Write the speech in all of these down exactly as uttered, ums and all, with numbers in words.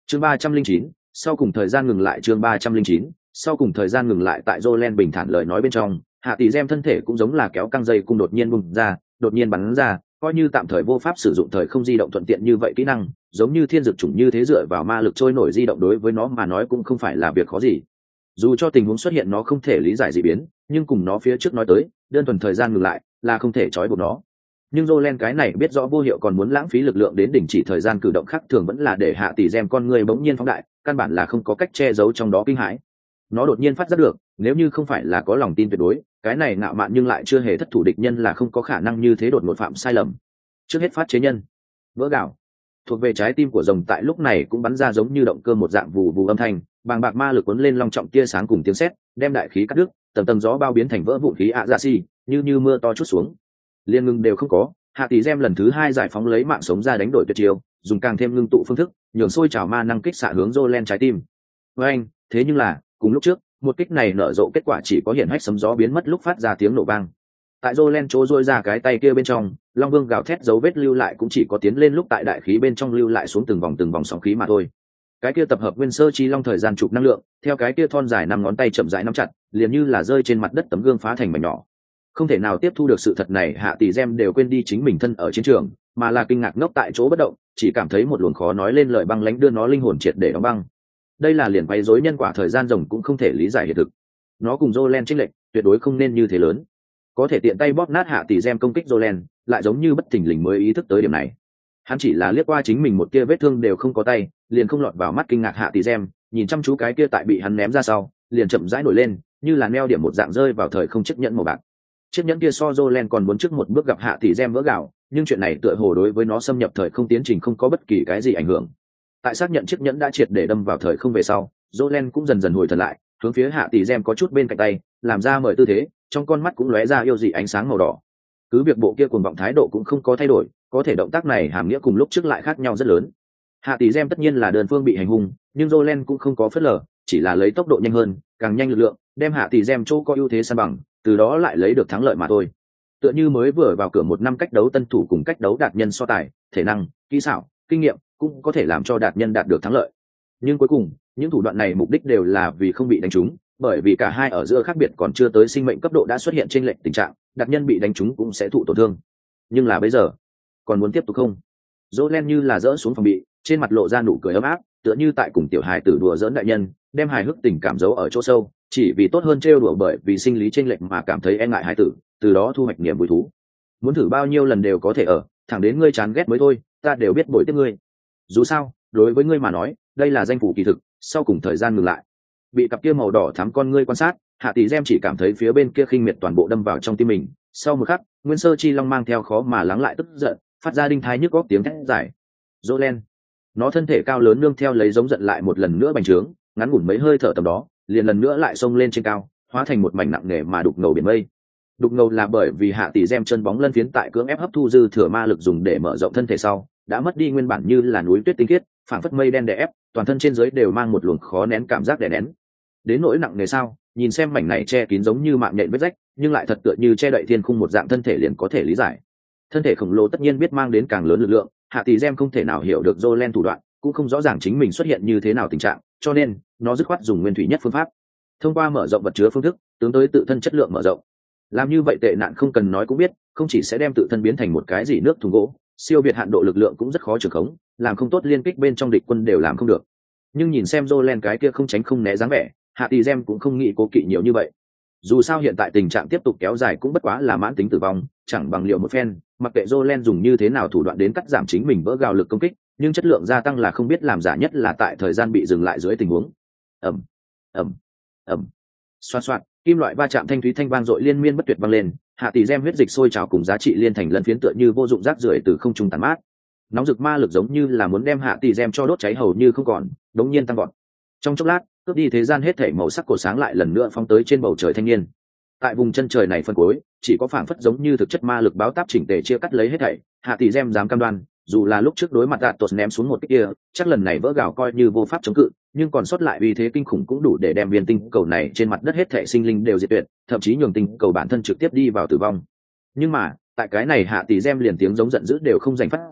chương ba trăm linh chín sau cùng thời gian ngừng lại chương ba trăm linh chín sau cùng thời gian ngừng lại tại Jolen bình thản lời nói bên trong, hạ tỷ gem thân thể cũng giống là kéo căng dây cung đột nhiên bung ra, đột nhiên bắn ra, coi như tạm thời vô pháp sử dụng thời không di động thuận tiện như vậy kỹ năng, giống như thiên dược chủng như thế dựa vào ma lực trôi nổi di động đối với nó mà nói cũng không phải là việc khó gì. Dù cho tình huống xuất hiện nó không thể lý giải dị biến, nhưng cùng nó phía trước nói tới, đơn thuần thời gian ngừng lại là không thể trói buộc nó. Nhưng Jolen cái này biết rõ vô hiệu còn muốn lãng phí lực lượng đến đình chỉ thời gian cử động khác thường vẫn là để hạ tỷ gem con người bỗng nhiên phóng đại, căn bản là không có cách che giấu trong đó kinh hãi. Nó đột nhiên phát giác được, nếu như không phải là có lòng tin tuyệt đối, cái này ngạo mạn nhưng lại chưa hề thất thủ địch nhân là không có khả năng như thế đột ngột phạm sai lầm. Trước hết phát chế nhân, vỡ gạo thuộc về trái tim của rồng tại lúc này cũng bắn ra giống như động cơ một dạng vù vù âm thanh, bàng bạc ma lực cuốn lên long trọng tia sáng cùng tiếng sét, đem đại khí cắt đứt, tầng tầng gió bao biến thành vỡ vụn khí ạ dạ xi, như như mưa to chút xuống. Liên ngưng đều không có, hạ tỷ gem lần thứ hai giải phóng lấy mạng sống ra đánh đổi tuyệt chiêu, dùng càng thêm ngưng tụ phương thức, nhường sôi trào ma năng kích xạ hướng Jolen trái tim. Với anh, thế nhưng là, cùng lúc trước, một kích này nở rộ kết quả chỉ có hiển hách sấm gió biến mất lúc phát ra tiếng nổ vang. Tại Jolen chỗ rôi ra cái tay kia bên trong, Long Vương gào thét dấu vết lưu lại cũng chỉ có tiến lên lúc tại đại khí bên trong lưu lại xuống từng vòng từng vòng sóng khí mà thôi. Cái kia tập hợp nguyên sơ chi long thời gian chụp năng lượng, theo cái kia thon dài năm ngón tay chậm rãi nắm chặt, liền như là rơi trên mặt đất tấm gương phá thành mảnh nhỏ. Không thể nào tiếp thu được sự thật này, hạ tỷ gem đều quên đi chính mình thân ở chiến trường, mà là kinh ngạc ngốc tại chỗ bất động, chỉ cảm thấy một luồng khó nói lên lời băng lãnh đưa nó linh hồn triệt để đóng băng. Đây là liền quay rối nhân quả thời gian rồng cũng không thể lý giải hiện thực. Nó cùng Jolen chênh lệch tuyệt đối không nên như thế lớn. Có thể tiện tay bóp nát hạ tỷ gem công kích Jolen, lại giống như bất thình lình mới ý thức tới điểm này. Hắn chỉ là liếc qua chính mình một tia vết thương đều không có tay, liền không lọt vào mắt kinh ngạc hạ tỷ gem, nhìn chăm chú cái kia tại bị hắn ném ra sau, liền chậm rãi nổi lên, như là neo điểm một dạng rơi vào thời không chiếc nhẫn màu bạc. Chiếc nhẫn kia so Jolen còn muốn trước một bước gặp hạ tỷ gem vỡ gạo, nhưng chuyện này tựa hồ đối với nó xâm nhập thời không tiến trình không có bất kỳ cái gì ảnh hưởng. Tại xác nhận chiếc nhẫn đã triệt để đâm vào thời không về sau, Jolen cũng dần dần hồi thần lại, hướng phía hạ tỷ gem có chút bên cạnh tay, làm ra mời tư thế, trong con mắt cũng lóe ra yêu dị ánh sáng màu đỏ. Cứ việc bộ kia cuồng vọng thái độ cũng không có thay đổi, có thể động tác này hàm nghĩa cùng lúc trước lại khác nhau rất lớn. Hạ tỷ gem tất nhiên là đơn phương bị hành hung, nhưng Jolen cũng không có phớt lờ, chỉ là lấy tốc độ nhanh hơn, càng nhanh lực lượng, đem hạ tỷ gem chỗ có ưu thế san bằng, từ đó lại lấy được thắng lợi mà thôi. Tựa như mới vừa vào cửa một năm cách đấu tân thủ cùng cách đấu đạt nhân so tài, thể năng, kỹ xảo, kinh nghiệm cũng có thể làm cho đạt nhân đạt được thắng lợi. Nhưng cuối cùng, những thủ đoạn này mục đích đều là vì không bị đánh trúng, bởi vì cả hai ở giữa khác biệt còn chưa tới sinh mệnh cấp độ đã xuất hiện chênh lệch tình trạng, đạt nhân bị đánh trúng cũng sẽ thụ tổn thương. Nhưng là bây giờ, còn muốn tiếp tục không? Jolen như là dỡ xuống phòng bị, trên mặt lộ ra nụ cười ấm áp, tựa như tại cùng tiểu hài tử đùa giỡn đại nhân, đem hài hước tình cảm giấu ở chỗ sâu, chỉ vì tốt hơn trêu đùa bởi vì sinh lý chênh lệch mà cảm thấy e ngại hài tử, từ đó thu hoạch niềm vui thú. Muốn thử bao nhiêu lần đều có thể ở, thẳng đến ngươi chán ghét mới thôi, ta đều biết bồi tiếp ngươi. Dù sao, đối với ngươi mà nói, đây là danh phủ kỳ thực, sau cùng thời gian ngừng lại. Bị cặp kia màu đỏ thắm con ngươi quan sát, hạ tỷ gem chỉ cảm thấy phía bên kia khinh miệt toàn bộ đâm vào trong tim mình. Sau một khắc, nguyên sơ chi long mang theo khó mà lắng lại tức giận, phát ra đinh thái nhức góc tiếng thét dài. Jolen, nó thân thể cao lớn nương theo lấy giống giận lại một lần nữa bành trướng, ngắn ngủn mấy hơi thở tầm đó, liền lần nữa lại xông lên trên cao, hóa thành một mảnh nặng nề mà đục ngầu biển mây. Đục ngầu là bởi vì hạ tỷ gem chân bóng lân phiến tại cưỡng ép hấp thu dư thừa ma lực dùng để mở rộng thân thể sau, đã mất đi nguyên bản như là núi tuyết tinh khiết, phảng phất mây đen đè ép, toàn thân trên dưới đều mang một luồng khó nén cảm giác đè nén. Đến nỗi nặng nề sao, nhìn xem mảnh này che kín giống như mạng nhện vết rách, nhưng lại thật tựa như che đậy thiên khung một dạng thân thể liền có thể lý giải. Thân thể khổng lồ tất nhiên biết mang đến càng lớn lực lượng, hạ tỷ gem không thể nào hiểu được Jolen thủ đoạn, cũng không rõ ràng chính mình xuất hiện như thế nào tình trạng, cho nên nó dứt khoát dùng nguyên thủy nhất phương pháp, thông qua mở rộng vật chứa phương thức, tướng tới tự thân chất lượng mở rộng. Làm như vậy tệ nạn không cần nói cũng biết, không chỉ sẽ đem tự thân biến thành một cái gì nước thùng gỗ, siêu việt hạn độ lực lượng cũng rất khó trường khống, làm không tốt liên kích bên trong địch quân đều làm không được. Nhưng nhìn xem Jolen cái kia không tránh không né dáng vẻ, hạ tỷ gem cũng không nghĩ cố kỵ nhiều như vậy. Dù sao hiện tại tình trạng tiếp tục kéo dài cũng bất quá là mãn tính tử vong, chẳng bằng liệu một phen, mặc kệ Jolen dùng như thế nào thủ đoạn đến cắt giảm chính mình vỡ gào lực công kích, nhưng chất lượng gia tăng là không biết làm giả, nhất là tại thời gian bị dừng lại dưới tình huống. Ầm, ầm, ầm. Xoạt xoạt, kim loại va chạm thanh thúy thanh vang dội liên miên bất tuyệt vang lên, hạ tỷ gem huyết dịch sôi trào cùng giá trị liên thành lẫn phiến tựa như vô dụng rác rưởi từ không trung tàn mát. Nóng rực ma lực giống như là muốn đem hạ tỷ gem cho đốt cháy hầu như không còn, đống nhiên tăng vọt. Trong chốc lát, cướp đi thế gian hết thảy màu sắc cổ sáng lại lần nữa phóng tới trên bầu trời thanh niên. Tại vùng chân trời này phân cuối, chỉ có phảng phất giống như thực chất ma lực báo táp chỉnh tề chia cắt lấy hết thảy, hạ tỷ gem dám cam đoan, dù là lúc trước đối mặt đạt tột ném xuống một cái kia, chắc lần này vỡ gạo coi như vô pháp chống cự, nhưng còn sót lại uy thế kinh khủng cũng đủ để đem viên tinh cầu này trên mặt đất hết thảy sinh linh đều diệt tuyệt, thậm chí nhường tinh cầu bản thân trực tiếp đi vào tử vong. Nhưng mà, tại cái này hạ tỷ gem liền tiếng giống giận dữ đều không giành phát ra,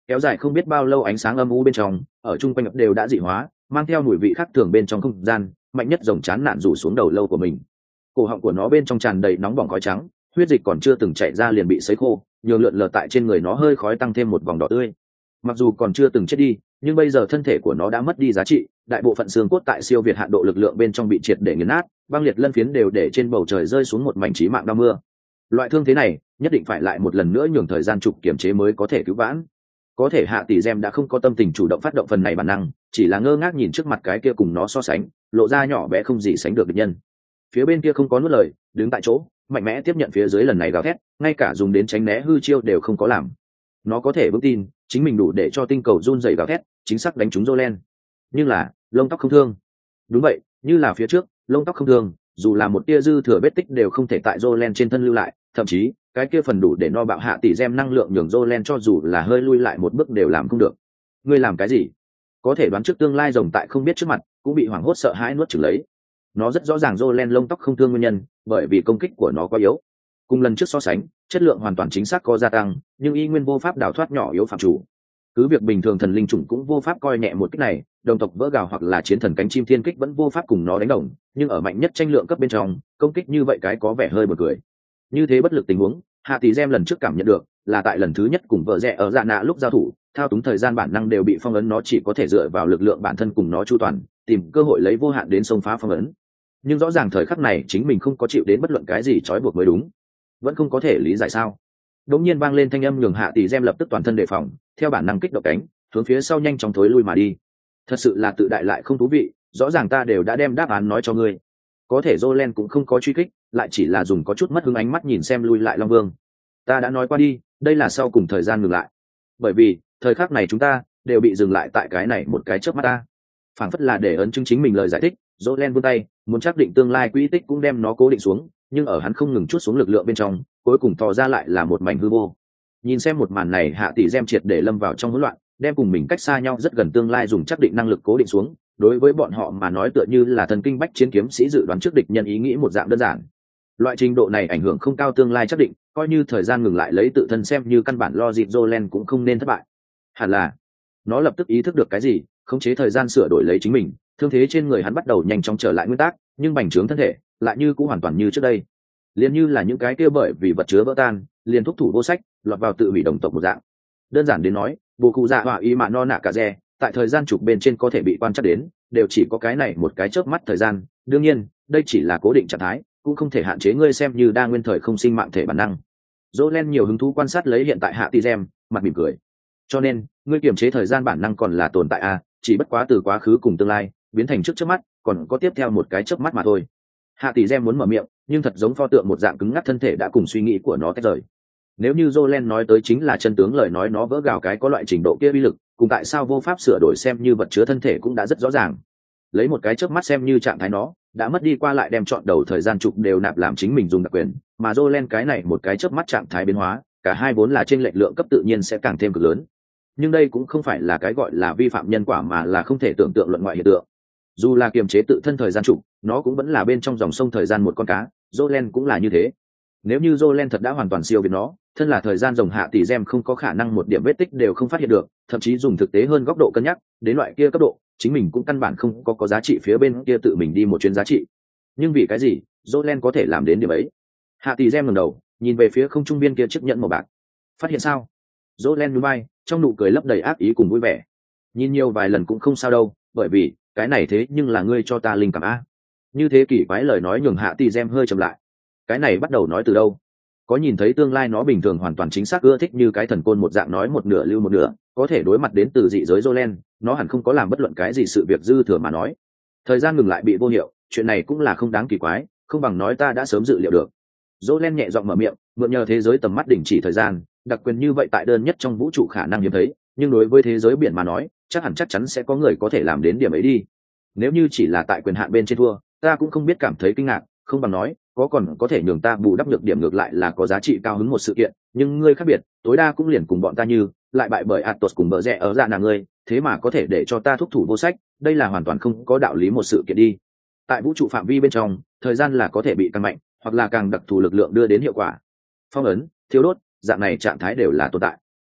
kéo dài không biết bao lâu ánh sáng âm u bên trong ở chung quanh đều đã dị hóa, mang theo mùi vị khác thường bên trong không gian. Mạnh nhất rồng chán nản rủ xuống đầu lâu của mình, cổ họng của nó bên trong tràn đầy nóng bỏng khói trắng, huyết dịch còn chưa từng chảy ra liền bị sấy khô, nhường lượn lờ tại trên người nó hơi khói tăng thêm một vòng đỏ tươi. Mặc dù còn chưa từng chết đi, nhưng bây giờ thân thể của nó đã mất đi giá trị, đại bộ phận xương cốt tại siêu việt hạn độ lực lượng bên trong bị triệt để nghiền nát, băng liệt lân phiến đều để trên bầu trời rơi xuống một mảnh chí mạng đao mưa. Loại thương thế này nhất định phải lại một lần nữa nhường thời gian trục kiểm chế mới có thể cứu vãn. Có thể Hạ Tỷ Gem đã không có tâm tình chủ động phát động phần này bản năng, chỉ là ngơ ngác nhìn trước mặt cái kia cùng nó so sánh lộ ra nhỏ bé không gì sánh được địch nhân. Phía bên kia không có nuốt lời, đứng tại chỗ mạnh mẽ tiếp nhận phía dưới lần này gào thét, ngay cả dùng đến tránh né hư chiêu đều không có làm. Nó có thể vững tin chính mình đủ để cho tinh cầu run rẩy gào thét chính xác đánh trúng Jolen. Nhưng là lông tóc không thương. Đúng vậy, như là phía trước lông tóc không thương, dù là một tia dư thừa vết tích đều không thể tại Jolen trên thân lưu lại, thậm chí cái kia phần đủ để no bạo Hạ Tỷ Gem năng lượng nhường Jolen cho dù là hơi lui lại một bước đều làm không được. Ngươi làm cái gì? Có thể đoán trước tương lai rồng tại không biết trước mặt cũng bị hoảng hốt sợ hãi nuốt chửng lấy. Nó rất rõ ràng Jolen lông tóc không thương nguyên nhân, bởi vì công kích của nó quá yếu. Cùng lần trước so sánh, chất lượng hoàn toàn chính xác có gia tăng, nhưng y nguyên vô pháp đào thoát nhỏ yếu phạm chủ. Cứ việc bình thường thần linh chủng cũng vô pháp coi nhẹ một kích này, đồng tộc vỡ gào hoặc là chiến thần cánh chim thiên kích vẫn vô pháp cùng nó đánh đồng, nhưng ở mạnh nhất tranh lượng cấp bên trong, công kích như vậy cái có vẻ hơi bật cười. Như thế bất lực tình huống, Hạ Tỷ Gem lần trước cảm nhận được là tại lần thứ nhất cùng vợ rẻ ở dạ nạ lúc giao thủ, thao túng thời gian bản năng đều bị phong ấn, nó chỉ có thể dựa vào lực lượng bản thân cùng nó chu toàn, tìm cơ hội lấy vô hạn đến xông phá phong ấn. Nhưng rõ ràng thời khắc này chính mình không có chịu đến bất luận cái gì trói buộc mới đúng, vẫn không có thể lý giải sao. Đột nhiên vang lên thanh âm nhường Hạ Tỷ Gem lập tức toàn thân đề phòng, theo bản năng kích động cánh hướng phía sau nhanh chóng thối lui mà đi. Thật sự là tự đại lại không thú vị, rõ ràng ta đều đã đem đáp án nói cho ngươi. Có thể Jolen cũng không có truy kích, lại chỉ là dùng có chút mất hứng ánh mắt nhìn xem lui lại Long Vương. Ta đã nói qua đi, đây là sau cùng thời gian ngừng lại, bởi vì thời khắc này chúng ta đều bị dừng lại tại cái này một cái chớp mắt ta. Phảng phất là để ấn chứng chính mình lời giải thích, Jolen vươn tay muốn xác định tương lai quỹ tích cũng đem nó cố định xuống, nhưng ở hắn không ngừng chút xuống lực lượng bên trong, cuối cùng thò ra lại là một mảnh hư vô. Nhìn xem một màn này, Hạ Tỷ Gem triệt để lâm vào trong hỗn loạn, đem cùng mình cách xa nhau rất gần tương lai dùng chắc định năng lực cố định xuống, đối với bọn họ mà nói tựa như là thần kinh bách chiến kiếm sĩ dự đoán trước địch nhân ý nghĩ một dạng đơn giản. Loại trình độ này ảnh hưởng không cao tương lai chắc định, coi như thời gian ngừng lại lấy tự thân xem như căn bản logic, Jolen cũng không nên thất bại. Hẳn là nó lập tức ý thức được cái gì, khống chế thời gian sửa đổi lấy chính mình, thương thế trên người hắn bắt đầu nhanh chóng trở lại nguyên tắc, nhưng bành trướng thân thể lại như cũng hoàn toàn như trước đây, liền như là những cái kia bởi vì vật chứa vỡ tan liền thúc thủ vô sách lọt vào tự hủy đồng tộc một dạng. Đơn giản đến nói, bồ cụ dạ họa ý mạ no nạ cả re tại thời gian trục bên trên có thể bị quan trắc đến đều chỉ có cái này một cái chớp mắt thời gian. Đương nhiên đây chỉ là cố định trạng thái, cũng không thể hạn chế ngươi xem như đa nguyên thời không sinh mạng thể bản năng. Jolen nhiều hứng thú quan sát lấy hiện tại Hạ Tỷ Gem, mặt mỉm cười. Cho nên ngươi kiềm chế thời gian bản năng còn là tồn tại à, chỉ bất quá từ quá khứ cùng tương lai biến thành trước trước mắt, còn có tiếp theo một cái chớp mắt mà thôi. Hạ Tỷ Gem muốn mở miệng, nhưng thật giống pho tượng một dạng cứng ngắc thân thể đã cùng suy nghĩ của nó tách rời. Nếu như Jolen nói tới chính là chân tướng lời nói, nó vỡ gào cái có loại trình độ kia uy lực, cùng tại sao vô pháp sửa đổi xem như vật chứa thân thể cũng đã rất rõ ràng. Lấy một cái chớp mắt xem như trạng thái, nó đã mất đi qua lại đem chọn đầu thời gian trục đều nạp làm chính mình dùng đặc quyền, mà Jolen cái này một cái chớp mắt trạng thái biến hóa, cả hai vốn là trên lệch lượng cấp tự nhiên sẽ càng thêm cực lớn. Nhưng đây cũng không phải là cái gọi là vi phạm nhân quả, mà là không thể tưởng tượng luận ngoại hiện tượng. Dù là kiềm chế tự thân thời gian trục, nó cũng vẫn là bên trong dòng sông thời gian một con cá, Jolen cũng là như thế. Nếu như Jolen thật đã hoàn toàn siêu việt nó, thân là thời gian rồng, Hạ Tỷ Gem không có khả năng một điểm vết tích đều không phát hiện được, thậm chí dùng thực tế hơn góc độ cân nhắc, đến loại kia cấp độ, chính mình cũng căn bản không có có giá trị phía bên kia tự mình đi một chuyến giá trị. Nhưng vì cái gì, Jolen có thể làm đến điểm ấy? Hạ Tỷ Gem ngẩng đầu, nhìn về phía không trung biên kia chiếc nhẫn màu bạc. Phát hiện sao? Jolen nhún vai, trong nụ cười lấp đầy ác ý cùng vui vẻ. Nhìn nhiều vài lần cũng không sao đâu, bởi vì cái này thế nhưng là ngươi cho ta linh cảm a. Như thế kỷ quái lời nói nhường Hạ Tỷ Gem hơi chậm lại. Cái này bắt đầu nói từ đâu? Có nhìn thấy tương lai nó bình thường hoàn toàn chính xác ưa thích như cái thần côn một dạng nói một nửa lưu một nửa, có thể đối mặt đến từ dị giới Jolen, nó hẳn không có làm bất luận cái gì sự việc dư thừa mà nói. Thời gian ngừng lại bị vô hiệu, chuyện này cũng là không đáng kỳ quái, không bằng nói ta đã sớm dự liệu được. Jolen nhẹ giọng mở miệng, mượn nhờ thế giới tầm mắt đình chỉ thời gian, đặc quyền như vậy tại đơn nhất trong vũ trụ khả năng hiếm thấy, nhưng đối với thế giới biển mà nói, chắc hẳn chắc chắn sẽ có người có thể làm đến điểm ấy đi. Nếu như chỉ là tại quyền hạn bên trên thua, ta cũng không biết cảm thấy kinh ngạc, không bằng nói có còn có thể nhường ta bù đắp được điểm ngược lại là có giá trị cao hứng một sự kiện, nhưng ngươi khác biệt, tối đa cũng liền cùng bọn ta như, lại bại bởi Atos cùng bờ rẽ ở dạ nàng ngươi, thế mà có thể để cho ta thúc thủ vô sách, đây là hoàn toàn không có đạo lý một sự kiện đi. Tại vũ trụ phạm vi bên trong, thời gian là có thể bị càng mạnh, hoặc là càng đặc thù lực lượng đưa đến hiệu quả. Phong ấn, thiếu đốt, dạng này trạng thái đều là tồn tại.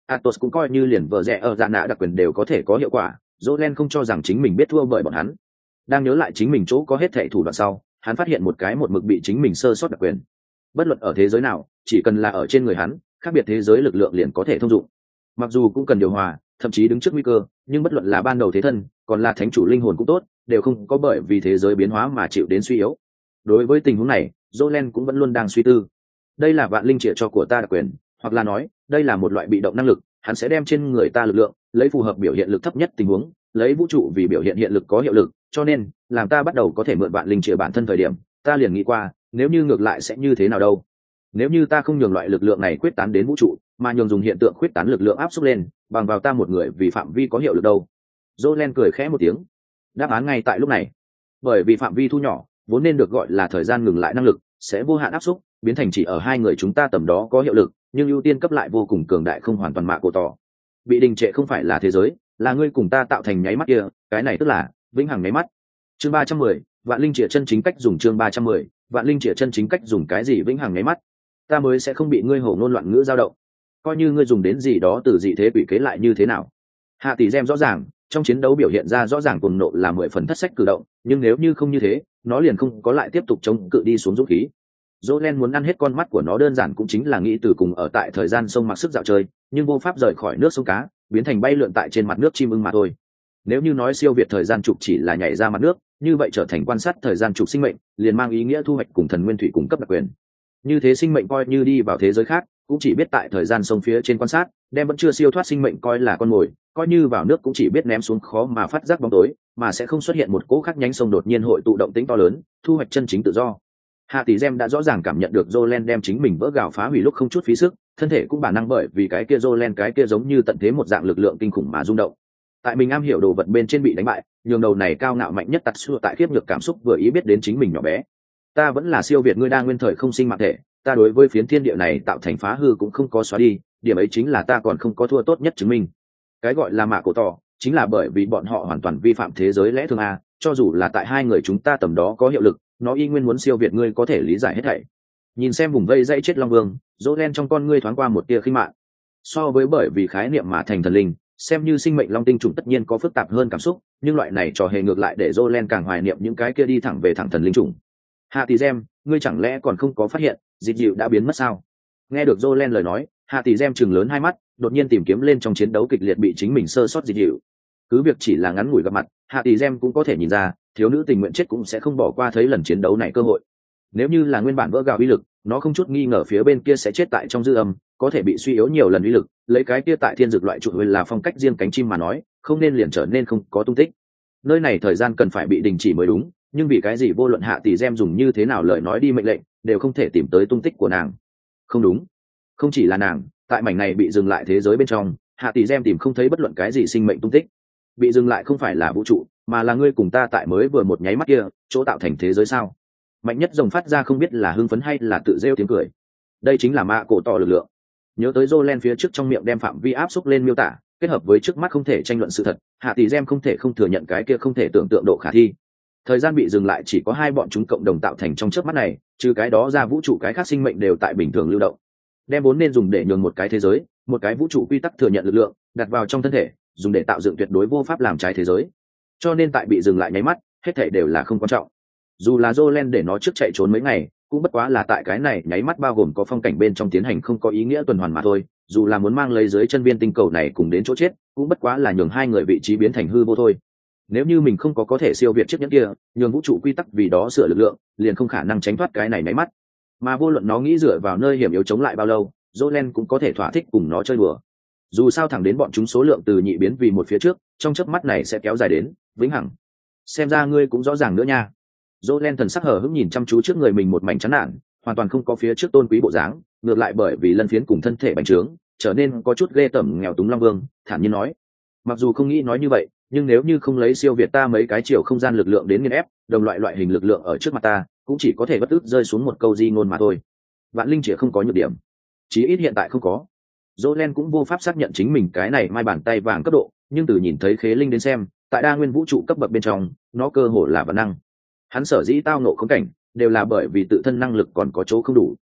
Atos cũng coi như liền vợ rẻ ở dạ nạ đặc quyền đều có thể có hiệu quả, Jolen không cho rằng chính mình biết thua bởi bọn hắn. Đang nhớ lại chính mình chỗ có hết thệ thủ đoạn sau, hắn phát hiện một cái một mực bị chính mình sơ sót đặc quyền. Bất luận ở thế giới nào, chỉ cần là ở trên người hắn, khác biệt thế giới lực lượng liền có thể thông dụng. Mặc dù cũng cần điều hòa, thậm chí đứng trước nguy cơ, nhưng bất luận là ban đầu thế thân, còn là thánh chủ linh hồn cũng tốt, đều không có bởi vì thế giới biến hóa mà chịu đến suy yếu. Đối với tình huống này, Jolen cũng vẫn luôn đang suy tư. Đây là vạn linh triệt cho của ta đặc quyền, hoặc là nói, đây là một loại bị động năng lực, hắn sẽ đem trên người ta lực lượng, lấy phù hợp biểu hiện lực thấp nhất tình huống, lấy vũ trụ vì biểu hiện hiện lực có hiệu lực, cho nên, làm ta bắt đầu có thể mượn vạn linh triệt bản thân thời điểm, ta liền nghĩ qua, nếu như ngược lại sẽ như thế nào đâu. Nếu như ta không nhường loại lực lượng này quyết tán đến vũ trụ, mà nhường dùng hiện tượng quyết tán lực lượng áp xúc lên, bằng vào ta một người vì phạm vi có hiệu lực đâu. Jolen cười khẽ một tiếng. Đáp án ngay tại lúc này. Bởi vì phạm vi thu nhỏ, vốn nên được gọi là thời gian ngừng lại năng lực, sẽ vô hạn áp xúc, biến thành chỉ ở hai người chúng ta tầm đó có hiệu lực, nhưng ưu tiên cấp lại vô cùng cường đại không hoàn toàn mạ cổ tỏ. Bị đình trệ không phải là thế giới, là ngươi cùng ta tạo thành nháy mắt kia, cái này tức là vĩnh hằng nháy mắt. Chương ba trăm mười, vạn linh triệt chân chính cách dùng chương ba trăm mười, vạn linh triệt chân chính cách dùng cái gì vĩnh hằng nháy mắt. Ta mới sẽ không bị ngươi hổ ngôn loạn ngữ dao động. Coi như ngươi dùng đến gì đó từ dị thế quỷ kế lại như thế nào. Hạ tỷ gem rõ ràng, trong chiến đấu biểu hiện ra rõ ràng cuồng nộ là mười phần thất sách cử động, nhưng nếu như không như thế, nó liền không có lại tiếp tục chống cự đi xuống dũng khí. Jolen muốn ăn hết con mắt của nó đơn giản cũng chính là nghĩ từ cùng ở tại thời gian sông mặc sức dạo chơi, nhưng vô pháp rời khỏi nước sông cá, biến thành bay lượn tại trên mặt nước chim ưng mà thôi. Nếu như nói siêu việt thời gian trục chỉ là nhảy ra mặt nước, như vậy trở thành quan sát thời gian trục sinh mệnh, liền mang ý nghĩa thu hoạch cùng thần nguyên thủy cung cấp đặc quyền. Như thế sinh mệnh coi như đi vào thế giới khác, cũng chỉ biết tại thời gian sông phía trên quan sát, đem vẫn chưa siêu thoát sinh mệnh coi là con mồi, coi như vào nước cũng chỉ biết ném xuống khó mà phát giác bóng tối, mà sẽ không xuất hiện một cỗ khác nhánh sông đột nhiên hội tụ động tĩnh to lớn, thu hoạch chân chính tự do. Hạ tỷ gem đã rõ ràng cảm nhận được Jolen đem chính mình vỡ gạo phá hủy lúc không chút phí sức, thân thể cũng bản năng bởi vì cái kia Jolen cái kia giống như tận thế một dạng lực lượng kinh khủng mà rung động. Tại mình am hiểu đồ vật bên trên bị đánh bại, nhường đầu này cao ngạo mạnh nhất tạt xua tại khiếp nhược cảm xúc vừa ý biết đến chính mình nhỏ bé. Ta vẫn là siêu việt ngươi đang nguyên thời không sinh mạng thể, ta đối với phiến thiên địa này tạo thành phá hư cũng không có xóa đi, điểm ấy chính là ta còn không có thua tốt nhất chứng minh. Cái gọi là mạ cổ tỏ, chính là bởi vì bọn họ hoàn toàn vi phạm thế giới lẽ thường a, cho dù là tại hai người chúng ta tầm đó có hiệu lực, nó y nguyên muốn siêu việt ngươi có thể lý giải hết thảy. Nhìn xem vùng vây dãy chết long vương, Jolen trong con ngươi thoáng qua một tia khinh mạn. So với bởi vì khái niệm mà thành thần linh, xem như sinh mệnh long tinh trùng tất nhiên có phức tạp hơn cảm xúc, nhưng loại này trò hề ngược lại để Jolen càng hoài niệm những cái kia đi thẳng về thẳng thần linh trùng. Hạ tỷ gem, ngươi chẳng lẽ còn không có phát hiện, dịch dịu đã biến mất sao? Nghe được Jolen lời nói, Hạ tỷ gem chừng lớn hai mắt, đột nhiên tìm kiếm lên trong chiến đấu kịch liệt bị chính mình sơ sót dịch dịu. Cứ việc chỉ là ngắn ngủi gặp mặt, Hạ tỷ gem cũng có thể nhìn ra, thiếu nữ tình nguyện chết cũng sẽ không bỏ qua thấy lần chiến đấu này cơ hội. Nếu như là nguyên bản vỡ gạo uy lực, nó không chút nghi ngờ phía bên kia sẽ chết tại trong dư âm, có thể bị suy yếu nhiều lần uy lực, lấy cái kia tại thiên dược loại trụ là phong cách riêng cánh chim mà nói, không nên liền trở nên không có tung tích. Nơi này thời gian cần phải bị đình chỉ mới đúng, nhưng vì cái gì vô luận Hạ tỷ gem dùng như thế nào lời nói đi mệnh lệnh, đều không thể tìm tới tung tích của nàng. Không đúng, không chỉ là nàng, tại mảnh này bị dừng lại thế giới bên trong, Hạ tỷ gem tìm không thấy bất luận cái gì sinh mệnh tung tích. Bị dừng lại không phải là vũ trụ, mà là ngươi cùng ta tại mới vừa một nháy mắt kia chỗ tạo thành thế giới sao? Mạnh nhất rồng phát ra không biết là hưng phấn hay là tự rêu tiếng cười. Đây chính là mạ cổ tỏ lực lượng. Nhớ tới Jolen phía trước trong miệng đem phạm vi áp xúc lên miêu tả, kết hợp với trước mắt không thể tranh luận sự thật, Hạ tỷ gem không thể không thừa nhận cái kia không thể tưởng tượng độ khả thi. Thời gian bị dừng lại chỉ có hai bọn chúng cộng đồng tạo thành trong chớp mắt này, trừ cái đó ra vũ trụ cái khác sinh mệnh đều tại bình thường lưu động. Đem vốn nên dùng để nhường một cái thế giới, một cái vũ trụ quy tắc thừa nhận lực lượng, đặt vào trong thân thể, dùng để tạo dựng tuyệt đối vô pháp làm trái thế giới. Cho nên tại bị dừng lại nháy mắt, hết thảy đều là không quan trọng. Dù là Jolen để nó trước chạy trốn mấy ngày, cũng bất quá là tại cái này nháy mắt bao gồm có phong cảnh bên trong tiến hành không có ý nghĩa tuần hoàn mà thôi. Dù là muốn mang lấy dưới chân viên tinh cầu này cùng đến chỗ chết, cũng bất quá là nhường hai người vị trí biến thành hư vô thôi. Nếu như mình không có có thể siêu việt chiếc nhẫn kia, nhường vũ trụ quy tắc vì đó sửa lực lượng, liền không khả năng tránh thoát cái này nháy mắt. Mà vô luận nó nghĩ dựa vào nơi hiểm yếu chống lại bao lâu, Jolen cũng có thể thỏa thích cùng nó chơi đùa. Dù sao thẳng đến bọn chúng số lượng từ nhị biến vì một phía trước, trong chớp mắt này sẽ kéo dài đến vĩnh hằng. Xem ra ngươi cũng rõ ràng nữa nha. Jolen thần sắc hờ hững nhìn chăm chú trước người mình một mảnh chán nản, hoàn toàn không có phía trước tôn quý bộ dáng, ngược lại bởi vì lân phiến cùng thân thể bành trướng, trở nên có chút ghê tởm nghèo túng long vương, thản nhiên nói: mặc dù không nghĩ nói như vậy, nhưng nếu như không lấy siêu việt ta mấy cái chiều không gian lực lượng đến nghiền ép, đồng loại loại hình lực lượng ở trước mặt ta, cũng chỉ có thể bất ức rơi xuống một câu di ngôn mà thôi. Vạn linh chỉ không có nhược điểm, chí ít hiện tại không có. Jolen cũng vô pháp xác nhận chính mình cái này mai bàn tay vàng cấp độ, nhưng từ nhìn thấy khế linh đến xem, tại đa nguyên vũ trụ cấp bậc bên trong, nó cơ hồ là vạn năng. Hắn sở dĩ tao nộ khống cảnh, đều là bởi vì tự thân năng lực còn có chỗ không đủ.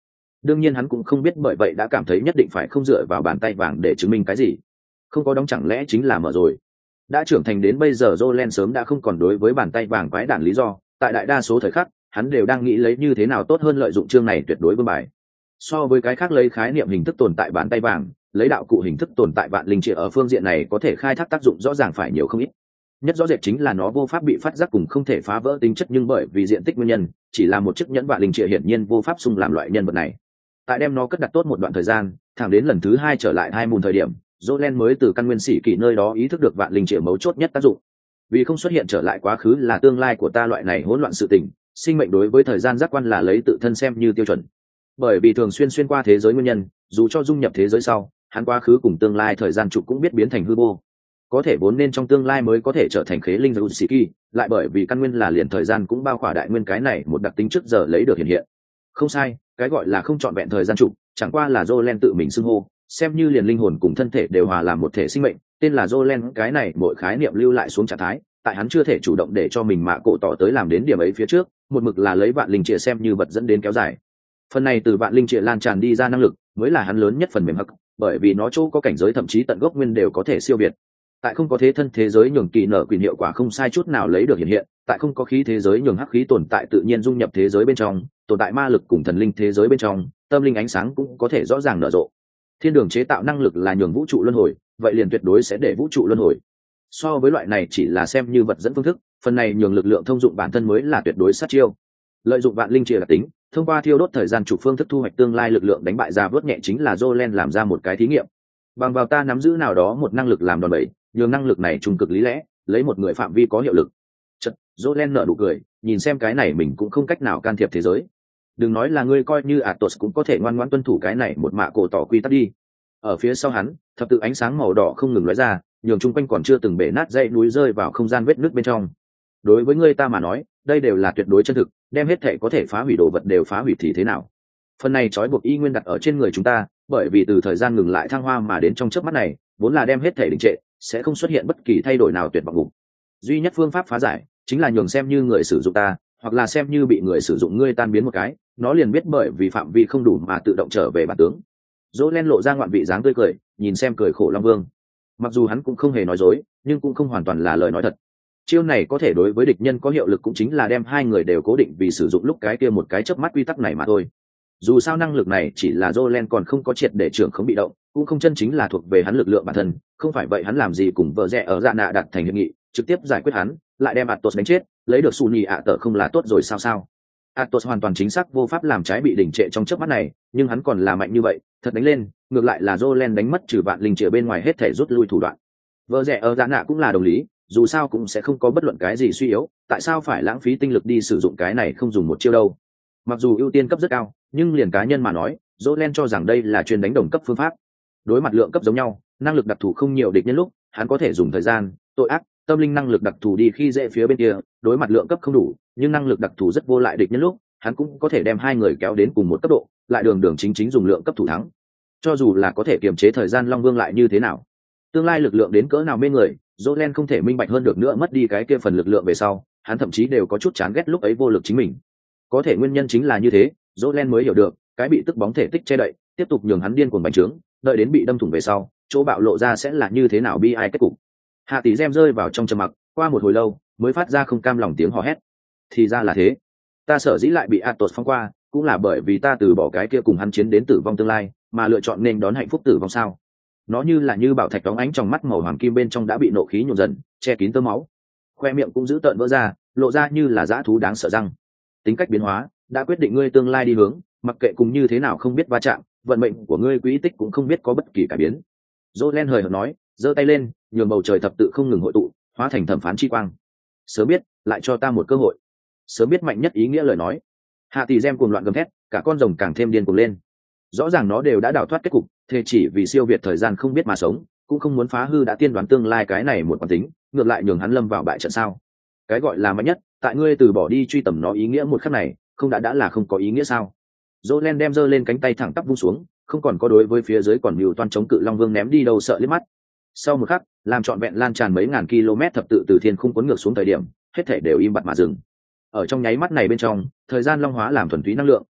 đương nhiên hắn cũng không biết bởi vậy đã cảm thấy nhất định phải không dựa vào bàn tay vàng để chứng minh cái gì. Không có đóng chẳng lẽ chính là mở rồi. Đã trưởng thành đến bây giờ Jolene sớm đã không còn đối với bàn tay vàng quái đản lý do, tại đại đa số thời khắc hắn đều đang nghĩ lấy như thế nào tốt hơn lợi dụng chương này tuyệt đối vương bài. So với cái khác lấy khái niệm hình thức tồn tại bàn tay vàng, lấy đạo cụ hình thức tồn tại vạn linh triệt ở phương diện này có thể khai thác tác dụng rõ ràng phải nhiều không ít. Nhất rõ rệt chính là nó vô pháp bị phát giác cùng không thể phá vỡ tính chất, nhưng bởi vì diện tích nguyên nhân chỉ là một chiếc nhẫn vạn linh triệt hiển nhiên vô pháp xung làm loại nhân vật này. Tại đem nó cất đặt tốt một đoạn thời gian, thẳng đến lần thứ hai trở lại hai mùn thời điểm, Jolene mới từ căn nguyên sĩ kỷ nơi đó ý thức được vạn linh triệt mấu chốt nhất tác dụng. Vì không xuất hiện trở lại quá khứ là tương lai của ta loại này hỗn loạn sự tình, sinh mệnh đối với thời gian giác quan là lấy tự thân xem như tiêu chuẩn. Bởi vì thường xuyên xuyên qua thế giới nguyên nhân, dù cho dung nhập thế giới sau, hắn quá khứ cùng tương lai thời gian trục cũng biết biến thành hư vô. Có thể vốn nên trong tương lai mới có thể trở thành khế linh Usiki, lại bởi vì căn nguyên là liền thời gian cũng bao khỏa đại nguyên cái này một đặc tính trước giờ lấy được hiện hiện. Không sai, cái gọi là không trọn vẹn thời gian trục, chẳng qua là Jolene tự mình xưng hô, xem như liền linh hồn cùng thân thể đều hòa làm một thể sinh mệnh, tên là Jolene, cái này mỗi khái niệm lưu lại xuống trạng thái, tại hắn chưa thể chủ động để cho mình mạ cổ tỏ tới làm đến điểm ấy phía trước, một mực là lấy vạn linh triệt xem như vật dẫn đến kéo dài. Phần này từ vạn linh triệt lan tràn đi ra năng lực, mới là hắn lớn nhất phần mềm hắc, bởi vì nó chỗ có cảnh giới thậm chí tận gốc nguyên đều có thể siêu việt. Tại không có thế thân thế giới nhường kỳ nở quyền hiệu quả không sai chút nào lấy được hiện hiện, tại không có khí thế giới nhường hắc khí tồn tại tự nhiên dung nhập thế giới bên trong, tồn tại ma lực cùng thần linh thế giới bên trong, tâm linh ánh sáng cũng có thể rõ ràng nở rộ. Thiên đường chế tạo năng lực là nhường vũ trụ luân hồi, vậy liền tuyệt đối sẽ để vũ trụ luân hồi. So với loại này chỉ là xem như vật dẫn phương thức, phần này nhường lực lượng thông dụng bản thân mới là tuyệt đối sát chiêu. Lợi dụng vạn linh triệt đặc tính, thông qua thiêu đốt thời gian trục phương thức thu hoạch tương lai lực lượng đánh bại ra vớt nhẹ chính là Jolene làm ra một cái thí nghiệm. Bằng vào ta nắm giữ nào đó một năng lực làm đòn bẩy, nhường năng lực này trung cực lý lẽ, lấy một người phạm vi có hiệu lực. Chợt, Jolene nở nụ cười, nhìn xem cái này mình cũng không cách nào can thiệp thế giới. Đừng nói là ngươi coi như Atos cũng có thể ngoan ngoãn tuân thủ cái này một mạ cổ tỏ quy tắc đi. Ở phía sau hắn, thập tự ánh sáng màu đỏ không ngừng lóe ra, nhường chung quanh còn chưa từng bể nát dãy núi rơi vào không gian vết nứt bên trong. Đối với ngươi ta mà nói, đây đều là tuyệt đối chân thực, đem hết thể có thể phá hủy đồ vật đều phá hủy thì thế nào? Phần này trói buộc y nguyên đặt ở trên người chúng ta, bởi vì từ thời gian ngừng lại thăng hoa mà đến trong chớp mắt này, vốn là đem hết thể đình trệ, sẽ không xuất hiện bất kỳ thay đổi nào tuyệt vọng ngục. Duy nhất phương pháp phá giải, chính là nhường xem như người sử dụng ta, hoặc là xem như bị người sử dụng ngươi tan biến một cái, nó liền biết bởi vì phạm vi không đủ mà tự động trở về bản tướng. Jolene lộ ra ngoạn vị dáng tươi cười, nhìn xem cười khổ Long Vương. Mặc dù hắn cũng không hề nói dối, nhưng cũng không hoàn toàn là lời nói thật. Chiêu này có thể đối với địch nhân có hiệu lực cũng chính là đem hai người đều cố định vì sử dụng lúc cái kia một cái chớp mắt quy tắc này mà thôi. Dù sao năng lực này chỉ là Jolene còn không có triệt để trưởng không bị động, cũng không chân chính là thuộc về hắn lực lượng bản thân, không phải vậy hắn làm gì cùng vợ rẻ ở dạ nạ đặt thành hiệp nghị, trực tiếp giải quyết hắn, lại đem Atos đánh chết, lấy được Sunny ạ tợ không là tốt rồi sao sao? Atos hoàn toàn chính xác vô pháp làm trái bị đỉnh trệ trong chớp mắt này, nhưng hắn còn là mạnh như vậy, thật đánh lên, ngược lại là Jolene đánh mất trừ vạn linh trì bên ngoài hết thể rút lui thủ đoạn. Vợ rẻ ở dạ nạ cũng là đồng lý, dù sao cũng sẽ không có bất luận cái gì suy yếu, tại sao phải lãng phí tinh lực đi sử dụng cái này không dùng một chiêu đâu? Mặc dù ưu tiên cấp rất cao, nhưng liền cá nhân mà nói, Jolene cho rằng đây là chuyên đánh đồng cấp phương pháp. Đối mặt lượng cấp giống nhau, năng lực đặc thù không nhiều địch nhân lúc, hắn có thể dùng thời gian, tội ác, tâm linh năng lực đặc thù đi khi dễ phía bên kia, đối mặt lượng cấp không đủ, nhưng năng lực đặc thù rất vô lại địch nhân lúc, hắn cũng có thể đem hai người kéo đến cùng một cấp độ, lại đường đường chính chính dùng lượng cấp thủ thắng. Cho dù là có thể kiềm chế thời gian Long Vương lại như thế nào, tương lai lực lượng đến cỡ nào mê người, Jolene không thể minh bạch hơn được nữa, mất đi cái kia phần lực lượng về sau, hắn thậm chí đều có chút chán ghét lúc ấy vô lực chính mình. Có thể nguyên nhân chính là như thế, Jolene mới hiểu được, cái bị tức bóng thể tích che đậy, tiếp tục nhường hắn điên cuồng bành trướng, đợi đến bị đâm thủng về sau, chỗ bạo lộ ra sẽ là như thế nào bi ai kết cục. Hạ Tỷ Gem rơi vào trong trầm mặc, qua một hồi lâu, mới phát ra không cam lòng tiếng hò hét. Thì ra là thế, ta sở dĩ lại bị Atos phong qua, cũng là bởi vì ta từ bỏ cái kia cùng hắn chiến đến tử vong tương lai, mà lựa chọn nên đón hạnh phúc tử vong sao? Nó như là như bảo thạch đóng ánh trong mắt màu hoàng kim bên trong đã bị nộ khí nhuộm dần, che kín tơ máu, khoe miệng cũng giữ tợn vỡ ra, lộ ra như là dã thú đáng sợ răng. Tính cách biến hóa đã quyết định ngươi tương lai đi hướng, mặc kệ cùng như thế nào không biết va chạm, vận mệnh của ngươi quỹ tích cũng không biết có bất kỳ cải biến. Jolene hời hợt nói, giơ tay lên, nhường bầu trời thập tự không ngừng hội tụ, hóa thành thẩm phán chi quang. Sớm biết, lại cho ta một cơ hội. Sớm biết mạnh nhất ý nghĩa lời nói. Hạ Tỷ Gem cuồng loạn gầm thét, cả con rồng càng thêm điên cuồng lên. Rõ ràng nó đều đã đào thoát kết cục, thế chỉ vì siêu việt thời gian không biết mà sống, cũng không muốn phá hư đã tiên đoán tương lai cái này một quán tính, ngược lại nhường hắn lâm vào bại trận sao? Cái gọi là mạnh nhất, tại ngươi từ bỏ đi truy tầm nó ý nghĩa một khắc này, không đã đã là không có ý nghĩa sao? Jolene đem giơ lên cánh tay thẳng tắp vung xuống, không còn có đối với phía dưới còn nhiều toan chống cự Long Vương ném đi đâu sợ liếc mắt. Sau một khắc, làm trọn vẹn lan tràn mấy ngàn km thập tự từ thiên khung cuốn ngược xuống thời điểm, hết thể đều im bặt mà dừng. Ở trong nháy mắt này bên trong, thời gian long hóa làm thuần túy năng lượng,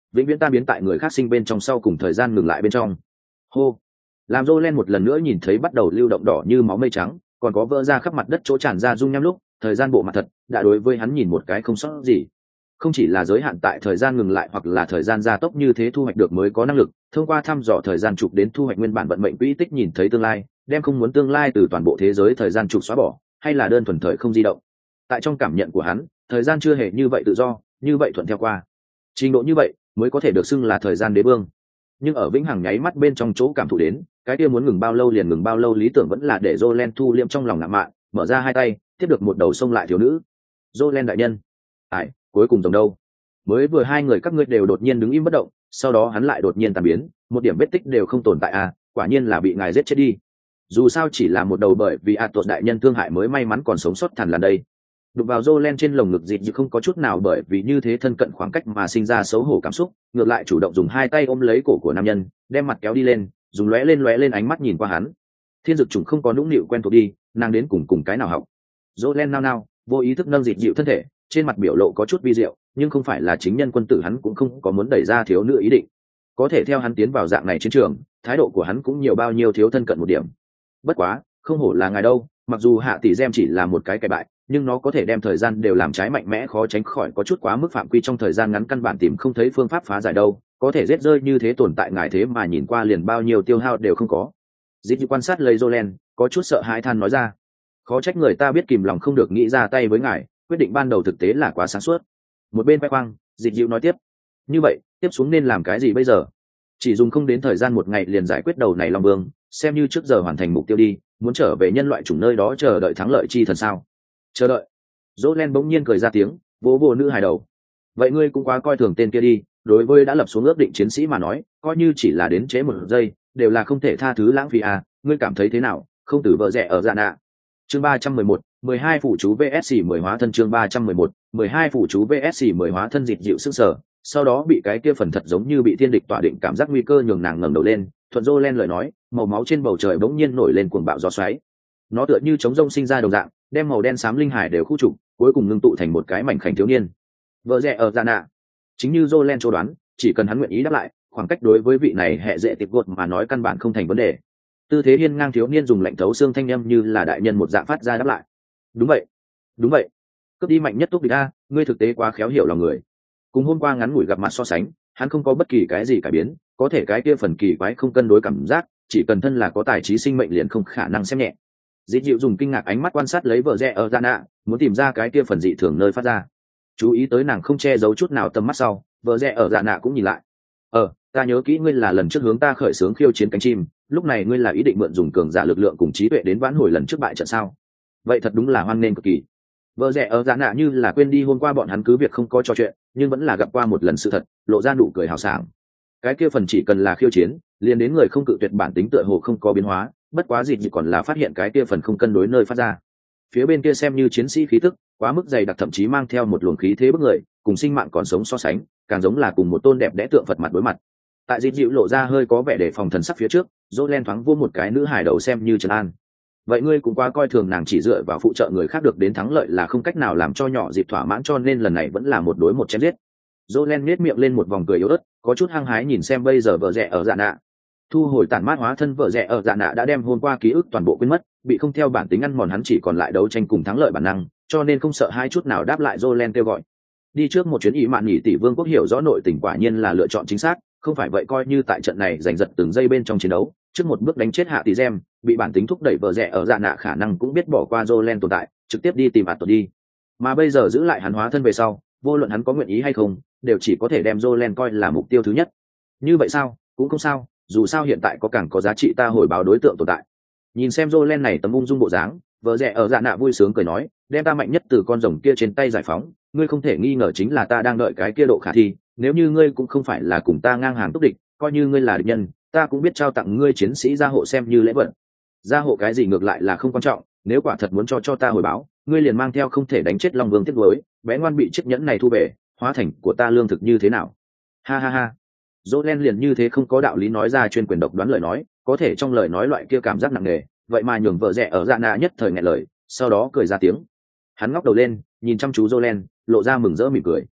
vĩnh viễn tan biến tại người khác sinh bên trong, sau cùng thời gian ngừng lại bên trong. Hô. Làm Jolen một lần nữa nhìn thấy bắt đầu lưu động đỏ như máu mây trắng, còn có vỡ ra khắp mặt đất chỗ tràn ra dung nham lúc, thời gian bộ mặt thật đã đối với hắn nhìn một cái không sót gì. Không chỉ là giới hạn tại thời gian ngừng lại hoặc là thời gian gia tốc như thế thu hoạch được mới có năng lực, thông qua thăm dò thời gian trục đến thu hoạch nguyên bản vận mệnh quỹ tích, nhìn thấy tương lai, đem không muốn tương lai từ toàn bộ thế giới thời gian trục xóa bỏ, hay là đơn thuần thời không di động. Tại trong cảm nhận của hắn, thời gian chưa hề như vậy tự do, như vậy thuận theo qua. Trình độ như vậy mới có thể được xưng là thời gian đế vương. Nhưng ở vĩnh hằng nháy mắt bên trong chỗ cảm thụ đến, cái kia muốn ngừng bao lâu liền ngừng bao lâu lý tưởng vẫn là để Jolen thu liêm trong lòng ngạo mạn, mở ra hai tay tiếp được một đầu sông lại thiếu nữ. Jolen đại nhân, ai cuối cùng rồng đâu? Mới vừa hai người các ngươi đều đột nhiên đứng im bất động, sau đó hắn lại đột nhiên tan biến, một điểm vết tích đều không tồn tại à, quả nhiên là bị ngài giết chết đi. Dù sao chỉ là một đầu bởi vì Atos đại nhân thương hại mới may mắn còn sống sót thằn lằn đây. Đụng vào Jolen trên lồng ngực dịt dịt không có chút nào bởi vì như thế thân cận khoảng cách mà sinh ra xấu hổ cảm xúc, ngược lại chủ động dùng hai tay ôm lấy cổ của nam nhân, đem mặt kéo đi lên, dùng lóe lên lóe lên ánh mắt nhìn qua hắn. Thiên dực trùng không có nũng nịu quen thuộc đi, nàng đến cùng cùng cái nào học. Jolen nao nao, vô ý thức nâng dịt dịu thân thể, trên mặt biểu lộ có chút vi diệu, nhưng không phải là chính nhân quân tử, hắn cũng không có muốn đẩy ra thiếu nữ ý định. Có thể theo hắn tiến vào dạng này chiến trường, thái độ của hắn cũng nhiều bao nhiêu thiếu thân cận một điểm. Bất quá, không hổ là ngài đâu, mặc dù hạ tỷ gem chỉ là một cái cải bại, nhưng nó có thể đem thời gian đều làm trái mạnh mẽ, khó tránh khỏi có chút quá mức phạm quy, trong thời gian ngắn căn bản tìm không thấy phương pháp phá giải đâu, có thể giết rơi như thế tồn tại ngài thế mà nhìn qua liền bao nhiêu tiêu hao đều không có. Dịp quan sát lấy Jolen, có chút sợ hãi than nói ra, khó trách người ta biết kìm lòng không được nghĩ ra tay với ngài, quyết định ban đầu thực tế là quá sáng suốt. Một bên khoe khoang, Dịch Dịu nói tiếp, như vậy tiếp xuống nên làm cái gì bây giờ? Chỉ dùng không đến thời gian một ngày liền giải quyết đầu này Long Vương, xem như trước giờ hoàn thành mục tiêu đi, muốn trở về nhân loại chủng nơi đó chờ đợi thắng lợi chi thần sao? Chờ đợi. Jolen bỗng nhiên cười ra tiếng, vỗ vỗ nữ hài đầu. Vậy ngươi cũng quá coi thường tên kia đi, đối với đã lập xuống ước định chiến sĩ mà nói, coi như chỉ là đến chế một giây, đều là không thể tha thứ lãng phí à, ngươi cảm thấy thế nào? Không tử vợ rẻ ở dạ nạ. Chương ba trăm mười một, mười hai phụ chú vê ét xê mười hóa thân, chương ba trăm mười một, mười hai phụ chú vê ét xê mười hóa thân. Dịt dịu sức sở, sau đó bị cái kia phần thật giống như bị thiên địch tỏa định cảm giác nguy cơ nhường nàng ngẩng đầu lên, thuận Jolen lời nói, màu máu trên bầu trời bỗng nhiên nổi lên cuồng bạo gió xoáy. Nó tựa như trống rông sinh ra đồng dạng, đem màu đen xám linh hải đều khu trục, cuối cùng ngưng tụ thành một cái mảnh khảnh thiếu niên. Vợ rẻ ở dạ nạ. Chính như Jolen cho đoán, chỉ cần hắn nguyện ý đáp lại, khoảng cách đối với vị này hệ dễ tiệp gột mà nói căn bản không thành vấn đề. Tư thế hiên ngang thiếu niên dùng lạnh thấu xương thanh âm như là đại nhân một dạng phát ra đáp lại. Đúng vậy, đúng vậy. Cướp đi mạnh nhất túc địch a, ngươi thực tế quá khéo hiểu lòng người. Cùng hôm qua ngắn ngủi gặp mặt so sánh, hắn không có bất kỳ cái gì cải biến, có thể cái kia phần kỳ quái không cân đối cảm giác, chỉ cần thân là có tài trí sinh mệnh liền không khả năng xem nhẹ. Dĩ dịu dùng kinh ngạc ánh mắt quan sát lấy vợ rẽ ở dạ nạ, muốn tìm ra cái kia phần dị thường nơi phát ra. Chú ý tới nàng không che giấu chút nào tầm mắt sau, vợ rẽ ở dạ nạ cũng nhìn lại. Ờ, ta nhớ kỹ ngươi là lần trước hướng ta khởi xướng khiêu chiến cánh chim, lúc này ngươi là ý định mượn dùng cường giả lực lượng cùng trí tuệ đến vãn hồi lần trước bại trận sao? Vậy thật đúng là hoan nghênh cực kỳ. Vợ rẽ ở dạ nạ như là quên đi hôm qua bọn hắn cứ việc không có trò chuyện, nhưng vẫn là gặp qua một lần sự thật, lộ ra nụ cười hào sảng. Cái kia phần chỉ cần là khiêu chiến, liền đến người không cự tuyệt bản tính tựa hồ không có biến hóa, bất quá gì gì còn là phát hiện cái kia phần không cân đối nơi phát ra. Phía bên kia xem như chiến sĩ khí tức quá mức dày đặc, thậm chí mang theo một luồng khí thế bức người, cùng sinh mạng còn sống so sánh, càng giống là cùng một tôn đẹp đẽ tượng Phật mặt đối mặt. Tại dịp dịu lộ ra hơi có vẻ đề phòng thần sắc phía trước, Jolen thoáng vô một cái nữ hài đầu xem như trấn an. Vậy ngươi cũng quá coi thường nàng, chỉ dựa vào phụ trợ người khác được đến thắng lợi là không cách nào làm cho nhỏ dịp thỏa mãn, cho nên lần này vẫn là một đối một chém giết. Jolen nhếch miệng lên một vòng cười yếu ớt, có chút hăng hái nhìn xem bây giờ vợ rẻ ở dạ nạ. Thu hồi tản mát hóa thân, vợ rẻ ở dạ nạ đã đem hôm qua ký ức toàn bộ quên mất, bị không theo bản tính ăn mòn, hắn chỉ còn lại đấu tranh cùng thắng lợi bản năng, cho nên không sợ hai chút nào đáp lại Jolen kêu gọi. Đi trước một chuyến ý mạn nghỉ tỷ vương quốc hiểu rõ nội tình quả nhiên là lựa chọn chính xác, không phải vậy coi như tại trận này giành giật từng giây bên trong chiến đấu, trước một bước đánh chết hạ tỷ gem, bị bản tính thúc đẩy vợ rẻ ở dạ nạ khả năng cũng biết bỏ qua Jolen tồn tại, trực tiếp đi tìm ạt tuột đi. Mà bây giờ giữ lại hắn hóa thân về sau, vô luận hắn có nguyện ý hay không, đều chỉ có thể đem Jolen coi là mục tiêu thứ nhất. Như vậy sao? Cũng không sao, dù sao hiện tại có càng có giá trị ta hồi báo đối tượng tồn tại. Nhìn xem Jolen này tấm ung dung bộ dáng, vợ rẻ ở dạ nạ vui sướng cười nói, đem ta mạnh nhất từ con rồng kia trên tay giải phóng, ngươi không thể nghi ngờ chính là ta đang đợi cái kia độ khả thi, nếu như ngươi cũng không phải là cùng ta ngang hàng túc địch, coi như ngươi là địch nhân, ta cũng biết trao tặng ngươi chiến sĩ gia hộ xem như lễ vật. Gia hộ cái gì ngược lại là không quan trọng, nếu quả thật muốn cho cho ta hồi báo, ngươi liền mang theo không thể đánh chết Long Vương tiếc nuối, bé ngoan bị chiếc nhẫn này thu về, hóa thành của ta lương thực như thế nào? Ha ha ha. Jolen liền như thế không có đạo lý nói ra chuyên quyền độc đoán lời nói, có thể trong lời nói loại kia cảm giác nặng nề, vậy mà nhường vợ rẻ ở dạ nạ nhất thời nghẹn lời, sau đó cười ra tiếng. Hắn ngóc đầu lên, nhìn chăm chú Jolen, lộ ra mừng rỡ mỉm cười.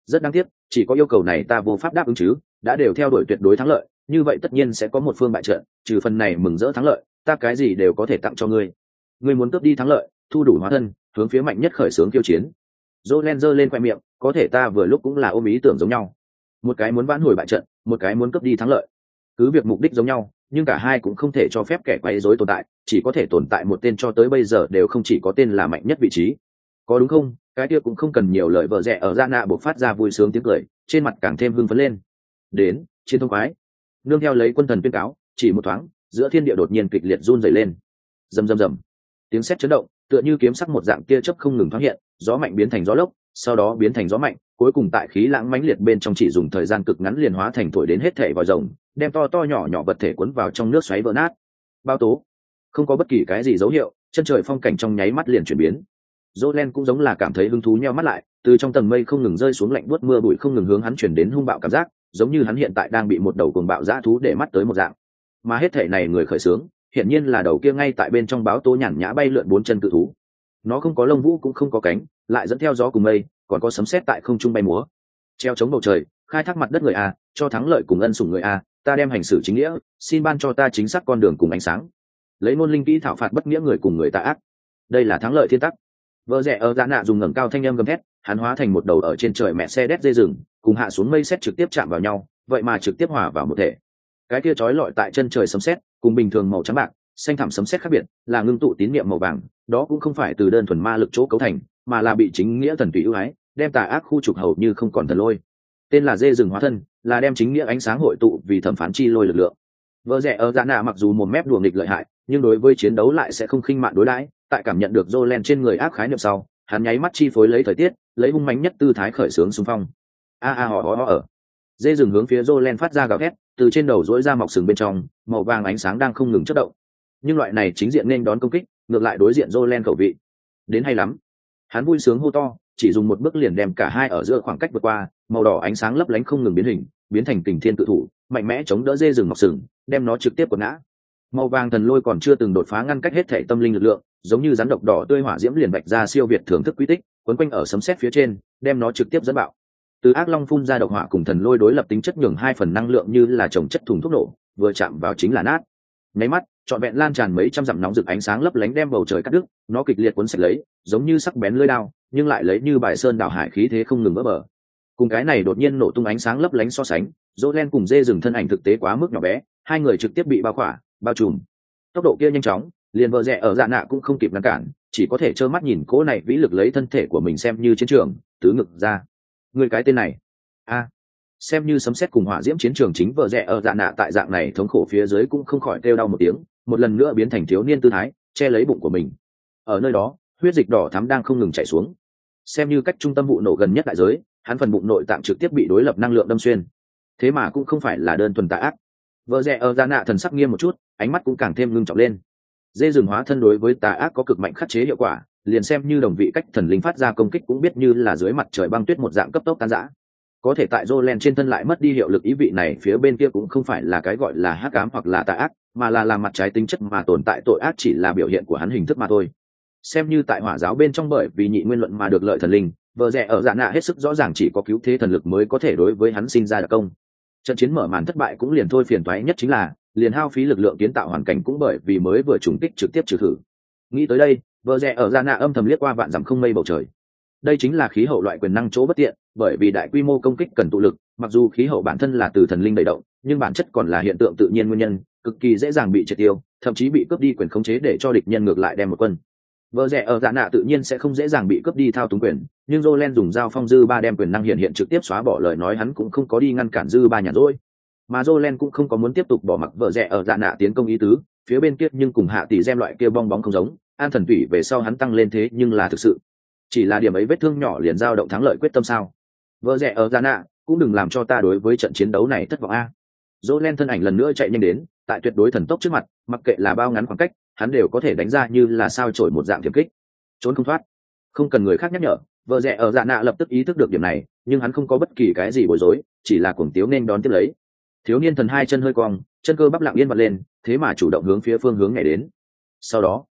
Rất đáng tiếc, chỉ có yêu cầu này ta vô pháp đáp ứng chứ, đã đều theo đuổi tuyệt đối thắng lợi, như vậy tất nhiên sẽ có một phương bại trận, trừ phần này mừng rỡ thắng lợi, ta cái gì đều có thể tặng cho ngươi. Ngươi muốn cướp đi thắng lợi, thu đủ hóa thân, hướng phía mạnh nhất khởi xướng khiêu chiến. Jolen giơ lên khoe miệng, có thể ta vừa lúc cũng là ôm ý tưởng giống nhau. Một cái muốn vãn hồi bại trận, một cái muốn cướp đi thắng lợi. Cứ việc mục đích giống nhau, nhưng cả hai cũng không thể cho phép kẻ quấy rối tồn tại, chỉ có thể tồn tại một tên cho tới bây giờ đều không chỉ có tên là mạnh nhất vị trí. Có đúng không? Cái kia cũng không cần nhiều lời, vợ rẻ ở Dạ Nạ bộc phát ra vui sướng tiếng cười, trên mặt càng thêm hưng phấn lên. Đến, chiến thông quái. Nương theo lấy quân thần tuyên cáo, chỉ một thoáng, giữa thiên địa đột nhiên kịch liệt run rẩy lên. Rầm rầm rầm. Tiếng sét chấn động, tựa như kiếm sắc một dạng tia chớp không ngừng thoáng hiện, gió mạnh biến thành gió lốc, sau đó biến thành gió mạnh, cuối cùng tại khí lãng mãnh liệt bên trong chỉ dùng thời gian cực ngắn liền hóa thành thổi đến hết thảy vòi rồng, đem to to nhỏ nhỏ vật thể cuốn vào trong nước xoáy vỡ nát. Bao tố, không có bất kỳ cái gì dấu hiệu, chân trời phong cảnh trong nháy mắt liền chuyển biến. Jolen cũng giống là cảm thấy hứng thú nheo mắt lại, từ trong tầng mây không ngừng rơi xuống lạnh buốt mưa bụi không ngừng hướng hắn chuyển đến hung bạo cảm giác, giống như hắn hiện tại đang bị một đầu cuồng bạo dã thú để mắt tới một dạng. Mà hết thể này người khởi xướng, hiển nhiên là đầu kia ngay tại bên trong báo tố nhàn nhã bay lượn bốn chân cự thú. Nó không có lông vũ cũng không có cánh, lại dẫn theo gió cùng mây, còn có sấm sét tại không trung bay múa. Treo chống bầu trời, khai thác mặt đất người a, cho thắng lợi cùng ân sủng người a, ta đem hành xử chính nghĩa, xin ban cho ta chính xác con đường cùng ánh sáng. Lấy ngôn linh kỹ thảo phạt bất nghĩa người cùng người ta ác. Đây là thắng lợi thiên tắc. Vợ rẻ ở Dạ Nạ dùng ngẩng cao thanh âm gầm thét, hắn hóa thành một đầu ở trên trời mẹ xe đét dây rừng, cùng hạ xuống mây sét trực tiếp chạm vào nhau, vậy mà trực tiếp hòa vào một thể. Cái kia chói lọi tại chân trời sấm sét, cùng bình thường màu trắng bạc, xanh thẳm sấm sét khác biệt, là ngưng tụ tín niệm màu vàng, đó cũng không phải từ đơn thuần ma lực chỗ cấu thành, mà là bị chính nghĩa thần tùy ưu ái, đem tà ác khu trục hầu như không còn thần lôi. Tên là dê rừng hóa thân, là đem chính nghĩa ánh sáng hội tụ vì thẩm phán chi lôi lực lượng. Vợ rẻ ở Dạ Nạ mặc dù một mép đùa nghịch lợi hại, nhưng đối với chiến đấu lại sẽ không khinh mạn đối đãi, tại cảm nhận được Jolen trên người ác khái niệm sau, hắn nháy mắt chi phối lấy thời tiết, lấy hung mãnh nhất tư thái khởi xướng xung phong. A a họ họ ở. Dê rừng hướng phía Jolen phát ra gào thét, từ trên đầu rỗi ra mọc sừng bên trong, màu vàng ánh sáng đang không ngừng chớp động. Nhưng loại này chính diện nên đón công kích, ngược lại đối diện Jolen khẩu vị. Đến hay lắm. Hắn vui sướng hô to, chỉ dùng một bước liền đem cả hai ở giữa khoảng cách vượt qua, màu đỏ ánh sáng lấp lánh không ngừng biến hình, biến thành kình thiên cự thủ, mạnh mẽ chống đỡ dê rừng mọc sừng, đem nó trực tiếp quật ngã. Màu vàng thần lôi còn chưa từng đột phá ngăn cách hết thể tâm linh lực lượng, giống như rắn độc đỏ tươi hỏa diễm liền bạch ra siêu việt thưởng thức quy tích, quấn quanh ở sấm sét phía trên, đem nó trực tiếp dẫn bạo. Từ ác long phun ra độc hỏa cùng thần lôi đối lập tính chất nhường hai phần năng lượng như là chồng chất thùng thuốc nổ, vừa chạm vào chính là nát. Nháy mắt, trọn vẹn lan tràn mấy trăm dặm nóng rực ánh sáng lấp lánh đem bầu trời cắt đứt, nó kịch liệt cuốn sạch lấy, giống như sắc bén lưỡi dao, nhưng lại lấy như bài sơn đảo hải khí thế không ngừng vỡ bờ. Cùng cái này đột nhiên nổ tung ánh sáng lấp lánh so sánh, Jolen cùng dê rừng thân ảnh thực tế quá mức nhỏ bé, hai người trực tiếp bị bao khỏa, bao trùm. Tốc độ kia nhanh chóng, liền vợ rẽ ở Dạ Nạ cũng không kịp ngăn cản, chỉ có thể trơ mắt nhìn cỗ này vĩ lực lấy thân thể của mình xem như chiến trường, tứ ngực ra. Người cái tên này, a, à, xem như sấm sét cùng hỏa diễm chiến trường chính vợ rẽ ở Dạ Nạ tại dạng này thống khổ phía dưới cũng không khỏi kêu đau một tiếng, một lần nữa biến thành thiếu niên tư thái, che lấy bụng của mình. Ở nơi đó, huyết dịch đỏ thắm đang không ngừng chảy xuống. Xem như cách trung tâm vụ nổ gần nhất đại giới, hắn phần bụng nội tạng trực tiếp bị đối lập năng lượng đâm xuyên. Thế mà cũng không phải là đơn thuần tà ác. Vợ rẽ ở Dạ Nạ thần sắc nghiêm một chút, ánh mắt cũng càng thêm ngưng trọng lên. Dê rừng hóa thân đối với tà ác có cực mạnh khắc chế hiệu quả, liền xem như đồng vị cách thần linh phát ra công kích cũng biết như là dưới mặt trời băng tuyết một dạng cấp tốc tan rã. Có thể tại Jolen trên thân lại mất đi hiệu lực, ý vị này phía bên kia cũng không phải là cái gọi là hắc ám hoặc là tà ác, mà là làm mặt trái tính chất mà tồn tại tội ác chỉ là biểu hiện của hắn hình thức mà thôi. Xem như tại hỏa giáo bên trong bởi vì nhị nguyên luận mà được lợi thần linh, vợ rẽ ở Dạ Nạ hết sức rõ ràng chỉ có cứu thế thần lực mới có thể đối với hắn sinh ra đặc công. Trận chiến mở màn thất bại cũng liền thôi, phiền toái nhất chính là liền hao phí lực lượng kiến tạo hoàn cảnh cũng bởi vì mới vừa trùng kích trực tiếp trừ thử. Nghĩ tới đây, vợ rẽ ở Dạ Nạ âm thầm liếc qua vạn dặm không mây bầu trời. Đây chính là khí hậu loại quyền năng chỗ bất tiện, bởi vì đại quy mô công kích cần tụ lực, mặc dù khí hậu bản thân là từ thần linh đẩy động, nhưng bản chất còn là hiện tượng tự nhiên nguyên nhân, cực kỳ dễ dàng bị triệt tiêu, thậm chí bị cướp đi quyền khống chế để cho địch nhân ngược lại đem một quân. Vợ rẽ ở Dạ Nạ tự nhiên sẽ không dễ dàng bị cướp đi thao túng quyền, nhưng Jolen dùng dao phong dư ba đem quyền năng hiện hiện trực tiếp xóa bỏ, lời nói hắn cũng không có đi ngăn cản dư ba nhàn rỗi. Mà Jolen cũng không có muốn tiếp tục bỏ mặc vợ rẽ ở Dạ Nạ tiến công ý tứ, phía bên kia nhưng cùng hạ tỷ gem loại kia bong bóng không giống, an thần thủy về sau hắn tăng lên thế nhưng là thực sự. Chỉ là điểm ấy vết thương nhỏ liền dao động thắng lợi quyết tâm sao? Vợ rẽ ở Dạ Nạ, cũng đừng làm cho ta đối với trận chiến đấu này thất vọng a. Jolen thân ảnh lần nữa chạy nhanh đến, tại tuyệt đối thần tốc trước mặt, mặc kệ là bao ngắn khoảng cách, hắn đều có thể đánh ra như là sao chổi một dạng tiềm kích, trốn không thoát. Không cần người khác nhắc nhở, vợ rẽ ở Dạ Nạ lập tức ý thức được điểm này, nhưng hắn không có bất kỳ cái gì bối rối, chỉ là cuồng tiếu nên đón tiếp lấy. Thiếu niên thần hai chân hơi cong, chân cơ bắp lặng yên vặn lên, thế mà chủ động hướng phía phương hướng nhảy đến. Sau đó,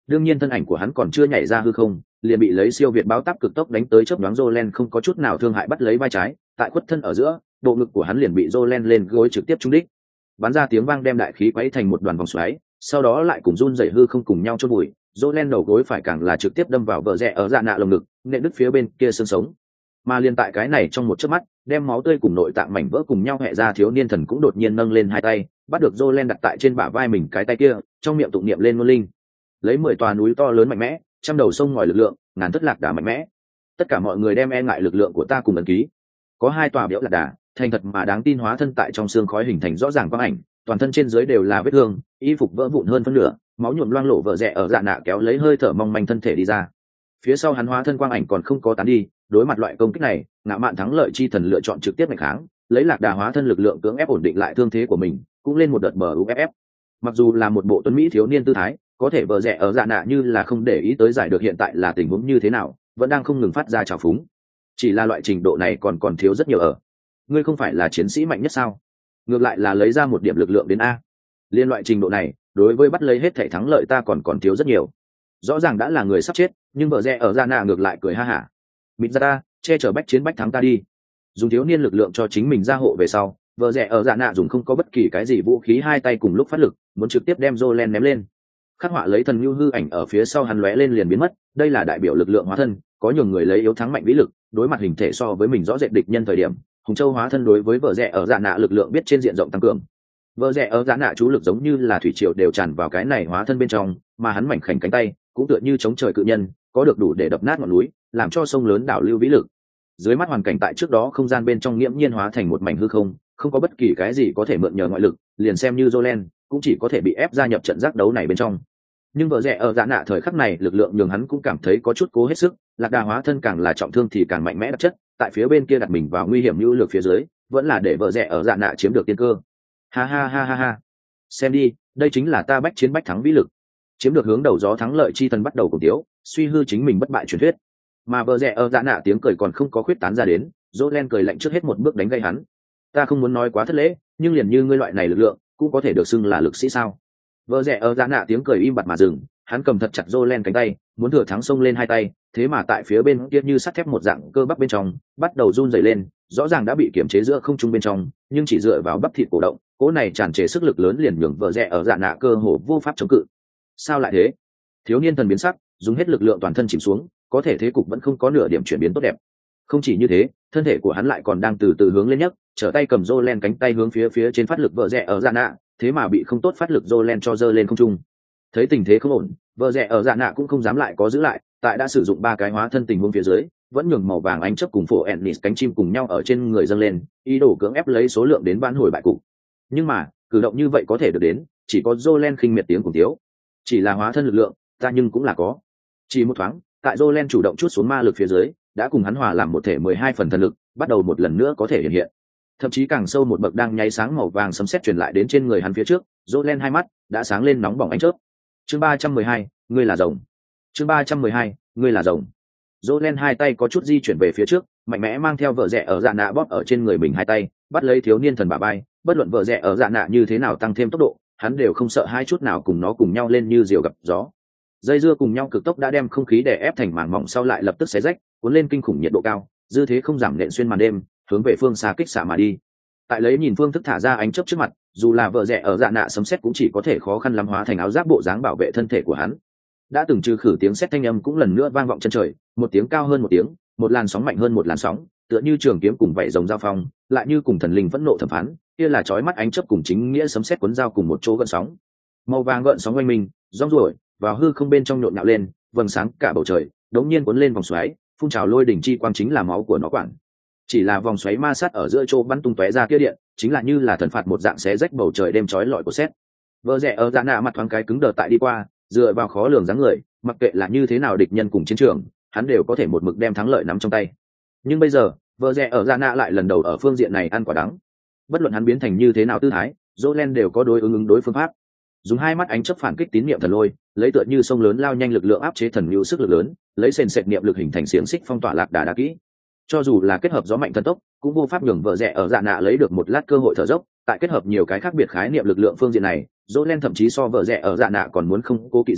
đương nhiên thân ảnh của hắn còn chưa nhảy ra hư không, liền bị lấy siêu việt báo táp cực tốc đánh tới chớp nhoáng Jolen không có chút nào thương hại bắt lấy vai trái, tại khuất thân ở giữa, bộ ngực của hắn liền bị Jolen lên gối trực tiếp trúng đích. Bắn ra tiếng vang đem đại khí quấy thành một đoàn vòng xoáy, sau đó lại cùng run rẩy hư không cùng nhau chôn bụi, Jolen đầu gối phải càng là trực tiếp đâm vào vợ rẽ ở dạ nạ lồng ngực, nện đứt phía bên kia xương sống. Mà liền tại cái này trong một chớp mắt, đem máu tươi cùng nội tạng mảnh vỡ cùng nhau hẹ ra thiếu niên thần cũng đột nhiên nâng lên hai tay, bắt được Jolen đặt tại trên bả vai mình cái tay kia, trong miệng tụng niệm lên ngôn linh. Lấy mười tòa núi to lớn mạnh mẽ, trăm đầu sông ngòi lực lượng, ngàn thất lạc đà mạnh mẽ. Tất cả mọi người đem e ngại lực lượng của ta cùng ấn ký. Có hai tòa biểu lạc đà, thành thật mà đáng tin hóa thân tại trong xương khói hình thành rõ ràng quang ảnh, toàn thân trên dưới đều là vết thương, y phục vỡ vụn hơn phân nửa, máu nhuộm loang lổ vợ rẽ ở dạ nạ kéo lấy hơi thở mong manh thân thể đi ra. Phía sau hắn hóa thân quang ảnh còn không có tán đi, đối mặt loại công kích này, ngạo mạn thắng lợi chi thần lựa chọn trực tiếp nghịch kháng, lấy lạc đà hóa thân lực lượng cưỡng ép ổn định lại thương thế của mình, cũng lên một đợt bờ u ép ép. Mặc dù là một bộ tuấn mỹ thiếu niên tư thái, có thể vợ rẽ ở dạ nạ như là không để ý tới giải được hiện tại là tình huống như thế nào, vẫn đang không ngừng phát ra trào phúng. Chỉ là loại trình độ này còn còn thiếu rất nhiều ở. Ngươi không phải là chiến sĩ mạnh nhất sao? Ngược lại là lấy ra một điểm lực lượng đến a. Liên loại trình độ này, đối với bắt lấy hết thể thắng lợi ta còn còn thiếu rất nhiều. Rõ ràng đã là người sắp chết, nhưng vợ rẽ ở dạ nạ ngược lại cười ha hả. Mịt ra ta, che chở bách chiến bách thắng ta đi. Dùng thiếu niên lực lượng cho chính mình ra hộ về sau, vợ rẽ ở dạ nạ dùng không có bất kỳ cái gì vũ khí hai tay cùng lúc phát lực, muốn trực tiếp đem Jolen ném lên. Khắc họa lấy thần lưu hư ảnh ở phía sau hắn lóe lên liền biến mất, đây là đại biểu lực lượng hóa thân, có nhiều người lấy yếu thắng mạnh vĩ lực, đối mặt hình thể so với mình rõ rệt địch nhân thời điểm, hùng châu hóa thân đối với vợ rẽ ở dạ nạ lực lượng biết trên diện rộng tăng cường. Vợ rẽ ở dạ nạ chú lực giống như là thủy triều đều tràn vào cái này hóa thân bên trong, mà hắn mảnh khảnh cánh tay cũng tựa như chống trời cự nhân, có được đủ để đập nát ngọn núi, làm cho sông lớn đảo lưu vĩ lực. Dưới mắt hoàn cảnh tại trước đó không gian bên trong nghiễm nhiên hóa thành một mảnh hư không, không có bất kỳ cái gì có thể mượn nhờ ngoại lực, liền xem như Jolen cũng chỉ có thể bị ép gia nhập trận giác đấu này bên trong. Nhưng vợ rẽ ở dạ nạ thời khắc này lực lượng nhường hắn cũng cảm thấy có chút cố hết sức, lạc đà hóa thân càng là trọng thương thì càng mạnh mẽ đặc chất, tại phía bên kia đặt mình vào nguy hiểm hữu lực phía dưới, vẫn là để vợ rẽ ở dạ nạ chiếm được tiên cơ. Ha ha ha ha ha, xem đi, đây chính là ta bách chiến bách thắng vĩ lực, chiếm được hướng đầu gió thắng lợi chi thần bắt đầu cùng tiếu, suy hư chính mình bất bại truyền thuyết. Mà vợ rẽ ở dạ nạ tiếng cười còn không có khuyết tán ra đến, Jolen cười lạnh trước hết một bước đánh gây hắn. Ta không muốn nói quá thất lễ, nhưng liền như ngươi loại này lực lượng cũng có thể được xưng là lực sĩ sao? Vợ rẽ ở dạ nạ tiếng cười im bặt mà dừng, hắn cầm thật chặt Jolen cánh tay, muốn thừa thắng xông lên hai tay, thế mà tại phía bên kia như sắt thép một dạng cơ bắp bên trong bắt đầu run rẩy lên, rõ ràng đã bị kiềm chế giữa không trung bên trong, nhưng chỉ dựa vào bắp thịt cổ động, cỗ này tràn trề sức lực lớn liền nhường vợ rẽ ở dạ nạ cơ hồ vô pháp chống cự. Sao lại thế? Thiếu niên thần biến sắc, dùng hết lực lượng toàn thân chìm xuống, có thể thế cục vẫn không có nửa điểm chuyển biến tốt đẹp. Không chỉ như thế, thân thể của hắn lại còn đang từ từ hướng lên nhấc, trở tay cầm Jolen cánh tay hướng phía phía trên phát lực vợ rẽ ở dạ nạ, thế mà bị không tốt phát lực Jolen cho giơ lên không trung. Thấy tình thế không ổn, vợ rẽ ở dạ nạ cũng không dám lại có giữ lại, tại đã sử dụng ba cái hóa thân tình huống phía dưới, vẫn nhường màu vàng ánh chớp cùng phổ Ennis cánh chim cùng nhau ở trên người dâng lên, ý đồ cưỡng ép lấy số lượng đến vãn hồi bại cục. Nhưng mà, cử động như vậy có thể được đến, chỉ có Jolen khinh miệt tiếng cùng tiếu. Chỉ là hóa thân lực lượng, ta nhưng cũng là có. Chỉ một thoáng, tại Jolen chủ động chút xuống ma lực phía dưới, đã cùng hắn hòa làm một thể mười hai phần thần lực, bắt đầu một lần nữa có thể hiện hiện. Thậm chí càng sâu một bậc đang nháy sáng màu vàng sấm sét truyền lại đến trên người hắn phía trước, Jolen hai mắt đã sáng lên nóng bỏng ánh chớp. Chương ba trăm mười hai, ngươi là rồng. Chương ba trăm mười hai, ngươi là rồng. Jolen hai tay có chút di chuyển về phía trước, mạnh mẽ mang theo vợ rẽ ở dạ nạ bóp ở trên người mình hai tay, bắt lấy thiếu niên thần bả vai, bất luận vợ rẽ ở dạ nạ như thế nào tăng thêm tốc độ, hắn đều không sợ hai chút nào cùng nó cùng nhau lên như diều gặp gió. Dây dưa cùng nhau cực tốc đã đem không khí đè ép thành mảng mỏng sau lại lập tức xé rách, cuốn lên kinh khủng nhiệt độ cao, dư thế không giảm nện xuyên màn đêm, hướng về phương xa kích xạ mà đi. Tại lấy nhìn phương thức thả ra ánh chớp trước mặt, dù là vợ rẽ ở dạ nạ sấm sét cũng chỉ có thể khó khăn lắm hóa thành áo giáp bộ dáng bảo vệ thân thể của hắn. Đã từng trừ khử tiếng sét thanh âm cũng lần nữa vang vọng chân trời, một tiếng cao hơn một tiếng, một làn sóng mạnh hơn một làn sóng, tựa như trường kiếm cùng vậy rồng giao phong, lại như cùng thần linh phẫn nộ thẩm phán, kia là chói mắt ánh chớp cùng chính nghĩa sấm sét cuốn dao cùng một chỗ gợn sóng. Màu vàng gợn sóng quanh mình, rong ruổi, vào hư không bên trong nhộn nhạo lên, vầng sáng cả bầu trời, đống nhiên cuốn lên vòng xoáy, phun trào lôi đỉnh chi quang chính là máu của nó quản. Chỉ là vòng xoáy ma sát ở giữa chỗ bắn tung tóe ra kia điện, chính là như là thần phạt một dạng xé rách bầu trời đêm chói lọi của sét. Vợ rẽ ở dạ nạ mặt thoáng cái cứng đờ tại đi qua, dựa vào khó lường dáng người, mặc kệ là như thế nào địch nhân cùng chiến trường, hắn đều có thể một mực đem thắng lợi nắm trong tay. Nhưng bây giờ, vợ rẽ ở dạ nạ lại lần đầu ở phương diện này ăn quả đắng. Bất luận hắn biến thành như thế nào tư thái, Jolen đều có đối ứng ứng đối phương pháp. Dùng hai mắt ánh chớp phản kích tín niệm thần lôi, lấy tựa như sông lớn lao nhanh lực lượng áp chế thần lưu sức lực lớn, lấy sền sệt niệm lực hình thành xiềng xích phong tỏa lạc đà đá kỹ. Cho dù là kết hợp gió mạnh thần tốc, cũng vô pháp nhường vợ rẽ ở dạ nạ lấy được một lát cơ hội thở dốc. Tại kết hợp nhiều cái khác biệt khái niệm lực lượng phương diện này, Jolen thậm chí so vợ rẽ ở dạ nạ còn muốn không cố kỵ gì,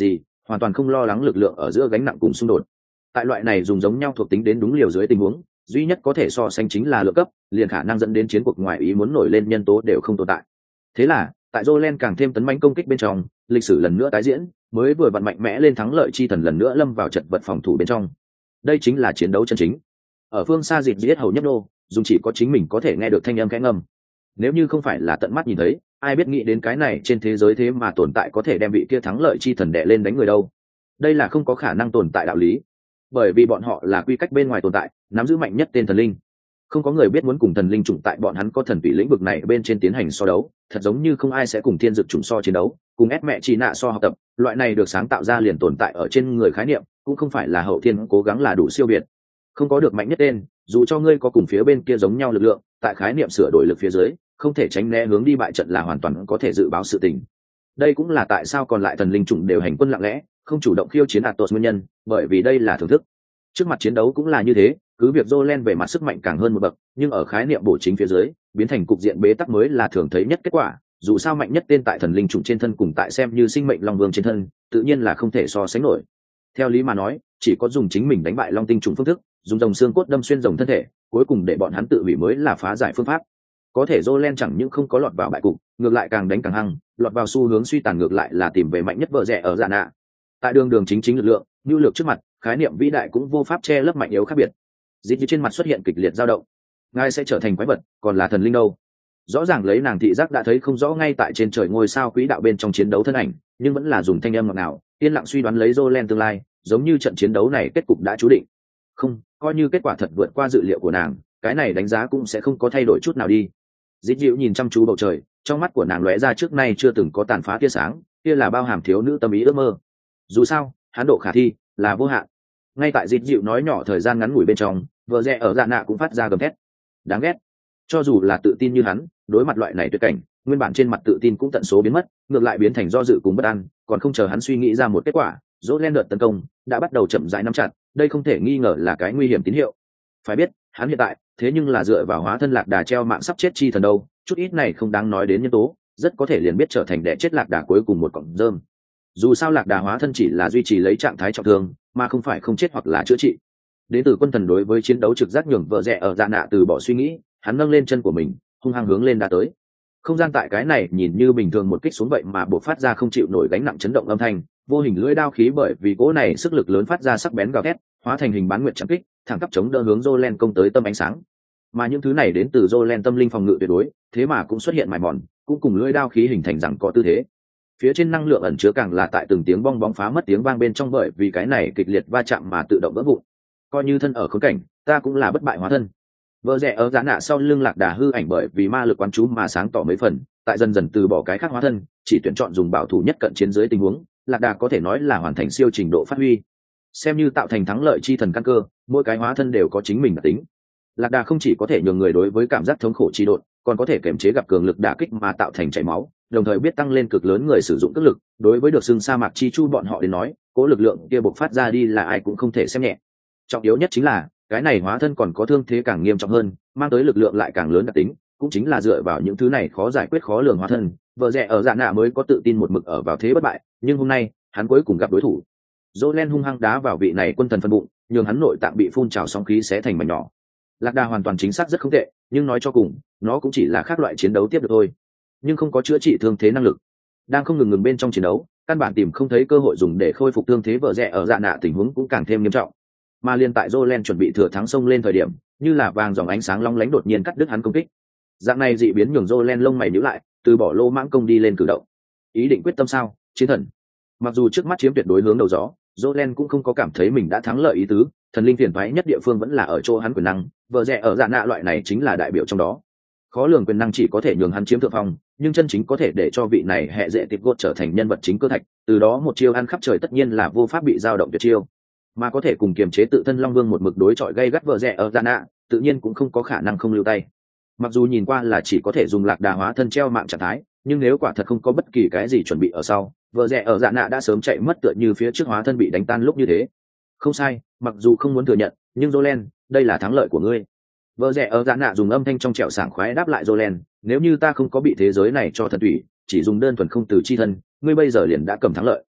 hoàn toàn không lo lắng lực lượng ở giữa gánh nặng cùng xung đột. Tại loại này dùng giống nhau thuộc tính đến đúng liều dưới tình huống, duy nhất có thể so sánh chính là lượng cấp, liền khả năng dẫn đến chiến cuộc ngoài ý muốn nổi lên nhân tố đều không tồn tại. Thế là, tại Jolen càng thêm tấn mãnh công kích bên trong, lịch sử lần nữa tái diễn, mới vừa vặn mạnh mẽ lên thắng lợi chi thần lần nữa lâm vào trận vật phòng thủ bên trong. Đây chính là chiến đấu chân chính. Ở phương xa dịp giết hầu nhấp nô, dùng chỉ có chính mình có thể nghe được thanh âm khẽ ngâm. Nếu như không phải là tận mắt nhìn thấy, ai biết nghĩ đến cái này trên thế giới thế mà tồn tại có thể đem vị kia thắng lợi chi thần đè lên đánh người đâu. Đây là không có khả năng tồn tại đạo lý, bởi vì bọn họ là quy cách bên ngoài tồn tại, nắm giữ mạnh nhất tên thần linh. Không có người biết muốn cùng thần linh chủng tại bọn hắn có thần vị lĩnh vực này bên trên tiến hành so đấu, thật giống như không ai sẽ cùng thiên dược chủng so chiến đấu, cùng ép mẹ chỉ nạ so học tập, loại này được sáng tạo ra liền tồn tại ở trên người khái niệm, cũng không phải là hậu thiên cố gắng là đủ siêu việt. Không có được mạnh nhất tên, dù cho ngươi có cùng phía bên kia giống nhau lực lượng, tại khái niệm sửa đổi lực phía dưới, không thể tránh né hướng đi bại trận là hoàn toàn có thể dự báo sự tình. Đây cũng là tại sao còn lại thần linh chủng đều hành quân lặng lẽ, không chủ động khiêu chiến Atos nguyên nhân, bởi vì đây là thưởng thức. Trước mặt chiến đấu cũng là như thế, cứ việc Jolen về mặt sức mạnh càng hơn một bậc, nhưng ở khái niệm bổ chính phía dưới, biến thành cục diện bế tắc mới là thường thấy nhất kết quả. Dù sao mạnh nhất tên tại thần linh chủng trên thân cùng tại xem như sinh mệnh long vương trên thân, tự nhiên là không thể so sánh nổi. Theo lý mà nói, chỉ có dùng chính mình đánh bại long tinh chủng phương thức, dùng dòng xương cốt đâm xuyên dòng thân thể, cuối cùng để bọn hắn tự hủy mới là phá giải phương pháp. Có thể Jolen chẳng những không có lọt vào bại cục, ngược lại càng đánh càng hăng, lọt vào xu hướng suy tàn ngược lại là tìm về mạnh nhất vợ rẻ ở dạ nạ. Tại đường đường chính chính lực lượng, nhu lược trước mặt, khái niệm vĩ đại cũng vô pháp che lấp mạnh yếu khác biệt. Dịp trên mặt xuất hiện kịch liệt dao động. Ngài sẽ trở thành quái vật, còn là thần linh đâu? Rõ ràng lấy nàng thị giác đã thấy không rõ ngay tại trên trời ngôi sao quỹ đạo bên trong chiến đấu thân ảnh, nhưng vẫn là dùng thanh âm ngọt ngào, yên lặng suy đoán lấy Jolen tương lai, giống như trận chiến đấu này kết cục đã chú định. Không, coi như kết quả thật vượt qua dự liệu của nàng, cái này đánh giá cũng sẽ không có thay đổi chút nào đi. Dịp dịu nhìn chăm chú bầu trời, trong mắt của nàng lóe ra trước nay chưa từng có tàn phá tia sáng, kia là bao hàm thiếu nữ tâm ý ước mơ. Dù sao, hắn độ khả thi là vô hạn. Ngay tại dịp dịu nói nhỏ thời gian ngắn ngủi bên trong, vợ rẽ ở dạ nạ cũng phát ra gầm thét. Đáng ghét. Cho dù là tự tin như hắn, đối mặt loại này tuyệt cảnh, nguyên bản trên mặt tự tin cũng tận số biến mất, ngược lại biến thành do dự cùng bất an, còn không chờ hắn suy nghĩ ra một kết quả, dỗ len đợt tấn công đã bắt đầu chậm rãi nắm chặt, đây không thể nghi ngờ là cái nguy hiểm tín hiệu. Phải biết, hắn hiện tại thế nhưng là dựa vào hóa thân lạc đà treo mạng sắp chết chi thần đâu, chút ít này không đáng nói đến nhân tố, rất có thể liền biết trở thành đẻ chết lạc đà cuối cùng một cọng rơm. Dù sao lạc đà hóa thân chỉ là duy trì lấy trạng thái trọng thương, mà không phải không chết hoặc là chữa trị. Đến từ quân thần đối với chiến đấu trực giác nhường vợ rẽ ở dạ nạ từ bỏ suy nghĩ, hắn nâng lên chân của mình, hung hăng hướng lên đã tới. Không gian tại cái này nhìn như bình thường một kích xuống vậy mà buộc phát ra không chịu nổi gánh nặng chấn động âm thanh, vô hình lưỡi đao khí bởi vì cỗ này sức lực lớn phát ra sắc bén gào thét, hóa thành hình bán nguyệt chạm kích, thẳng tắp chống đỡ hướng Jolen công tới tâm ánh sáng. Mà những thứ này đến từ Jolen tâm linh phòng ngự tuyệt đối, thế mà cũng xuất hiện mài mòn, cũng cùng lưỡi đao khí hình thành rằng có tư thế. Phía trên năng lượng ẩn chứa càng là tại từng tiếng bong bóng phá mất tiếng vang bên trong, bởi vì cái này kịch liệt va chạm mà tự động vỡ vụn. Coi như thân ở khốn cảnh, ta cũng là bất bại hóa thân. Vợ rẽ ở giá nạ sau lưng lạc đà hư ảnh bởi vì ma lực quán chú mà sáng tỏ mấy phần, tại dần dần từ bỏ cái khác hóa thân, chỉ tuyển chọn dùng bảo thủ nhất cận chiến dưới tình huống, lạc đà có thể nói là hoàn thành siêu trình độ phát huy. Xem như tạo thành thắng lợi chi thần căn cơ, mỗi cái hóa thân đều có chính mình đặc tính. Lạc đà không chỉ có thể nhường người đối với cảm giác thống khổ chi độn, còn có thể kiềm chế gặp cường lực đả kích mà tạo thành chảy máu, đồng thời biết tăng lên cực lớn người sử dụng cước lực. Đối với được xưng sa mạc chi chu bọn họ đến nói, cố lực lượng kia bộc phát ra đi là ai cũng không thể xem nhẹ. Trọng yếu nhất chính là cái này hóa thân còn có thương thế càng nghiêm trọng hơn, mang tới lực lượng lại càng lớn đặc tính, cũng chính là dựa vào những thứ này khó giải quyết khó lường hóa thân, vợ rẽ ở dạ nạ mới có tự tin một mực ở vào thế bất bại. Nhưng hôm nay hắn cuối cùng gặp đối thủ. Jolen hung hăng đá vào vị này quân thần phân bụng, nhường hắn nội tạng bị phun trào sóng khí xé thành mảnh nhỏ. Lạc đà hoàn toàn chính xác rất không tệ, nhưng nói cho cùng, nó cũng chỉ là khác loại chiến đấu tiếp được thôi, nhưng không có chữa trị thương thế năng lực. Đang không ngừng ngừng bên trong chiến đấu, căn bản tìm không thấy cơ hội dùng để khôi phục thương thế vợ rẽ ở dạ nạ, tình huống cũng càng thêm nghiêm trọng. Mà liên tại Jolen chuẩn bị thừa thắng xông lên thời điểm, như là vàng dòng ánh sáng long lánh đột nhiên cắt đứt hắn công kích. Dạng này dị biến nhường Jolen lông mày nhíu lại, từ bỏ lô mãng công đi lên cử động. Ý định quyết tâm sao, chiến thần. Mặc dù trước mắt chiếm tuyệt đối hướng đầu gió, Jolen cũng không có cảm thấy mình đã thắng lợi ý tứ, thần linh phiền toái nhất địa phương vẫn là ở chỗ hắn quyền năng, vợ rẽ ở dạ nạ loại này chính là đại biểu trong đó. Khó lường quyền năng chỉ có thể nhường hắn chiếm thượng phong, nhưng chân chính có thể để cho vị này hệ dễ tiệp gột trở thành nhân vật chính cơ thạch, từ đó một chiêu ăn khắp trời tất nhiên là vô pháp bị dao động tuyệt chiêu. Mà có thể cùng kiềm chế tự thân long vương một mực đối chọi gây gắt vợ rẽ ở dạ nạ, tự nhiên cũng không có khả năng không lưu tay. Mặc dù nhìn qua là chỉ có thể dùng lạc đà hóa thân treo mạng trạng thái, nhưng nếu quả thật không có bất kỳ cái gì chuẩn bị ở sau, vợ rẽ ở dạ nạ đã sớm chạy mất, tựa như phía trước hóa thân bị đánh tan lúc như thế. Không sai, mặc dù không muốn thừa nhận, nhưng Jolen, đây là thắng lợi của ngươi. Vợ rẽ ở dạ nạ dùng âm thanh trong trẻo sảng khoái đáp lại Jolen, nếu như ta không có bị thế giới này cho thần thủy, chỉ dùng đơn thuần không từ chi thân, ngươi bây giờ liền đã cầm thắng lợi.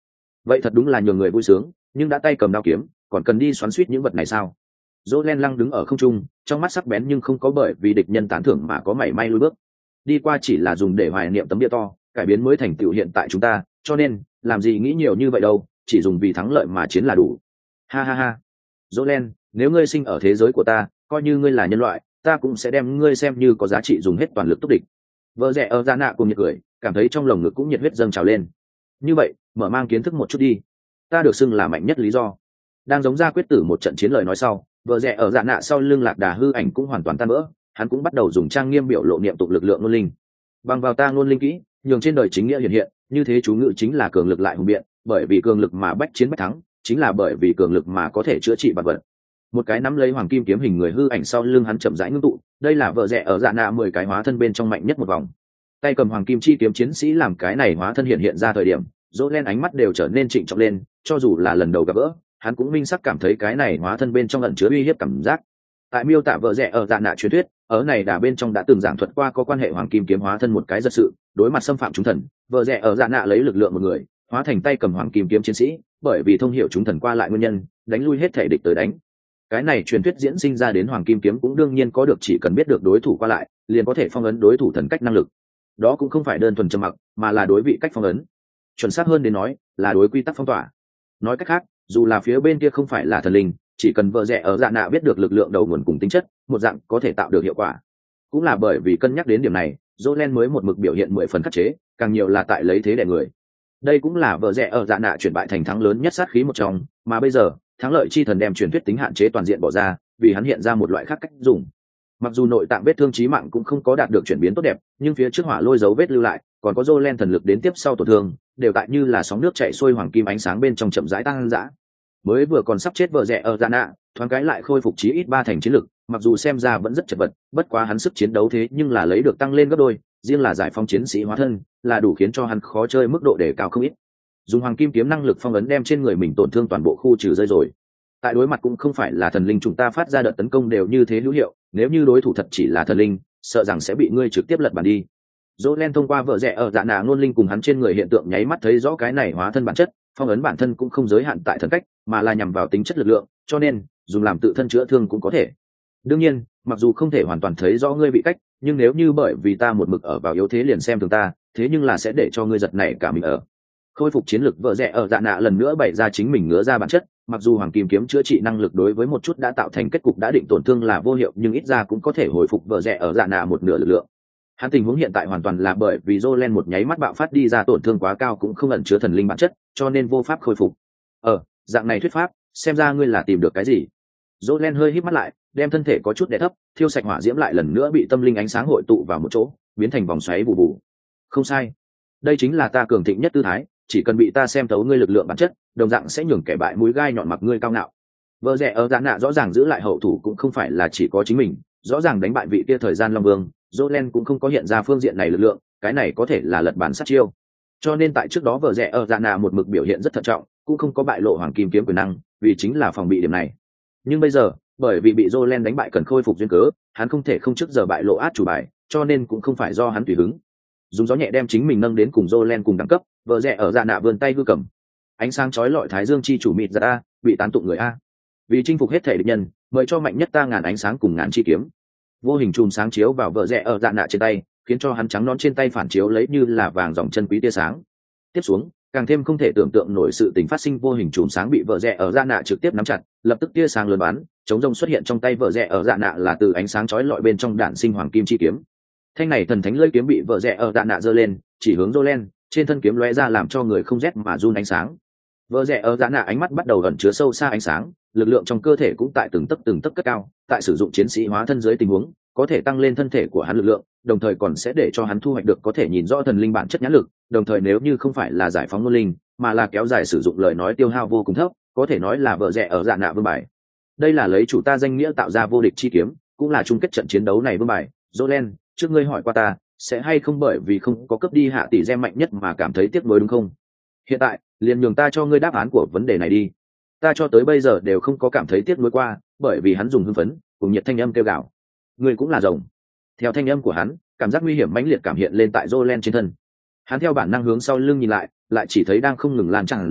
vậy thật đúng là nhường người vui sướng, nhưng đã tay cầm đao kiếm còn cần đi xoắn suýt những vật này sao? Jolen lăng đứng ở không trung, trong mắt sắc bén nhưng không có bởi vì địch nhân tán thưởng mà có mảy may lùi bước. Đi qua chỉ là dùng để hoài niệm tấm bia to, cải biến mới thành tựu hiện tại chúng ta, cho nên làm gì nghĩ nhiều như vậy đâu, chỉ dùng vì thắng lợi mà chiến là đủ. Ha ha ha. Jolen, nếu ngươi sinh ở thế giới của ta, coi như ngươi là nhân loại, ta cũng sẽ đem ngươi xem như có giá trị dùng hết toàn lực túc địch. Vợ rẻ ở Dạ Nạ cùng nhiệt cười, cảm thấy trong lồng ngực cũng nhiệt huyết dâng trào lên. Như vậy, mở mang kiến thức một chút đi. Ta được xưng là mạnh nhất lý do. Đang giống ra quyết tử một trận chiến lời nói sau, vợ rẻ ở Dạ Nạ sau lưng Lạc Đà hư ảnh cũng hoàn toàn tan vỡ, hắn cũng bắt đầu dùng trang nghiêm biểu lộ niệm tụng lực lượng ngôn linh. Bằng vào ta ngôn linh kỹ, nhường trên đời chính nghĩa hiện hiện, như thế chú ngữ chính là cường lực lại hùng biện, bởi vì cường lực mà bách chiến bách thắng, chính là bởi vì cường lực mà có thể chữa trị vật vật. Một cái nắm lấy hoàng kim kiếm hình người hư ảnh sau lưng hắn chậm rãi ngưng tụ, đây là vợ rẻ ở Dạ Nạ mười cái hóa thân bên trong mạnh nhất một vòng. Tay cầm hoàng kim chi kiếm chiến sĩ làm cái này hóa thân hiện hiện ra thời điểm, Jolen ánh mắt đều trở nên trịnh trọng lên, cho dù là lần đầu gặp gỡ, hắn cũng minh sắc cảm thấy cái này hóa thân bên trong ẩn chứa uy hiếp cảm giác. Tại miêu tả vợ rẻ ở Dạ Nạ truyền thuyết, ở này đà bên trong đã từng giảng thuật qua có quan hệ hoàng kim kiếm hóa thân một cái giật sự, đối mặt xâm phạm chúng thần, vợ rẻ ở Dạ Nạ lấy lực lượng một người, hóa thành tay cầm hoàng kim kiếm chiến sĩ, bởi vì thông hiểu chúng thần qua lại nguyên nhân, đánh lui hết thể địch tới đánh. Cái này truyền thuyết diễn sinh ra đến hoàng kim kiếm cũng đương nhiên có được chỉ cần biết được đối thủ qua lại, liền có thể phong ấn đối thủ thần cách năng lực. Đó cũng không phải đơn thuần trầm mặc, mà là đối vị cách phong ấn. Chuẩn xác hơn đến nói, là đối quy tắc phong tỏa. Nói cách khác, dù là phía bên kia không phải là thần linh, chỉ cần vợ rẻ ở Dạ Nạ biết được lực lượng đầu nguồn cùng tính chất, một dạng có thể tạo được hiệu quả. Cũng là bởi vì cân nhắc đến điểm này, Jolen mới một mực biểu hiện mười phần khắc chế, càng nhiều là tại lấy thế đè người. Đây cũng là vợ rẻ ở Dạ Nạ chuyển bại thành thắng lớn nhất sát khí một trong, mà bây giờ, thắng lợi chi thần đem truyền thuyết tính hạn chế toàn diện bỏ ra, vì hắn hiện ra một loại khác cách dùng. Mặc dù nội tạng vết thương chí mạng cũng không có đạt được chuyển biến tốt đẹp, nhưng phía trước hỏa lôi dấu vết lưu lại, còn có Jolen thần lực đến tiếp sau tổn thương, đều tại như là sóng nước chảy xuôi hoàng kim ánh sáng bên trong chậm rãi tăng dã. Mới vừa còn sắp chết vợ rẻ ở Dạ Nạ, thoáng cái lại khôi phục chí ít ba thành chiến lực, mặc dù xem ra vẫn rất chật vật, bất quá hắn sức chiến đấu thế nhưng là lấy được tăng lên gấp đôi, riêng là giải phóng chiến sĩ hóa thân, là đủ khiến cho hắn khó chơi mức độ đề cao không ít. Dùng hoàng kim kiếm năng lực phong ấn đem trên người mình tổn thương toàn bộ khu trừ rơi rồi. Tại đối mặt cũng không phải là thần linh chúng ta phát ra đợt tấn công đều như thế hữu hiệu, nếu như đối thủ thật chỉ là thần linh, sợ rằng sẽ bị ngươi trực tiếp lật bàn đi. Jolen thông qua vợ rẻ ở Dạ Nạ ngôn linh cùng hắn trên người hiện tượng nháy mắt thấy rõ cái này hóa thân bản chất, phong ấn bản thân cũng không giới hạn tại thần cách, mà là nhằm vào tính chất lực lượng, cho nên dùng làm tự thân chữa thương cũng có thể. Đương nhiên, mặc dù không thể hoàn toàn thấy rõ ngươi bị cách, nhưng nếu như bởi vì ta một mực ở vào yếu thế liền xem thường ta, thế nhưng là sẽ để cho ngươi giật nảy cả mình ở. Khôi phục chiến lực vợ rẻ ở Dạ Nạ lần nữa bày ra chính mình ngứa ra bản chất, mặc dù hoàng kim kiếm chữa trị năng lực đối với một chút đã tạo thành kết cục đã định tổn thương là vô hiệu, nhưng ít ra cũng có thể hồi phục vợ rẻ ở Dạ Nạ một nửa lực lượng. Hắn tình huống hiện tại hoàn toàn là bởi vì Jolen một nháy mắt bạo phát đi ra tổn thương quá cao cũng không ẩn chứa thần linh bản chất, cho nên vô pháp khôi phục. Ờ, dạng này thuyết pháp, xem ra ngươi là tìm được cái gì? Jolen hơi híp mắt lại, đem thân thể có chút đè thấp, thiêu sạch hỏa diễm lại lần nữa bị tâm linh ánh sáng hội tụ vào một chỗ, biến thành vòng xoáy vụ vụ. Không sai, đây chính là ta cường thịnh nhất tư thái, chỉ cần bị ta xem thấu ngươi lực lượng bản chất, đồng dạng sẽ nhường kẻ bại mũi gai nhọn mặc ngươi cao ngạo. Vợ rẻ ở Dạ Nạ rõ ràng giữ lại hậu thủ cũng không phải là chỉ có chính mình, rõ ràng đánh bại vị kia thời gian Long Vương, Jolen cũng không có hiện ra phương diện này lực lượng, cái này có thể là lật bản sát chiêu. Cho nên tại trước đó vợ rẻ ở Dạ Nạ một mực biểu hiện rất thận trọng, cũng không có bại lộ hoàng kim kiếm quyền năng, vì chính là phòng bị điểm này. Nhưng bây giờ, bởi vì bị Jolen đánh bại cần khôi phục duyên cớ, hắn không thể không trước giờ bại lộ át chủ bài, cho nên cũng không phải do hắn tùy hứng. Dùng gió nhẹ đem chính mình nâng đến cùng Jolen cùng đẳng cấp, vợ rẻ ở Dạ Nạ vươn tay hư cầm. Ánh sáng chói lọi thái dương chi chủ mịt ra a, bị tán tụng người a. Vì chinh phục hết thể địch nhân, mời cho mạnh nhất ta ngàn ánh sáng cùng ngàn chi kiếm. Vô hình chùm sáng chiếu vào vợ rẽ ở Dạ Nạ trên tay, khiến cho hắn trắng nón trên tay phản chiếu lấy như là vàng dòng chân quý tia sáng. Tiếp xuống, càng thêm không thể tưởng tượng nổi sự tình phát sinh, vô hình chùm sáng bị vợ rẽ ở Dạ Nạ trực tiếp nắm chặt, lập tức tia sáng lớn bắn, chống rông xuất hiện trong tay vợ rẽ ở Dạ Nạ là từ ánh sáng chói lọi bên trong đạn sinh hoàng kim chi kiếm. Thanh này thần thánh lưỡi kiếm bị vợ rẽ ở Dạ Nạ giơ lên, chỉ hướng Jolen, trên thân kiếm lóe ra làm cho người không rét mà run ánh sáng. Vợ rẽ ở Dạ Nạ ánh mắt bắt đầu ẩn chứa sâu xa ánh sáng, lực lượng trong cơ thể cũng tại từng tấc từng tấc cất cao, tại sử dụng chiến sĩ hóa thân dưới tình huống, có thể tăng lên thân thể của hắn lực lượng, đồng thời còn sẽ để cho hắn thu hoạch được có thể nhìn rõ thần linh bản chất nhãn lực, đồng thời nếu như không phải là giải phóng ngôn linh, mà là kéo dài sử dụng lời nói tiêu hao vô cùng thấp, có thể nói là vợ rẽ ở Dạ Nạ vương bài. Đây là lấy chủ ta danh nghĩa tạo ra vô địch chi kiếm, cũng là chung kết trận chiến đấu này vương bài. Jolen, trước ngươi hỏi qua ta, sẽ hay không bởi vì không có cấp đi hạ tỷ gem mạnh nhất mà cảm thấy tiếc nuối đúng không? Hiện tại, liền nhường ta cho ngươi đáp án của vấn đề này đi. Ta cho tới bây giờ đều không có cảm thấy tiếc nuối qua, bởi vì hắn dùng hưng phấn cùng nhiệt thanh âm kêu gào. Ngươi cũng là rồng. Theo thanh âm của hắn, cảm giác nguy hiểm mãnh liệt cảm hiện lên tại Jolen trên thân. Hắn theo bản năng hướng sau lưng nhìn lại, lại chỉ thấy đang không ngừng lan tràn ra,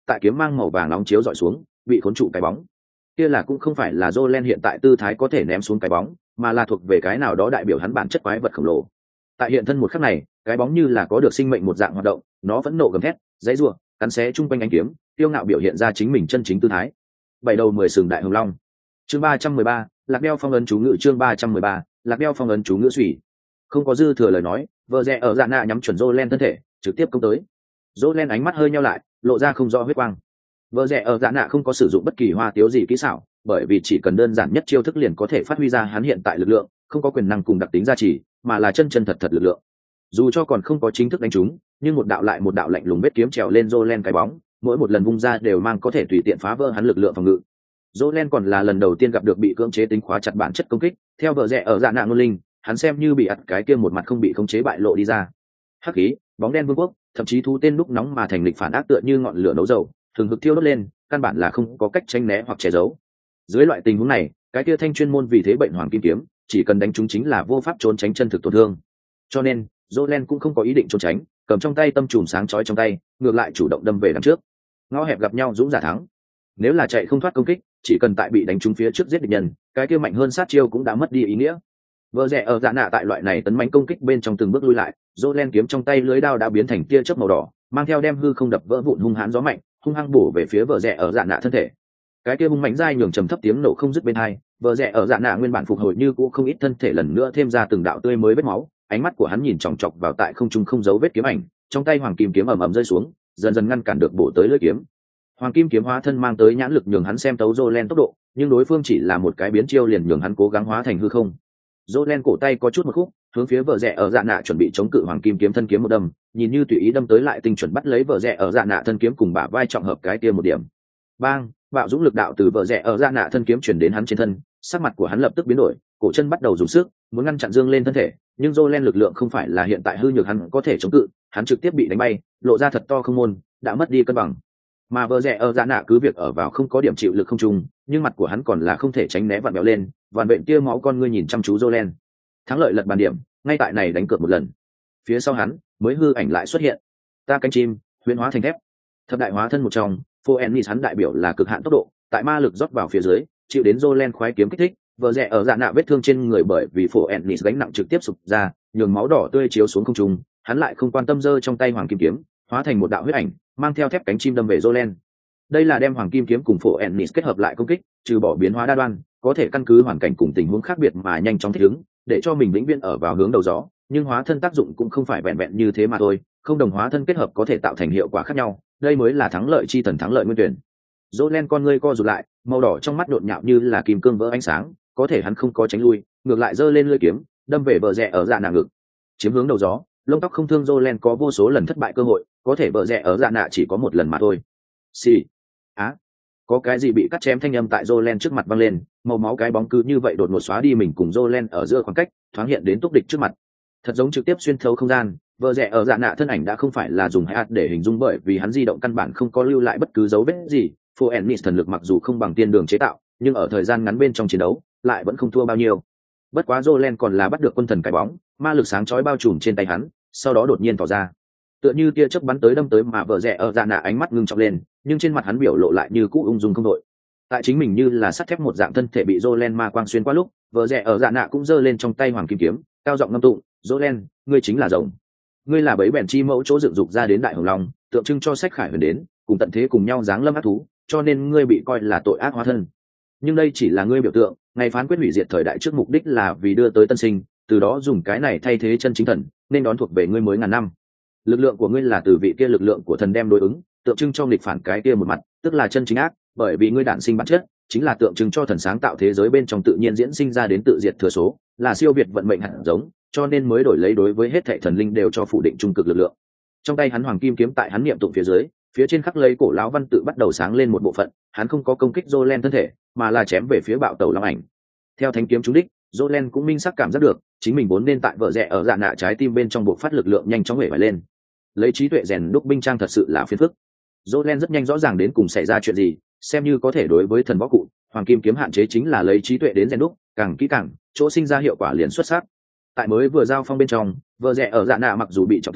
tại kiếm mang màu vàng nóng chiếu dọi xuống bị khốn trụ cái bóng. Kia là cũng không phải là Jolene hiện tại tư thái có thể ném xuống cái bóng, mà là thuộc về cái nào đó đại biểu hắn bản chất quái vật khổng lồ. Tại hiện thân một khắc này, cái bóng như là có được sinh mệnh một dạng hoạt động, nó vẫn nộ gầm thét, dãy rủa, cắn xé chung quanh ánh kiếm, tiêu ngạo biểu hiện ra chính mình chân chính tư thái. Bảy đầu mười sừng đại hồng long. Chương ba trăm mười ba, Lạc Đeo phong ấn chú ngữ. Chương ba trăm mười ba, Lạc Đeo phong ấn chú ngữ xủy. Không có dư thừa lời nói, vợ rẽ ở dạ nạ nhắm chuẩn Jolene thân thể, trực tiếp công tới. Jolene ánh mắt hơi nheo lại, lộ ra không rõ huyết quang. Vợ rẽ ở dạ nạ không có sử dụng bất kỳ hoa tiếu gì kỹ xảo, bởi vì chỉ cần đơn giản nhất chiêu thức liền có thể phát huy ra hắn hiện tại lực lượng, không có quyền năng cùng đặc tính gia trì, mà là chân chân thật thật lực lượng. Dù cho còn không có chính thức đánh trúng, nhưng một đạo lại một đạo lạnh lùng vết kiếm trèo lên Jolene cái bóng, mỗi một lần vung ra đều mang có thể tùy tiện phá vỡ hắn lực lượng phòng ngự. Jolene còn là lần đầu tiên gặp được bị cưỡng chế tính khóa chặt bản chất công kích, theo vợ rẽ ở dạ nạ ngôn linh, hắn xem như bị ắt cái kia một mặt không bị khống chế bại lộ đi ra. Hắc khí, bóng đen vương quốc, thậm chí thú tên lúc nóng mà thành lịch phản ác tựa như ngọn lửa nấu dầu, thường hực thiêu đốt lên, căn bản là không có cách tránh né hoặc che giấu. Dưới loại tình huống này, cái kia thanh chuyên môn vì thế bệnh hoàng kim kiếm, chỉ cần đánh trúng chính là vô pháp trốn tránh chân thực tổn thương. Cho nên, Jolene cũng không có ý định trốn tránh, cầm trong tay tâm trùm sáng chói trong tay, ngược lại chủ động đâm về đằng trước. Ngõ hẹp gặp nhau dũng giả thắng. Nếu là chạy không thoát công kích, chỉ cần tại bị đánh trúng phía trước giết địch nhân, cái kia mạnh hơn sát chiêu cũng đã mất đi ý nghĩa. Vợ rẽ ở dạ nạ tại loại này tấn mãnh công kích bên trong từng bước lui lại, Jolene kiếm trong tay lưới đao đã biến thành tia chớp màu đỏ, mang theo đem hư không đập vỡ vụn hung hãn gió mạnh, hung hăng bổ về phía vợ rẽ ở dạ nạ thân thể. Cái kia hung mãnh dai nhường trầm thấp tiếng nổ không dứt bên hai, vợ rẽ ở dạ nạ nguyên bản phục hồi như cũ không ít thân thể lần nữa thêm ra từng đạo tươi mới vết máu, ánh mắt của hắn nhìn chòng chọc vào tại không trung không dấu vết kiếm ảnh, trong tay hoàng kim kiếm ầm ầm rơi xuống, dần dần ngăn cản được bổ tới lưỡi kiếm. Hoàng kim kiếm hóa thân mang tới nhãn lực nhường hắn xem tấu Jolene tốc độ, nhưng đối phương chỉ là một cái biến chiêu liền nhường hắn cố gắng hóa thành hư không. Jolene cổ tay có chút một khúc, hướng phía vợ rẽ ở dạ nạ chuẩn bị chống cự hoàng kim kiếm thân kiếm một đâm, nhìn như tùy ý đâm tới lại tinh chuẩn bắt lấy vợ rẽ ở dạ nạ thân kiếm cùng bả vai trọng hợp cái kia một điểm. Bang, bạo dũng lực đạo từ vợ rẽ ở dạ nạ thân kiếm chuyển đến hắn trên thân, sắc mặt của hắn lập tức biến đổi, cổ chân bắt đầu dùng sức, muốn ngăn chặn dương lên thân thể, nhưng Jolene lực lượng không phải là hiện tại hư nhược hắn có thể chống cự, hắn trực tiếp bị đánh bay, lộ ra thật to không môn, đã mất đi cân bằng. Mà vợ rẽ ở dạ nạ cứ việc ở vào không có điểm chịu lực không trùng, nhưng mặt của hắn còn là không thể tránh né vặn bẹo lên, vằn vện kia máu con ngươi nhìn chăm chú Jolene. Thắng lợi lật bàn điểm, ngay tại này đánh cược một lần. Phía sau hắn mới hư ảnh lại xuất hiện. Ta cánh chim, huyễn hóa thành thép. Thập đại hóa thân một trong, Phoenix hắn đại biểu là cực hạn tốc độ, tại ma lực rót vào phía dưới, chịu đến Jolene khoái kiếm kích thích, vợ rẽ ở dạ nạ vết thương trên người bởi vì Phoenix gánh nặng trực tiếp sụp ra, nhường máu đỏ tươi chiếu xuống không trung, hắn lại không quan tâm giơ trong tay hoàng kim kiếm, hóa thành một đạo huyết ảnh, mang theo thép cánh chim đâm về Jolene. Đây là đem hoàng kim kiếm cùng Phoenix kết hợp lại công kích, trừ bỏ biến hóa đa đoan, có thể căn cứ hoàn cảnh cùng tình huống khác biệt mà nhanh chóng thích ứng, để cho mình vĩnh viễn ở vào hướng đầu gió, nhưng hóa thân tác dụng cũng không phải vẹn vẹn như thế mà thôi, không đồng hóa thân kết hợp có thể tạo thành hiệu quả khác nhau, đây mới là thắng lợi chi thần thắng lợi nguyên tuyển. Jolene con ngươi co rụt lại, màu đỏ trong mắt đột nhạo như là kim cương vỡ ánh sáng, có thể hắn không có tránh lui, ngược lại giơ lên lưỡi kiếm, đâm về bờ rẽ ở dạ nạ ngực. Chiếm hướng đầu gió, lông tóc không thương Jolene có vô số lần thất bại cơ hội, có thể bờ rẽ ở dạ nạ chỉ có một lần mà thôi. Xì. Á. Có cái gì bị cắt chém thanh âm tại Jolene trước mặt vang lên, màu máu cái bóng cứ như vậy đột ngột xóa đi mình cùng Jolene ở giữa khoảng cách, thoáng hiện đến túc địch trước mặt. Thật giống trực tiếp xuyên thấu không gian, vợ rẽ ở dạ nạ thân ảnh đã không phải là dùng hạt để hình dung, bởi vì hắn di động căn bản không có lưu lại bất cứ dấu vết gì. Phoenix thần lực mặc dù không bằng tiên đường chế tạo, nhưng ở thời gian ngắn bên trong chiến đấu lại vẫn không thua bao nhiêu. Bất quá Jolene còn là bắt được quân thần cái bóng, ma lực sáng chói bao trùm trên tay hắn, sau đó đột nhiên tỏ ra, tựa như tia chớp bắn tới đâm tới, mà vợ rẽ ở dạ nạ ánh mắt ngưng trọng lên, nhưng trên mặt hắn biểu lộ lại như cũ ung dung không đội. Tại chính mình như là sắt thép một dạng thân thể bị Jolene ma quang xuyên qua lúc, vợ rẽ ở dạ nạ cũng giơ lên trong tay hoàng kim kiếm, cao giọng ngâm tụng, Jolene, ngươi chính là rồng, ngươi là bấy bèn chi mẫu chỗ dựng dục ra đến đại hồng long, tượng trưng cho sách khải huyền đến cùng tận thế cùng nhau giáng lâm ác thú, cho nên ngươi bị coi là tội ác hóa thân. Nhưng đây chỉ là ngươi biểu tượng, ngày phán quyết hủy diệt thời đại trước mục đích là vì đưa tới tân sinh, từ đó dùng cái này thay thế chân chính thần, nên đón thuộc về ngươi mới ngàn năm. Lực lượng của ngươi là từ vị kia lực lượng của thần đem đối ứng, tượng trưng cho nghịch phản cái kia một mặt, tức là chân chính ác, bởi vì ngươi đản sinh bản chất chính là tượng trưng cho thần sáng tạo thế giới bên trong tự nhiên diễn sinh ra đến tự diệt thừa số, là siêu việt vận mệnh hạt giống, cho nên mới đổi lấy đối với hết thảy thần linh đều cho phủ định trung cực lực lượng. Trong tay hắn hoàng kim kiếm tại hắn niệm tụng phía dưới, phía trên khắc lấy cổ lão văn tự bắt đầu sáng lên một bộ phận, hắn không có công kích Jolene thân thể, mà là chém về phía bạo tẩu long ảnh. Theo thanh kiếm trúng đích, Jolene cũng minh sắc cảm giác được, chính mình vốn nên tại vợ rẽ ở dạ nạ trái tim bên trong buộc phát lực lượng nhanh chóng hể vải lên. Lấy trí tuệ rèn đúc binh trang thật sự là phiền phức. Jolene rất nhanh rõ ràng đến cùng xảy ra chuyện gì, xem như có thể đối với thần võ cụ, hoàng kim kiếm hạn chế chính là lấy trí tuệ đến rèn đúc, càng kỹ càng, chỗ sinh ra hiệu quả liền xuất sắc. Tại mới vừa giao phong bên trong, vợ rẽ ở dạ nạ mặc dù bị trọng thương,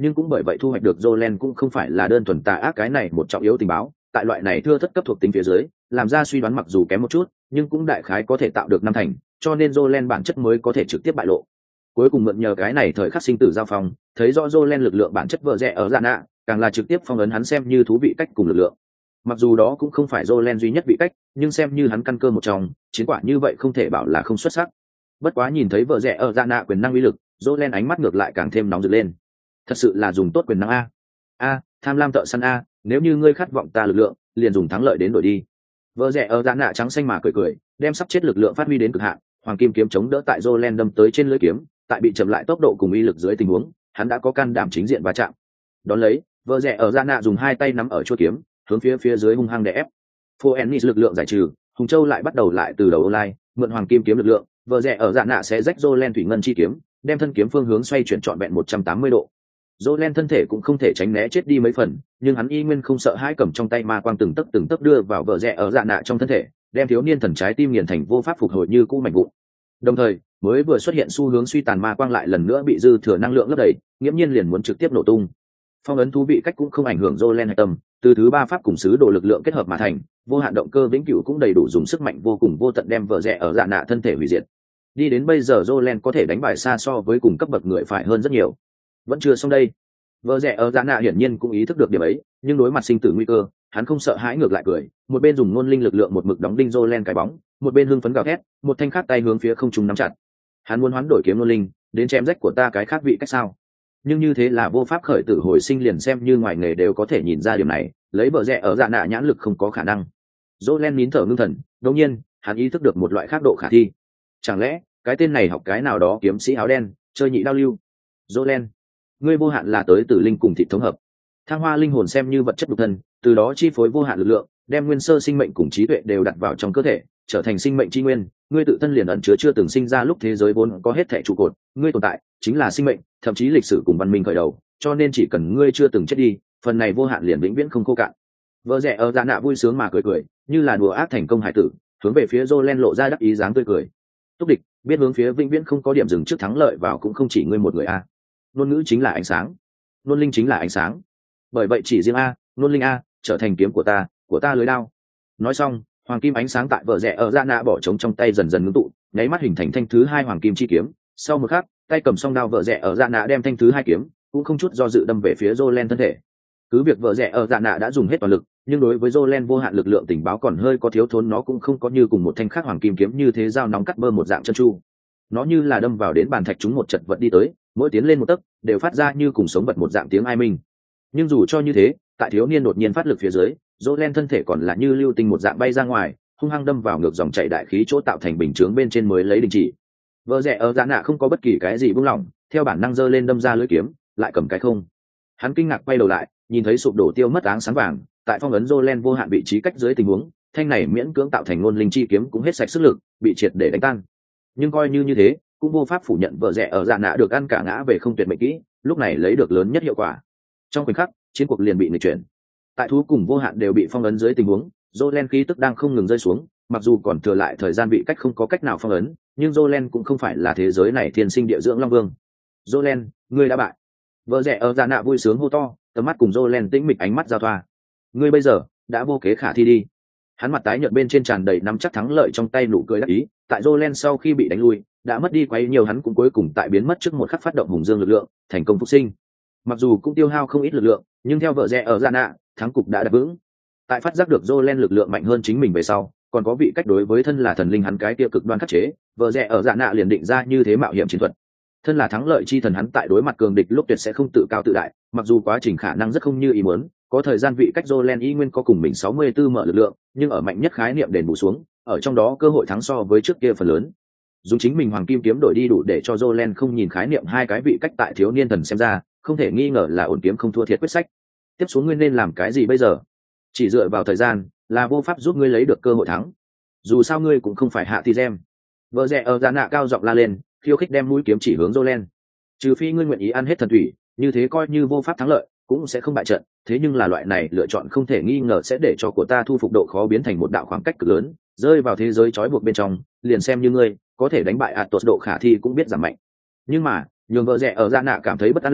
nhưng cũng bởi vậy thu hoạch được Jolen cũng không phải là đơn thuần tà ác cái này một trọng yếu tình báo, tại loại này thưa thất cấp thuộc tính phía dưới, làm ra suy đoán mặc dù kém một chút, nhưng cũng đại khái có thể tạo được năm thành, cho nên Jolen bản chất mới có thể trực tiếp bại lộ. Cuối cùng mượn nhờ cái này thời khắc sinh tử giao phong, thấy rõ Jolen lực lượng bản chất vợ rẻ ở Dạn Nạ, càng là trực tiếp phong ấn hắn xem như thú vị cách cùng lực lượng. Mặc dù đó cũng không phải Jolen duy nhất vị cách, nhưng xem như hắn căn cơ một trong, chiến quả như vậy không thể bảo là không xuất sắc. Bất quá nhìn thấy vợ rẻ ở Dạn Nạ quyền năng uy lực, Jolen ánh mắt ngược lại càng thêm nóng rực lên. Thật sự là dùng tốt quyền năng a. A, tham lam thợ săn a, nếu như ngươi khát vọng ta lực lượng, liền dùng thắng lợi đến đổi đi. Vợ rẻ ở Dạn Nạ trắng xanh mà cười cười, đem sắp chết lực lượng phát huy đến cực hạn, hoàng kim kiếm chống đỡ tại Jolen đâm tới trên lưỡi kiếm, tại bị chậm lại tốc độ cùng uy lực dưới tình huống, hắn đã có can đảm chính diện va chạm. Đón lấy, vợ rẻ ở Dạn Nạ dùng hai tay nắm ở chuôi kiếm, hướng phía phía dưới hung hăng đè ép. Phoenix lực lượng giải trừ, Hùng Châu lại bắt đầu lại từ đầu online, mượn hoàng kim kiếm lực lượng, vợ rẻ ở Dạn Nạ sẽ rách Jolen thủy ngân chi kiếm, đem thân kiếm phương hướng xoay chuyển trọn vẹn một trăm tám mươi độ. Jolen thân thể cũng không thể tránh né chết đi mấy phần, nhưng hắn y nguyên không sợ hãi, cầm trong tay ma quang từng tấc từng tấc đưa vào vợ rẽ ở Dạn Nạ trong thân thể, đem thiếu niên thần trái tim nghiền thành vô pháp phục hồi như cũ mảnh vụn. Đồng thời, mới vừa xuất hiện xu hướng suy tàn ma quang lại lần nữa bị dư thừa năng lượng lấp đầy, nghiễm nhiên liền muốn trực tiếp nổ tung. Phong ấn thú vị cách cũng không ảnh hưởng Jolen hạch tâm, từ thứ ba pháp cùng sứ đồ lực lượng kết hợp mà thành, vô hạn động cơ vĩnh cửu cũng đầy đủ dùng sức mạnh vô cùng vô tận đem vợ rẽ ở Dạn Nạ thân thể hủy diệt. Đi đến bây giờ Jolen có thể đánh bại xa so với cùng cấp bậc người phải hơn rất nhiều. Vẫn chưa xong đây. Vợ rẻ ở Dạn Nạ hiển nhiên cũng ý thức được điểm ấy, nhưng đối mặt sinh tử nguy cơ, hắn không sợ hãi, ngược lại cười, một bên dùng ngôn linh lực lượng một mực đóng đinh Jolen cái bóng, một bên hưng phấn gào thét, một thanh khác tay hướng phía không trung nắm chặt. Hắn muốn hoán đổi kiếm ngôn linh, đến chém rách của ta cái khác vị cách sao? Nhưng như thế là vô pháp khởi tử hồi sinh, liền xem như ngoài nghề đều có thể nhìn ra điểm này, lấy vợ rẻ ở Dạn Nạ nhãn lực không có khả năng. Jolen nín thở ngưng thần, đột nhiên, hắn ý thức được một loại khác độ khả thi. Chẳng lẽ, cái tên này học cái nào đó kiếm sĩ áo đen, chơi nhị đao lưu? Jolen, ngươi vô hạn là tới từ linh cùng thịt thống hợp, thăng hoa linh hồn xem như vật chất độc thân, từ đó chi phối vô hạn lực lượng, đem nguyên sơ sinh mệnh cùng trí tuệ đều đặt vào trong cơ thể, trở thành sinh mệnh chi nguyên. Ngươi tự thân liền ẩn chứa chưa từng sinh ra lúc thế giới vốn có hết thảy trụ cột, ngươi tồn tại chính là sinh mệnh, thậm chí lịch sử cùng văn minh khởi đầu, cho nên chỉ cần ngươi chưa từng chết đi, phần này vô hạn liền vĩnh viễn không khô cạn. Vợ rẻ ở Dạn Nạ vui sướng mà cười cười, như là đùa ác thành công hải tử, hướng về phía Jolen lộ ra đắc ý dáng tươi cười. Túc địch, biết hướng phía vĩnh viễn không có điểm dừng trước thắng lợi vào cũng không chỉ ngươi một người a. Ngôn ngữ chính là ánh sáng, ngôn linh chính là ánh sáng, bởi vậy chỉ riêng a, ngôn linh a, trở thành kiếm của ta, của ta lưới đao. Nói xong, hoàng kim ánh sáng tại vợ rẽ ở Dạn Nạ bỏ trống trong tay dần dần ngưng tụ, nháy mắt hình thành thanh thứ hai hoàng kim chi kiếm. Sau một khắc, tay cầm song đao vợ rẽ ở Dạn Nạ đem thanh thứ hai kiếm, cũng không chút do dự đâm về phía Jolen thân thể. Cứ việc vợ rẽ ở Dạn Nạ đã dùng hết toàn lực, nhưng đối với Jolen vô hạn lực lượng tình báo còn hơi có thiếu thốn, nó cũng không có như cùng một thanh khác hoàng kim kiếm như thế dao nóng cắt bơ một dạng chân chu. Nó như là đâm vào đến bàn thạch chúng một chật vật đi tới, mỗi tiến lên một tấc đều phát ra như cùng sống vật một dạng tiếng ai minh. Nhưng dù cho như thế, tại thiếu niên đột nhiên phát lực phía dưới, Jolen thân thể còn là như lưu tinh một dạng bay ra ngoài, hung hăng đâm vào ngược dòng chảy đại khí chỗ tạo thành bình chướng bên trên mới lấy đình chỉ. Vợ rẽ ở Dạn Nạ không có bất kỳ cái gì buông lỏng, theo bản năng giơ lên đâm ra lưỡi kiếm, lại cầm cái không. Hắn kinh ngạc quay đầu lại, nhìn thấy sụp đổ tiêu mất áng sáng vàng, tại phong ấn Jolen vô hạn vị trí cách dưới tình huống, thanh này miễn cưỡng tạo thành ngôn linh chi kiếm cũng hết sạch sức lực, bị triệt để đánh tan. Nhưng coi như như thế, cũng vô pháp phủ nhận vợ rẽ ở Dạn Nạ được ăn cả ngã về không tuyệt mệnh kỹ, lúc này lấy được lớn nhất hiệu quả. Trong khoảnh khắc, chiến cuộc liền bị nghịch chuyển. Tại thú cùng vô hạn đều bị phong ấn dưới tình huống, Jolen khí tức đang không ngừng rơi xuống, mặc dù còn thừa lại thời gian bị cách không có cách nào phong ấn, nhưng Jolen cũng không phải là thế giới này thiên sinh địa dưỡng long vương. Jolen, ngươi đã bại. Vợ rẽ ở Dạn Nạ vui sướng hô to, tầm mắt cùng Jolen tĩnh mịch ánh mắt giao thoa. Ngươi bây giờ đã vô kế khả thi đi. Hắn mặt tái nhợt bên trên tràn đầy nắm chắc thắng lợi trong tay, nụ cười đắc ý. Tại Jolen sau khi bị đánh lui, đã mất đi quấy nhiều, hắn cũng cuối cùng tại biến mất trước một khắc phát động hùng dương lực lượng, thành công phục sinh. Mặc dù cũng tiêu hao không ít lực lượng, nhưng theo vợ rẽ ở Dạn Nạ, thắng cục đã đặt vững. Tại phát giác được Jolen lực lượng mạnh hơn chính mình về sau, còn có vị cách đối với thân là thần linh hắn cái tiêu cực đoan khắc chế, vợ rẽ ở Dạn Nạ liền định ra như thế mạo hiểm chiến thuật. Thân là thắng lợi chi thần, hắn tại đối mặt cường địch lúc tuyệt sẽ không tự cao tự đại, mặc dù quá trình khả năng rất không như ý muốn, có thời gian vị cách Jolen y nguyên có cùng mình sáu mươi tư mở lực lượng, nhưng ở mạnh nhất khái niệm đền bù xuống, ở trong đó cơ hội thắng so với trước kia phần lớn. Dùng chính mình hoàng kim kiếm đổi đi đủ để cho Jolen không nhìn khái niệm hai cái vị cách tại thiếu niên thần xem ra, không thể nghi ngờ là ổn kiếm không thua thiệt quyết sách. Tiếp xuống ngươi nên làm cái gì bây giờ? Chỉ dựa vào thời gian là vô pháp giúp ngươi lấy được cơ hội thắng. Dù sao ngươi cũng không phải hạ thì gem. Vợ rẽ ở Dạn Nạ cao giọng la lên, khiêu khích đem mũi kiếm chỉ hướng Jolen. Trừ phi ngươi nguyện ý ăn hết thần thủy, như thế coi như vô pháp thắng lợi, cũng sẽ không bại trận. Thế nhưng là loại này lựa chọn không thể nghi ngờ sẽ để cho của ta thu phục độ khó biến thành một đạo khoảng cách cực lớn, rơi vào thế giới trói buộc bên trong, liền xem như ngươi có thể đánh bại Atos độ khả thi cũng biết giảm mạnh. Nhưng mà nhường vợ rẽ ở Dạn Nạ cảm thấy bất an là,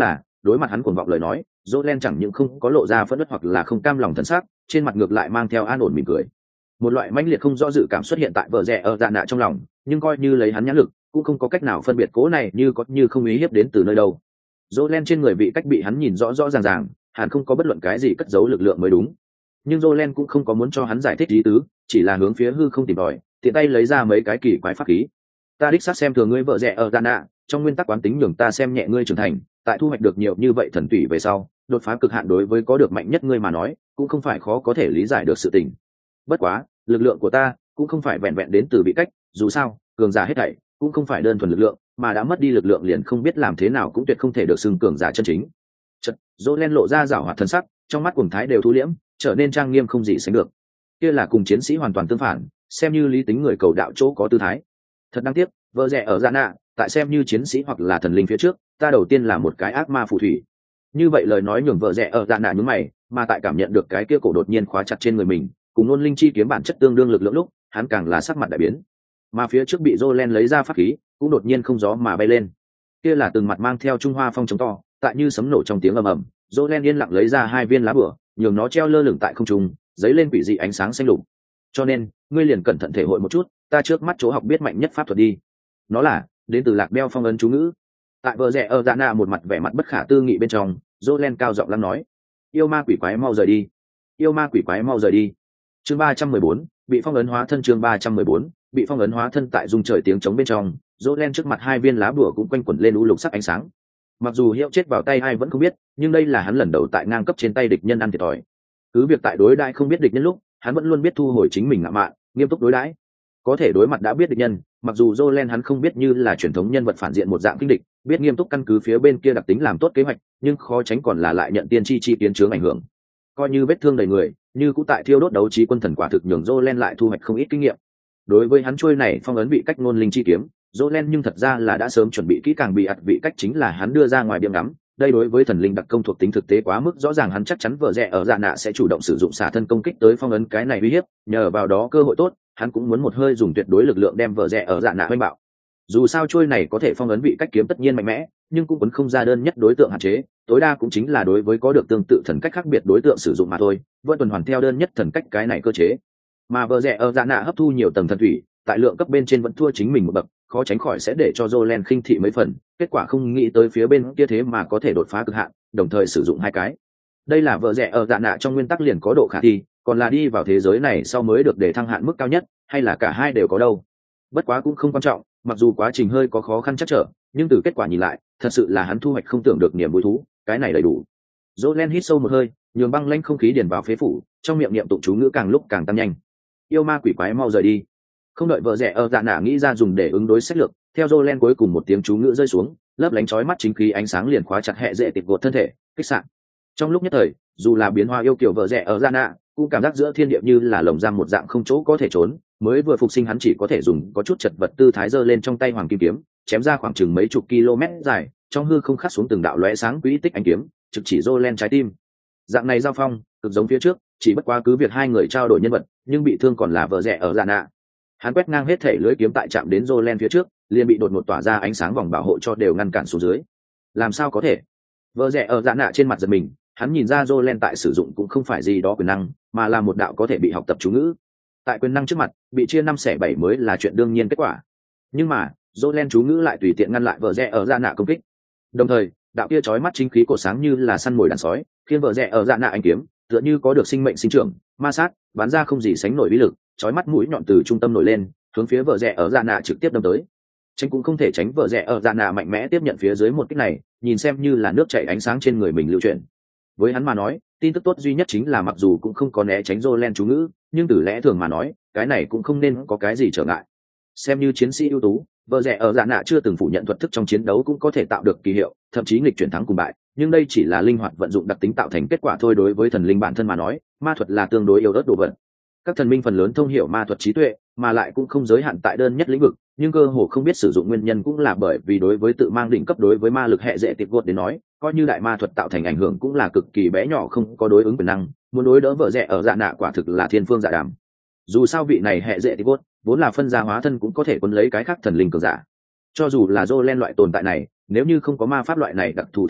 đối mặt hắn cuồng vọng lời nói, Jolen chẳng những không có lộ ra phẫn uất hoặc là không cam lòng thần sắc, trên mặt ngược lại mang theo an ổn mỉm cười. Một loại mãnh liệt không rõ dự cảm xuất hiện tại vợ rẻ ở dạ nạ trong lòng, nhưng coi như lấy hắn nhãn lực, cũng không có cách nào phân biệt cố này như có như không ý hiếp đến từ nơi đâu. Jolen trên người vị cách bị hắn nhìn rõ rõ ràng ràng, hẳn không có bất luận cái gì cất giấu lực lượng mới đúng. Nhưng Jolen cũng không có muốn cho hắn giải thích ý tứ, chỉ là hướng phía hư không tìm tòi, tiện tay lấy ra mấy cái kỳ quái pháp khí. Ta đích xác xem thường ngươi vợ rẻ ở dạ nạ, trong nguyên tắc quán tính nhường ta xem nhẹ ngươi trưởng thành, tại thu hoạch được nhiều như vậy thần tủy về sau, đột phá cực hạn đối với có được mạnh nhất ngươi mà nói, cũng không phải khó có thể lý giải được sự tình. Bất quá, lực lượng của ta cũng không phải vẹn vẹn đến từ vị cách, dù sao, cường giả hết thảy cũng không phải đơn thuần lực lượng, mà đã mất đi lực lượng liền không biết làm thế nào cũng tuyệt không thể được xưng cường giả chân chính. Chợt, Jolen lộ ra giảo hoạt thần sắc, trong mắt cuồng thái đều thu liễm, trở nên trang nghiêm không gì sánh được. Kia là cùng chiến sĩ hoàn toàn tương phản, xem như lý tính người cầu đạo chỗ có tư thái. Thật đáng tiếc, vợ rẻ ở dạ nạ, tại xem như chiến sĩ hoặc là thần linh phía trước, ta đầu tiên là một cái ác ma phù thủy. Như vậy lời nói nhường vợ rẻ ở dạ nạ nhướng mày, mà tại cảm nhận được cái kia cổ đột nhiên khóa chặt trên người mình, cùng luôn linh chi kiếm bản chất tương đương lực lượng lúc, hắn càng là sắc mặt đại biến. Mà phía trước bị Jolen lấy ra pháp khí, cũng đột nhiên không gió mà bay lên. Kia là từng mặt mang theo trung hoa phong chống to, tại như sấm nổ trong tiếng ầm ầm, Jolen yên lặng lấy ra hai viên lá bùa, nhường nó treo lơ lửng tại không trung, giấy lên quỷ dị ánh sáng xanh lục. Cho nên, ngươi liền cẩn thận thể hội một chút, ta trước mắt chỗ học biết mạnh nhất pháp thuật đi. Nó là đến từ lạc đeo phong ấn chú ngữ. Tại vợ rẻ ở dạ nạ một mặt vẻ mặt bất khả tư nghị bên trong, Jolen cao giọng lắm nói: yêu ma quỷ quái mau rời đi, yêu ma quỷ quái mau rời đi. Chương ba trăm mười bốn, bị phong ấn hóa thân. Chương ba trăm mười bốn, bị phong ấn hóa thân. Tại dung trời tiếng trống bên trong, Jolen trước mặt hai viên lá bùa cũng quanh quẩn lên u lục sắc ánh sáng. Mặc dù hiệu chết vào tay ai vẫn không biết, nhưng đây là hắn lần đầu tại ngang cấp trên tay địch nhân ăn thiệt thòi. Cứ việc tại đối đãi không biết địch nhân lúc, hắn vẫn luôn biết thu hồi chính mình ngạo mạn, nghiêm túc đối đãi. Có thể đối mặt đã biết địch nhân, mặc dù Jolen hắn không biết như là truyền thống nhân vật phản diện một dạng kinh địch, biết nghiêm túc căn cứ phía bên kia đặc tính làm tốt kế hoạch, nhưng khó tránh còn là lại nhận tiên tri chi tiến chướng ảnh hưởng. Coi như vết thương đầy người, như cũng tại thiêu đốt đấu trí quân thần quả thực nhường Jolen lại thu hoạch không ít kinh nghiệm. Đối với hắn trôi này phong ấn bị cách ngôn linh chi kiếm, Jolen nhưng thật ra là đã sớm chuẩn bị kỹ càng bị ạt vị cách chính là hắn đưa ra ngoài biếm ngắm. Đây đối với thần linh đặc công thuộc tính thực tế quá mức rõ ràng, hắn chắc chắn vợ rẻ ở dạ nạ sẽ chủ động sử dụng xả thân công kích tới phong ấn cái này uy hiếp, nhờ vào đó cơ hội tốt, hắn cũng muốn một hơi dùng tuyệt đối lực lượng đem vợ rẻ ở dạ nạ hoanh bạo. Dù sao trôi này có thể phong ấn vị cách kiếm tất nhiên mạnh mẽ, nhưng cũng vẫn không ra đơn nhất đối tượng hạn chế, tối đa cũng chính là đối với có được tương tự thần cách khác biệt đối tượng sử dụng mà thôi, vẫn tuần hoàn theo đơn nhất thần cách cái này cơ chế. Mà vợ rẻ ở dạ nạ hấp thu nhiều tầng thần thủy, tại lượng cấp bên trên vẫn thua chính mình một bậc, khó tránh khỏi sẽ để cho Jolen khinh thị mấy phần, kết quả không nghĩ tới phía bên kia thế mà có thể đột phá cực hạn, đồng thời sử dụng hai cái. Đây là vợ rẻ ở dạ nạ trong nguyên tắc liền có độ khả thi, còn là đi vào thế giới này sau mới được để thăng hạn mức cao nhất, hay là cả hai đều có đâu. Bất quá cũng không quan trọng, mặc dù quá trình hơi có khó khăn chắc trở, nhưng từ kết quả nhìn lại, thật sự là hắn thu hoạch không tưởng được niềm vui thú, cái này đầy đủ. Jolen hít sâu một hơi, nhường băng lãnh không khí điền vào phế phủ, trong miệng niệm tụng chú ngữ càng lúc càng tăng nhanh. Yêu ma quỷ quái mau rời đi. Không đợi vợ rẻ ở dạ nạ nghĩ ra dùng để ứng đối sách lược, theo Jolen cuối cùng một tiếng chú ngữ rơi xuống, lớp lánh chói mắt chính khí ánh sáng liền khóa chặt hệ dễ tịt gột thân thể, kích sạn. Trong lúc nhất thời, dù là biến hoa yêu kiểu vợ rẻ ở dạ nạ, cũng cảm giác giữa thiên địa như là lồng giam một dạng không chỗ có thể trốn, mới vừa phục sinh hắn chỉ có thể dùng có chút chật vật tư thái giơ lên trong tay hoàng kim kiếm, chém ra khoảng chừng mấy chục km dài, trong hư không khắc xuống từng đạo lóe sáng quỹ tích ánh kiếm, trực chỉ Jolen trái tim. Dạng này giao phong, cực giống phía trước, chỉ bất quá cứ việc hai người trao đổi nhân vật, nhưng bị thương còn là vợ rẻ ở dạ nạ. Hắn quét ngang hết thể lưỡi kiếm tại chạm đến Jolen phía trước, liền bị đột ngột tỏa ra ánh sáng vòng bảo hộ cho đều ngăn cản xuống dưới. Làm sao có thể? Vợ rẻ ở dạ nạ trên mặt giật mình, hắn nhìn ra Jolen tại sử dụng cũng không phải gì đó quyền năng, mà là một đạo có thể bị học tập chú ngữ. Tại quyền năng trước mặt, bị chia năm xẻ bảy mới là chuyện đương nhiên kết quả. Nhưng mà, Jolen chú ngữ lại tùy tiện ngăn lại vợ rẻ ở dạ nạ công kích. Đồng thời, đạo kia chói mắt chính khí cổ sáng như là săn mồi đàn sói, khiến vợ rẻ ở dạ nạ anh kiếm, tựa như có được sinh mệnh sinh trưởng, ma sát, bắn ra không gì sánh nổi uy lực, chói mắt mũi nhọn từ trung tâm nổi lên, hướng phía vợ rẻ ở dạ nạ trực tiếp đâm tới. Tránh cũng không thể tránh, vợ rẻ ở dạ nạ mạnh mẽ tiếp nhận phía dưới một kích này, nhìn xem như là nước chảy ánh sáng trên người mình lưu chuyển. Với hắn mà nói, tin tức tốt duy nhất chính là mặc dù cũng không có né tránh Jolen chú ngữ, nhưng từ lẽ thường mà nói, cái này cũng không nên có cái gì trở ngại. Xem như chiến sĩ ưu tú, vợ rẻ ở dạ nạ chưa từng phủ nhận thuật thức trong chiến đấu cũng có thể tạo được kỳ hiệu, thậm chí nghịch chuyển thắng cùng bại, nhưng đây chỉ là linh hoạt vận dụng đặc tính tạo thành kết quả thôi. Đối với thần linh bản thân mà nói, ma thuật là tương đối yếu ớt đồ vật. Các thần minh phần lớn thông hiểu ma thuật trí tuệ, mà lại cũng không giới hạn tại đơn nhất lĩnh vực, nhưng cơ hồ không biết sử dụng nguyên nhân cũng là bởi vì đối với tự mang đỉnh cấp đối với ma lực hệ dễ tiệp gột đến nói, coi như đại ma thuật tạo thành ảnh hưởng cũng là cực kỳ bé nhỏ, không có đối ứng quyền năng, muốn đối đỡ vợ rẻ ở dạ nạ quả thực là thiên phương dạ đàm. Dù sao vị này hệ dễ tiệp gột vốn là phân gia hóa thân cũng có thể quân lấy cái khác thần linh cường giả. Cho dù là Jolen loại tồn tại này, nếu như không có ma pháp loại này đặc thù thần cách,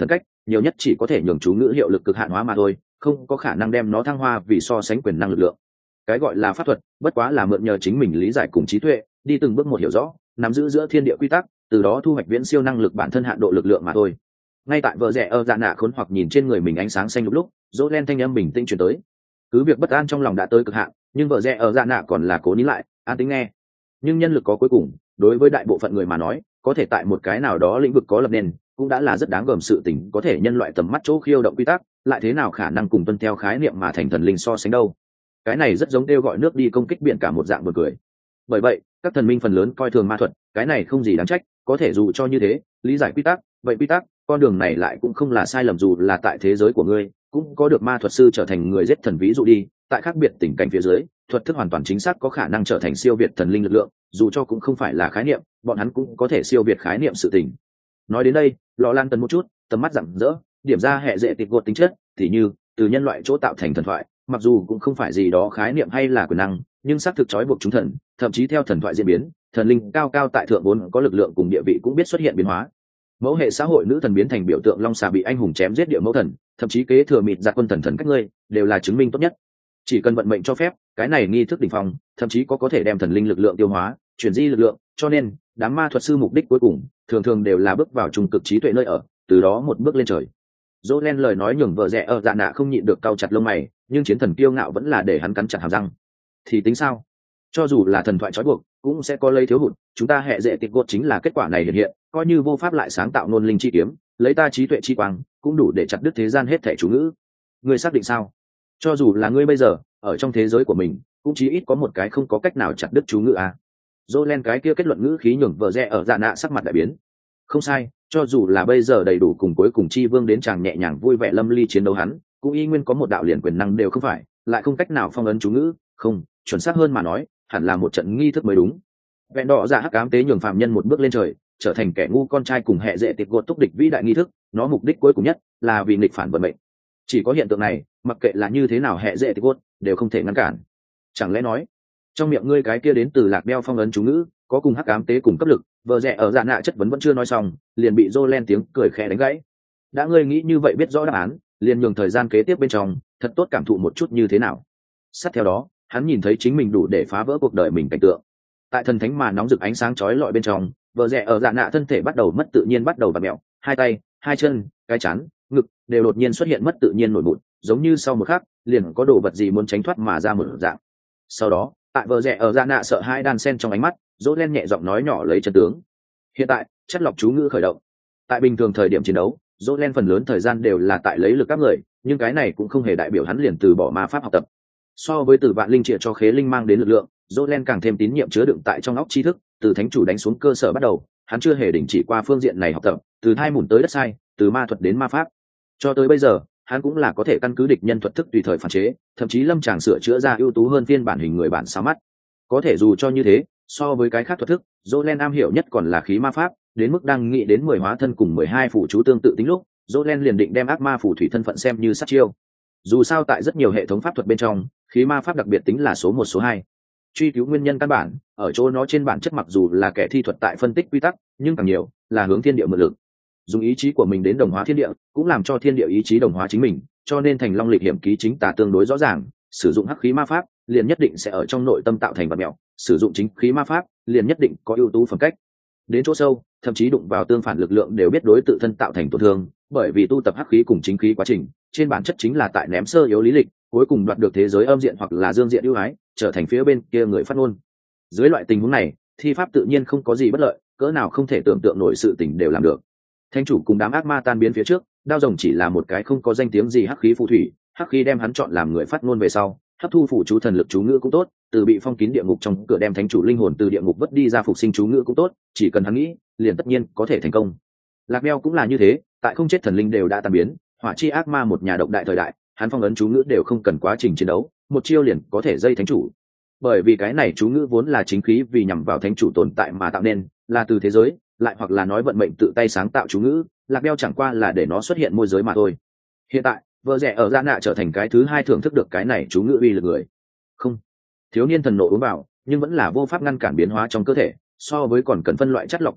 nhiều nhất chỉ có thể nhường chú ngữ hiệu lực cực hạn hóa mà thôi, không có khả năng đem nó thăng hoa vì so sánh quyền năng lực lượng. Cái gọi là pháp thuật bất quá là mượn nhờ chính mình lý giải cùng trí tuệ, đi từng bước một hiểu rõ, nắm giữ giữa thiên địa quy tắc, từ đó thu hoạch viễn siêu năng lực bản thân hạn độ lực lượng mà thôi. Ngay tại vợ rẻ ở dạ nạ khốn hoặc nhìn trên người mình ánh sáng xanh lúc lúc, dỗ len thanh âm bình tĩnh truyền tới. Cứ việc bất an trong lòng đã tới cực hạn, nhưng vợ rẻ ở dạ nạ còn là cố nín lại, an tính nghe. Nhưng nhân lực có cuối cùng, đối với đại bộ phận người mà nói, có thể tại một cái nào đó lĩnh vực có lập nền, cũng đã là rất đáng gờm sự tình, có thể nhân loại tầm mắt chỗ khiêu động quy tắc, lại thế nào khả năng cùng tuân theo khái niệm mà thành thần linh so sánh đâu. Cái này rất giống kêu gọi nước đi công kích biển cả một dạng buồn cười. Bởi vậy các thần minh phần lớn coi thường ma thuật, cái này không gì đáng trách, có thể dù cho như thế lý giải quy tắc, vậy quy tắc con đường này lại cũng không là sai lầm, dù là tại thế giới của ngươi cũng có được ma thuật sư trở thành người giết thần ví dụ đi, tại khác biệt tình cảnh phía dưới thuật thức hoàn toàn chính xác có khả năng trở thành siêu việt thần linh lực lượng, dù cho cũng không phải là khái niệm, bọn hắn cũng có thể siêu việt khái niệm sự tình. Nói đến đây lọ lan tần một chút tầm mắt rạng rỡ, điểm ra hệ dễ tịt gột tính chất thì như từ nhân loại chỗ tạo thành thần thoại, mặc dù cũng không phải gì đó khái niệm hay là quyền năng, nhưng xác thực trói buộc chúng thần, thậm chí theo thần thoại diễn biến, thần linh cao cao tại thượng vốn có lực lượng cùng địa vị cũng biết xuất hiện biến hóa. Mẫu hệ xã hội nữ thần biến thành biểu tượng long xà bị anh hùng chém giết địa mẫu thần, thậm chí kế thừa mịt giặc quân thần thần các ngươi đều là chứng minh tốt nhất. Chỉ cần vận mệnh cho phép, cái này nghi thức đỉnh phong thậm chí có có thể đem thần linh lực lượng tiêu hóa, chuyển di lực lượng, cho nên đám ma thuật sư mục đích cuối cùng thường thường đều là bước vào trung cực trí tuệ nơi ở, từ đó một bước lên trời. Dỗ len lời nói nhường vợ rẻ ở dạ nạ không nhịn được cau chặt lông mày, nhưng chiến thần kiêu ngạo vẫn là để hắn cắn chặt hàm răng. Thì tính sao? Cho dù là thần thoại trói buộc cũng sẽ có lấy thiếu hụt, chúng ta hệ dễ tịt gột chính là kết quả này hiện hiện, coi như vô pháp lại sáng tạo ngôn linh chi kiếm, lấy ta trí tuệ chi quang cũng đủ để chặt đứt thế gian hết thảy chú ngữ. Ngươi xác định sao? Cho dù là ngươi bây giờ ở trong thế giới của mình cũng chí ít có một cái không có cách nào chặt đứt chú ngữ à? Dỗ len cái kia kết luận ngữ khí nhường vợ rẻ ở dạ nạ sắc mặt đại biến. Không sai, cho dù là bây giờ đầy đủ cùng cuối cùng chi vương đến chàng nhẹ nhàng vui vẻ lâm ly chiến đấu hắn cũng y nguyên có một đạo liền quyền năng đều không phải, lại không cách nào phong ấn chú ngữ, không, chuẩn xác hơn mà nói hẳn là một trận nghi thức mới đúng. Vẹn đỏ dạ hắc ám tế nhường phạm nhân một bước lên trời, trở thành kẻ ngu con trai cùng hệ dễ tiệt gột túc địch vĩ đại nghi thức, nó mục đích cuối cùng nhất là vì nghịch phản vận mệnh. Chỉ có hiện tượng này, mặc kệ là như thế nào hệ dễ tiệt gột đều không thể ngăn cản. Chẳng lẽ nói trong miệng ngươi cái kia đến từ lạc đeo phong ấn chú ngữ có cùng hắc ám tế cùng cấp lực? Vợ rẻ ở dạ nạ chất vấn vẫn chưa nói xong liền bị Jolen tiếng cười khẽ đánh gãy. Đã ngươi nghĩ như vậy biết rõ đáp án, liền nhường thời gian kế tiếp bên trong thật tốt cảm thụ một chút như thế nào. Sát theo đó hắn nhìn thấy chính mình đủ để phá vỡ cuộc đời mình cảnh tượng. Tại thần thánh mà nóng rực ánh sáng chói lọi bên trong, vợ rẻ ở dạ nạ thân thể bắt đầu mất tự nhiên, bắt đầu vặn mẹo, hai tay, hai chân, cái chán, ngực đều đột nhiên xuất hiện mất tự nhiên nổi bụt, giống như sau một khắc liền có đồ vật gì muốn tránh thoát mà ra một dạng. Sau đó tại vợ rẻ ở dạ nạ sợ hãi đan sen trong ánh mắt, Jolen nhẹ giọng nói nhỏ lấy chân tướng. Hiện tại chất lọc chú ngữ khởi động. Tại bình thường thời điểm chiến đấu, Jolen phần lớn thời gian đều là tại lấy lực các người, nhưng cái này cũng không hề đại biểu hắn liền từ bỏ ma pháp học tập. So với từ vạn linh triệt cho khế linh mang đến lực lượng, Jolen càng thêm tín nhiệm chứa đựng tại trong óc tri thức, từ thánh chủ đánh xuống cơ sở bắt đầu, hắn chưa hề đình chỉ qua phương diện này học tập, từ hai mùn tới đất sai, từ ma thuật đến ma pháp. Cho tới bây giờ, hắn cũng là có thể căn cứ địch nhân thuật thức tùy thời phản chế, thậm chí lâm tràng sửa chữa ra ưu tú hơn phiên bản hình người bản sao mắt. Có thể dù cho như thế, so với cái khác thuật thức, Jolen am hiểu nhất còn là khí ma pháp, đến mức đang nghĩ đến mười hóa thân cùng mười hai phụ chú tương tự tính lúc, Jolen liền định đem ác ma phù thủy thân phận xem như sát chiêu. Dù sao tại rất nhiều hệ thống pháp thuật bên trong, khí ma pháp đặc biệt tính là số một số hai. Truy cứu nguyên nhân căn bản, ở chỗ nó trên bản chất mặc dù là kẻ thi thuật tại phân tích quy tắc, nhưng càng nhiều là hướng thiên địa mượn lực. Dùng ý chí của mình đến đồng hóa thiên địa, cũng làm cho thiên địa ý chí đồng hóa chính mình, cho nên thành long lịch hiểm ký chính tà tương đối rõ ràng, sử dụng hắc khí ma pháp, liền nhất định sẽ ở trong nội tâm tạo thành vật mèo, sử dụng chính khí ma pháp, liền nhất định có ưu tú phẩm cách. Đến chỗ sâu, thậm chí đụng vào tương phản lực lượng đều biết đối tự thân tạo thành tổn thương, bởi vì tu tập hắc khí cùng chính khí quá trình, trên bản chất chính là tại ném sơ yếu lý lịch, cuối cùng đoạt được thế giới âm diện hoặc là dương diện ưu ái, trở thành phía bên kia người phát ngôn. Dưới loại tình huống này, thi pháp tự nhiên không có gì bất lợi, cỡ nào không thể tưởng tượng nổi sự tình đều làm được. Thánh chủ cùng đám ác ma tan biến phía trước, đao rồng chỉ là một cái không có danh tiếng gì hắc khí phù thủy, hắc khí đem hắn chọn làm người phát ngôn về sau, hấp thu phụ chú thần lực chú ngữ cũng tốt, từ bị phong kín địa ngục trong cửa đem thánh chủ linh hồn từ địa ngục vớt đi ra phục sinh chú ngữ cũng tốt, chỉ cần hắn nghĩ, liền tất nhiên có thể thành công. Lạc Beo cũng là như thế, tại không chết thần linh đều đã tan biến, hỏa chi ác ma một nhà độc đại thời đại, hắn phong ấn chú ngữ đều không cần quá trình chiến đấu, một chiêu liền có thể dây thánh chủ. Bởi vì cái này chú ngữ vốn là chính khí vì nhằm vào thánh chủ tồn tại mà tạo nên, là từ thế giới, lại hoặc là nói vận mệnh tự tay sáng tạo chú ngữ, Lạc Beo chẳng qua là để nó xuất hiện môi giới mà thôi. Hiện tại, vợ rẻ ở Gia Nạ trở thành cái thứ hai thưởng thức được cái này chú ngữ uy lực người. Không, thiếu niên thần nộ uống vào, nhưng vẫn là vô pháp ngăn cản biến hóa trong cơ thể, so với còn cần phân loại chất lọc cân bằng,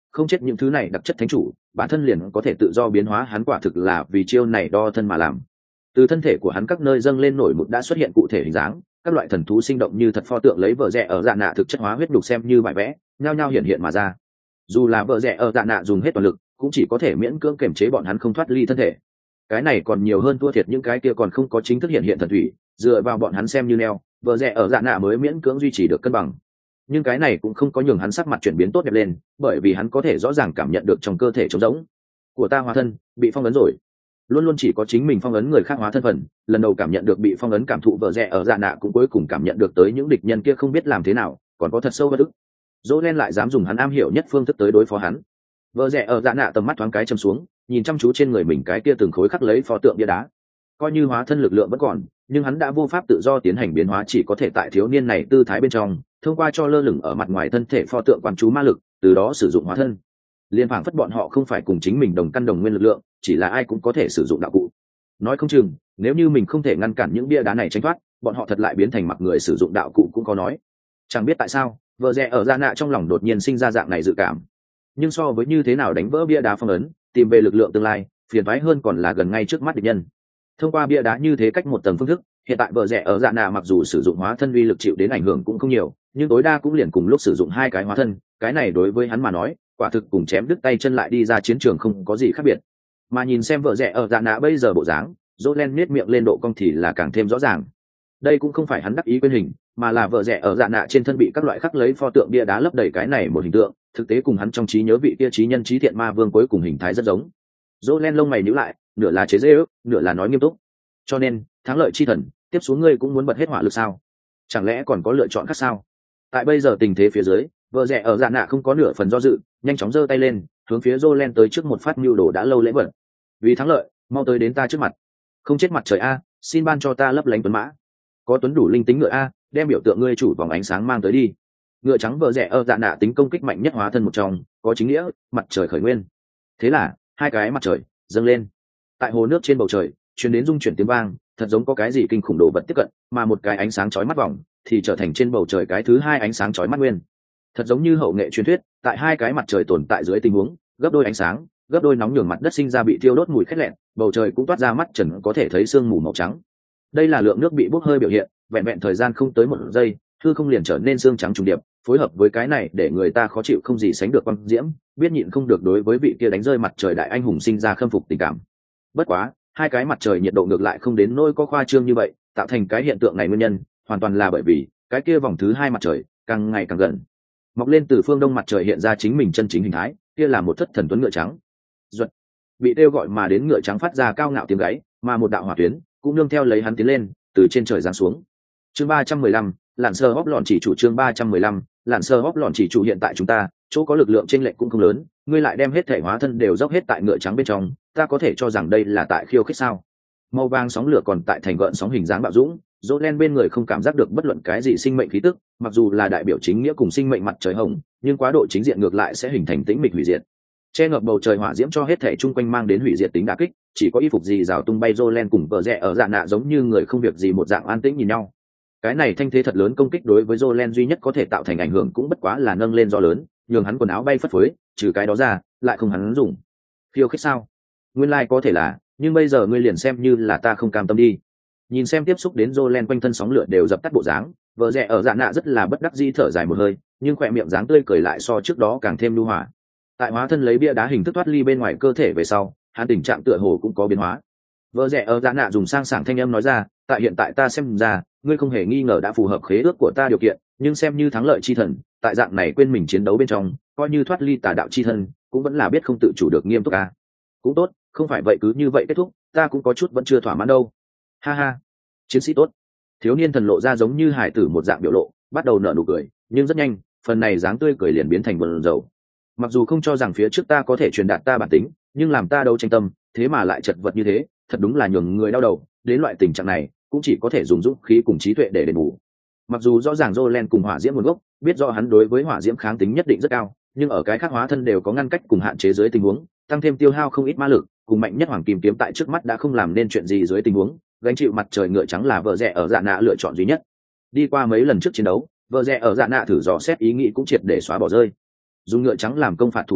không chết những thứ này đặc chất thánh chủ bản thân liền có thể tự do biến hóa, hắn quả thực là vì chiêu này đo thân mà làm. Từ thân thể của hắn các nơi dâng lên nổi một đã xuất hiện cụ thể hình dáng, các loại thần thú sinh động như thật pho tượng lấy vợ rẽ ở dạ nạ thực chất hóa huyết đục xem như bài vẽ nhao nhao hiện hiện mà ra. Dù là vợ rẽ ở dạ nạ dùng hết toàn lực cũng chỉ có thể miễn cưỡng kiềm chế bọn hắn không thoát ly thân thể. Cái này còn nhiều hơn thua thiệt những cái kia còn không có chính thức hiện hiện thần thủy, dựa vào bọn hắn xem như neo, vợ rẽ ở dạ nạ mới miễn cưỡng duy trì được cân bằng. Nhưng cái này cũng không có nhường hắn sắc mặt chuyển biến tốt đẹp lên, bởi vì hắn có thể rõ ràng cảm nhận được trong cơ thể trống rỗng của ta hóa thân bị phong ấn rồi. Luôn luôn chỉ có chính mình phong ấn người khác hóa thân phần, lần đầu cảm nhận được bị phong ấn cảm thụ vợ rẽ ở dạ nạ cũng cuối cùng cảm nhận được tới những địch nhân kia không biết làm thế nào còn có thật sâu bất ức. Dỗ len lại dám dùng hắn am hiểu nhất phương thức tới đối phó hắn. Vợ rẽ ở dạ nạ tầm mắt thoáng cái châm xuống, nhìn chăm chú trên người mình cái kia từng khối khắc lấy pho tượng bia đá. Coi như hóa thân lực lượng vẫn còn, nhưng hắn đã vô pháp tự do tiến hành biến hóa, chỉ có thể tại thiếu niên này tư thái bên trong thông qua cho lơ lửng ở mặt ngoài thân thể pho tượng quán chú ma lực, từ đó sử dụng hóa thân. Liên phảng phất bọn họ không phải cùng chính mình đồng căn đồng nguyên lực lượng, chỉ là ai cũng có thể sử dụng đạo cụ. Nói không chừng nếu như mình không thể ngăn cản những bia đá này tránh thoát, bọn họ thật lại biến thành mặc người sử dụng đạo cụ cũng có nói. Chẳng biết tại sao vợ rẽ ở dạ nạ trong lòng đột nhiên sinh ra dạng này dự cảm. Nhưng so với như thế nào đánh vỡ bia đá phong ấn, tìm về lực lượng tương lai, phiền toái hơn còn là gần ngay trước mắt địch nhân. Thông qua bia đá như thế cách một tầng phương thức, hiện tại vợ rẽ ở dạ nạ mặc dù sử dụng hóa thân uy lực chịu đến ảnh hưởng cũng không nhiều, nhưng tối đa cũng liền cùng lúc sử dụng hai cái hóa thân, cái này đối với hắn mà nói quả thực cùng chém đứt tay chân lại đi ra chiến trường không có gì khác biệt. Mà nhìn xem vợ rẽ ở dạ nạ bây giờ bộ dáng, dỗ len nết miệng lên độ cong thì là càng thêm rõ ràng. Đây cũng không phải hắn đắc ý quên hình, mà là vợ rẽ ở dạ nạ trên thân bị các loại khắc lấy pho tượng bia đá lấp đầy cái này một hình tượng, thực tế cùng hắn trong trí nhớ vị kia trí nhân trí thiện ma vương cuối cùng hình thái rất giống. Dỗ len lông mày nhíu lại, nửa là chế giễu, nửa là nói nghiêm túc. Cho nên thắng lợi chi thần, tiếp xuống ngươi cũng muốn bật hết hỏa lực sao? Chẳng lẽ còn có lựa chọn khác sao? Tại bây giờ tình thế phía dưới, vợ rẽ ở dạ nạ không có nửa phần do dự, nhanh chóng giơ tay lên, hướng phía Dỗ len tới trước một phát mưu đồ đã lâu lễ vật. Vì thắng lợi, mau tới đến ta trước mặt. Không chết mặt trời a, xin ban cho ta lấp lánh tuấn mã. Có tuấn đủ linh tính ngựa a, đem biểu tượng ngươi chủ vòng ánh sáng mang tới đi. Ngựa trắng vợ rẽ ở dạ nạ tính công kích mạnh nhất hóa thân một trong, có chính nghĩa mặt trời khởi nguyên. Thế là hai cái mặt trời dâng lên tại hồ nước trên bầu trời, truyền đến rung chuyển tiếng vang, thật giống có cái gì kinh khủng đồ vật tiếp cận, mà một cái ánh sáng chói mắt vòng thì trở thành trên bầu trời cái thứ hai ánh sáng chói mắt nguyên. Thật giống như hậu nghệ truyền thuyết, tại hai cái mặt trời tồn tại dưới tình huống gấp đôi ánh sáng, gấp đôi nóng nhường mặt đất sinh ra bị thiêu đốt mùi khét lẹn, bầu trời cũng toát ra mắt trần có thể thấy sương mù màu trắng. Đây là lượng nước bị bốc hơi biểu hiện, vẹn vẹn thời gian không tới một giây, hư không liền trở nên xương trắng trùng điệp, phối hợp với cái này để người ta khó chịu không gì sánh được quang diễm, biết nhịn không được đối với vị kia đánh rơi mặt trời đại anh hùng sinh ra khâm phục tình cảm. Bất quá hai cái mặt trời nhiệt độ ngược lại không đến nỗi có khoa trương như vậy, tạo thành cái hiện tượng này nguyên nhân hoàn toàn là bởi vì cái kia vòng thứ hai mặt trời càng ngày càng gần, mọc lên từ phương đông mặt trời hiện ra chính mình chân chính hình thái, kia là một thất thần tuấn ngựa trắng. Duật bị kêu gọi mà đến ngựa trắng phát ra cao ngạo tiếng gáy, mà một đạo hỏa tuyến cũng nương theo lấy hắn tiến lên, từ trên trời giáng xuống. Chương ba trăm mười lăm, lạn sơ hóc lọn chỉ chủ. Chương ba trăm mười lăm, lạn sơ hóc lọn chỉ chủ. Hiện tại chúng ta chỗ có lực lượng chênh lệch cũng không lớn, ngươi lại đem hết thể hóa thân đều dốc hết tại ngựa trắng bên trong, ta có thể cho rằng đây là tại khiêu khích sao? Màu vàng sóng lửa còn tại thành gợn sóng hình dáng bạo dũng, dỗ len bên người không cảm giác được bất luận cái gì sinh mệnh khí tức, mặc dù là đại biểu chính nghĩa cùng sinh mệnh mặt trời hồng, nhưng quá độ chính diện ngược lại sẽ hình thành tĩnh mịch hủy diệt. Che ngập bầu trời hỏa diễm cho hết thể chung quanh mang đến hủy diệt tính đả kích, chỉ có y phục gì rào tung bay dỗ len cùng vợ rẽ ở dạ nạ giống như người không việc gì một dạng an tĩnh nhìn nhau. Cái này thanh thế thật lớn công kích đối với dỗ len duy nhất có thể tạo thành ảnh hưởng cũng bất quá là nâng lên gió lớn, nhường hắn quần áo bay phất phới, trừ cái đó ra lại không hắn dùng. Khiêu khích sao? Nguyên lai like có thể là, nhưng bây giờ ngươi liền xem như là ta không cam tâm đi. Nhìn xem tiếp xúc đến Jolen quanh thân sóng lửa đều dập tắt bộ dáng, vợ rẽ ở dạ nạ rất là bất đắc dĩ thở dài một hơi, nhưng khỏe miệng dáng tươi cười lại so trước đó càng thêm lưu hòa. Tại hóa thân lấy bia đá hình thức thoát ly bên ngoài cơ thể về sau, hắn tình trạng tựa hồ cũng có biến hóa. Vợ rẽ ở dạ nạ dùng sang sảng thanh âm nói ra, tại hiện tại ta xem ra, ngươi không hề nghi ngờ đã phù hợp khế ước của ta điều kiện, nhưng xem như thắng lợi chi thần, tại dạng này quên mình chiến đấu bên trong, coi như thoát ly tà đạo chi thân, cũng vẫn là biết không tự chủ được nghiêm túc à. Cũng tốt, không phải vậy cứ như vậy kết thúc, ta cũng có chút vẫn chưa thỏa mãn đâu. Ha ha, chiến sĩ tốt. Thiếu niên thần lộ ra giống như hải tử một dạng biểu lộ, bắt đầu nở nụ cười, nhưng rất nhanh, phần này dáng tươi cười liền biến thành buồn rầu. Mặc dù không cho rằng phía trước ta có thể truyền đạt ta bản tính, nhưng làm ta đấu tranh tâm, thế mà lại chật vật như thế, thật đúng là nhường người đau đầu. Đến loại tình trạng này, cũng chỉ có thể dùng dũng khí cùng trí tuệ để đền bù. Mặc dù rõ ràng Jolen cùng hỏa diễm nguồn gốc, biết rõ hắn đối với hỏa diễm kháng tính nhất định rất cao, nhưng ở cái khác hóa thân đều có ngăn cách cùng hạn chế dưới tình huống, tăng thêm tiêu hao không ít ma lực, cùng mạnh nhất hoàng kim kiếm tại trước mắt đã không làm nên chuyện gì dưới tình huống, gánh chịu mặt trời ngựa trắng là vợ rẽ ở dạ nạ lựa chọn duy nhất. Đi qua mấy lần trước chiến đấu, vợ rẽ ở dạ nạ thử dò xét ý nghĩ cũng triệt để xóa bỏ rơi. Dùng ngựa trắng làm công phạt thủ đoạn,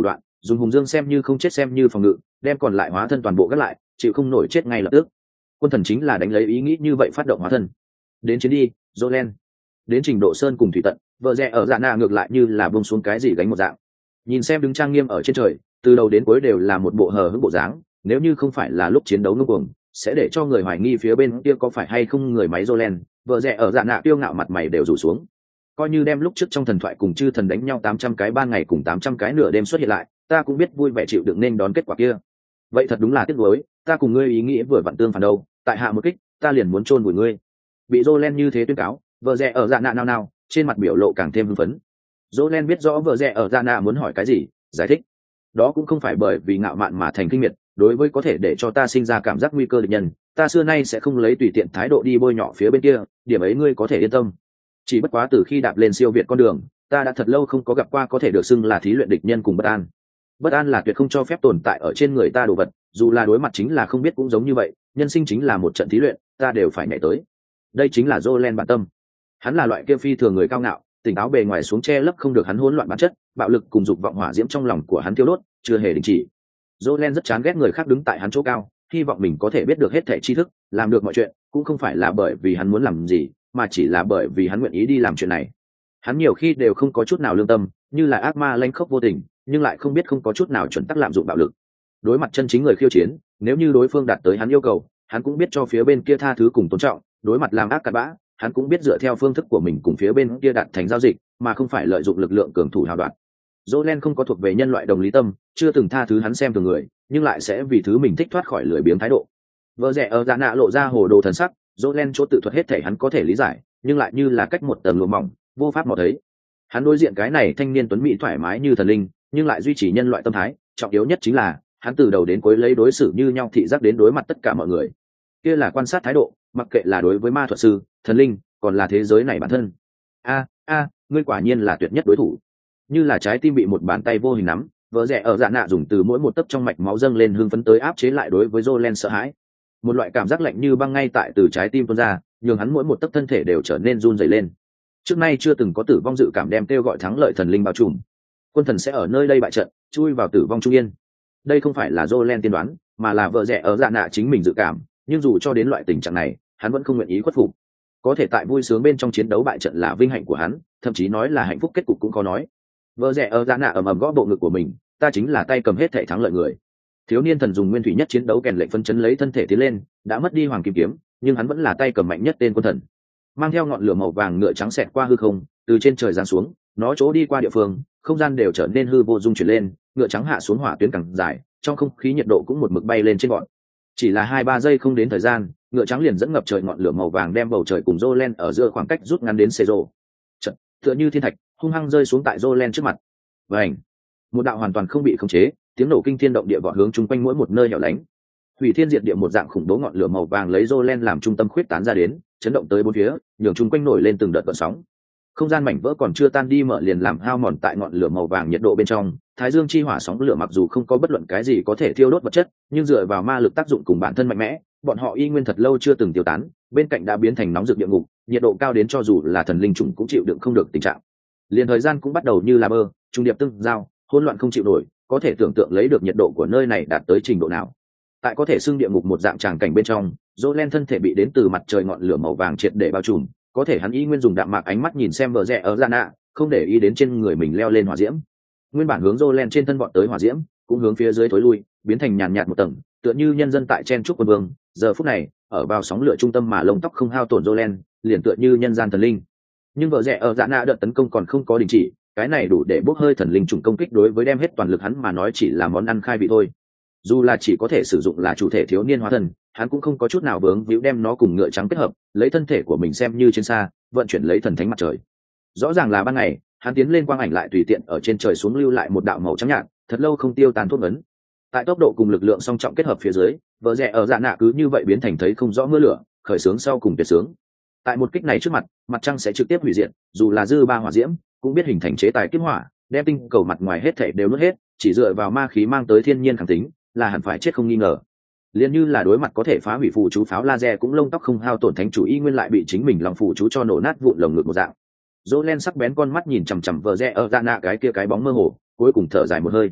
dùng hùng dương xem như không chết xem như phòng ngự, đem còn lại hóa thân toàn bộ gác lại, chịu không nổi chết ngay lập tức. Quân thần chính là đánh lấy ý nghĩ như vậy phát động hóa thân. Đến chiến đi, Jolen. Đến trình độ sơn cùng thủy tận, vợ rẽ ở dạ nạ ngược lại như là buông xuống cái gì gánh một dạng. Nhìn xem đứng trang nghiêm ở trên trời, từ đầu đến cuối đều là một bộ hờ hững bộ dáng, nếu như không phải là lúc chiến đấu ngông cuồng, sẽ để cho người hoài nghi phía bên kia có phải hay không người máy Jolen. Vợ rẽ ở dạ nạ tiêu ngạo mặt mày đều rủ xuống. Coi như đem lúc trước trong thần thoại cùng chư thần đánh nhau tám trăm cái ban ngày cùng tám trăm cái nửa đêm xuất hiện lại, ta cũng biết vui vẻ chịu đựng nên đón kết quả kia. Vậy thật đúng là tiếc nuối, ta cùng ngươi ý nghĩ vừa vặn tương phản đâu, tại hạ một kích, ta liền muốn chôn vùi ngươi. Bị Jolen như thế tuyên cáo, vợ rẽ ở dạ nạ nao nao, trên mặt biểu lộ càng thêm hưng phấn. Jolen biết rõ vợ rẽ ở dạ nạ muốn hỏi cái gì, giải thích. Đó cũng không phải bởi vì ngạo mạn mà thành kinh miệt, đối với có thể để cho ta sinh ra cảm giác nguy cơ địch nhân, ta xưa nay sẽ không lấy tùy tiện thái độ đi bôi nhọ phía bên kia, điểm ấy ngươi có thể yên tâm. Chỉ bất quá từ khi đạp lên siêu việt con đường, ta đã thật lâu không có gặp qua có thể được xưng là thí luyện địch nhân cùng bất an. Bất an là tuyệt không cho phép tồn tại ở trên người ta đồ vật, dù là đối mặt chính là không biết cũng giống như vậy, nhân sinh chính là một trận thí luyện, ta đều phải nhảy tới. Đây chính là Jolen bản tâm. Hắn là loại kia phi thường người cao ngạo, tỉnh táo bề ngoài xuống che lấp không được hắn hỗn loạn bản chất, bạo lực cùng dục vọng hỏa diễm trong lòng của hắn thiêu đốt, chưa hề đình chỉ. Jolen rất chán ghét người khác đứng tại hắn chỗ cao, hy vọng mình có thể biết được hết thảy tri thức, làm được mọi chuyện, cũng không phải là bởi vì hắn muốn làm gì, mà chỉ là bởi vì hắn nguyện ý đi làm chuyện này. Hắn nhiều khi đều không có chút nào lương tâm, như là ác ma lanh khốc vô tình, nhưng lại không biết không có chút nào chuẩn tắc lạm dụng bạo lực. Đối mặt chân chính người khiêu chiến, nếu như đối phương đạt tới hắn yêu cầu, hắn cũng biết cho phía bên kia tha thứ cùng tôn trọng. Đối mặt làm ác cặn bã, hắn cũng biết dựa theo phương thức của mình cùng phía bên kia đạt thành giao dịch, mà không phải lợi dụng lực lượng cường thủ hào đoạt. Jolen không có thuộc về nhân loại đồng lý tâm, chưa từng tha thứ hắn xem thường người, nhưng lại sẽ vì thứ mình thích thoát khỏi lười biếng thái độ. Vợ rẽ ở dạ nạ lộ ra hồ đồ thần sắc, Jolen chỗ tự thuật hết thể hắn có thể lý giải, nhưng lại như là cách một tầng lụa mỏng, vô pháp mò thấy. Hắn đối diện cái này thanh niên tuấn mỹ thoải mái như thần linh, nhưng lại duy trì nhân loại tâm thái, trọng yếu nhất chính là hắn từ đầu đến cuối lấy đối xử như nhau thị giác đến đối mặt tất cả mọi người. Kia là quan sát thái độ, mặc kệ là đối với ma thuật sư, thần linh, còn là thế giới này bản thân. A a, ngươi quả nhiên là tuyệt nhất đối thủ. Như là trái tim bị một bàn tay vô hình nắm, vợ rẽ ở dạ nạ dùng từ mỗi một tấc trong mạch máu dâng lên hưng phấn tới áp chế lại đối với Jolen sợ hãi. Một loại cảm giác lạnh như băng ngay tại từ trái tim tuôn ra, nhường hắn mỗi một tấc thân thể đều trở nên run rẩy lên. Trước nay chưa từng có tử vong dự cảm đem kêu gọi thắng lợi thần linh bao trùm. Quân thần sẽ ở nơi đây bại trận, chui vào tử vong trung yên. Đây không phải là Jolen tiên đoán, mà là vợ rẽ ở dạ nạ chính mình dự cảm, nhưng dù cho đến loại tình trạng này, hắn vẫn không nguyện ý khuất phục. Có thể tại vui sướng bên trong chiến đấu bại trận là vinh hạnh của hắn, thậm chí nói là hạnh phúc kết cục cũng có nói. Vợ rẽ ở dạ nạ ầm ầm gõ bộ ngực của mình, ta chính là tay cầm hết thể thắng lợi người. Thiếu niên thần dùng nguyên thủy nhất chiến đấu kèn lệnh phân chấn lấy thân thể tiến lên, đã mất đi hoàng kim kiếm, nhưng hắn vẫn là tay cầm mạnh nhất tên quân thần. Mang theo ngọn lửa màu vàng ngựa trắng xẹt qua hư không, từ trên trời giáng xuống, nó chỗ đi qua địa phương, không gian đều trở nên hư vô dung chuyển lên, ngựa trắng hạ xuống hỏa tuyến càng dài, trong không khí nhiệt độ cũng một mực bay lên trên gọn. Chỉ là hai ba giây không đến thời gian, ngựa trắng liền dẫn ngập trời ngọn lửa màu vàng đem bầu trời cùng Jolen ở giữa khoảng cách rút ngắn đến xê rô. Chợt, tựa như thiên thạch, hung hăng rơi xuống tại Jolen trước mặt. Vành, một đạo hoàn toàn không bị khống chế, tiếng nổ kinh thiên động địa vọt hướng chung quanh mỗi một nơi hẻo lánh. Hủy thiên diệt địa một dạng khủng bố ngọn lửa màu vàng lấy Jolen làm trung tâm khuyết tán ra đến, chấn động tới bốn phía, nhường chung quanh nổi lên từng đợt gợn sóng. Không gian mảnh vỡ còn chưa tan đi mở liền làm hao mòn tại ngọn lửa màu vàng nhiệt độ bên trong. Thái dương chi hỏa sóng lửa mặc dù không có bất luận cái gì có thể thiêu đốt vật chất, nhưng dựa vào ma lực tác dụng cùng bản thân mạnh mẽ, bọn họ y nguyên thật lâu chưa từng tiêu tán, bên cạnh đã biến thành nóng rực địa ngục, nhiệt độ cao đến cho dù là thần linh trùng cũng chịu đựng không được tình trạng. Liền thời gian cũng bắt đầu như là mơ, trung điệp tương giao, hỗn loạn không chịu nổi, có thể tưởng tượng lấy được nhiệt độ của nơi này đạt tới trình độ nào. Tại có thể xưng địa ngục một dạng tràng cảnh bên trong, Jolen thân thể bị đến từ mặt trời ngọn lửa màu vàng triệt để bao trùm, có thể hắn y nguyên dùng đạm mạc ánh mắt nhìn xem vợ rẽ ở dạ nạ, không để ý đến trên người mình leo lên hỏa diễm. Nguyên bản hướng Jolen trên thân bọn tới hỏa diễm, cũng hướng phía dưới thối lui, biến thành nhàn nhạt một tầng, tựa như nhân dân tại chen trúc quân vương. Giờ phút này, ở vào sóng lửa trung tâm mà lông tóc không hao tổn Jolen, liền tựa như nhân gian thần linh. Nhưng vợ rẽ ở dạ nạ đợt tấn công còn không có đình chỉ, cái này đủ để bốc hơi thần linh trùng công kích đối với đem hết toàn lực hắn mà nói chỉ là món ăn khai vị thôi. Dù là chỉ có thể sử dụng là chủ thể thiếu niên hóa thần, hắn cũng không có chút nào vướng víu đem nó cùng ngựa trắng kết hợp, lấy thân thể của mình xem như trên xa, vận chuyển lấy thần thánh mặt trời. Rõ ràng là ban ngày, hắn tiến lên quang ảnh lại tùy tiện ở trên trời xuống lưu lại một đạo màu trắng nhạt, thật lâu không tiêu tan thuốc ấn. Tại tốc độ cùng lực lượng song trọng kết hợp phía dưới, vợ rẽ ở dạ nạ cứ như vậy biến thành thấy không rõ mưa lửa, khởi sướng sau cùng tuyệt sướng. Tại một kích này trước mặt, mặt trăng sẽ trực tiếp hủy diệt, dù là dư ba hỏa diễm, cũng biết hình thành chế tài kiếp hỏa, đem tinh cầu mặt ngoài hết thảy đều nuốt hết, chỉ dựa vào ma khí mang tới thiên nhiên khẳng tính, là hẳn phải chết không nghi ngờ. Liên như là đối mặt có thể phá hủy phù chú pháo laser cũng lông tóc không hao tổn thánh chủ y nguyên lại bị chính mình lòng phù chú cho nổ nát vụn lồng ngực một dạng. Jolen sắc bén con mắt nhìn chằm chằm vợ rẽ ở dạ nạ cái kia cái bóng mơ hồ, cuối cùng thở dài một hơi.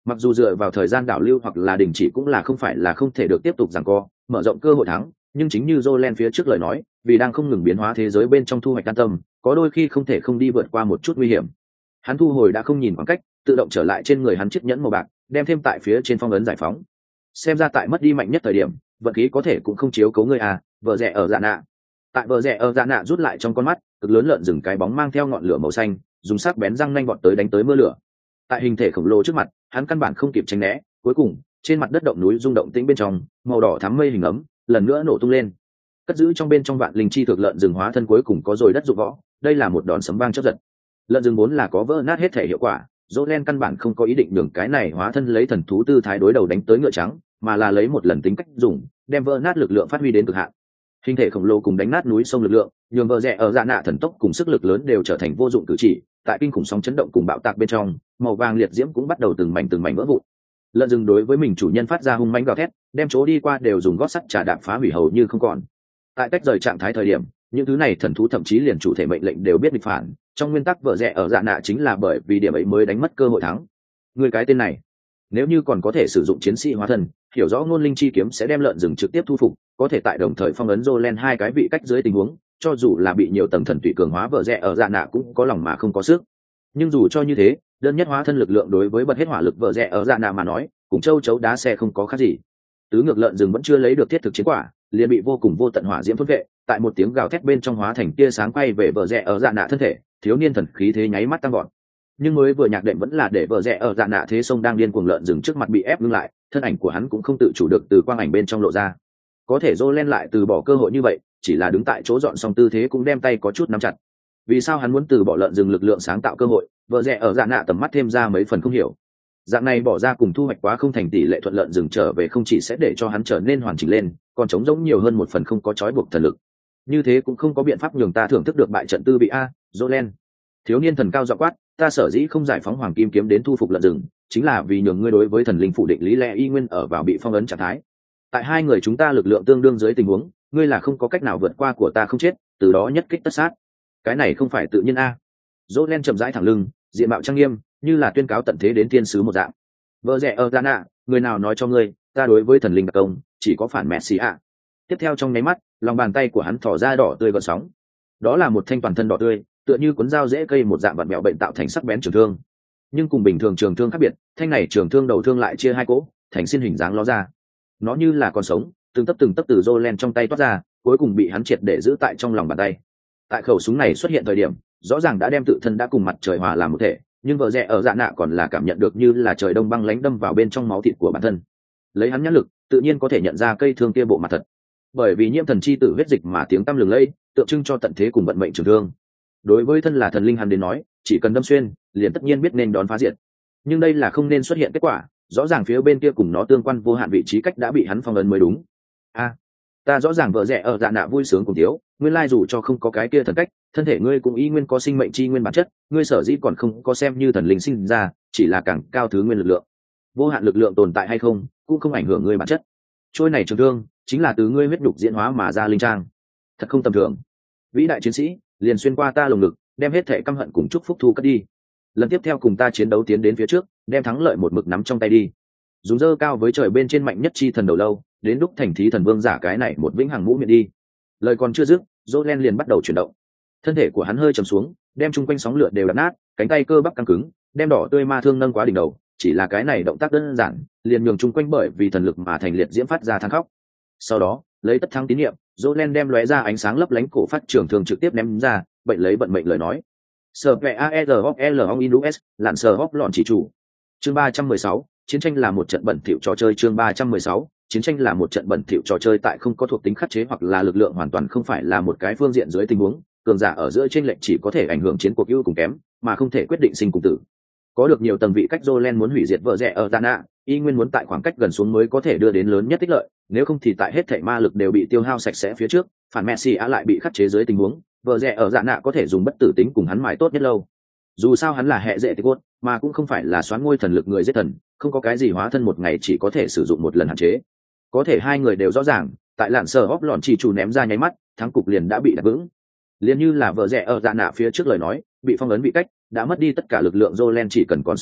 Mặc dù dựa vào thời gian đảo lưu hoặc là đình chỉ cũng là không phải là không thể được tiếp tục giằng co, mở rộng cơ hội thắng, nhưng chính như Jolene phía trước lời nói, vì đang không ngừng biến hóa thế giới bên trong thu hoạch can tâm, có đôi khi không thể không đi vượt qua một chút nguy hiểm. Hắn thu hồi đã không nhìn khoảng cách, tự động trở lại trên người hắn chiếc nhẫn màu bạc, đem thêm tại phía trên phong ấn giải phóng. Xem ra tại mất đi mạnh nhất thời điểm, vận khí có thể cũng không chiếu cố ngươi à, vợ rẻ ở dạ nạ. Tại vợ rẻ ở dạ nạ rút lại trong con mắt, cực lớn lợn rừng cái bóng mang theo ngọn lửa màu xanh, dùng sắc bén răng nanh vọt tới đánh tới mưa lửa. Tại hình thể khổng lồ trước mặt, hắn căn bản không kịp tránh né, cuối cùng trên mặt đất động núi rung động tĩnh bên trong, màu đỏ thắm mây hình ấm lần nữa nổ tung lên. Cất giữ trong bên trong vạn linh chi thực lợn rừng hóa thân cuối cùng có rồi đất dụng võ, đây là một đòn sấm vang chớp giật. Lợn rừng vốn là có vỡ nát hết thể hiệu quả, Jolen căn bản không có ý định nhường cái này hóa thân lấy thần thú tư thái đối đầu đánh tới ngựa trắng, mà là lấy một lần tính cách dùng, đem vỡ nát lực lượng phát huy đến cực hạn. Hình thể khổng lồ cùng đánh nát núi sông lực lượng, nhường vợ rẽ ở dạ nạ thần tốc cùng sức lực lớn đều trở thành vô dụng cử chỉ. Tại kinh khủng sóng chấn động cùng bạo tạc bên trong, màu vàng liệt diễm cũng bắt đầu từng mảnh từng mảnh vỡ vụn. Lợn rừng đối với mình chủ nhân phát ra hung mãnh gào thét, đem chỗ đi qua đều dùng gót sắt trả đạp phá hủy hầu như không còn. Tại cách rời trạng thái thời điểm, những thứ này thần thú thậm chí liền chủ thể mệnh lệnh đều biết địch phản. Trong nguyên tắc vợ rẽ ở dạ nạ chính là bởi vì điểm ấy mới đánh mất cơ hội thắng. Người cái tên này, nếu như còn có thể sử dụng chiến sĩ hóa thân, hiểu rõ ngôn linh chi kiếm sẽ đem lợn rừng trực tiếp thu phục, có thể tại đồng thời phong ấn Jolen hai cái vị cách dưới tình huống, cho dù là bị nhiều tầng thần tụy cường hóa vợ rẽ ở dạ nạ cũng có lòng mà không có sức. Nhưng dù cho như thế, đơn nhất hóa thân lực lượng đối với bật hết hỏa lực vợ rẽ ở dạ nạ mà nói, cùng châu chấu đá xe không có khác gì. Tứ ngược lợn rừng vẫn chưa lấy được thiết thực chiến quả, liền bị vô cùng vô tận hỏa diễm thôn vệ, tại một tiếng gào thét bên trong hóa thành tia sáng quay về vợ rẽ ở dạ nạ thân thể, thiếu niên thần khí thế nháy mắt tăng gọn. Nhưng mới vừa nhạc đệm vẫn là để vợ rẽ ở dạ nạ thế sông đang điên cuồng lợn rừng trước mặt bị ép ngưng lại, thân ảnh của hắn cũng không tự chủ được từ quang ảnh bên trong lộ ra. Có thể Jolen lại từ bỏ cơ hội như vậy, chỉ là đứng tại chỗ dọn xong tư thế cũng đem tay có chút nắm chặt. Vì sao hắn muốn từ bỏ lợn rừng lực lượng sáng tạo cơ hội? Vợ rẽ ở dạ nạ tầm mắt thêm ra mấy phần không hiểu. Dạng này bỏ ra cùng thu hoạch quá không thành tỷ lệ thuận lợn rừng trở về không chỉ sẽ để cho hắn trở nên hoàn chỉnh lên, còn trống giống nhiều hơn một phần không có trói buộc thần lực. Như thế cũng không có biện pháp nhường ta thưởng thức được bại trận tư bị a, Jolen. Thiếu niên thần cao giọng quát, ta sở dĩ không giải phóng hoàng kim kiếm đến thu phục lợn rừng, chính là vì nhường ngươi đối với thần linh phủ định lý lẽ y nguyên ở vào bị phong ấn trạng thái. Tại hai người chúng ta lực lượng tương đương dưới tình huống, ngươi là không có cách nào vượt qua của ta không chết, từ đó nhất kích tất sát. Cái này không phải tự nhiên a. Jolen chậm rãi thẳng lưng, diện mạo trang nghiêm, như là tuyên cáo tận thế đến thiên sứ một dạng. Vợ rẻ ở Ghana, người nào nói cho ngươi, ta đối với thần linh đặc công, chỉ có phản Messi a. Tiếp theo trong nháy mắt, lòng bàn tay của hắn thỏ ra đỏ tươi gợn sóng. Đó là một thanh toàn thân đỏ tươi, tựa như cuốn dao rễ cây một dạng vặn mẹo bệnh tạo thành sắc bén trường thương. Nhưng cùng bình thường trường thương khác biệt, thanh này trường thương đầu thương lại chia hai cỗ, thành xin hình dáng ló ra. Nó như là còn sống, từng tấc từng tấc từ Jolen trong tay toát ra, cuối cùng bị hắn triệt để giữ tại trong lòng bàn tay. Tại khẩu súng này xuất hiện thời điểm, rõ ràng đã đem tự thân đã cùng mặt trời hòa làm một thể, nhưng vợ rẽ ở dạ nạ còn là cảm nhận được như là trời đông băng lánh đâm vào bên trong máu thịt của bản thân. Lấy hắn nhãn lực, tự nhiên có thể nhận ra cây thương kia bộ mặt thật. Bởi vì nhiễm thần chi tử huyết dịch mà tiếng tăm lừng lẫy, tượng trưng cho tận thế cùng vận mệnh trường thương. Đối với thân là thần linh hắn đến nói, chỉ cần đâm xuyên, liền tất nhiên biết nên đón phá diệt. Nhưng đây là không nên xuất hiện kết quả, rõ ràng phía bên kia cùng nó tương quan vô hạn vị trí cách đã bị hắn phong ấn mới đúng. A, ta rõ ràng vợ rẽ ở dạ nạ vui sướng cùng thiếu, nguyên lai dù cho không có cái kia thần cách, thân thể ngươi cũng y nguyên có sinh mệnh chi nguyên bản chất, ngươi sở dĩ còn không có xem như thần linh sinh ra, chỉ là càng cao thứ nguyên lực lượng. Vô hạn lực lượng tồn tại hay không, cũng không ảnh hưởng ngươi bản chất. Trôi này trường thương, chính là từ ngươi huyết đục diễn hóa mà ra linh trang. Thật không tầm thường. Vĩ đại chiến sĩ, liền xuyên qua ta lồng ngực, đem hết thể căm hận cùng chúc phúc thu cất đi. Lần tiếp theo cùng ta chiến đấu tiến đến phía trước, đem thắng lợi một mực nắm trong tay đi. Dùng dơ cao với trời bên trên mạnh nhất chi thần đầu lâu, đến đúc thành thí thần vương giả cái này một vĩnh hằng mũ miệng đi. Lời còn chưa dứt, Jolen liền bắt đầu chuyển động. Thân thể của hắn hơi trầm xuống, đem chung quanh sóng lửa đều đập nát, cánh tay cơ bắp căng cứng, đem đỏ tươi ma thương nâng quá đỉnh đầu, chỉ là cái này động tác đơn giản, liền nhường chung quanh bởi vì thần lực mà thành liệt diễm phát ra than khóc. Sau đó, lấy tất thắng tín niệm, Jolen đem lóe ra ánh sáng lấp lánh cổ phát trường thường trực tiếp ném ra, bệnh lấy vận mệnh lời nói. Sở P A E R O L O N U S, lặn sờ hốc lọn chỉ chủ. Chương ba trăm mười sáu, chiến tranh là một trận bẩn thỉu trò chơi. Chương ba trăm mười sáu, chiến tranh là một trận bẩn thỉu trò chơi. Tại không có thuộc tính khắc chế hoặc là lực lượng hoàn toàn không phải là một cái phương diện dưới tình huống, cường giả ở giữa chênh lệch chỉ có thể ảnh hưởng chiến cuộc ưu cùng kém, mà không thể quyết định sinh cùng tử. Có được nhiều tầng vị cách, Jolen muốn hủy diệt vợ rẻ ở Dana, y nguyên muốn tại khoảng cách gần xuống mới có thể đưa đến lớn nhất tích lợi, nếu không thì tại hết thảy ma lực đều bị tiêu hao sạch sẽ phía trước, phản Messi á lại bị khắc chế dưới tình huống, vợ rẻ ở Dana có thể dùng bất tử tính cùng hắn mài tốt nhất lâu. Dù sao hắn là hệ dễ thì cốt, mà cũng không phải là xoán ngôi thần lực người giết thần, không có cái gì hóa thân một ngày chỉ có thể sử dụng một lần hạn chế. Có thể hai người đều rõ ràng, tại lạn sở hốc lọn chỉ chủ ném ra nháy mắt, thắng cục liền đã bị đặt vững. Liền như là vợ rẻ ở Dana phía trước lời nói, bị phong ấn bị cách, đã mất đi tất cả lực lượng, Jolen chỉ cần còn sống sót,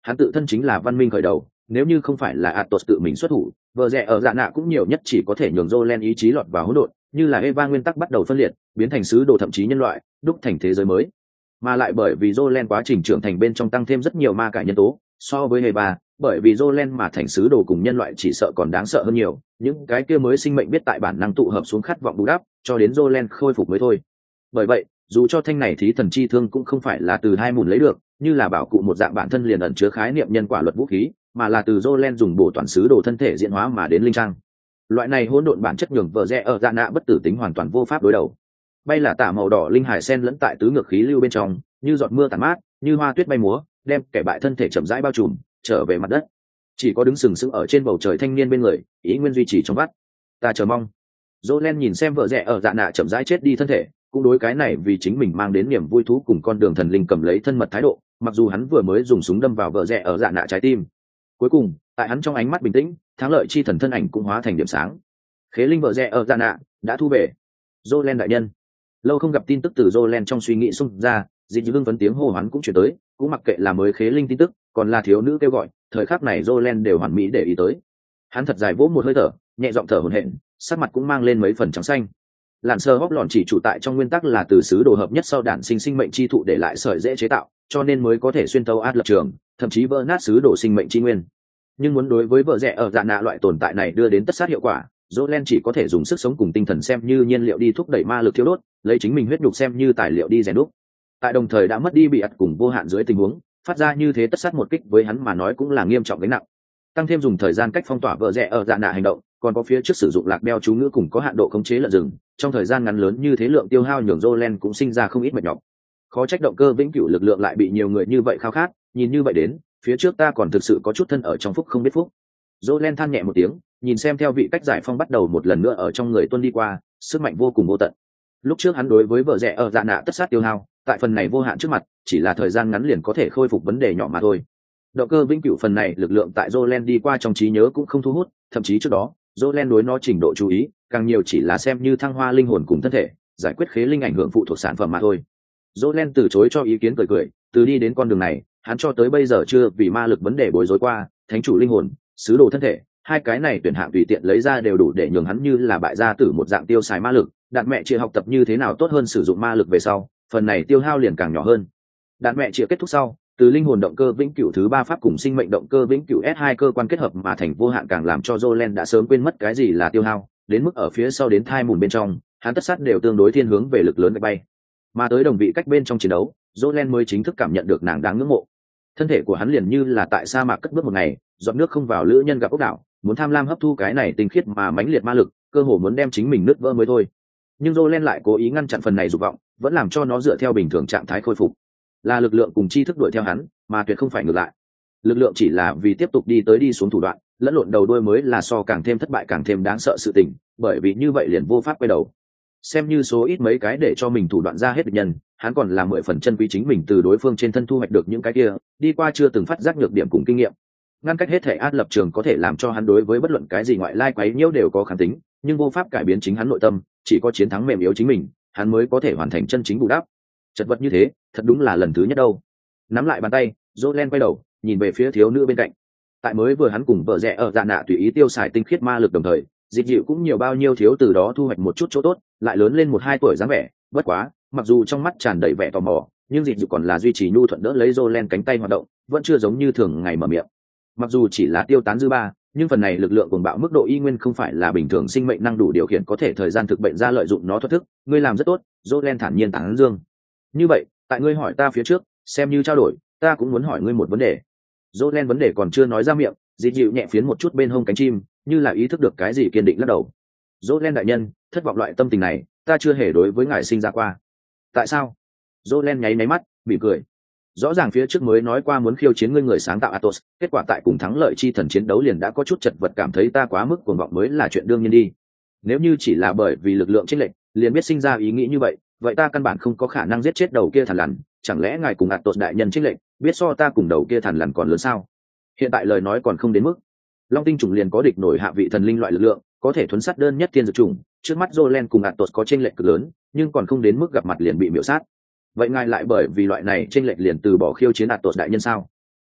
hắn tự thân chính là văn minh khởi đầu, nếu như không phải là Atos tự mình xuất thủ, vợ rẻ ở dạ nạ cũng nhiều nhất chỉ có thể nhường Jolen ý chí lọt vào hỗn độn, như là Eva nguyên tắc bắt đầu phân liệt, biến thành sứ đồ thậm chí nhân loại, đúc thành thế giới mới. Mà lại bởi vì Jolen quá trình trưởng thành bên trong tăng thêm rất nhiều ma cải nhân tố, so với Eva, bởi vì Jolen mà thành sứ đồ cùng nhân loại chỉ sợ còn đáng sợ hơn nhiều, những cái kia mới sinh mệnh biết tại bản năng tụ hợp xuống khát vọng bù đắp, cho đến Jolen khôi phục mới thôi. Bởi vậy, dù cho thanh này thí thần chi thương cũng không phải là từ hai mùn lấy được, như là bảo cụ một dạng bản thân liền ẩn chứa khái niệm nhân quả luật vũ khí, mà là từ Jolen dùng bổ toàn sứ đồ thân thể diễn hóa mà đến linh trang. Loại này hỗn độn bản chất nhường vợ rẽ ở dạ nạ bất tử tính hoàn toàn vô pháp đối đầu. Bay là tả màu đỏ linh hải sen lẫn tại tứ ngược khí lưu bên trong, như giọt mưa tàn mát, như hoa tuyết bay múa, đem kẻ bại thân thể chậm rãi bao trùm, trở về mặt đất. Chỉ có đứng sừng sững ở trên bầu trời thanh niên bên người, ý nguyên duy trì trong vắt. Ta chờ mong. Jolen nhìn xem vợ rẽ ở dạ nạ chậm rãi chết đi thân thể, cũng đối cái này vì chính mình mang đến niềm vui thú cùng con đường thần linh cầm lấy thân mật thái độ, mặc dù hắn vừa mới dùng súng đâm vào vợ rẽ ở dạ nạ trái tim. Cuối cùng, tại hắn trong ánh mắt bình tĩnh, thắng lợi chi thần thân ảnh cũng hóa thành điểm sáng. Khế linh vợ rẽ ở dạ nạ đã thu về. Jolen đại nhân. Lâu không gặp tin tức từ Jolen trong suy nghĩ xung ra, dịch vương vấn tiếng hô hoán cũng chuyển tới, cũng mặc kệ là mới khế linh tin tức, còn là thiếu nữ kêu gọi, thời khắc này Jolen đều hoàn mỹ để ý tới. Hắn thật dài vỗ một hơi thở, nhẹ giọng thở hổn hển, sắc mặt cũng mang lên mấy phần trắng xanh. Lạn sơ hóc lòn chỉ chủ tại trong nguyên tắc là từ xứ đồ hợp nhất sau đản sinh sinh mệnh chi thụ để lại sợi dễ chế tạo, cho nên mới có thể xuyên tấu át lập trường, thậm chí vỡ nát xứ đồ sinh mệnh chi nguyên. Nhưng muốn đối với vợ rẻ ở dạ nạ loại tồn tại này đưa đến tất sát hiệu quả, Jolen chỉ có thể dùng sức sống cùng tinh thần xem như nhiên liệu đi thúc đẩy ma lực thiếu đốt, lấy chính mình huyết nhục xem như tài liệu đi rèn đúc. Tại đồng thời đã mất đi bị ắt cùng vô hạn dưới tình huống, phát ra như thế tất sát một kích với hắn mà nói cũng là nghiêm trọng gánh nặng. Tăng thêm dùng thời gian cách phong tỏa vợ rẻ ở dạ nạ hành động, còn có phía trước sử dụng lạc đeo chú ngữ cùng có hạn độ khống chế lợn rừng, trong thời gian ngắn lớn như thế lượng tiêu hao nhường Jolen cũng sinh ra không ít mệt nhọc. Khó trách động cơ vĩnh cửu lực lượng lại bị nhiều người như vậy khao khát, nhìn như vậy đến, phía trước ta còn thực sự có chút thân ở trong phúc không biết phúc. Jolen than nhẹ một tiếng, nhìn xem theo vị cách giải phong bắt đầu một lần nữa ở trong người tuân đi qua, sức mạnh vô cùng vô tận. Lúc trước hắn đối với vợ rẻ ở dạ nạ tất sát tiêu hao, tại phần này vô hạn trước mặt, chỉ là thời gian ngắn liền có thể khôi phục vấn đề nhỏ mà thôi. Động cơ vĩnh cửu phần này lực lượng tại Jolen đi qua trong trí nhớ cũng không thu hút, thậm chí trước đó, Jolen đối nó trình độ chú ý, càng nhiều chỉ là xem như thăng hoa linh hồn cùng thân thể, giải quyết khế linh ảnh hưởng phụ thuộc sản phẩm mà thôi. Jolen từ chối cho ý kiến cười cười, từ đi đến con đường này, hắn cho tới bây giờ chưa vì ma lực vấn đề bối rối qua, thánh chủ linh hồn, sứ đồ thân thể, hai cái này tuyển hạng tùy tiện lấy ra đều đủ để nhường hắn như là bại gia tử một dạng tiêu xài ma lực. Đạn mẹ chia học tập như thế nào tốt hơn sử dụng ma lực về sau, phần này tiêu hao liền càng nhỏ hơn. Đạn mẹ chia kết thúc sau, từ linh hồn động cơ vĩnh cửu thứ ba pháp cùng sinh mệnh động cơ vĩnh cửu S hai cơ quan kết hợp mà thành vô hạn càng làm cho Jolen đã sớm quên mất cái gì là tiêu hao, đến mức ở phía sau đến thai mùn bên trong, hắn tất sát đều tương đối thiên hướng về lực lớn bay. Mà tới đồng vị cách bên trong chiến đấu, Jolen mới chính thức cảm nhận được nàng đáng ngưỡng mộ. Thân thể của hắn liền như là tại sa mạc cất bước một ngày, giọt nước không vào lữ nhân gặp ốc đảo, muốn tham lam hấp thu cái này tinh khiết mà mãnh liệt ma lực, cơ hồ muốn đem chính mình nứt vỡ mới thôi. Nhưng Jolen lại cố ý ngăn chặn phần này dục vọng, vẫn làm cho nó dựa theo bình thường trạng thái khôi phục. Là lực lượng cùng tri thức đuổi theo hắn, mà tuyệt không phải ngược lại. Lực lượng chỉ là vì tiếp tục đi tới đi xuống thủ đoạn, lẫn lộn đầu đuôi mới là so càng thêm thất bại càng thêm đáng sợ sự tình, bởi vì như vậy liền vô pháp quay đầu. Xem như số ít mấy cái để cho mình thủ đoạn ra hết địch nhân, hắn còn là mười phần chân quý chính mình từ đối phương trên thân thu hoạch được những cái kia, đi qua chưa từng phát giác nhược điểm cùng kinh nghiệm. Ngăn cách hết thể át lập trường có thể làm cho hắn đối với bất luận cái gì ngoại lai quấy nhiễu đều có kháng tính, nhưng vô pháp cải biến chính hắn nội tâm, chỉ có chiến thắng mềm yếu chính mình, hắn mới có thể hoàn thành chân chính bù đắp. Chật vật như thế, thật đúng là lần thứ nhất đâu. Nắm lại bàn tay, Jolen quay đầu, nhìn về phía thiếu nữ bên cạnh. Tại mới vừa hắn cùng vợ rẻ ở dạ nạ tùy ý tiêu xài tinh khiết ma lực đồng thời, dịch dịu cũng nhiều bao nhiêu thiếu từ đó thu hoạch một chút chỗ tốt, lại lớn lên một hai tuổi dáng vẻ. Bất quá, mặc dù trong mắt tràn đầy vẻ tò mò, nhưng dịch dịu còn là duy trì nhu thuận đỡ lấy Jolen cánh tay hoạt động, vẫn chưa giống như thường ngày mở miệng. Mặc dù chỉ là tiêu tán dư ba, nhưng phần này lực lượng cuồng bạo mức độ y nguyên không phải là bình thường sinh mệnh năng đủ điều khiển có thể thời gian thực bệnh ra lợi dụng nó thoát thức. Ngươi làm rất tốt, Jolen thản nhiên tán dương. Như vậy, tại ngươi hỏi ta phía trước, xem như trao đổi, ta cũng muốn hỏi ngươi một vấn đề. Jolen vấn đề còn chưa nói ra miệng, dịch dịu nhẹ phiến một chút bên hông cánh chim, như là ý thức được cái gì kiên định lắc đầu. Jolen đại nhân, thất vọng loại tâm tình này, ta chưa hề đối với ngài sinh ra qua. Tại sao? Jolen nháy nháy mắt, mỉm cười. Rõ ràng phía trước mới nói qua muốn khiêu chiến ngươi người sáng tạo Atos, kết quả tại cùng thắng lợi chi thần chiến đấu liền đã có chút chật vật, cảm thấy ta quá mức cuồng vọng mới là chuyện đương nhiên đi. Nếu như chỉ là bởi vì lực lượng chênh lệch, liền biết sinh ra ý nghĩ như vậy, vậy ta căn bản không có khả năng giết chết đầu kia thằn lằn, chẳng lẽ ngài cùng Atos đại nhân chênh lệch, biết so ta cùng đầu kia thằn lằn còn lớn sao? Hiện tại lời nói còn không đến mức. Long tinh trùng liền có địch nổi hạ vị thần linh loại lực lượng, có thể thuấn sát đơn nhất thiên dược trùng, trước mắt Jolen cùng Atos có chênh lệch cực lớn, nhưng còn không đến mức gặp mặt liền bị miểu sát. Vậy ngài lại bởi vì loại này chênh lệch liền từ bỏ khiêu chiến Atos đại nhân sao?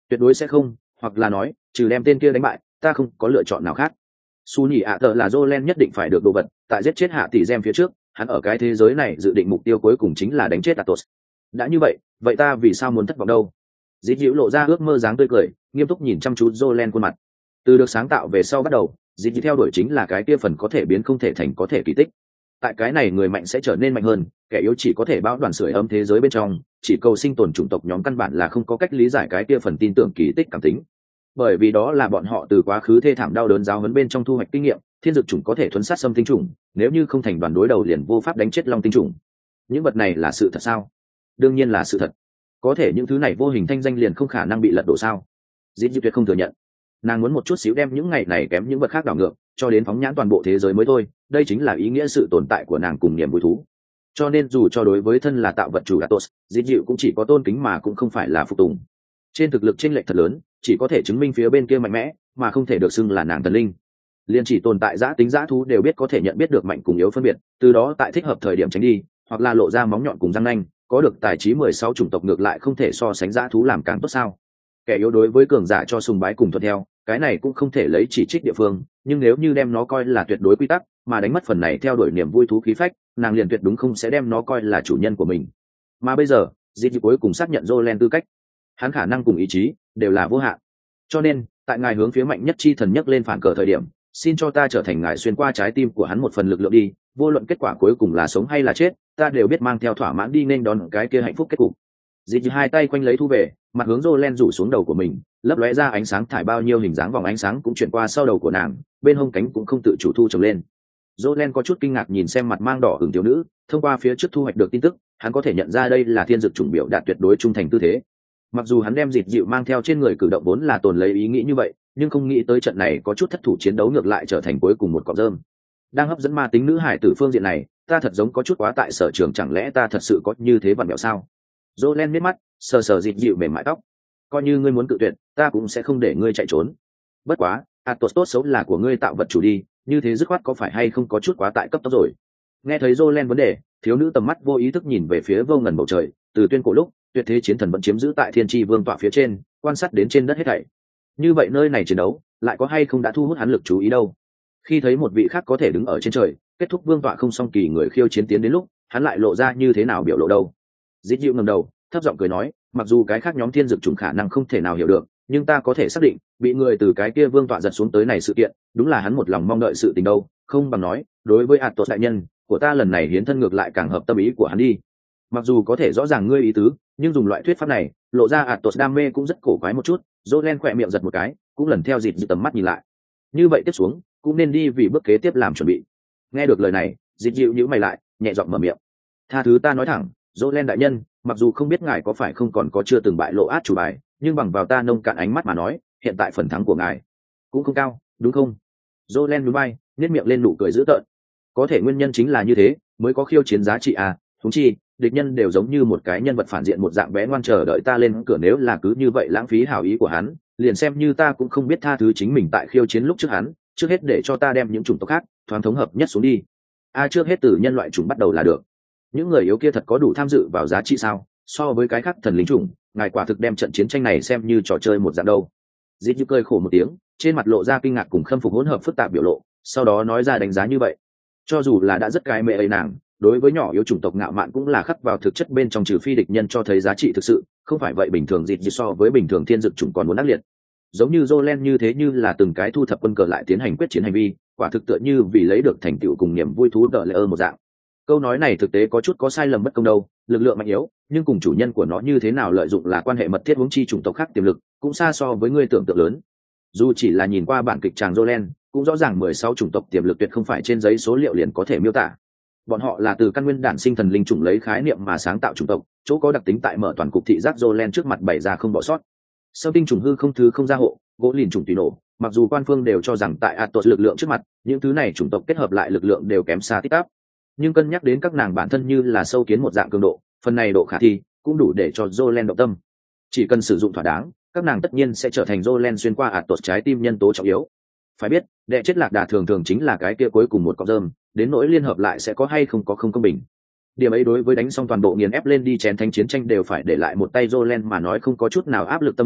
tuyệt đối sẽ không, hoặc là nói trừ đem tên kia đánh bại ta không có lựa chọn nào khác. Su nhị ạ tợ là Jolen nhất định phải được đồ vật, tại giết chết hạ tỷ gem phía trước hắn ở cái thế giới này dự định mục tiêu cuối cùng chính là đánh chết Atos. Đã như vậy vậy ta vì sao muốn thất vọng đâu? Dĩ dịu lộ ra ước mơ dáng tươi cười, nghiêm túc nhìn chăm chú Jolen khuôn mặt. Từ được sáng tạo về sau bắt đầu, dĩ dịu theo đuổi chính là cái kia phần có thể biến không thể thành có thể kỳ tích. Tại cái này người mạnh sẽ trở nên mạnh hơn, kẻ yếu chỉ có thể bão đoàn sưởi ấm thế giới bên trong, chỉ cầu sinh tồn chủng tộc nhóm căn bản là không có cách lý giải cái kia phần tin tưởng kỳ tích cảm tính. Bởi vì đó là bọn họ từ quá khứ thê thảm đau đớn giáo huấn bên trong thu hoạch kinh nghiệm, thiên dược chủng có thể thuấn sát xâm tinh chủng, nếu như không thành đoàn đối đầu liền vô pháp đánh chết long tinh chủng. Những vật này là sự thật sao? Đương nhiên là sự thật. Có thể những thứ này vô hình thanh danh liền không khả năng bị lật đổ sao? Dĩ Dĩ tuyệt không thừa nhận. Nàng muốn một chút xíu đem những ngày này kém những vật khác đảo ngược, cho đến phóng nhãn toàn bộ thế giới mới thôi. Đây chính là ý nghĩa sự tồn tại của nàng cùng niềm vui thú. Cho nên dù cho đối với thân là tạo vật chủ Atos, Dĩ Dĩ cũng chỉ có tôn kính mà cũng không phải là phục tùng. Trên thực lực chênh lệch thật lớn, chỉ có thể chứng minh phía bên kia mạnh mẽ, mà không thể được xưng là nàng thần linh. Liên chỉ tồn tại giã tính giã thú đều biết có thể nhận biết được mạnh cùng yếu phân biệt, từ đó tại thích hợp thời điểm tránh đi, hoặc là lộ ra móng nhọn cùng răng nanh, có được tài trí mười sáu chủng tộc ngược lại không thể so sánh giã thú làm càng tốt sao? Kẻ yếu đối với cường giả cho sùng bái cùng thuận theo, cái này cũng không thể lấy chỉ trích địa phương, nhưng nếu như đem nó coi là tuyệt đối quy tắc, mà đánh mất phần này theo đuổi niềm vui thú khí phách, nàng liền tuyệt đúng không sẽ đem nó coi là chủ nhân của mình. Mà bây giờ, Dĩ Dĩ cuối cùng xác nhận Jolen tư cách, hắn khả năng cùng ý chí đều là vô hạn. Cho nên, tại ngài hướng phía mạnh nhất chi thần nhấc lên phản cờ thời điểm, xin cho ta trở thành ngài xuyên qua trái tim của hắn một phần lực lượng đi, vô luận kết quả cuối cùng là sống hay là chết, ta đều biết mang theo thỏa mãn đi nên đón cái kia hạnh phúc kết cục. Dĩ Dĩ hai tay quanh lấy thu về, mặt hướng Jolen rủ xuống đầu của mình, lấp lóe ra ánh sáng thải bao nhiêu hình dáng vòng ánh sáng cũng chuyển qua sau đầu của nàng, bên hông cánh cũng không tự chủ thu trồng lên. Jolen có chút kinh ngạc nhìn xem mặt mang đỏ ửng thiếu nữ, thông qua phía trước thu hoạch được tin tức, hắn có thể nhận ra đây là thiên dược chủng biểu đạt tuyệt đối trung thành tư thế. Mặc dù hắn đem Dịt Dịu mang theo trên người cử động vốn là tồn lấy ý nghĩ như vậy, nhưng không nghĩ tới trận này có chút thất thủ chiến đấu ngược lại trở thành cuối cùng một cọng rơm. Đang hấp dẫn ma tính nữ hải tử phương diện này, ta thật giống có chút quá tại sở trường, chẳng lẽ ta thật sự có như thế vặn vẹo sao? Jolen miết mắt, sờ sờ Dịt Dịu mềm mại tóc. Coi như ngươi muốn cự tuyệt, ta cũng sẽ không để ngươi chạy trốn. Bất quá, Atos tốt xấu là của ngươi tạo vật chủ đi, như thế dứt khoát có phải hay không có chút quá tại cấp tốc rồi? Nghe thấy Jolen vấn đề, thiếu nữ tầm mắt vô ý thức nhìn về phía vô ngần bầu trời, từ tuyên cổ lúc tuyệt thế chiến thần vẫn chiếm giữ tại thiên tri vương tọa phía trên, quan sát đến trên đất hết thảy. Như vậy nơi này chiến đấu lại có hay không đã thu hút hắn lực chú ý đâu? Khi thấy một vị khác có thể đứng ở trên trời kết thúc vương tọa không song kỳ người khiêu chiến tiến đến lúc, hắn lại lộ ra như thế nào biểu lộ đâu? Dĩ Dịu ngẩng đầu thấp giọng cười nói, mặc dù cái khác nhóm thiên dược chủng khả năng không thể nào hiểu được, nhưng ta có thể xác định bị người từ cái kia vương tọa giật xuống tới này sự kiện đúng là hắn một lòng mong đợi sự tình đâu. Không bằng nói, đối với Atos đại nhân của ta lần này hiến thân ngược lại càng hợp tâm ý của hắn đi. Mặc dù có thể rõ ràng ngươi ý tứ, nhưng dùng loại thuyết pháp này lộ ra Atos đam mê cũng rất cổ quái một chút. Jolen khỏe miệng giật một cái, cũng lần theo Dịt Dịu tầm mắt nhìn lại. Như vậy tiếp xuống cũng nên đi vì bước kế tiếp làm chuẩn bị. Nghe được lời này, Dịt Dịu nhíu mày lại, nhẹ giọng mở miệng, tha thứ ta nói thẳng, Jolen đại nhân, mặc dù không biết ngài có phải không còn có chưa từng bại lộ át chủ bài, nhưng bằng vào ta nông cạn ánh mắt mà nói, hiện tại phần thắng của ngài cũng không cao, đúng không? Jolen nhún vai, nhếch miệng lên nụ cười dữ tợn. Có thể nguyên nhân chính là như thế mới có khiêu chiến giá trị à? Huống chi địch nhân đều giống như một cái nhân vật phản diện một dạng bé ngoan chờ đợi ta lên cửa, nếu là cứ như vậy lãng phí hảo ý của hắn, liền xem như ta cũng không biết tha thứ chính mình tại khiêu chiến lúc trước hắn. Trước hết để cho ta đem những chủng tộc khác thoáng thống hợp nhất xuống đi. A à, trước hết từ nhân loại chủng bắt đầu là được. Những người yếu kia thật có đủ tham dự vào giá trị sao? So với cái khác thần lính chủng, ngài quả thực đem trận chiến tranh này xem như trò chơi một dạng đâu. Dĩ Dịu cười khổ một tiếng, trên mặt lộ ra kinh ngạc cùng khâm phục hỗn hợp phức tạp biểu lộ, sau đó nói ra đánh giá như vậy. Cho dù là đã rất cái mẹ ấy nàng, đối với nhỏ yếu chủng tộc ngạo mạn cũng là khắc vào thực chất bên trong, trừ phi địch nhân cho thấy giá trị thực sự, không phải vậy bình thường Dịt Dịu so với bình thường thiên dực chủng còn muốn ác liệt. Giống như Jolen như thế, như là từng cái thu thập quân cờ lại tiến hành quyết chiến hành vi, quả thực tựa như vì lấy được thành tựu cùng niềm vui thú đỡ lệ ơ một dạng. Câu nói này thực tế có chút có sai lầm bất công đâu, lực lượng mạnh yếu, nhưng cùng chủ nhân của nó như thế nào lợi dụng là quan hệ mật thiết, huống chi chủng tộc khác tiềm lực cũng xa so với ngươi tưởng tượng lớn. Dù chỉ là nhìn qua bản kịch tràng Jolen, cũng rõ ràng mười sáu chủng tộc tiềm lực tuyệt không phải trên giấy số liệu liền có thể miêu tả. Bọn họ là từ căn nguyên đản sinh thần linh chủng lấy khái niệm mà sáng tạo chủng tộc, chỗ có đặc tính tại mở toàn cục thị giác Jolen trước mặt bày ra không bỏ sót. Sơ tinh chủng hư không thứ không gia hộ, gỗ lìn chủng tùy nổ, mặc dù quan phương đều cho rằng tại Atos lực lượng trước mặt, những thứ này chủng tộc kết hợp lại lực lượng đều kém xa tít tắp. Nhưng cân nhắc đến các nàng bản thân như là sâu kiến một dạng cường độ, phần này độ khả thi cũng đủ để cho Jolen động tâm. Chỉ cần sử dụng thỏa đáng, các nàng tất nhiên sẽ trở thành Jolen xuyên qua Atos trái tim nhân tố trọng yếu. Phải biết, đệ chết lạc đà thường thường chính là cái kia cuối cùng một cọng rơm, đến nỗi liên hợp lại sẽ có hay không có không công bình. Điểm ấy đối với đánh xong toàn bộ nghiền ép lên đi chén thánh chiến tranh đều phải để lại một tay Jolen mà nói không có chút nào áp lực tâm lý,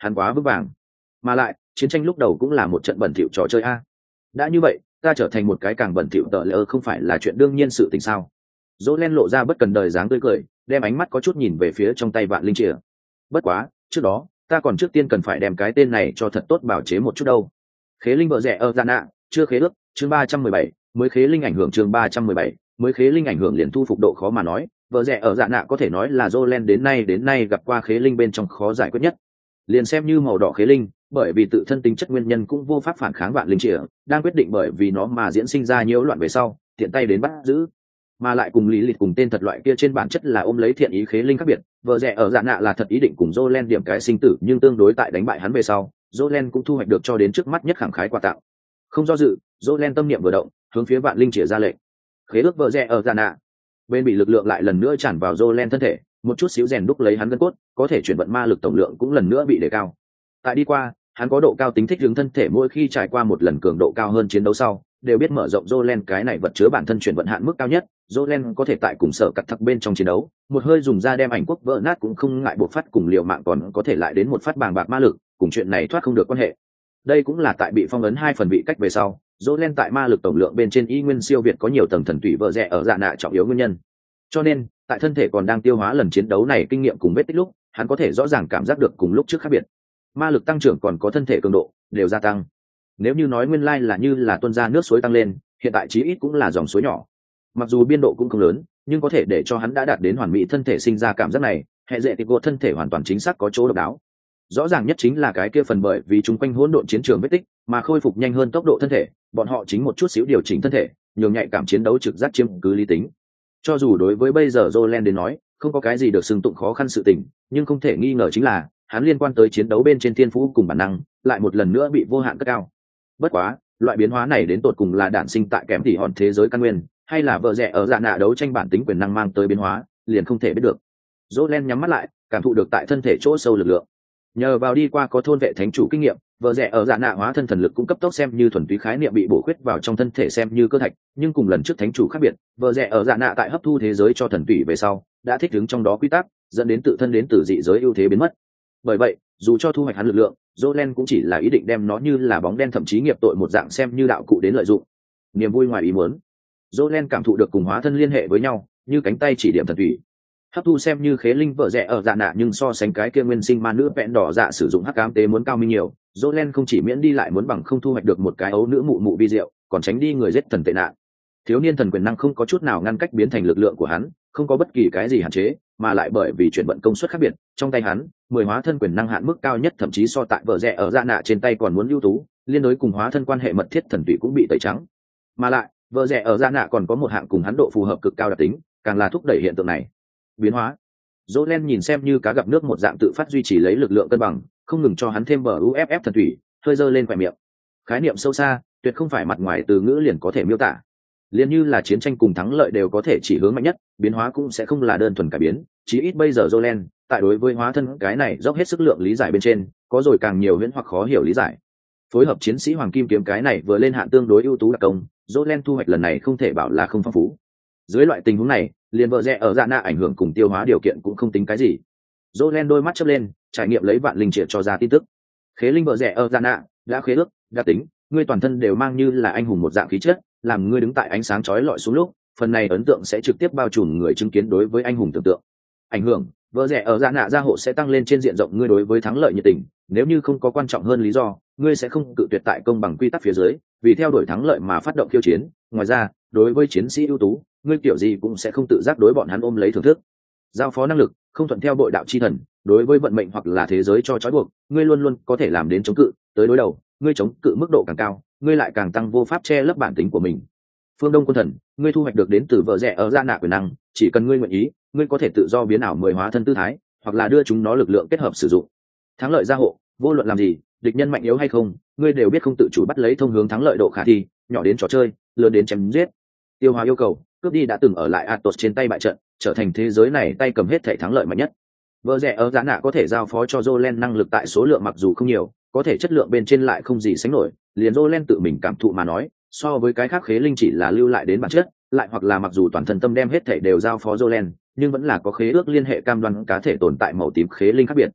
hắn quá vững vàng. Mà lại chiến tranh lúc đầu cũng là một trận bẩn thỉu trò chơi a. Đã như vậy ta trở thành một cái càng bẩn thỉu tợ lỡ không phải là chuyện đương nhiên sự tình sao? Dỗ len lộ ra bất cần đời dáng tươi cười, đem ánh mắt có chút nhìn về phía trong tay vạn linh chìa. Bất quá trước đó ta còn trước tiên cần phải đem cái tên này cho thật tốt bảo chế một chút đâu. Khế linh vợ rẻ ở dạ nạ chưa khế ước chương ba trăm mười bảy mới khế linh ảnh hưởng chương ba trăm mười bảy mới khế linh ảnh hưởng liền thu phục độ khó mà nói, vợ rẻ ở dạ nạ có thể nói là Jolen đến nay đến nay gặp qua khế linh bên trong khó giải quyết nhất. Liền xem như màu đỏ khế linh, bởi vì tự thân tính chất nguyên nhân cũng vô pháp phản kháng vạn linh chìa, đang quyết định bởi vì nó mà diễn sinh ra nhiễu loạn về sau, tiện tay đến bắt giữ. Mà lại cùng lý lịch cùng tên thật loại kia trên bản chất là ôm lấy thiện ý khế linh khác biệt, vợ rẻ ở dạ nạ là thật ý định cùng Jolen điểm cái sinh tử, nhưng tương đối tại đánh bại hắn về sau, Jolen cũng thu hoạch được cho đến trước mắt nhất khẳng khái quà tặng. Không do dự, Jolen tâm niệm vừa động, hướng phía vạn linh chìa ra lệnh. Khế ước vợ rẻ ở dạ nạ. Bên bị lực lượng lại lần nữa tràn vào Jolen thân thể, một chút xíu rèn đúc lấy hắn gân cốt, có thể chuyển vận ma lực tổng lượng cũng lần nữa bị đề cao. Tại đi qua, hắn có độ cao tính thích ứng thân thể mỗi khi trải qua một lần cường độ cao hơn chiến đấu sau, đều biết mở rộng Jolen cái này vật chứa bản thân chuyển vận hạn mức cao nhất. Jolen có thể tại cùng sở cắt thặc bên trong chiến đấu, một hơi dùng ra đem ảnh quốc vỡ nát cũng không ngại buộc phát cùng liều mạng còn có thể lại đến một phát bàng bạc ma lực, cùng chuyện này thoát không được quan hệ. Đây cũng là tại bị phong ấn hai phần vị cách về sau, Jolen tại ma lực tổng lượng bên trên y nguyên siêu việt có nhiều tầng thần tủy vợ rẻ ở dạ nạ trọng yếu nguyên nhân. Cho nên, tại thân thể còn đang tiêu hóa lần chiến đấu này kinh nghiệm cùng vết tích lúc, hắn có thể rõ ràng cảm giác được cùng lúc trước khác biệt. Ma lực tăng trưởng còn có thân thể cường độ đều gia tăng. Nếu như nói nguyên lai là như là tuôn ra nước suối tăng lên, hiện tại chí ít cũng là dòng suối nhỏ. Mặc dù biên độ cũng không lớn, nhưng có thể để cho hắn đã đạt đến hoàn mỹ thân thể sinh ra cảm giác này, hệ dệ thì của thân thể hoàn toàn chính xác có chỗ độc đáo. Rõ ràng nhất chính là cái kia phần bởi vì chung quanh hỗn độn chiến trường vết tích mà khôi phục nhanh hơn tốc độ thân thể, bọn họ chính một chút xíu điều chỉnh thân thể, nhường nhạy cảm chiến đấu trực giác chiếm cứ lý tính. Cho dù đối với bây giờ Jolen đến nói, không có cái gì được xưng tụng khó khăn sự tình, nhưng không thể nghi ngờ chính là hắn liên quan tới chiến đấu bên trên thiên phú cùng bản năng, lại một lần nữa bị vô hạn cất cao. Bất quá, loại biến hóa này đến tột cùng là đản sinh tại kém tỉ hòn thế giới căn nguyên, hay là vợ rẻ ở dạ nạ đấu tranh bản tính quyền năng mang tới biến hóa, liền không thể biết được. Jolen nhắm mắt lại, cảm thụ được tại thân thể chỗ sâu lực lượng. Nhờ vào đi qua có thôn vệ thánh chủ kinh nghiệm, vợ rẻ ở dạ nạ hóa thân thần lực cũng cấp tốc xem như thuần túy khái niệm bị bổ khuyết vào trong thân thể xem như cơ thạch, nhưng cùng lần trước thánh chủ khác biệt, vợ rẻ ở dạ nạ tại hấp thu thế giới cho thần tủy về sau, đã thích ứng trong đó quy tắc, dẫn đến tự thân đến từ dị giới ưu thế biến mất. Bởi vậy, dù cho thu hoạch hắn lực lượng, Jolen cũng chỉ là ý định đem nó như là bóng đen thậm chí nghiệp tội một dạng xem như đạo cụ đến lợi dụng. Niềm vui ngoài ý muốn, Jolen cảm thụ được cùng hóa thân liên hệ với nhau, như cánh tay chỉ điểm thần thủy. Hấp thu xem như khế linh vợ rẻ ở dạ nạ, nhưng so sánh cái kia nguyên sinh ma nữ vẹn đỏ dạ sử dụng hắc ám tế muốn cao minh nhiều. Jolen không chỉ miễn đi lại muốn bằng không thu hoạch được một cái ấu nữ mụ mụ vi diệu, còn tránh đi người giết thần tệ nạn. Thiếu niên thần quyền năng không có chút nào ngăn cách biến thành lực lượng của hắn, không có bất kỳ cái gì hạn chế, mà lại bởi vì chuyển vận công suất khác biệt, trong tay hắn, mười hóa thân quyền năng hạn mức cao nhất thậm chí so tại vợ rẻ ở dạ nạ trên tay còn muốn ưu tú, liên đối cùng hóa thân quan hệ mật thiết thần tụy cũng bị tẩy trắng. Mà lại, vợ rẻ ở dạ nạ còn có một hạng cùng hắn độ phù hợp cực cao đặc tính, càng là thúc đẩy hiện tượng này. Biến hóa. Jolen nhìn xem như cá gặp nước một dạng tự phát duy trì lấy lực lượng cân bằng, không ngừng cho hắn thêm bờ u ép ép thần thủy, hơi dơ lên khỏe miệng. Khái niệm sâu xa, tuyệt không phải mặt ngoài từ ngữ liền có thể miêu tả. Liên như là chiến tranh cùng thắng lợi đều có thể chỉ hướng mạnh nhất, biến hóa cũng sẽ không là đơn thuần cải biến, chí ít bây giờ Jolen, tại đối với hóa thân cái này dốc hết sức lượng lý giải bên trên, có rồi càng nhiều huyễn hoặc khó hiểu lý giải. Phối hợp chiến sĩ hoàng kim kiếm cái này vừa lên hạn tương đối ưu tú đặc công, Jolen thu hoạch lần này không thể bảo là không phong phú. Dưới loại tình huống này, liền vợ rẽ ở dạ nạ ảnh hưởng cùng tiêu hóa điều kiện cũng không tính cái gì. Jolen đôi mắt chớp lên, trải nghiệm lấy vạn linh triệt cho ra tin tức. Khế linh vợ rẽ ở dạ nạ đã khế ước, đã tính, ngươi toàn thân đều mang như là anh hùng một dạng khí chất, làm ngươi đứng tại ánh sáng chói lọi xuống lúc, phần này ấn tượng sẽ trực tiếp bao trùm người chứng kiến đối với anh hùng tưởng tượng. Ảnh hưởng, vợ rẽ ở dạ nạ gia hộ sẽ tăng lên trên diện rộng ngươi đối với thắng lợi nhiệt tình, nếu như không có quan trọng hơn lý do, ngươi sẽ không cự tuyệt tại công bằng quy tắc phía dưới, vì theo đuổi thắng lợi mà phát động khiêu chiến. Ngoài ra, đối với chiến sĩ ưu tú, ngươi kiểu gì cũng sẽ không tự giác đối bọn hắn ôm lấy thưởng thức. Giao phó năng lực, không thuận theo bội đạo chi thần, đối với vận mệnh hoặc là thế giới cho trói buộc, ngươi luôn luôn có thể làm đến chống cự, tới đối đầu, ngươi chống cự mức độ càng cao, ngươi lại càng tăng vô pháp che lấp bản tính của mình. Phương Đông quân thần, ngươi thu hoạch được đến từ vợ rẽ ở dạ nạ quyền năng, chỉ cần ngươi nguyện ý, ngươi có thể tự do biến ảo mười hóa thân tư thái, hoặc là đưa chúng nó lực lượng kết hợp sử dụng. Thắng lợi gia hộ, vô luận làm gì, địch nhân mạnh yếu hay không, ngươi đều biết không tự chủ bắt lấy thông hướng thắng lợi độ khả thi, nhỏ đến trò chơi, lớn đến chém giết. Tiêu hóa yêu cầu, cướp đi đã từng ở lại Atos trên tay bại trận, trở thành thế giới này tay cầm hết thể thắng lợi mạnh nhất. Vợ rẽ ở dạ nạ có thể giao phó cho Jolen năng lực tại số lượng mặc dù không nhiều, có thể chất lượng bên trên lại không gì sánh nổi, liền Jolen tự mình cảm thụ mà nói, so với cái khác khế linh chỉ là lưu lại đến bản chất, lại hoặc là mặc dù toàn thân tâm đem hết thể đều giao phó Jolen, nhưng vẫn là có khế ước liên hệ cam đoan cá thể tồn tại màu tím khế linh khác biệt.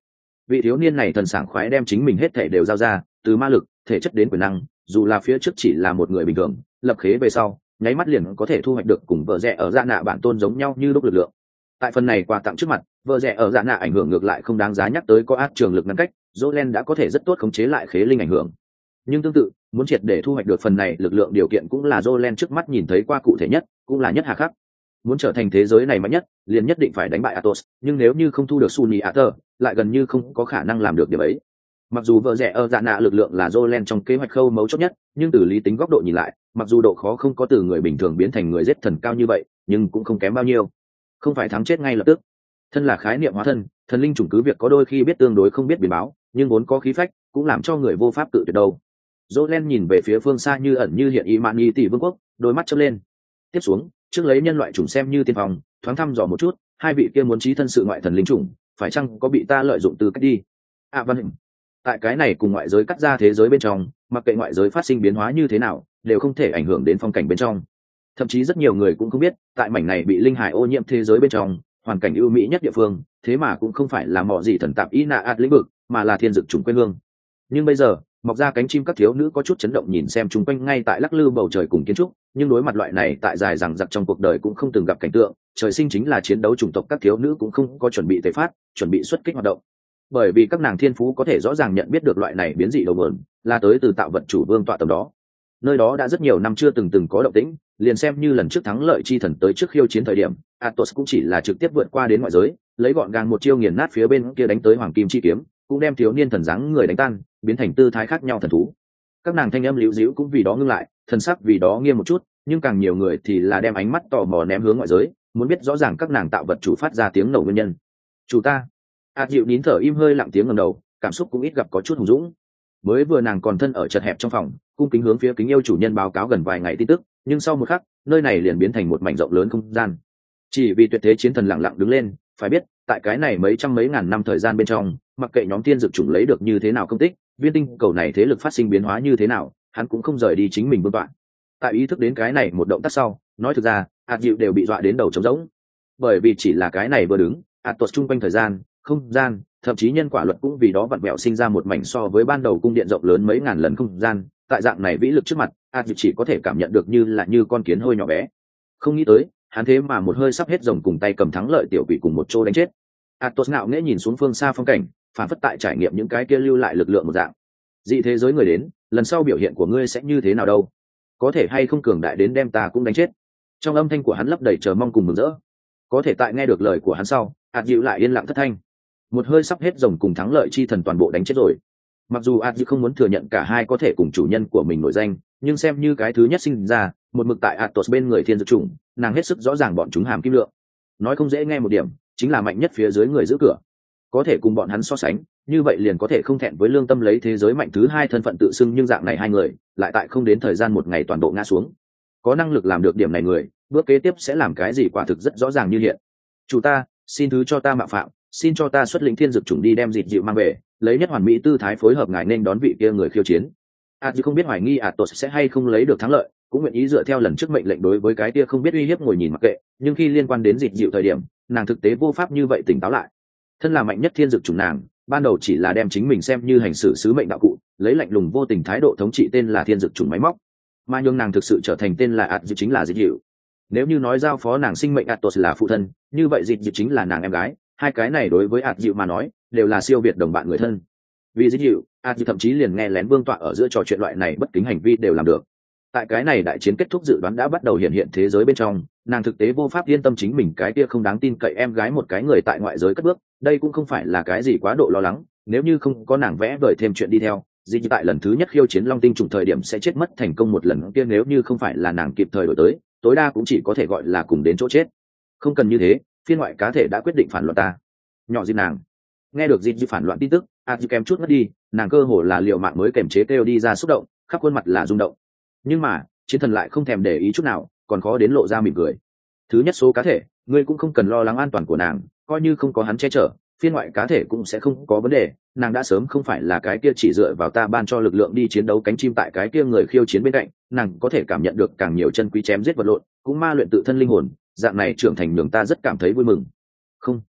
Vị thiếu niên này thần sảng khoái đem chính mình hết thể đều giao ra, từ ma lực, thể chất đến quyền năng, dù là phía trước chỉ là một người bình thường, lập khế về sau nháy mắt liền có thể thu hoạch được cùng vợ rẻ ở dạ nạ bản tôn giống nhau như đúc lực lượng. Tại phần này quà tặng trước mặt, vợ rẻ ở dạ nạ ảnh hưởng ngược lại không đáng giá nhắc tới, có át trường lực ngăn cách, Jolen đã có thể rất tốt khống chế lại khế linh ảnh hưởng. Nhưng tương tự, muốn triệt để thu hoạch được phần này lực lượng điều kiện cũng là Jolen trước mắt nhìn thấy qua cụ thể nhất, cũng là nhất hà khắc. Muốn trở thành thế giới này mạnh nhất, liền nhất định phải đánh bại Atos, nhưng nếu như không thu được Sunny Aether, lại gần như không có khả năng làm được điều ấy. Mặc dù vợ rẻ ở dạ nạ lực lượng là Jolen trong kế hoạch khâu mấu chốt nhất, nhưng từ lý tính góc độ nhìn lại, mặc dù độ khó không có từ người bình thường biến thành người giết thần cao như vậy, nhưng cũng không kém bao nhiêu. Không phải thắng chết ngay lập tức. Thân là khái niệm hóa thân, thần linh chủng cứ việc có đôi khi biết tương đối không biết biến báo, nhưng vốn có khí phách, cũng làm cho người vô pháp tự tuyệt đâu. Jolen nhìn về phía phương xa như ẩn như hiện Imani tỷ vương quốc, đôi mắt chớp lên. Tiếp xuống, trước lấy nhân loại chủng xem như tiên phòng, thoáng thăm dò một chút, hai vị kia muốn chí thân sự ngoại thần linh chủng, phải chăng có bị ta lợi dụng từ cách đi. À văn hình. Tại cái này cùng ngoại giới cắt ra thế giới bên trong, mặc kệ ngoại giới phát sinh biến hóa như thế nào, đều không thể ảnh hưởng đến phong cảnh bên trong. Thậm chí rất nhiều người cũng không biết, tại mảnh này bị linh hải ô nhiễm thế giới bên trong, hoàn cảnh ưu mỹ nhất địa phương, thế mà cũng không phải là mỏ gì thần tạp ý nạ ạt lĩnh vực, mà là thiên dực chủng quê hương. Nhưng bây giờ, mọc ra cánh chim các thiếu nữ có chút chấn động nhìn xem chung quanh ngay tại lắc lư bầu trời cùng kiến trúc, nhưng đối mặt loại này tại dài rằng giặc trong cuộc đời cũng không từng gặp cảnh tượng, trời sinh chính là chiến đấu chủng tộc, các thiếu nữ cũng không có chuẩn bị tề phát, chuẩn bị xuất kích hoạt động. Bởi vì các nàng thiên phú có thể rõ ràng nhận biết được loại này biến dị đầu vườn là tới từ tạo vật chủ vương tọa tầm đó. Nơi đó đã rất nhiều năm chưa từng từng có động tĩnh, liền xem như lần trước thắng lợi chi thần tới trước khiêu chiến thời điểm, Atos cũng chỉ là trực tiếp vượt qua đến ngoại giới, lấy gọn gàng một chiêu nghiền nát phía bên kia đánh tới hoàng kim chi kiếm, cũng đem thiếu niên thần dáng người đánh tan, biến thành tư thái khác nhau thần thú. Các nàng thanh âm liễu díu cũng vì đó ngưng lại, thần sắc vì đó nghiêm một chút, nhưng càng nhiều người thì là đem ánh mắt tò mò ném hướng ngoại giới, muốn biết rõ ràng các nàng tạo vật chủ phát ra tiếng nổ nguyên nhân. Chủ ta. A dịu nín thở im hơi lặng tiếng ngẩng đầu, cảm xúc cũng ít gặp có chút hùng dũng. Mới vừa nàng còn thân ở chật hẹp trong phòng, cung kính hướng phía kính yêu chủ nhân báo cáo gần vài ngày tin tức, nhưng sau một khắc, nơi này liền biến thành một mảnh rộng lớn không gian. Chỉ vì tuyệt thế chiến thần lặng lặng đứng lên, phải biết, tại cái này mấy trăm mấy ngàn năm thời gian bên trong, mặc kệ nhóm tiên dược chủng lấy được như thế nào công tích, viên tinh cầu này thế lực phát sinh biến hóa như thế nào, hắn cũng không rời đi chính mình vương tọa. Tại ý thức đến cái này một động tác sau, nói thực ra, A dịu đều bị dọa đến đầu trống rỗng. Bởi vì chỉ là cái này vừa đứng, Atos chung quanh thời gian, không gian, thậm chí nhân quả luật cũng vì đó vặn vẹo sinh ra một mảnh so với ban đầu cung điện rộng lớn mấy ngàn lần không gian. Tại dạng này vĩ lực trước mặt, Aziz chỉ có thể cảm nhận được như là như con kiến hơi nhỏ bé. Không nghĩ tới, hắn thế mà một hơi sắp hết rồng cùng tay cầm thắng lợi tiểu quỷ cùng một chỗ đánh chết. Atos ngạo nghễ nhìn xuống phương xa phong cảnh, phản phất tại trải nghiệm những cái kia lưu lại lực lượng một dạng. Dị thế giới người đến, lần sau biểu hiện của ngươi sẽ như thế nào đâu? Có thể hay không cường đại đến đem ta cũng đánh chết? Trong âm thanh của hắn lấp đầy chờ mong cùng mừng rỡ. Có thể tại nghe được lời của hắn sau, Aziz lại yên lặng thất thanh. Một hơi sắp hết rồng cùng thắng lợi chi thần toàn bộ đánh chết rồi. Mặc dù Aziz không muốn thừa nhận cả hai có thể cùng chủ nhân của mình nổi danh, nhưng xem như cái thứ nhất sinh ra, một mực tại Atos bên người thiên dược chủng, nàng hết sức rõ ràng bọn chúng hàm kim lượng. Nói không dễ nghe một điểm, chính là mạnh nhất phía dưới người giữ cửa. Có thể cùng bọn hắn so sánh, như vậy liền có thể không thẹn với lương tâm lấy thế giới mạnh thứ hai thân phận tự xưng, nhưng dạng này hai người, lại tại không đến thời gian một ngày toàn bộ ngã xuống. Có năng lực làm được điểm này người, bước kế tiếp sẽ làm cái gì quả thực rất rõ ràng như hiện. Chủ ta, xin thứ cho ta mạo phạm, xin cho ta xuất lĩnh thiên dược chủng đi đem dịt dịu mang về, lấy nhất hoàn mỹ tư thái phối hợp ngài nên đón vị kia người khiêu chiến. Aziz không biết hoài nghi Atos sẽ hay không lấy được thắng lợi, cũng nguyện ý dựa theo lần trước mệnh lệnh đối với cái kia không biết uy hiếp ngồi nhìn mặc kệ, nhưng khi liên quan đến dịt dịu thời điểm, nàng thực tế vô pháp như vậy tỉnh táo lại. Thân là mạnh nhất thiên dược chủng nàng, ban đầu chỉ là đem chính mình xem như hành xử sứ mệnh đạo cụ, lấy lạnh lùng vô tình thái độ thống trị tên là thiên dược chủng máy móc, mà nhường nàng thực sự trở thành tên là Aziz chính là dịt dịu. Nếu như nói giao phó nàng sinh mệnh Atos là phụ thân, như vậy dịt dịu chính là nàng em gái, hai cái này đối với Aziz mà nói đều là siêu việt đồng bạn người thân. Vì dịt dịu, Aziz thậm chí liền nghe lén vương tọa ở giữa trò chuyện loại này bất kính hành vi đều làm được. Tại cái này đại chiến kết thúc dự đoán đã bắt đầu hiện hiện thế giới bên trong, nàng thực tế vô pháp yên tâm chính mình cái kia không đáng tin cậy em gái một cái người tại ngoại giới cất bước, đây cũng không phải là cái gì quá độ lo lắng, nếu như không có nàng vẽ vời thêm chuyện đi theo, dịt dịu tại lần thứ nhất khiêu chiến Long Tinh trùng thời điểm sẽ chết mất thành công một lần kia, nếu như không phải là nàng kịp thời đổi tới, tối đa cũng chỉ có thể gọi là cùng đến chỗ chết. Không cần như thế, phiên ngoại cá thể đã quyết định phản loạn ta. Nhỏ dịp nàng nghe được dịp dịp phản loạn tin tức, Aziz kém chút mất đi, nàng cơ hồ là liều mạng mới kềm chế kêu đi ra xúc động, khắp khuôn mặt là rung động. Nhưng mà chiến thần lại không thèm để ý chút nào, còn khó đến lộ ra mỉm cười. Thứ nhất số cá thể, ngươi cũng không cần lo lắng an toàn của nàng, coi như không có hắn che chở, phiên ngoại cá thể cũng sẽ không có vấn đề. Nàng đã sớm không phải là cái kia chỉ dựa vào ta ban cho lực lượng đi chiến đấu cánh chim tại cái kia người khiêu chiến bên cạnh, nàng có thể cảm nhận được càng nhiều chân quý chém giết vật lộn, cũng ma luyện tự thân linh hồn, dạng này trưởng thành nhường ta rất cảm thấy vui mừng. Không,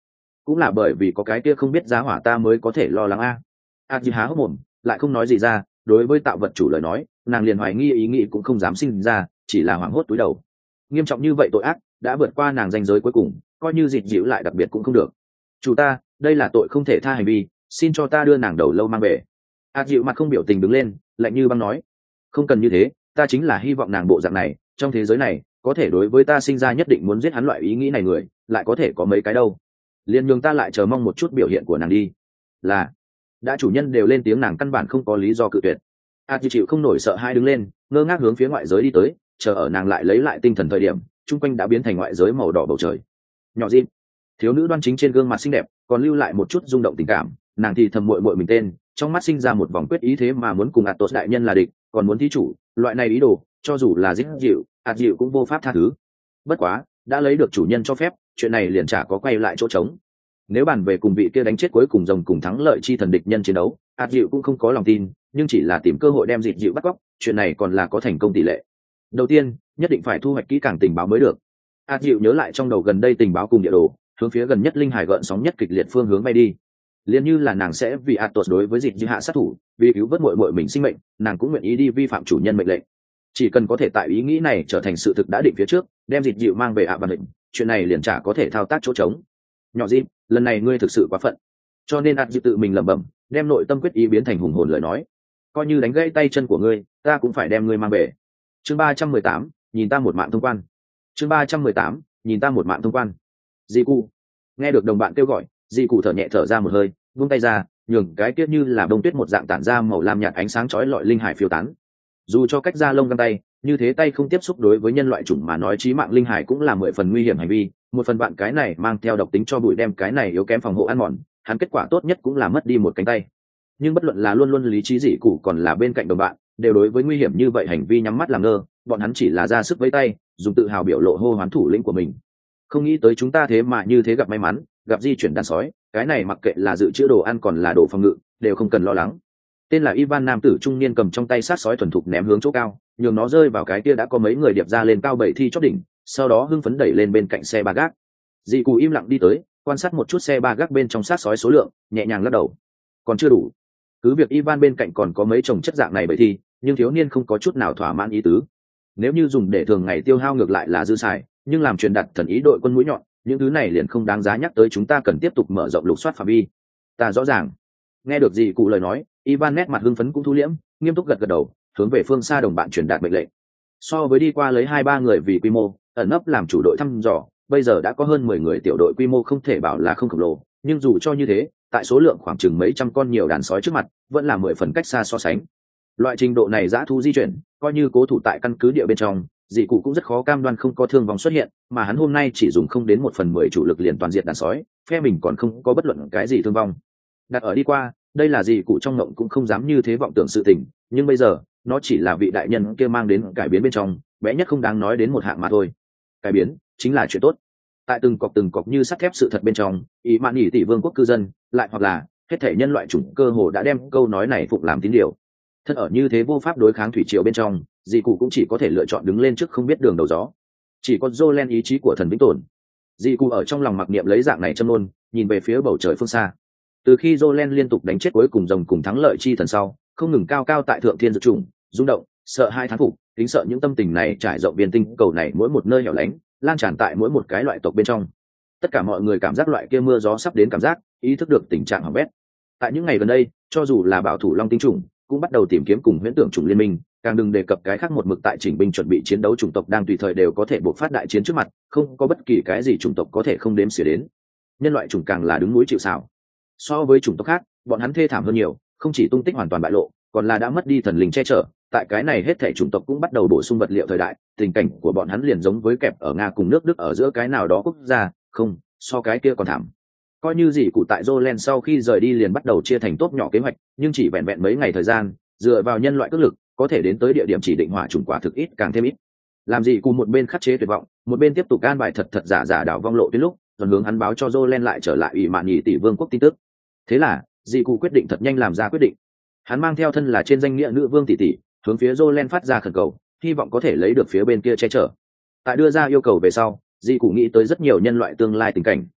cũng là bởi vì có cái kia không biết giá hỏa ta mới có thể lo lắng a. a dịu há hốc mồm lại không nói gì ra, đối với tạo vật chủ lời nói nàng liền hoài nghi ý nghĩ cũng không dám sinh ra, chỉ là hoảng hốt túi đầu. Nghiêm trọng như vậy tội ác đã vượt qua nàng ranh giới cuối cùng, coi như dịt dịu lại đặc biệt cũng không được. Chủ ta, đây là tội không thể tha hành vi, xin cho ta đưa nàng đầu lâu mang về. a dịu mặt không biểu tình đứng lên, lạnh như băng nói, không cần như thế, ta chính là hy vọng nàng bộ dạng này trong thế giới này có thể đối với ta sinh ra nhất định muốn giết hắn loại ý nghĩ này người lại có thể có mấy cái đâu. Liên nhường ta lại chờ mong một chút biểu hiện của nàng đi. Là đã chủ nhân đều lên tiếng, nàng căn bản không có lý do cự tuyệt. a dịu chịu không nổi sợ hai đứng lên, ngơ ngác hướng phía ngoại giới đi tới, chờ ở nàng lại lấy lại tinh thần thời điểm chung quanh đã biến thành ngoại giới màu đỏ bầu trời. Nhỏ Jim, thiếu nữ đoan chính trên gương mặt xinh đẹp còn lưu lại một chút rung động tình cảm, nàng thì thầm muội muội mình tên, trong mắt sinh ra một vòng quyết ý, thế mà muốn cùng Atos đại nhân là địch, còn muốn thí chủ, loại này ý đồ cho dù là giết dịu ạt dịu cũng vô pháp tha thứ. Bất quá đã lấy được chủ nhân cho phép, chuyện này liền chả có quay lại chỗ trống. Nếu bàn về cùng vị kia đánh chết cuối cùng rồng cùng thắng lợi chi thần địch nhân chiến đấu, ạt dịu cũng không có lòng tin, nhưng chỉ là tìm cơ hội đem dịt dịu bắt cóc, chuyện này còn là có thành công tỷ lệ. Đầu tiên nhất định phải thu hoạch kỹ càng tình báo mới được. ạt dịu nhớ lại trong đầu gần đây tình báo cùng địa đồ, hướng phía gần nhất linh hải gợn sóng nhất kịch liệt phương hướng bay đi. Liên như là nàng sẽ vì Atos đối với dịt dịu hạ sát thủ, vì cứu vớt muội muội mình sinh mệnh, nàng cũng nguyện ý đi vi phạm chủ nhân mệnh lệnh. Chỉ cần có thể tại ý nghĩ này trở thành sự thực đã định phía trước, đem dịt dịu mang về ạ bản định, chuyện này liền chả có thể thao tác chỗ trống. Nhỏ Jim, lần này ngươi thực sự quá phận. Cho nên ạt dịu tự mình lẩm bẩm, đem nội tâm quyết ý biến thành hùng hồn lời nói. Coi như đánh gãy tay chân của ngươi, ta cũng phải đem ngươi mang về. Chương ba trăm mười tám, nhìn ta một mạng thông quan. Chương ba trăm mười tám, nhìn ta một mạng thông quan. Dị cụ. Nghe được đồng bạn kêu gọi, Dị cụ thở nhẹ thở ra một hơi, buông tay ra, nhường cái kia như là bông tuyết một dạng tản ra màu lam nhạt ánh sáng chói lọi linh hải phiêu tán. Dù cho cách ra lông găng tay, như thế tay không tiếp xúc đối với nhân loại chủng mà nói chí mạng linh hải cũng là mười phần nguy hiểm hành vi, một phần bạn cái này mang theo độc tính cho bụi đem cái này yếu kém phòng hộ ăn mòn, hắn kết quả tốt nhất cũng là mất đi một cánh tay. Nhưng bất luận là luôn luôn lý trí Dị cụ còn là bên cạnh đồng bạn, đều đối với nguy hiểm như vậy hành vi nhắm mắt làm ngơ, bọn hắn chỉ là ra sức với tay, dùng tự hào biểu lộ hô hoán thủ lĩnh của mình. Không nghĩ tới chúng ta thế mà như thế gặp may mắn, gặp di chuyển đàn sói, cái này mặc kệ là dự trữ đồ ăn còn là đồ phòng ngự, đều không cần lo lắng. Tên là Ivan nam tử trung niên cầm trong tay sát sói thuần thục ném hướng chỗ cao, nhường nó rơi vào cái kia đã có mấy người điệp ra lên cao bảy thi chót đỉnh, sau đó hưng phấn đẩy lên bên cạnh xe ba gác. Dị cụ im lặng đi tới, quan sát một chút xe ba gác bên trong sát sói số lượng, nhẹ nhàng lắc đầu. Còn chưa đủ. Cứ việc Ivan bên cạnh còn có mấy chồng chất dạng này bảy thi, nhưng thiếu niên không có chút nào thỏa mãn ý tứ. Nếu như dùng để thường ngày tiêu hao ngược lại là dư xài, nhưng làm truyền đặt thần ý đội quân mũi nhọn, những thứ này liền không đáng giá nhắc tới, chúng ta cần tiếp tục mở rộng lục soát phạm vi. Ta rõ ràng. Nghe được Dị cụ lời nói, Ivan nét mặt hưng phấn cũng thu liễm, nghiêm túc gật gật đầu, hướng về phương xa đồng bạn truyền đạt mệnh lệnh. So với đi qua lấy hai ba người vì quy mô ẩn nấp làm chủ đội thăm dò, bây giờ đã có hơn mười người tiểu đội, quy mô không thể bảo là không khổng lồ, nhưng dù cho như thế, tại số lượng khoảng chừng mấy trăm con nhiều đàn sói trước mặt, vẫn là mười phần cách xa so sánh. Loại trình độ này dã thú di chuyển, coi như cố thủ tại căn cứ địa bên trong, Dị cụ cũng rất khó cam đoan không có thương vong xuất hiện, mà hắn hôm nay chỉ dùng không đến một phần mười chủ lực liền toàn diện đàn sói, phe mình còn không có bất luận cái gì thương vong. Đặt ở đi qua, đây là Dị cụ trong ngộng cũng không dám như thế vọng tưởng sự tình, nhưng bây giờ nó chỉ là vị đại nhân kia mang đến cải biến bên trong, bé nhất không đáng nói đến một hạng mà thôi. Cải biến chính là chuyện tốt. Tại từng cọc từng cọc như sắt thép sự thật bên trong, ý mạn nhỉ tỷ vương quốc cư dân, lại hoặc là hết thể nhân loại chủng cơ hồ đã đem câu nói này phục làm tín điều. Thân ở như thế vô pháp đối kháng thủy triều bên trong, Dị cụ cũng chỉ có thể lựa chọn đứng lên trước không biết đường đầu gió. Chỉ có Jolen ý chí của thần vĩnh tồn. Dị cụ ở trong lòng mặc niệm lấy dạng này châm luôn, nhìn về phía bầu trời phương xa. Từ khi Jolen liên tục đánh chết cuối cùng rồng cùng thắng lợi chi thần sau, không ngừng cao cao tại thượng thiên dược trùng, rung động, sợ hai thán phục, kính sợ những tâm tình này trải rộng viên tinh cầu này mỗi một nơi hẻo lánh, lan tràn tại mỗi một cái loại tộc bên trong. Tất cả mọi người cảm giác loại kia mưa gió sắp đến cảm giác, ý thức được tình trạng hỏng bét. Tại những ngày gần đây, cho dù là bảo thủ long tinh trùng cũng bắt đầu tìm kiếm cùng huyễn tưởng chủng liên minh, càng đừng đề cập cái khác một mực tại chỉnh binh chuẩn bị chiến đấu chủng tộc đang tùy thời đều có thể buộc phát đại chiến trước mặt, không có bất kỳ cái gì chủng tộc có thể không đếm xỉa đến. Nhân loại chủng càng là đứng núi chịu sào. So với chủng tộc khác, bọn hắn thê thảm hơn nhiều, không chỉ tung tích hoàn toàn bại lộ, còn là đã mất đi thần linh che chở. Tại cái này hết thảy chủng tộc cũng bắt đầu bổ sung vật liệu thời đại, tình cảnh của bọn hắn liền giống với kẹp ở Nga cùng nước Đức ở giữa cái nào đó quốc gia, không, so cái kia còn thảm. Coi như Dị cụ tại Jolen sau khi rời đi liền bắt đầu chia thành tốp nhỏ kế hoạch, nhưng chỉ vẹn vẹn mấy ngày thời gian, dựa vào nhân loại cước lực, có thể đến tới địa điểm chỉ định hỏa chủng quả thực ít càng thêm ít. Làm Dị cụ một bên khắc chế tuyệt vọng, một bên tiếp tục can bài thật thật giả giả đảo vong lộ tuyến lúc, còn hướng hắn báo cho Jolen lại trở lại ủy mạn nhị tỷ vương quốc tin tức. Thế là, Dị cụ quyết định thật nhanh làm ra quyết định. Hắn mang theo thân là trên danh nghĩa nữ vương tỷ tỷ, hướng phía Jolen phát ra khẩn cầu, hy vọng có thể lấy được phía bên kia che chở. Tại đưa ra yêu cầu về sau, Dị cụ nghĩ tới rất nhiều nhân loại tương lai tình cảnh,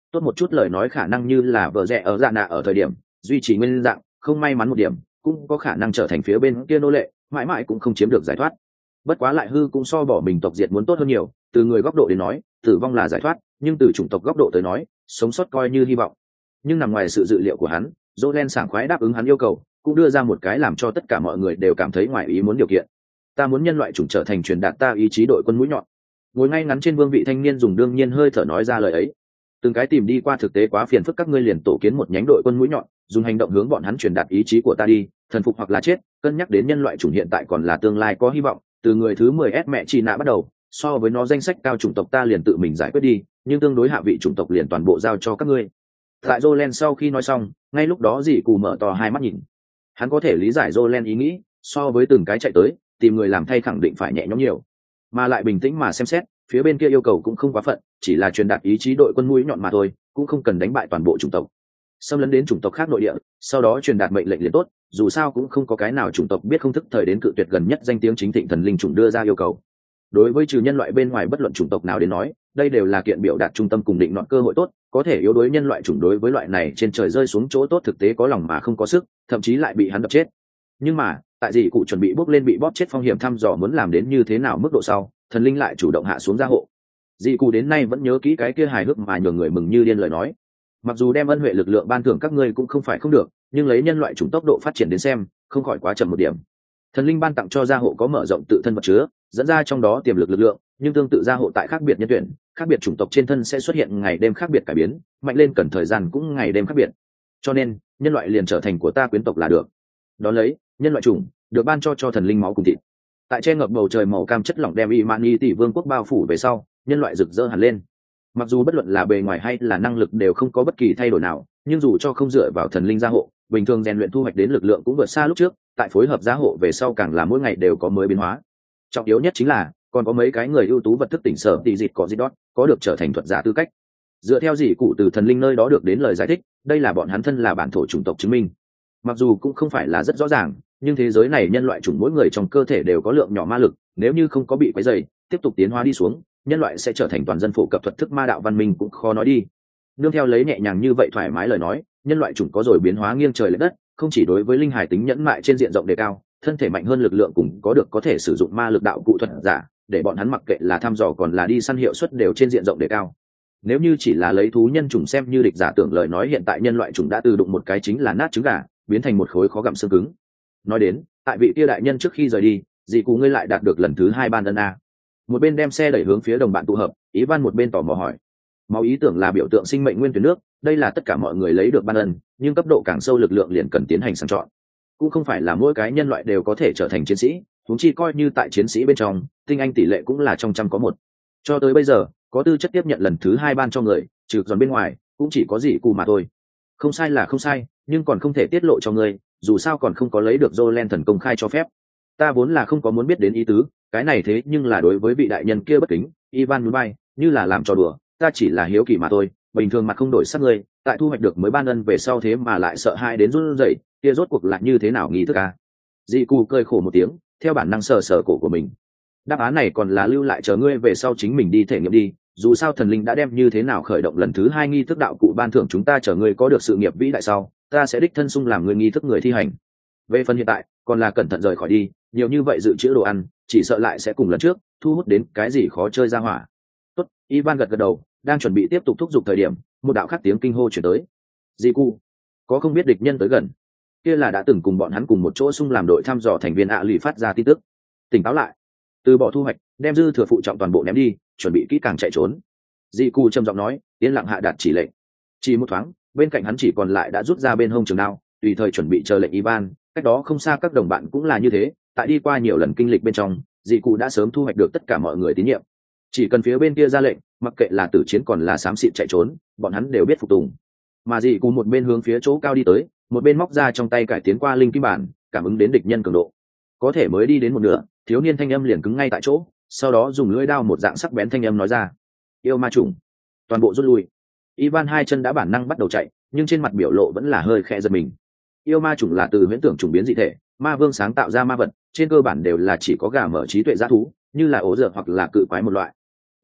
tốt một chút lời nói khả năng như là vợ rẻ ở dạ nạ ở thời điểm duy trì nguyên dạng, không may mắn một điểm cũng có khả năng trở thành phía bên kia nô lệ, mãi mãi cũng không chiếm được giải thoát. Bất quá lại hư cũng so bỏ mình tộc diệt muốn tốt hơn nhiều. Từ người góc độ đến nói tử vong là giải thoát, nhưng từ chủng tộc góc độ tới nói sống sót coi như hy vọng. Nhưng nằm ngoài sự dự liệu của hắn, Jolen sảng khoái đáp ứng hắn yêu cầu, cũng đưa ra một cái làm cho tất cả mọi người đều cảm thấy ngoài ý muốn điều kiện. Ta muốn nhân loại chủng trở thành truyền đạt ta ý chí đội quân mũi nhọn. Ngồi ngay ngắn trên vương vị thanh niên dùng đương nhiên hơi thở nói ra lời ấy. Từng cái tìm đi qua thực tế quá phiền phức, các ngươi liền tổ kiến một nhánh đội quân mũi nhọn, dùng hành động hướng bọn hắn truyền đạt ý chí của ta đi, thần phục hoặc là chết. Cân nhắc đến nhân loại chủng hiện tại còn là tương lai có hy vọng, từ người thứ mười S mẹ chỉ nạ bắt đầu, so với nó danh sách cao chủng tộc ta liền tự mình giải quyết đi, nhưng tương đối hạ vị chủng tộc liền toàn bộ giao cho các ngươi. Tại Jolen sau khi nói xong, ngay lúc đó dì cù mở to hai mắt nhìn. Hắn có thể lý giải Jolen ý nghĩ, so với từng cái chạy tới tìm người làm thay khẳng định phải nhẹ nhõm nhiều, mà lại bình tĩnh mà xem xét, phía bên kia yêu cầu cũng không quá phận, chỉ là truyền đạt ý chí đội quân mũi nhọn mà thôi, cũng không cần đánh bại toàn bộ chủng tộc, xâm lấn đến chủng tộc khác nội địa, sau đó truyền đạt mệnh lệnh liền tốt. Dù sao cũng không có cái nào chủng tộc biết không thức thời đến cự tuyệt gần nhất danh tiếng chính thịnh thần linh chủng đưa ra yêu cầu. Đối với trừ nhân loại bên ngoài bất luận chủng tộc nào đến nói, đây đều là kiện biểu đạt trung tâm cùng định nọt cơ hội tốt, có thể yếu đối nhân loại chủng đối với loại này trên trời rơi xuống chỗ tốt thực tế có lòng mà không có sức, thậm chí lại bị hắn đập chết. Nhưng mà tại dị cụ chuẩn bị bốc lên bị bóp chết phong hiểm thăm dò muốn làm đến như thế nào mức độ sau, thần linh lại chủ động hạ xuống gia hộ. Dị cụ đến nay vẫn nhớ kỹ cái kia hài hước mà nhường người mừng như điên lời nói, mặc dù đem ân huệ lực lượng ban thưởng các ngươi cũng không phải không được, nhưng lấy nhân loại chủng tốc độ phát triển đến xem không khỏi quá chậm một điểm. Thần linh ban tặng cho gia hộ có mở rộng tự thân vật chứa, dẫn ra trong đó tiềm lực lực lượng, nhưng tương tự gia hộ tại khác biệt nhân tuyển, khác biệt chủng tộc trên thân sẽ xuất hiện ngày đêm khác biệt cải biến, mạnh lên cần thời gian cũng ngày đêm khác biệt. Cho nên nhân loại liền trở thành của ta quyến tộc là được. Đó lấy nhân loại chủng được ban cho cho thần linh máu cùng thịt. Tại che ngập bầu trời màu cam chất lỏng đem Imani tỷ vương quốc bao phủ về sau, nhân loại rực rỡ hẳn lên. Mặc dù bất luận là bề ngoài hay là năng lực đều không có bất kỳ thay đổi nào, nhưng dù cho không dựa vào thần linh gia hộ, bình thường rèn luyện thu hoạch đến lực lượng cũng vượt xa lúc trước, tại phối hợp gia hộ về sau càng là mỗi ngày đều có mới biến hóa. Trọng yếu nhất chính là còn có mấy cái người ưu tú vật thức tỉnh sở tỷ dịch có gì đó có được trở thành thuật giả tư cách. Dựa theo gì cụ từ thần linh nơi đó được đến lời giải thích, đây là bọn hắn thân là bản thổ chủng tộc chứng minh. Mặc dù cũng không phải là rất rõ ràng, nhưng thế giới này nhân loại chủng mỗi người trong cơ thể đều có lượng nhỏ ma lực, nếu như không có bị quấy rầy, tiếp tục tiến hóa đi xuống, nhân loại sẽ trở thành toàn dân phổ cập thuật thức ma đạo văn minh cũng khó nói đi. Nương theo lấy nhẹ nhàng như vậy thoải mái lời nói, nhân loại chủng có rồi biến hóa nghiêng trời lệch đất, không chỉ đối với linh hải tính nhẫn mại trên diện rộng đề cao, thân thể mạnh hơn lực lượng cùng có được có thể sử dụng ma lực đạo cụ thuật giả, để bọn hắn mặc kệ là thăm dò còn là đi săn hiệu suất đều trên diện rộng đề cao. Nếu như chỉ là lấy thú nhân chủng xem như địch giả tưởng lời nói, hiện tại nhân loại chủng đã từ đụng một cái chính là nát trứng gà, biến thành một khối khó gặm xương cứng. Nói đến, tại vị kia đại nhân trước khi rời đi, dì cụ ngươi lại đạt được lần thứ hai ban ân a. Một bên đem xe đẩy hướng phía đồng bạn tụ hợp, Ivan một bên tò mò hỏi. Máu ý tưởng là biểu tượng sinh mệnh nguyên tuyển nước, đây là tất cả mọi người lấy được ban ân, nhưng cấp độ càng sâu lực lượng liền cần tiến hành sàng chọn. Cũng không phải là mỗi cái nhân loại đều có thể trở thành chiến sĩ, huống chi coi như tại chiến sĩ bên trong, tinh anh tỷ lệ cũng là trong trăm có một. Cho tới bây giờ, có tư chất tiếp nhận lần thứ hai ban cho người, trừ giòn bên ngoài, cũng chỉ có dì cụ mà thôi. Không sai là không sai, nhưng còn không thể tiết lộ cho ngươi, dù sao còn không có lấy được Jolen thần công khai cho phép. Ta vốn là không có muốn biết đến ý tứ, cái này thế nhưng là đối với vị đại nhân kia bất kính. Ivan núi bay, như là làm trò đùa, ta chỉ là hiếu kỳ mà thôi, bình thường mặt không đổi sắc ngươi, tại thu hoạch được mới ban ân về sau thế mà lại sợ hãi đến run rẩy, kia rốt cuộc là như thế nào nghi thức à? Dị cù cười khổ một tiếng, theo bản năng sờ sờ cổ của mình. Đáp án này còn là lưu lại chờ ngươi về sau chính mình đi thể nghiệm đi, dù sao thần linh đã đem như thế nào khởi động lần thứ hai nghi thức đạo cụ ban thưởng chúng ta, chờ ngươi có được sự nghiệp vĩ đại sau, ta sẽ đích thân sung làm ngươi nghi thức người thi hành. Về phần hiện tại, còn là cẩn thận rời khỏi đi, nhiều như vậy dự trữ đồ ăn, chỉ sợ lại sẽ cùng lần trước thu hút đến cái gì khó chơi ra hỏa. Tốt, Ivan gật gật đầu, đang chuẩn bị tiếp tục thúc giục thời điểm, một đạo khác tiếng kinh hô chuyển tới. Dị cụ, có không biết địch nhân tới gần? Kia là đã từng cùng bọn hắn cùng một chỗ xung làm đội thăm dò thành viên ạ lì phát ra tin tức. Tỉnh táo lại, từ bỏ thu hoạch, đem dư thừa phụ trọng toàn bộ ném đi, chuẩn bị kỹ càng chạy trốn. Dị cụ trầm giọng nói, yên lặng hạ đạt chỉ lệnh. Chỉ một thoáng, bên cạnh hắn chỉ còn lại đã rút ra bên hông trường đao, tùy thời chuẩn bị chờ lệnh Ivan. Cách đó không xa các đồng bạn cũng là như thế, tại đi qua nhiều lần kinh lịch bên trong, dị cụ đã sớm thu hoạch được tất cả mọi người tín nhiệm. Chỉ cần phía bên kia ra lệnh, mặc kệ là tử chiến còn là xám xịt chạy trốn, bọn hắn đều biết phục tùng. Mà dị cụ một bên hướng phía chỗ cao đi tới, một bên móc ra trong tay cải tiến qua linh kim bản, cảm ứng đến địch nhân cường độ. Có thể mới đi đến một nửa, thiếu niên thanh âm liền cứng ngay tại chỗ, sau đó dùng lưỡi đao một dạng sắc bén thanh âm nói ra: yêu ma trùng, toàn bộ rút lui. Ivan hai chân đã bản năng bắt đầu chạy, nhưng trên mặt biểu lộ vẫn là hơi khẽ giật mình. Yêu ma trùng là từ huyễn tưởng trùng biến dị thể, ma vương sáng tạo ra ma vật, trên cơ bản đều là chỉ có gà mở trí tuệ dã thú, như là ố dược hoặc là cự quái một loại.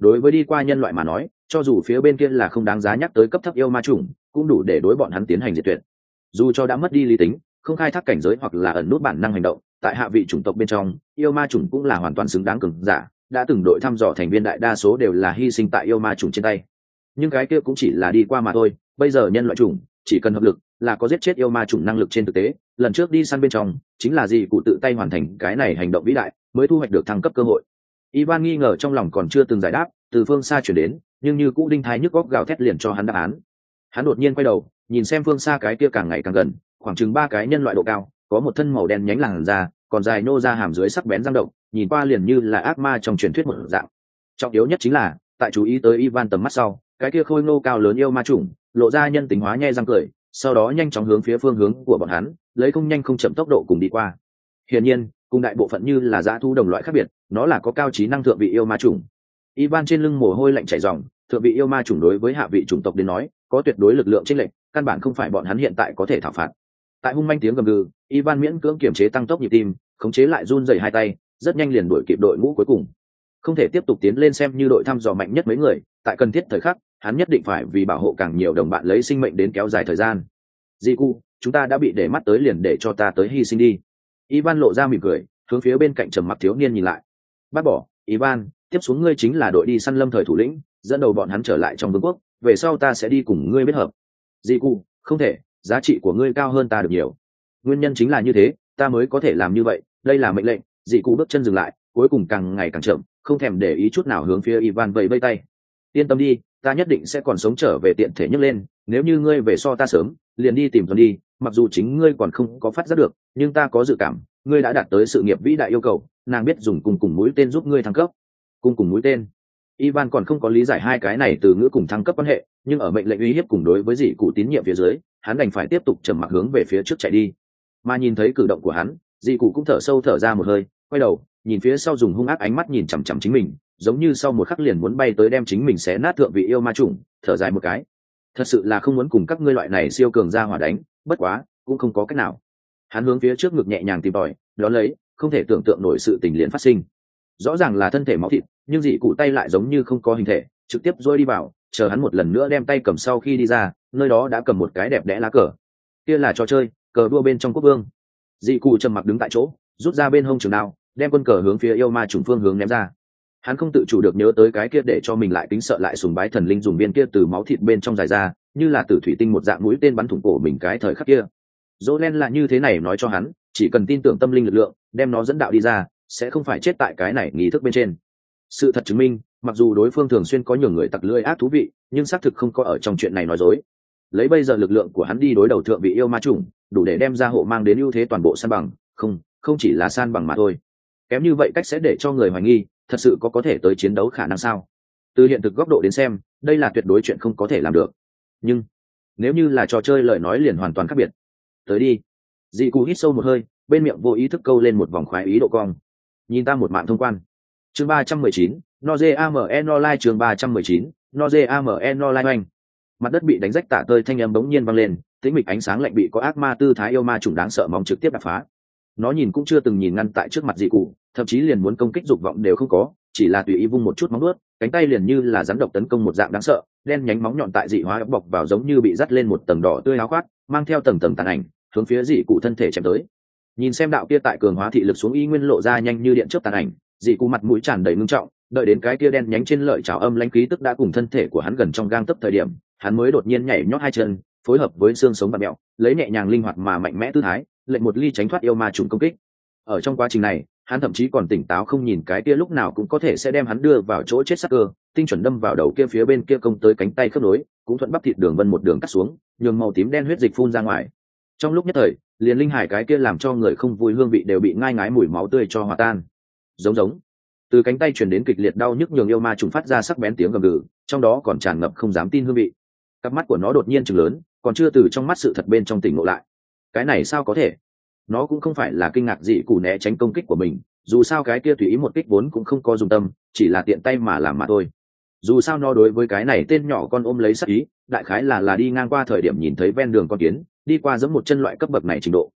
đối với đi qua nhân loại mà nói, cho dù phía bên kia là không đáng giá nhắc tới cấp thấp yêu ma chủng, cũng đủ để đối bọn hắn tiến hành diệt tuyệt. Dù cho đã mất đi lý tính, không khai thác cảnh giới hoặc là ẩn nút bản năng hành động, tại hạ vị chủng tộc bên trong, yêu ma chủng cũng là hoàn toàn xứng đáng cường giả, đã từng đội thăm dò thành viên đại đa số đều là hy sinh tại yêu ma chủng trên tay. Nhưng cái kia cũng chỉ là đi qua mà thôi, bây giờ nhân loại chủng chỉ cần hợp lực là có giết chết yêu ma chủng năng lực. Trên thực tế, lần trước đi săn bên trong chính là gì cụ tự tay hoàn thành cái này hành động vĩ đại, mới thu hoạch được thăng cấp cơ hội. Ivan nghi ngờ trong lòng còn chưa từng giải đáp, từ phương xa chuyển đến, nhưng như cũ đinh thái nhức góc gào thét liền cho hắn đáp án. Hắn đột nhiên quay đầu, nhìn xem phương xa cái kia càng ngày càng gần, khoảng chừng ba cái nhân loại độ cao, có một thân màu đen nhánh làn da, còn dài nô ra hàm dưới sắc bén răng động, nhìn qua liền như là ác ma trong truyền thuyết một dạng. Trọng yếu nhất chính là, tại chú ý tới Ivan tầm mắt sau, cái kia khôi ngô cao lớn yêu ma chủng lộ ra nhân tính hóa nhe răng cười, sau đó nhanh chóng hướng phía phương hướng của bọn hắn, lấy không nhanh không chậm tốc độ cùng đi qua. Hiển nhiên, cùng đại bộ phận như là dã thú đồng loại khác biệt, nó là có cao trí năng thượng vị yêu ma chủng. Ivan trên lưng mồ hôi lạnh chảy ròng, thượng vị yêu ma chủng đối với hạ vị chủng tộc đến nói, có tuyệt đối lực lượng chênh lệch, căn bản không phải bọn hắn hiện tại có thể thảo phạt. Tại hung manh tiếng gầm gừ, Ivan miễn cưỡng kiềm chế tăng tốc nhịp tim, khống chế lại run rẩy hai tay, rất nhanh liền đuổi kịp đội ngũ cuối cùng. Không thể tiếp tục tiến lên xem như đội thăm dò mạnh nhất mấy người, tại cần thiết thời khắc, hắn nhất định phải vì bảo hộ càng nhiều đồng bạn lấy sinh mệnh đến kéo dài thời gian. Jiku, chúng ta đã bị để mắt tới, liền để cho ta tới hy sinh đi. Ivan lộ ra mỉm cười, hướng phía bên cạnh trầm mặc thiếu niên nhìn lại. Bác bỏ, Ivan, tiếp xuống ngươi chính là đội đi săn lâm thời thủ lĩnh, dẫn đầu bọn hắn trở lại trong vương quốc, về sau ta sẽ đi cùng ngươi biết hợp. Jiku, không thể, giá trị của ngươi cao hơn ta được nhiều. Nguyên nhân chính là như thế, ta mới có thể làm như vậy, đây là mệnh lệnh. Jiku bước chân dừng lại, cuối cùng càng ngày càng chậm, không thèm để ý chút nào hướng phía Ivan vẫy vẫy tay. Yên tâm đi, ta nhất định sẽ còn sống trở về tiện thể nhấc lên, nếu như ngươi về so ta sớm, liền đi tìm Tuấn đi, mặc dù chính ngươi còn không có phát giác được, nhưng ta có dự cảm, ngươi đã đạt tới sự nghiệp vĩ đại yêu cầu, nàng biết dùng cùng cùng mũi tên giúp ngươi thăng cấp. Cùng cùng mũi tên. Ivan còn không có lý giải hai cái này từ ngữ cùng thăng cấp quan hệ, nhưng ở mệnh lệnh uy hiếp cùng đối với dị cụ tín nhiệm phía dưới, hắn đành phải tiếp tục trầm mặc hướng về phía trước chạy đi. Mà nhìn thấy cử động của hắn, dị cụ cũng thở sâu thở ra một hơi, quay đầu, nhìn phía sau dùng hung ác ánh mắt nhìn chằm chằm chính mình, giống như sau một khắc liền muốn bay tới đem chính mình xé nát thượng vị yêu ma chủng, thở dài một cái. Thật sự là không muốn cùng các ngươi loại này siêu cường ra hỏa đánh, bất quá, cũng không có cách nào. Hắn hướng phía trước ngực nhẹ nhàng tìm tòi, đó lấy, không thể tưởng tượng nổi sự tình liền phát sinh. Rõ ràng là thân thể máu thịt, nhưng dị cụ tay lại giống như không có hình thể, trực tiếp rôi đi vào, chờ hắn một lần nữa đem tay cầm sau khi đi ra, nơi đó đã cầm một cái đẹp đẽ lá cờ. Kia là trò chơi, cờ đua bên trong quốc vương. Dị cụ trầm mặc đứng tại chỗ, rút ra bên hông trường đao, đem quân cờ hướng phía yêu ma chủng phương hướng ném ra. Hắn không tự chủ được nhớ tới cái kia để cho mình lại kính sợ lại sùng bái thần linh dùng viên kia từ máu thịt bên trong dài ra, như là tử thủy tinh một dạng mũi tên bắn thủng cổ mình cái thời khắc kia. Jolen là như thế này nói cho hắn, chỉ cần tin tưởng tâm linh lực lượng, đem nó dẫn đạo đi ra, sẽ không phải chết tại cái này nghi thức bên trên. Sự thật chứng minh, mặc dù đối phương thường xuyên có nhiều người tặc lưỡi ác thú vị, nhưng xác thực không có ở trong chuyện này nói dối. Lấy bây giờ lực lượng của hắn đi đối đầu thượng vị yêu ma chủng, đủ để đem ra hộ mang đến ưu thế toàn bộ san bằng, không, không chỉ là san bằng mà thôi. Kém như vậy cách sẽ để cho người hoài nghi, thật sự có có thể tới chiến đấu khả năng sao? Từ hiện thực góc độ đến xem, đây là tuyệt đối chuyện không có thể làm được. Nhưng nếu như là trò chơi lời nói liền hoàn toàn khác biệt. Tới đi. Dị cụ hít sâu một hơi, bên miệng vô ý thức câu lên một vòng khoái ý độ cong. Nhìn ta một mạng thông quan. Chương ba trăm mười chín, Noze a em en Online chương ba trăm mười chín, Noze a em en Online oanh. Mặt đất bị đánh rách tả tơi, thanh âm bỗng nhiên vang lên, tĩnh mịch ánh sáng lạnh bị có ác ma tư thái yêu ma trùng đáng sợ mong trực tiếp đập phá. Nó nhìn cũng chưa từng nhìn ngăn tại trước mặt dị cụ, thậm chí liền muốn công kích dục vọng đều không có, chỉ là tùy ý vung một chút móng vuốt, cánh tay liền như là rắn độc tấn công một dạng đáng sợ, đen nhánh móng nhọn tại dị hóa bọc vào giống như bị dắt lên một tầng đỏ tươi áo khoác, mang theo tầng tầng tàn ảnh, hướng phía dị cụ thân thể chém tới. Nhìn xem đạo kia tại cường hóa thị lực xuống y nguyên lộ ra nhanh như điện chớp tàn ảnh, dị cụ mặt mũi tràn đầy ngưng trọng, đợi đến cái kia đen nhánh trên lợi chảo âm lãnh khí tức đã cùng thân thể của hắn gần trong gang tấc thời điểm, hắn mới đột nhiên nhảy nhót hai chân, phối hợp với xương sống và mẹo, lấy nhẹ nhàng linh hoạt mà mạnh mẽ tư thái, lệnh một ly tránh thoát yêu ma trùng công kích. Ở trong quá trình này, hắn thậm chí còn tỉnh táo không nhìn cái kia lúc nào cũng có thể sẽ đem hắn đưa vào chỗ chết sắc cơ, tinh chuẩn đâm vào đầu kia phía bên kia công tới cánh tay khớp nối, cũng thuận bắp thịt đường vân một đường cắt xuống, nhường màu tím đen huyết dịch phun ra ngoài. Trong lúc nhất thời, liền linh hải cái kia làm cho người không vui hương vị đều bị ngai ngái mùi máu tươi cho hòa tan. Giống giống, từ cánh tay truyền đến kịch liệt đau nhức nhường yêu ma trùng phát ra sắc bén tiếng gầm gừ, trong đó còn tràn ngập không dám tin hương vị. Cặp mắt của nó đột nhiên trừng lớn, còn chưa từ trong mắt sự thật bên trong tỉnh ngộ lại. Cái này sao có thể? Nó cũng không phải là kinh ngạc dị cụ né tránh công kích của mình, dù sao cái kia tùy ý một kích vốn cũng không có dùng tâm, chỉ là tiện tay mà làm mà thôi. Dù sao nó đối với cái này tên nhỏ con ôm lấy sắc ý, đại khái là là đi ngang qua thời điểm nhìn thấy ven đường con kiến, đi qua giẫm một chân loại cấp bậc này trình độ.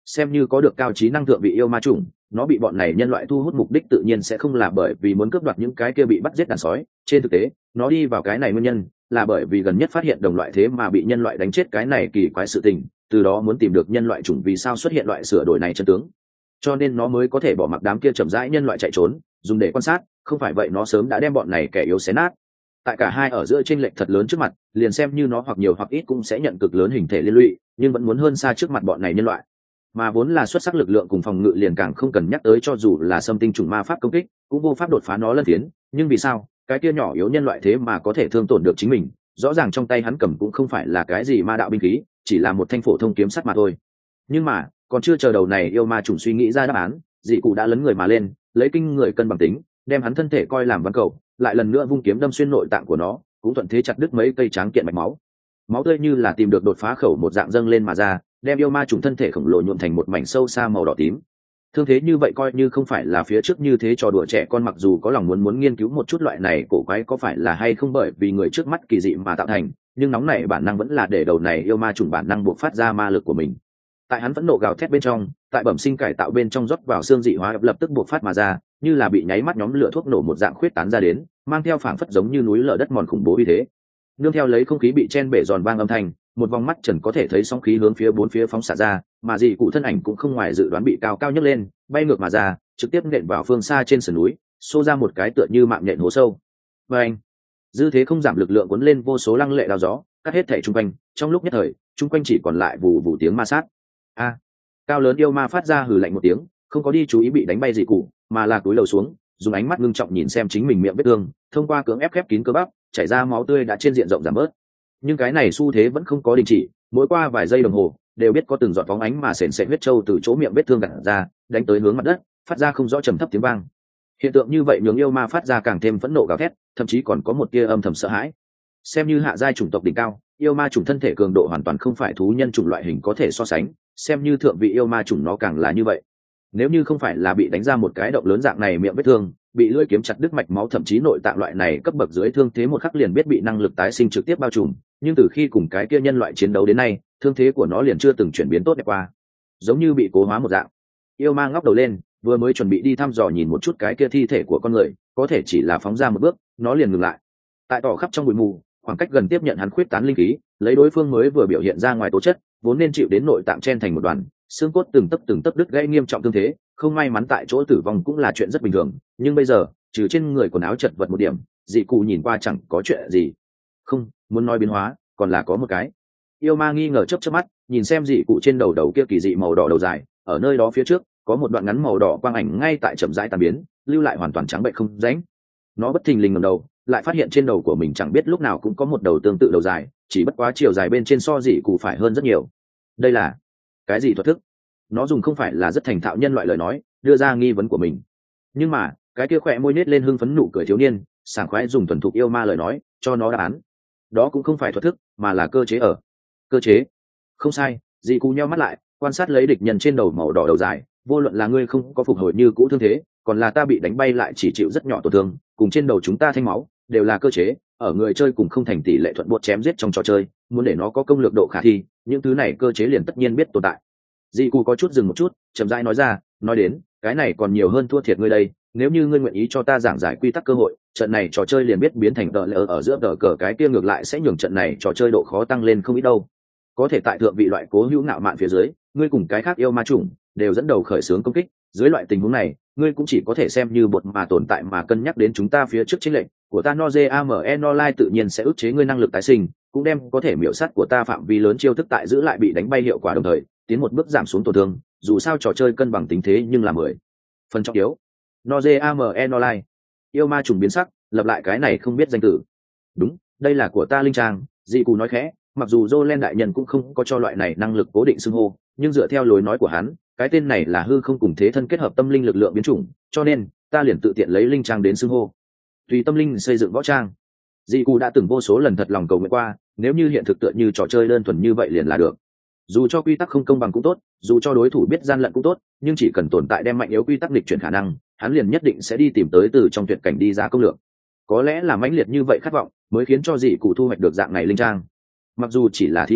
xem như có được cao trí năng thượng vị yêu ma chủng, nó bị bọn này nhân loại thu hút mục đích tự nhiên sẽ không là bởi vì muốn cướp đoạt những cái kia bị bắt giết đàn sói. Trên thực tế nó đi vào cái này nguyên nhân là bởi vì gần nhất phát hiện đồng loại thế mà bị nhân loại đánh chết cái này kỳ quái sự tình, từ đó muốn tìm được nhân loại chủng vì sao xuất hiện loại sửa đổi này chân tướng, cho nên nó mới có thể bỏ mặc đám kia chậm rãi nhân loại chạy trốn dùng để quan sát, không phải vậy nó sớm đã đem bọn này kẻ yếu xé nát. Tại cả hai ở giữa chênh lệch thật lớn trước mặt, liền xem như nó hoặc nhiều hoặc ít cũng sẽ nhận cực lớn hình thể liên lụy, nhưng vẫn muốn hơn xa trước mặt bọn này nhân loại. Mà vốn là xuất sắc lực lượng cùng phòng ngự liền càng không cần nhắc tới, cho dù là xâm tinh trùng ma pháp công kích cũng vô pháp đột phá nó lân tiến. Nhưng vì sao cái kia nhỏ yếu nhân loại thế mà có thể thương tổn được chính mình? Rõ ràng trong tay hắn cầm cũng không phải là cái gì ma đạo binh khí, chỉ là một thanh phổ thông kiếm sắt mà thôi. Nhưng mà còn chưa chờ đầu này yêu ma trùng suy nghĩ ra đáp án, dị cụ đã lấn người mà lên, lấy kinh người cân bằng tính đem hắn thân thể coi làm ván cầu, lại lần nữa vung kiếm đâm xuyên nội tạng của nó, cũng thuận thế chặt đứt mấy cây tráng kiện mạch máu. Máu tươi như là tìm được đột phá khẩu một dạng dâng lên mà ra, đem yêu ma trùng thân thể khổng lồ nhuộm thành một mảnh sâu xa màu đỏ tím. Thương thế như vậy coi như không phải là phía trước như thế trò đùa trẻ con, mặc dù có lòng muốn muốn nghiên cứu một chút loại này cổ quái có phải là hay không bởi vì người trước mắt kỳ dị mà tạo thành, nhưng nóng này bản năng vẫn là để đầu này yêu ma trùng bản năng buộc phát ra ma lực của mình. Tại hắn vẫn nộ gào thét bên trong, tại bẩm sinh cải tạo bên trong rót vào xương dị hóa lập tức buộc phát mà ra, như là bị nháy mắt nhóm lửa thuốc nổ một dạng khuyết tán ra đến, mang theo phảng phất giống như núi lở đất mòn khủng bố uy thế. Nương theo lấy không khí bị chen bể giòn vang âm thanh, một vòng mắt trần có thể thấy sóng khí hướng phía bốn phía phóng xạ ra, mà dị cụ thân ảnh cũng không ngoài dự đoán bị cao cao nhấc lên, bay ngược mà ra, trực tiếp nện vào phương xa trên sườn núi, xô ra một cái tựa như mạng nhện hố sâu. Và anh, dư thế không giảm lực lượng cuốn lên vô số lăng lệ đao gió, cắt hết thảy trung quanh, trong lúc nhất thời, trung quanh chỉ còn lại vù vù tiếng ma sát. A, cao lớn yêu ma phát ra hừ lạnh một tiếng, không có đi chú ý bị đánh bay dị cụ, mà là cúi đầu xuống, dùng ánh mắt ngưng trọng nhìn xem chính mình miệng vết thương, thông qua cưỡng ép khép kín cơ bắp, chảy ra máu tươi đã trên diện rộng giảm bớt. Nhưng cái này xu thế vẫn không có đình chỉ, mỗi qua vài giây đồng hồ đều biết có từng giọt phóng ánh mà sền sệt huyết trâu từ chỗ miệng vết thương gạt ra, đánh tới hướng mặt đất, phát ra không rõ trầm thấp tiếng vang. Hiện tượng như vậy nhường yêu ma phát ra càng thêm phẫn nộ gào thét, thậm chí còn có một tia âm thầm sợ hãi. Xem như hạ giai chủng tộc đỉnh cao, yêu ma chủng thân thể cường độ hoàn toàn không phải thú nhân chủng loại hình có thể so sánh, xem như thượng vị yêu ma chủng nó càng là như vậy. Nếu như không phải là bị đánh ra một cái động lớn dạng này miệng vết thương, bị lưỡi kiếm chặt đứt mạch máu, thậm chí nội tạng loại này cấp bậc dưới thương thế một khắc liền biết bị năng lực tái sinh trực tiếp bao trùm, nhưng từ khi cùng cái kia nhân loại chiến đấu đến nay, thương thế của nó liền chưa từng chuyển biến tốt đẹp qua, giống như bị cố hóa một dạng. Yêu ma ngóc đầu lên, vừa mới chuẩn bị đi thăm dò nhìn một chút cái kia thi thể của con người, có thể chỉ là phóng ra một bước, nó liền ngừng lại. Tại tỏ khắp trong bụi mù, khoảng cách gần tiếp nhận hắn khuyết tán linh khí, lấy đối phương mới vừa biểu hiện ra ngoài tố chất, vốn nên chịu đến nội tạng chen thành một đoàn, xương cốt từng tấc từng tấc đứt gãy nghiêm trọng thương thế, không may mắn tại chỗ tử vong cũng là chuyện rất bình thường, nhưng bây giờ, trừ trên người quần áo chật vật một điểm, dị cụ nhìn qua chẳng có chuyện gì. Không, muốn nói biến hóa, còn là có một cái. Yêu ma nghi ngờ chớp chớp mắt, nhìn xem dị cụ trên đầu đầu kia kỳ dị màu đỏ đầu dài, ở nơi đó phía trước, có một đoạn ngắn màu đỏ quang ảnh ngay tại chậm rãi tan biến, lưu lại hoàn toàn trắng bệnh không rãnh. Nó bất thình lình ngẩng đầu, lại phát hiện trên đầu của mình chẳng biết lúc nào cũng có một đầu tương tự đầu dài, chỉ bất quá chiều dài bên trên so dị cụ phải hơn rất nhiều. Đây là cái gì thuật thức? Nó dùng không phải là rất thành thạo nhân loại lời nói, đưa ra nghi vấn của mình. Nhưng mà cái kia khỏe môi nết lên hưng phấn nụ cười thiếu niên, sảng khoái dùng thuần thục yêu ma lời nói cho nó đáp án. Đó cũng không phải thuật thức, mà là cơ chế ở. Cơ chế? Không sai. Dị cụ nheo mắt lại, quan sát lấy địch nhân trên đầu màu đỏ đầu dài, vô luận là ngươi không có phục hồi như cũ thương thế, còn là ta bị đánh bay lại chỉ chịu rất nhỏ tổn thương, cùng trên đầu chúng ta thanh máu, đều là cơ chế. Ở người chơi cùng không thành tỷ lệ thuận buộc chém giết trong trò chơi, muốn để nó có công lược độ khả thi, những thứ này cơ chế liền tất nhiên biết tồn tại. Dị cụ có chút dừng một chút, chậm rãi nói ra, nói đến cái này còn nhiều hơn thua thiệt ngươi đây. Nếu như ngươi nguyện ý cho ta giảng giải quy tắc cơ hội, trận này trò chơi liền biết biến thành tờ lỡ ở giữa tờ cờ, cái kia ngược lại sẽ nhường trận này trò chơi độ khó tăng lên không ít đâu. Có thể tại thượng vị loại cố hữu ngạo mạn phía dưới, ngươi cùng cái khác yêu ma chủng đều dẫn đầu khởi xướng công kích, dưới loại tình huống này ngươi cũng chỉ có thể xem như bột mà tồn tại mà cân nhắc đến chúng ta phía trước chiến lệnh của ta. Noze ame nolai tự nhiên sẽ ức chế ngươi năng lực tái sinh, cũng đem có thể miểu sát của ta phạm vi lớn chiêu thức tại giữ lại bị đánh bay hiệu quả, đồng thời tiến một bước giảm xuống tổn thương. Dù sao trò chơi cân bằng tính thế nhưng là mười phần trọng yếu. Noze ame nolai, yêu ma trùng biến sắc, lập lại cái này không biết danh tử. Đúng, đây là của ta linh trang. Dị cụ nói khẽ, mặc dù Jolen đại nhân cũng không có cho loại này năng lực cố định xưng hô, nhưng dựa theo lối nói của hắn, cái tên này là hư không cùng thế thân kết hợp tâm linh lực lượng biến chủng, cho nên ta liền tự tiện lấy linh trang đến xưng hô. Tùy tâm linh xây dựng võ trang. Dị cụ đã từng vô số lần thật lòng cầu nguyện qua, nếu như hiện thực tựa như trò chơi đơn thuần như vậy liền là được. Dù cho quy tắc không công bằng cũng tốt, dù cho đối thủ biết gian lận cũng tốt, nhưng chỉ cần tồn tại đem mạnh yếu quy tắc lịch chuyển khả năng, hắn liền nhất định sẽ đi tìm tới từ trong tuyệt cảnh đi ra công lược. Có lẽ là mãnh liệt như vậy khát vọng mới khiến cho dị cụ thu hoạch được dạng này linh trang. Mặc dù chỉ là thí nghiệm,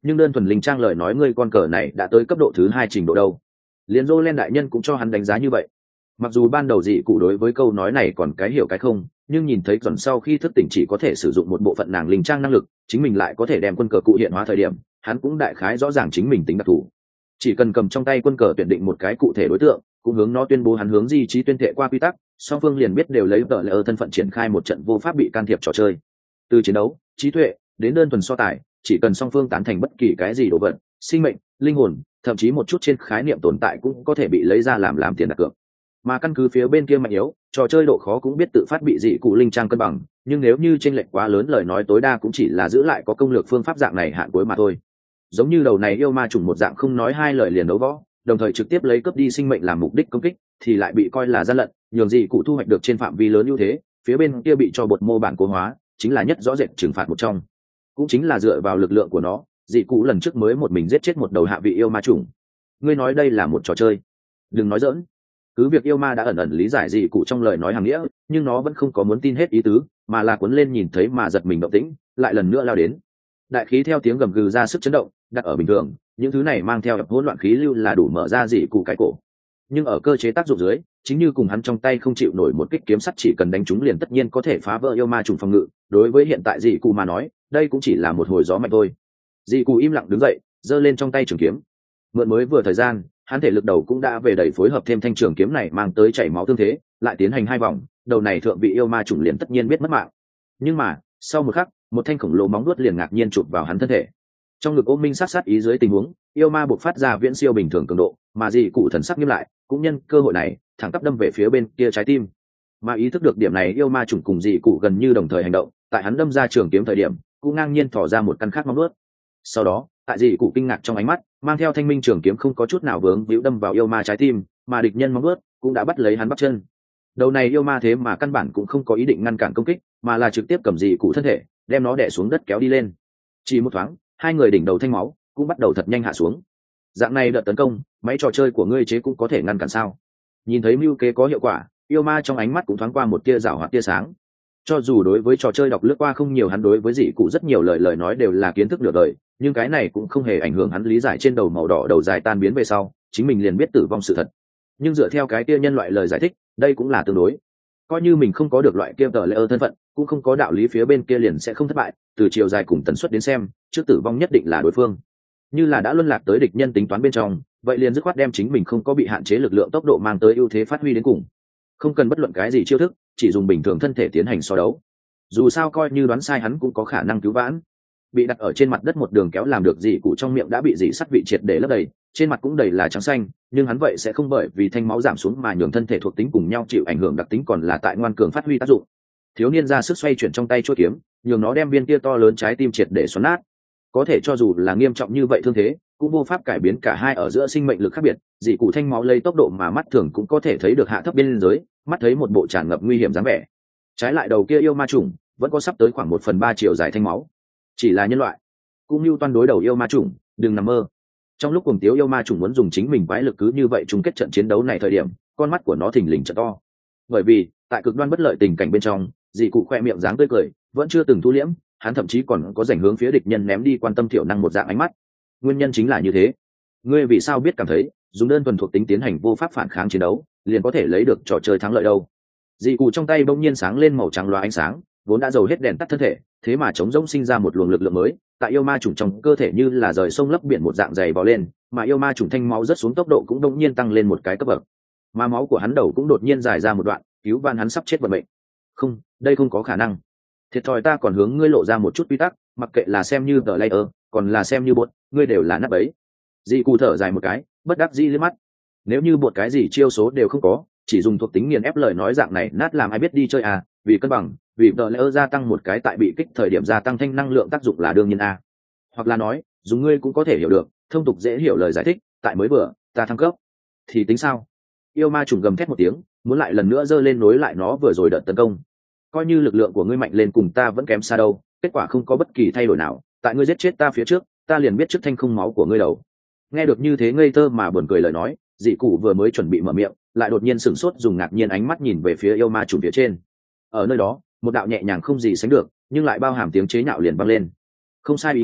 nhưng đơn thuần linh trang lời nói ngươi con cờ này đã tới cấp độ thứ hai trình độ đâu. Liền Jolen đại nhân cũng cho hắn đánh giá như vậy. Mặc dù ban đầu dị cụ đối với câu nói này còn cái hiểu cái không, nhưng nhìn thấy dần sau khi thức tỉnh chỉ có thể sử dụng một bộ phận nàng linh trang năng lực, chính mình lại có thể đem quân cờ cụ hiện hóa thời điểm, hắn cũng đại khái rõ ràng chính mình tính đặc thù. Chỉ cần cầm trong tay quân cờ tuyển định một cái cụ thể đối tượng, cũng hướng nó tuyên bố hắn hướng di trí tuyên thệ qua quy tắc, song phương liền biết đều lấy vợ lẽ thân phận triển khai một trận vô pháp bị can thiệp trò chơi. Từ chiến đấu, trí tuệ đến đơn thuần so tài, chỉ cần song phương tán thành bất kỳ cái gì đồ vật, sinh mệnh, linh hồn, thậm chí một chút trên khái niệm tồn tại cũng có thể bị lấy ra làm làm tiền đặt cược. Mà căn cứ phía bên kia mạnh yếu, trò chơi độ khó cũng biết tự phát bị dị cụ linh trang cân bằng, nhưng nếu như chênh lệch quá lớn lời nói tối đa cũng chỉ là giữ lại có công lược phương pháp dạng này hạn cuối mà thôi. Giống như đầu này yêu ma trùng một dạng không nói hai lời liền đấu võ, đồng thời trực tiếp lấy cướp đi sinh mệnh làm mục đích công kích, thì lại bị coi là gian lận, nhường dị cụ thu hoạch được trên phạm vi lớn ưu thế, phía bên kia bị cho bột mô bản cố hóa, chính là nhất rõ rệt trừng phạt một trong. Cũng chính là dựa vào lực lượng của nó, dị cụ lần trước mới một mình giết chết một đầu hạ vị yêu ma trùng. Ngươi nói đây là một trò chơi? Đừng nói giỡn. Cứ việc yêu ma đã ẩn ẩn lý giải dị cụ trong lời nói hàng nghĩa, nhưng nó vẫn không có muốn tin hết ý tứ, mà là cuốn lên nhìn thấy mà giật mình động tĩnh, lại lần nữa lao đến. Đại khí theo tiếng gầm gừ ra sức chấn động, đặt ở bình thường, những thứ này mang theo ập hỗn loạn khí lưu là đủ mở ra dị cụ cái cổ. Nhưng ở cơ chế tác dụng dưới, chính như cùng hắn trong tay không chịu nổi một kích kiếm sắt chỉ cần đánh trúng liền tất nhiên có thể phá vỡ yêu ma trùng phòng ngự, đối với hiện tại dị cụ mà nói, đây cũng chỉ là một hồi gió mạnh thôi. Dị cụ im lặng đứng dậy, giơ lên trong tay trường kiếm. Mượn mới vừa thời gian, hắn thể lực đầu cũng đã về đẩy phối hợp thêm thanh trường kiếm này mang tới chảy máu thương thế, lại tiến hành hai vòng, đầu này thượng vị yêu ma trùng liền tất nhiên biết mất mạng. Nhưng mà, sau một khắc, một thanh khổng lồ móng vuốt liền ngạc nhiên chụp vào hắn thân thể. Trong ngực ôm minh sát sát ý dưới tình huống, yêu ma buộc phát ra viễn siêu bình thường cường độ, mà dị cụ thần sắc nghiêm lại, cũng nhân cơ hội này, thẳng tắp đâm về phía bên kia trái tim. Mà ý thức được điểm này, yêu ma trùng cùng dị cụ gần như đồng thời hành động, tại hắn đâm ra trường kiếm thời điểm, cũng ngang nhiên thò ra một căn khác móng vuốt. Sau đó, tại dị cụ kinh ngạc trong ánh mắt, mang theo thanh minh trường kiếm không có chút nào vướng víu đâm vào yêu ma trái tim, mà địch nhân móng vuốt cũng đã bắt lấy hắn bắt chân. Đầu này yêu ma thế mà căn bản cũng không có ý định ngăn cản công kích, mà là trực tiếp cầm dị cụ thân thể, đem nó đè xuống đất kéo đi lên. Chỉ một thoáng, hai người đỉnh đầu thanh máu cũng bắt đầu thật nhanh hạ xuống. Dạng này đợt tấn công, máy trò chơi của ngươi chế cũng có thể ngăn cản sao? Nhìn thấy mưu kế có hiệu quả, yêu ma trong ánh mắt cũng thoáng qua một tia rảo hoạt tia sáng. Cho dù đối với trò chơi đọc lướt qua không nhiều, hắn đối với dị cụ rất nhiều lời lời nói đều là kiến thức nửa đời, nhưng cái này cũng không hề ảnh hưởng hắn lý giải trên đầu màu đỏ đầu dài tan biến về sau, chính mình liền biết tử vong sự thật. Nhưng dựa theo cái kia nhân loại lời giải thích, đây cũng là tương đối. Coi như mình không có được loại kia tờ lễ ơ thân phận, cũng không có đạo lý phía bên kia liền sẽ không thất bại, từ chiều dài cùng tần suất đến xem, trước tử vong nhất định là đối phương. Như là đã luân lạc tới địch nhân tính toán bên trong, vậy liền dứt khoát đem chính mình không có bị hạn chế lực lượng tốc độ mang tới ưu thế phát huy đến cùng. Không cần bất luận cái gì chiêu thức, chỉ dùng bình thường thân thể tiến hành so đấu. Dù sao coi như đoán sai hắn cũng có khả năng cứu vãn. Bị đặt ở trên mặt đất một đường kéo làm được dị cụ trong miệng đã bị dị sắt vị triệt để lấp đầy, trên mặt cũng đầy là trắng xanh, nhưng hắn vậy sẽ không bởi vì thanh máu giảm xuống mà nhường thân thể thuộc tính cùng nhau chịu ảnh hưởng, đặc tính còn là tại ngoan cường phát huy tác dụng. Thiếu niên ra sức xoay chuyển trong tay chuôi kiếm, nhường nó đem viên kia to lớn trái tim triệt để xoắn nát. Có thể cho dù là nghiêm trọng như vậy thương thế, cũng vô pháp cải biến cả hai ở giữa sinh mệnh lực khác biệt, dị cụ thanh máu lấy tốc độ mà mắt thường cũng có thể thấy được hạ thấp biên giới, mắt thấy một bộ tràn ngập nguy hiểm dáng vẻ. Trái lại đầu kia yêu ma trùng vẫn có sắp tới khoảng một phần ba chiều dài thanh máu. Chỉ là nhân loại, cũng như toan đối đầu yêu ma trùng, đừng nằm mơ. Trong lúc cuồng tiếu yêu ma trùng muốn dùng chính mình quái lực cứ như vậy chung kết trận chiến đấu này thời điểm, con mắt của nó thình lình trợ to. Bởi vì tại cực đoan bất lợi tình cảnh bên trong, dị cụ khoe miệng dáng tươi cười vẫn chưa từng thu liễm, hắn thậm chí còn có dành hướng phía địch nhân ném đi quan tâm thiểu năng một dạng ánh mắt. Nguyên nhân chính là như thế. Ngươi vì sao biết cảm thấy dùng đơn thuần thuộc tính tiến hành vô pháp phản kháng chiến đấu liền có thể lấy được trò chơi thắng lợi đâu? Dị cụ trong tay bỗng nhiên sáng lên màu trắng loa ánh sáng, vốn đã dầu hết đèn tắt thân thể, thế mà chống rỗng sinh ra một luồng lực lượng mới, tại yêu ma trùng trong cơ thể như là rời sông lấp biển một dạng dày bò lên, mà yêu ma trùng thanh máu rất xuống tốc độ cũng đột nhiên tăng lên một cái cấp bậc, mà máu của hắn đầu cũng đột nhiên dài ra một đoạn, cứu van hắn sắp chết vận mệnh. Không, đây không có khả năng. Thiệt thòi ta còn hướng ngươi lộ ra một chút quy tắc, mặc kệ là xem như tờ layer, còn là xem như bột, ngươi đều là nát bấy. Dị cụ thở dài một cái, bất đắc dĩ liếc mắt. Nếu như bột cái gì chiêu số đều không có, chỉ dùng thuộc tính nghiền ép lời nói dạng này nát làm ai biết đi chơi à, vì cân bằng, vì tờ layer gia tăng một cái tại bị kích thời điểm gia tăng thanh năng lượng tác dụng là đương nhiên a. Hoặc là nói, dùng ngươi cũng có thể hiểu được, thông tục dễ hiểu lời giải thích, tại mới vừa, ta thăng cấp. Thì tính sao? Yêu ma trùng gầm thét một tiếng, muốn lại lần nữa giơ lên nối lại nó vừa rồi đợt tấn công. Coi như lực lượng của ngươi mạnh lên cùng ta vẫn kém xa đâu, kết quả không có bất kỳ thay đổi nào, tại ngươi giết chết ta phía trước, ta liền biết trước thanh không máu của ngươi đầu. Nghe được như thế ngây thơ mà buồn cười lời nói, dị cụ vừa mới chuẩn bị mở miệng, lại đột nhiên sửng sốt dùng ngạc nhiên ánh mắt nhìn về phía yêu ma trùng phía trên. Ở nơi đó, một đạo nhẹ nhàng không gì sánh được, nhưng lại bao hàm tiếng chế nhạo liền vang lên. Không sai ý nghĩ,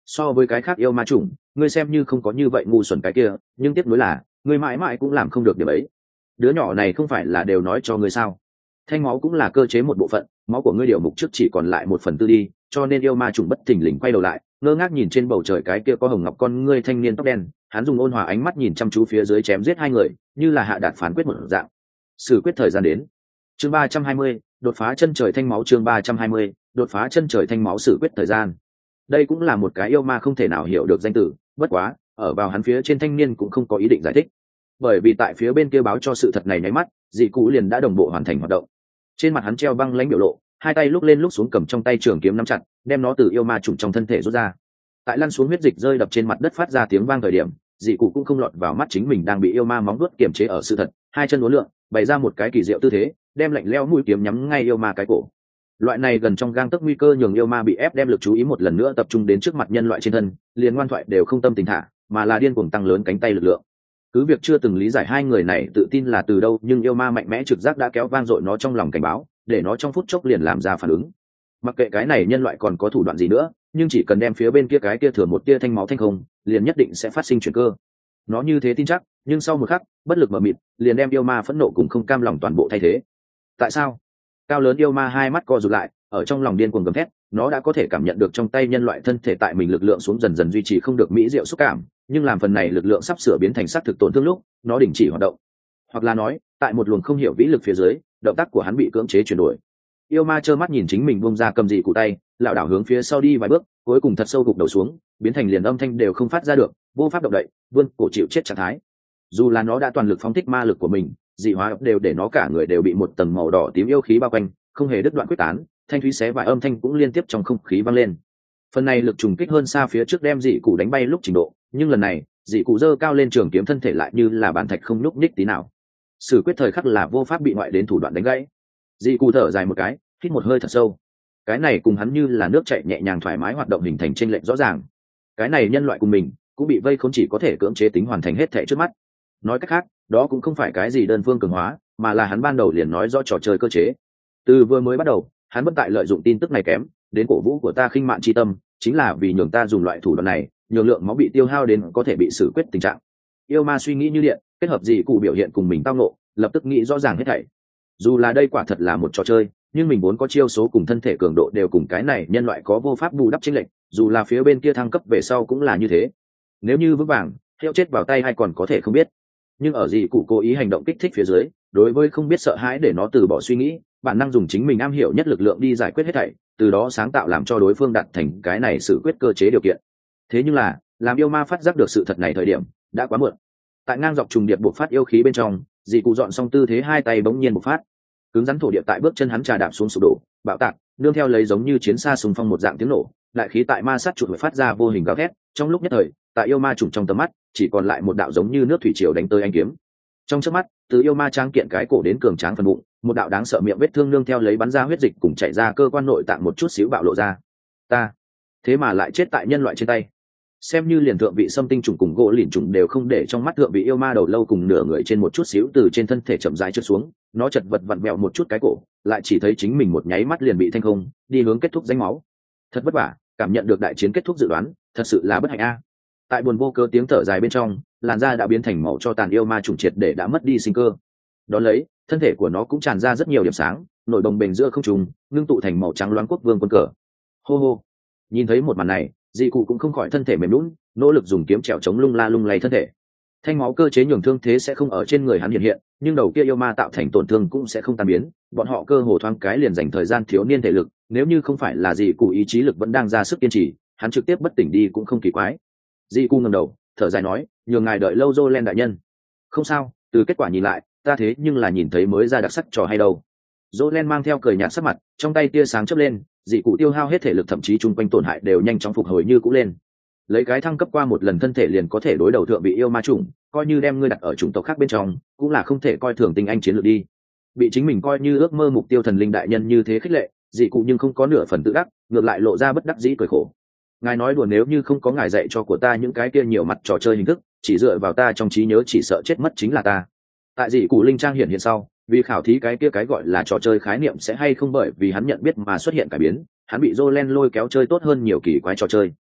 so với cái khác yêu ma chủng ngươi xem như không có như vậy ngu xuẩn cái kia, nhưng tiếc nuối là ngươi mãi mãi cũng làm không được điểm ấy. Đứa nhỏ này không phải là đều nói cho ngươi sao, thanh máu cũng là cơ chế một bộ phận, máu của ngươi điều mục trước chỉ còn lại một phần tư đi, cho nên yêu ma trùng bất thình lình quay đầu lại, ngơ ngác nhìn trên bầu trời cái kia có hồng ngọc con ngươi thanh niên tóc đen, hắn dùng ôn hòa ánh mắt nhìn chăm chú phía dưới chém giết hai người, như là hạ đạt phán quyết một dạng. Xử quyết thời gian đến. Chương ba trăm hai mươi, đột phá chân trời thanh máu. Chương ba trăm hai mươi, đột phá chân trời thanh máu. Xử quyết thời gian. Đây cũng là một cái yêu ma không thể nào hiểu được danh từ, bất quá ở vào hắn phía trên thanh niên cũng không có ý định giải thích, bởi vì tại phía bên kia báo cho sự thật này nháy mắt, dị cụ liền đã đồng bộ hoàn thành hoạt động. Trên mặt hắn treo băng lãnh biểu lộ, hai tay lúc lên lúc xuống cầm trong tay trường kiếm nắm chặt, đem nó từ yêu ma trùng trong thân thể rút ra. Tại lăn xuống huyết dịch rơi đập trên mặt đất phát ra tiếng vang thời điểm, dị cụ cũng không lọt vào mắt chính mình đang bị yêu ma móng vuốt kiềm chế ở sự thật, hai chân uốn lượn, bày ra một cái kỳ diệu tư thế, đem lạnh lẽo mũi kiếm nhắm ngay yêu ma cái cổ. Loại này gần trong gang tấc nguy cơ nhường yêu ma bị ép đem lực chú ý một lần nữa tập trung đến trước mặt nhân loại trên thân, liền ngoan thoại đều không tâm tình thả, mà là điên cuồng tăng lớn cánh tay lực lượng. Cứ việc chưa từng lý giải hai người này tự tin là từ đâu, nhưng yêu ma mạnh mẽ trực giác đã kéo vang dội nó trong lòng cảnh báo, để nó trong phút chốc liền làm ra phản ứng. Mặc kệ cái này nhân loại còn có thủ đoạn gì nữa, nhưng chỉ cần đem phía bên kia cái kia thừa một tia thanh máu thanh không, liền nhất định sẽ phát sinh chuyển cơ. Nó như thế tin chắc, nhưng sau một khắc, bất lực mờ mịt, liền đem yêu ma phẫn nộ cùng không cam lòng toàn bộ thay thế. Tại sao? Cao lớn yêu ma hai mắt co rụt lại, ở trong lòng điên cuồng gầm thét, nó đã có thể cảm nhận được trong tay nhân loại thân thể tại mình lực lượng xuống dần dần duy trì không được mỹ diệu xúc cảm, nhưng làm phần này lực lượng sắp sửa biến thành sát thực tổn thương lúc, nó đình chỉ hoạt động. Hoặc là nói, tại một luồng không hiểu vĩ lực phía dưới, động tác của hắn bị cưỡng chế chuyển đổi. Yêu ma trơ mắt nhìn chính mình buông ra cầm dị cụ tay, lảo đảo hướng phía sau đi vài bước, cuối cùng thật sâu gục đầu xuống, biến thành liền âm thanh đều không phát ra được, vô pháp động đậy, vươn cổ chịu chết trạng thái. Dù là nó đã toàn lực phóng thích ma lực của mình, dị hóa đều để nó cả người đều bị một tầng màu đỏ tím yêu khí bao quanh, không hề đứt đoạn quyết tán, thanh thúy xé vài âm thanh cũng liên tiếp trong không khí vang lên. Phần này lực trùng kích hơn xa phía trước đem dị cụ đánh bay lúc trình độ, nhưng lần này, dị cụ giơ cao lên trường kiếm thân thể lại như là bàn thạch không nhúc nhích tí nào. Xử quyết thời khắc là vô pháp bị ngoại đến thủ đoạn đánh gãy. Dị cụ thở dài một cái, hít một hơi thật sâu. Cái này cùng hắn như là nước chảy nhẹ nhàng thoải mái hoạt động hình thành chênh lệch rõ ràng. Cái này nhân loại cùng mình cũng bị vây khốn, chỉ có thể cưỡng chế tính hoàn thành hết thảy trước mắt. Nói cách khác, đó cũng không phải cái gì đơn phương cường hóa, mà là hắn ban đầu liền nói rõ trò chơi cơ chế. Từ vừa mới bắt đầu, hắn vẫn tại lợi dụng tin tức này kém đến cổ vũ của ta khinh mạn chi tâm, chính là vì nhường ta dùng loại thủ đoạn này, nhường lượng máu bị tiêu hao đến có thể bị xử quyết tình trạng. Yêu ma suy nghĩ như điện, kết hợp dị cụ biểu hiện cùng mình tao nộ, lập tức nghĩ rõ ràng hết thảy. Dù là đây quả thật là một trò chơi, nhưng mình vốn có chiêu số cùng thân thể cường độ đều cùng cái này nhân loại có vô pháp bù đắp chênh lệch, dù là phía bên kia thăng cấp về sau cũng là như thế. Nếu như vững vàng, heo chết vào tay hay còn có thể không biết, nhưng ở dị cụ cố ý hành động kích thích phía dưới, đối với không biết sợ hãi để nó từ bỏ suy nghĩ, bản năng dùng chính mình am hiểu nhất lực lượng đi giải quyết hết thảy, từ đó sáng tạo làm cho đối phương đạt thành cái này xử quyết cơ chế điều kiện. Thế nhưng là, làm yêu ma phát giác được sự thật này thời điểm, đã quá muộn. Tại ngang dọc trùng điệp bộc phát yêu khí bên trong, dị cụ dọn xong tư thế, hai tay bỗng nhiên bộc phát, cứng rắn thổ địa tại bước chân hắn trà đạp xuống sụp đổ, bạo tạc, nương theo lấy giống như chiến xa xung phong một dạng tiếng nổ, đại khí tại ma sát chuột phải phát ra vô hình gào thét. Trong lúc nhất thời, tại yêu ma trùng trong tầm mắt, chỉ còn lại một đạo giống như nước thủy triều đánh tới anh kiếm. Trong chớp mắt, từ yêu ma tráng kiện cái cổ đến cường tráng phần bụng, một đạo đáng sợ miệng vết thương nương theo lấy bắn ra huyết dịch cùng chảy ra cơ quan nội tạng một chút xíu bạo lộ ra. Ta, thế mà lại chết tại nhân loại trên tay. Xem như liền thượng vị xâm tinh trùng cùng gỗ lìn trùng đều không để trong mắt thượng vị yêu ma đầu lâu cùng nửa người trên một chút xíu từ trên thân thể chậm rãi trượt xuống, nó chật vật vặn vẹo một chút cái cổ, lại chỉ thấy chính mình một nháy mắt liền bị thanh không, đi hướng kết thúc danh máu. Thật vất vả, cảm nhận được đại chiến kết thúc dự đoán, thật sự là bất hạnh a. Tại buồn vô cơ tiếng thở dài bên trong, làn da đã biến thành màu cho tàn yêu ma trùng triệt để đã mất đi sinh cơ. Đón lấy, thân thể của nó cũng tràn ra rất nhiều điểm sáng, nổi bồng bềnh giữa không trung, ngưng tụ thành màu trắng loáng quốc vương quân cờ. Hô hô. Nhìn thấy một màn này, dị cụ cũng không khỏi thân thể mềm nhũn, nỗ lực dùng kiếm trèo chống lung la lung lay thân thể. Thanh máu cơ chế nhường thương thế sẽ không ở trên người hắn hiện hiện, nhưng đầu kia yêu ma tạo thành tổn thương cũng sẽ không tan biến, bọn họ cơ hồ thoáng cái liền dành thời gian thiếu niên thể lực, nếu như không phải là dị cụ ý chí lực vẫn đang ra sức kiên trì, hắn trực tiếp bất tỉnh đi cũng không kỳ quái. Dị cụ ngẩng đầu, thở dài nói, nhường ngài đợi lâu Jolen đại nhân. Không sao, từ kết quả nhìn lại, ta thế nhưng là nhìn thấy mới ra đặc sắc trò hay đâu. Jolen mang theo cười nhạt sắc mặt, trong tay tia sáng chớp lên, dị cụ tiêu hao hết thể lực thậm chí chung quanh tổn hại đều nhanh chóng phục hồi như cũ lên. Lấy cái thăng cấp qua một lần thân thể liền có thể đối đầu thượng bị yêu ma chủng, coi như đem ngươi đặt ở chủng tộc khác bên trong, cũng là không thể coi thường tinh anh chiến lược đi. Bị chính mình coi như ước mơ mục tiêu thần linh đại nhân như thế khích lệ, dị cụ nhưng không có nửa phần tự đắc, ngược lại lộ ra bất đắc dĩ cười khổ. Ngài nói đùa, nếu như không có ngài dạy cho của ta những cái kia nhiều mặt trò chơi hình thức, chỉ dựa vào ta trong trí nhớ chỉ sợ chết mất chính là ta. Tại dị cụ linh trang hiện hiện sau, vì khảo thí cái kia cái gọi là trò chơi khái niệm sẽ hay không bởi vì hắn nhận biết mà xuất hiện cải biến, hắn bị Jolen lôi kéo chơi tốt hơn nhiều kỳ quái trò chơi.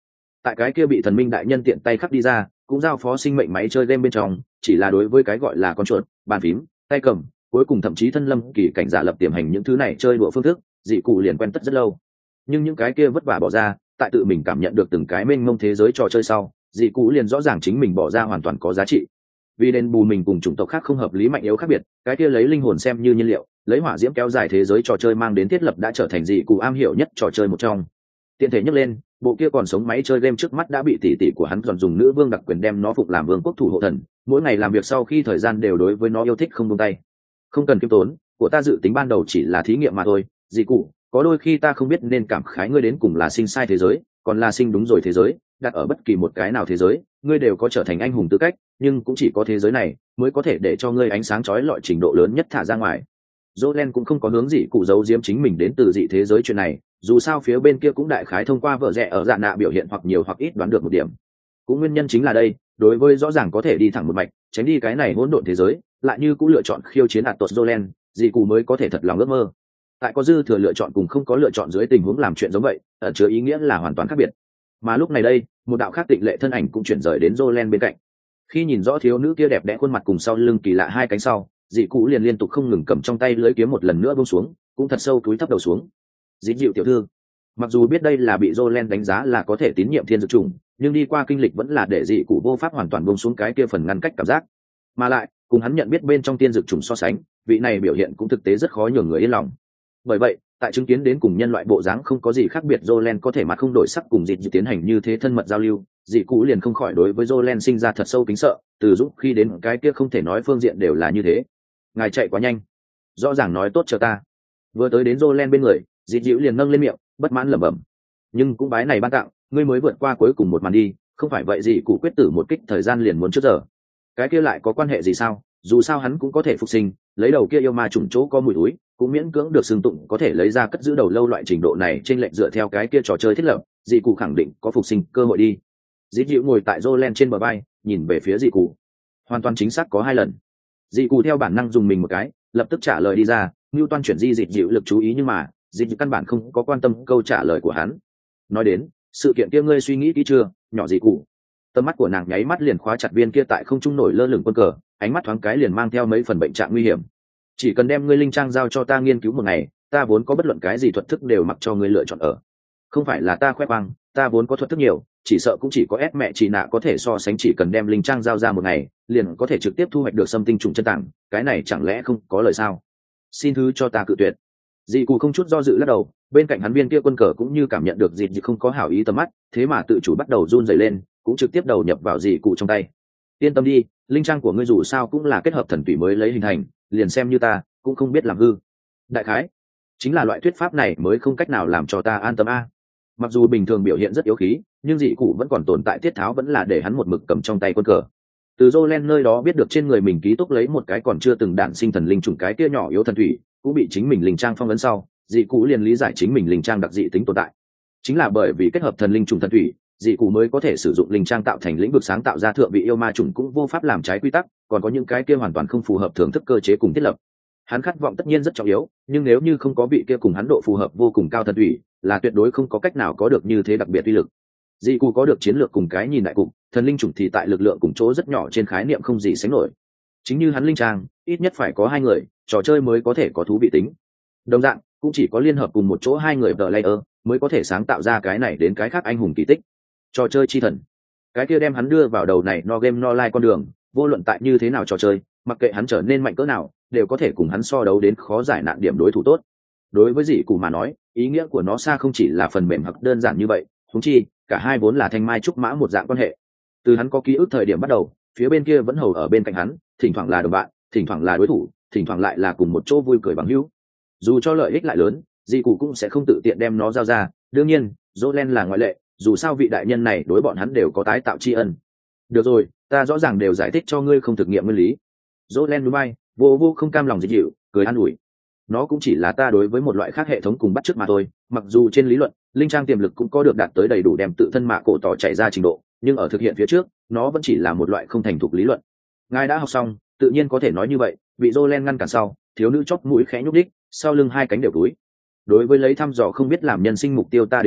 tại cái kia bị thần minh đại nhân tiện tay khắc đi ra cũng giao phó sinh mệnh máy chơi game bên trong, chỉ là đối với cái gọi là con chuột, bàn phím, tay cầm, cuối cùng thậm chí thân lâm kỳ cảnh giả lập tiềm hành những thứ này chơi đùa phương thức, dị cụ liền quen tất rất lâu. Nhưng những cái kia vất vả bỏ ra, tại tự mình cảm nhận được từng cái mênh mông thế giới trò chơi sau, dị cụ liền rõ ràng chính mình bỏ ra hoàn toàn có giá trị. Vì đền bù mình cùng chủng tộc khác không hợp lý mạnh yếu khác biệt, cái kia lấy linh hồn xem như nhiên liệu, lấy hỏa diễm kéo dài thế giới trò chơi mang đến thiết lập đã trở thành dị cụ am hiểu nhất trò chơi một trong. Tiện thể nhắc lên, bộ kia còn sống máy chơi game trước mắt đã bị tỷ tỷ của hắn dọn dùng nữ vương đặc quyền đem nó phục làm vương quốc thủ hộ thần, mỗi ngày làm việc sau khi thời gian đều đối với nó yêu thích không buông tay. Không cần kiêm tốn, của ta dự tính ban đầu chỉ là thí nghiệm mà thôi, dị cụ, có đôi khi ta không biết nên cảm khái ngươi đến cùng là sinh sai thế giới, còn là sinh đúng rồi thế giới, đặt ở bất kỳ một cái nào thế giới, ngươi đều có trở thành anh hùng tư cách, nhưng cũng chỉ có thế giới này mới có thể để cho ngươi ánh sáng chói lọi trình độ lớn nhất thả ra ngoài. Jolen cũng không có hướng dị cụ giấu giếm chính mình đến từ dị thế giới chuyện này, dù sao phía bên kia cũng đại khái thông qua vợ rẻ ở dạ nạ biểu hiện hoặc nhiều hoặc ít đoán được một điểm. Cũng nguyên nhân chính là đây, đối với rõ ràng có thể đi thẳng một mạch, tránh đi cái này hỗn độn thế giới, lại như cũng lựa chọn khiêu chiến Atos Jolen, dị cụ mới có thể thật lòng ước mơ. Tại có dư thừa lựa chọn cùng không có lựa chọn dưới tình huống làm chuyện giống vậy, ẩn chứa ý nghĩa là hoàn toàn khác biệt. Mà lúc này đây, một đạo khác tịnh lệ thân ảnh cũng chuyển rời đến Jolen bên cạnh. Khi nhìn rõ thiếu nữ kia đẹp đẽ khuôn mặt cùng sau lưng kỳ lạ hai cánh sau, dị cụ liền liên tục không ngừng cầm trong tay lưỡi kiếm một lần nữa buông xuống, cũng thật sâu cúi thấp đầu xuống. Dị dịu tiểu thư, mặc dù biết đây là bị Jolen đánh giá là có thể tín nhiệm thiên dược trùng, nhưng đi qua kinh lịch vẫn là để dị cụ vô pháp hoàn toàn buông xuống cái kia phần ngăn cách cảm giác. Mà lại, cùng hắn nhận biết bên trong tiên dược trùng so sánh, vị này biểu hiện cũng thực tế rất khó nhường người yên lòng. Bởi vậy, tại chứng kiến đến cùng nhân loại bộ dáng không có gì khác biệt Jolen có thể mặt không đổi sắc cùng dị dịu tiến hành như thế thân mật giao lưu, dị cụ liền không khỏi đối với Jolen sinh ra thật sâu kính sợ, từ dũng khi đến cái kia không thể nói phương diện đều là như thế. Ngài chạy quá nhanh, rõ ràng nói tốt chờ ta. Vừa tới đến Jolen bên người, dị dịu liền nâng lên miệng, bất mãn lẩm bẩm. Nhưng cũng bái này ban tặng, ngươi mới vượt qua cuối cùng một màn đi, không phải vậy dị cụ quyết tử một kích thời gian liền muốn trước giờ. Cái kia lại có quan hệ gì sao? Dù sao hắn cũng có thể phục sinh, lấy đầu kia yêu ma trùng chỗ có mùi túi, cũng miễn cưỡng được xưng tụng có thể lấy ra cất giữ đầu lâu loại trình độ này trên lệnh dựa theo cái kia trò chơi thiết lập, dị cụ khẳng định có phục sinh cơ hội đi. Dị dịu ngồi tại Jolen trên bờ vai, nhìn về phía dị cụ. Hoàn toàn chính xác có hai lần. Dị cụ theo bản năng dùng mình một cái, lập tức trả lời đi ra, Ngưu Toan chuyển di dị dịu lực chú ý nhưng mà, dị dịu căn bản không có quan tâm câu trả lời của hắn. Nói đến, sự kiện kia ngươi suy nghĩ kỹ chưa, nhỏ dị cụ. Tầm mắt của nàng nháy mắt liền khóa chặt viên kia tại không trung nổi lơ lửng quân cờ, ánh mắt thoáng cái liền mang theo mấy phần bệnh trạng nguy hiểm. Chỉ cần đem ngươi linh trang giao cho ta nghiên cứu một ngày, ta vốn có bất luận cái gì thuật thức đều mặc cho ngươi lựa chọn ở. Không phải là ta khoe khoang, ta vốn có thuật thức nhiều, chỉ sợ cũng chỉ có ép mẹ chỉ nạ có thể so sánh, chỉ cần đem linh trang giao ra một ngày, liền có thể trực tiếp thu hoạch được xâm tinh trùng chân tảng, cái này chẳng lẽ không có lời sao? Xin thứ cho ta cự tuyệt. Dị cụ không chút do dự lắc đầu, bên cạnh hắn viên kia quân cờ cũng như cảm nhận được dị dị không có hảo ý tầm mắt, thế mà tự chủ bắt đầu run rẩy lên, cũng trực tiếp đầu nhập vào dị cụ trong tay. Yên tâm đi, linh trang của ngươi dù sao cũng là kết hợp thần tùy mới lấy hình thành, liền xem như ta cũng không biết làm hư. Đại khái chính là loại thuyết pháp này mới không cách nào làm cho ta an tâm a. Mặc dù bình thường biểu hiện rất yếu khí, nhưng dị cụ vẫn còn tồn tại tiết tháo, vẫn là để hắn một mực cầm trong tay quân cờ. Từ Jolen nơi đó biết được trên người mình ký túc lấy một cái còn chưa từng đản sinh thần linh trùng, cái kia nhỏ yếu thần thủy cũng bị chính mình linh trang phong ấn sau, dị cụ liền lý giải chính mình linh trang đặc dị tính tồn tại. Chính là bởi vì kết hợp thần linh trùng thần thủy, dị cụ mới có thể sử dụng linh trang tạo thành lĩnh vực sáng tạo ra thượng vị yêu ma trùng cũng vô pháp làm trái quy tắc, còn có những cái kia hoàn toàn không phù hợp thưởng thức cơ chế cùng thiết lập. Hắn khát vọng tất nhiên rất trọng yếu, nhưng nếu như không có vị kia cùng hắn độ phù hợp vô cùng cao thần thủy, là tuyệt đối không có cách nào có được như thế đặc biệt uy lực. Dị cụ có được chiến lược cùng cái nhìn đại cục, thần linh trùng thì tại lực lượng cùng chỗ rất nhỏ trên khái niệm không gì sánh nổi. Chính như hắn linh trang, ít nhất phải có hai người, trò chơi mới có thể có thú vị tính. Đồng dạng, cũng chỉ có liên hợp cùng một chỗ hai người player mới có thể sáng tạo ra cái này đến cái khác anh hùng kỳ tích. Trò chơi chi thần, cái kia đem hắn đưa vào đầu này no game no life con đường, vô luận tại như thế nào trò chơi, mặc kệ hắn trở nên mạnh cỡ nào, đều có thể cùng hắn so đấu đến khó giải nạn điểm đối thủ tốt. Đối với dị cụ mà nói, ý nghĩa của nó xa không chỉ là phần mềm hoặc đơn giản như vậy, huống chi cả hai vốn là thanh mai trúc mã một dạng quan hệ. Từ hắn có ký ức thời điểm bắt đầu, phía bên kia vẫn hầu ở bên cạnh hắn, thỉnh thoảng là đồng bạn, thỉnh thoảng là đối thủ, thỉnh thoảng lại là cùng một chỗ vui cười bằng hữu. Dù cho lợi ích lại lớn, dị cụ cũng sẽ không tự tiện đem nó giao ra, đương nhiên Jolen là ngoại lệ, dù sao vị đại nhân này đối bọn hắn đều có tái tạo tri ân. Được rồi, ta rõ ràng đều giải thích cho ngươi không thực nghiệm nguyên lý. Jolen núi bay, vô vô không cam lòng dị dịu, cười an ủi. Nó cũng chỉ là ta đối với một loại khác hệ thống cùng bắt chước mà thôi, mặc dù trên lý luận linh trang tiềm lực cũng có được đạt tới đầy đủ đem tự thân mạ cổ tỏ chạy ra trình độ, nhưng ở thực hiện phía trước nó vẫn chỉ là một loại không thành thục lý luận. Ngài đã học xong, tự nhiên có thể nói như vậy. Bị Jolen ngăn cản sau, thiếu nữ chóp mũi khẽ nhúc đích, sau lưng hai cánh đều túi. Đối với lấy thăm dò không biết làm nhân sinh mục tiêu ta đến nói,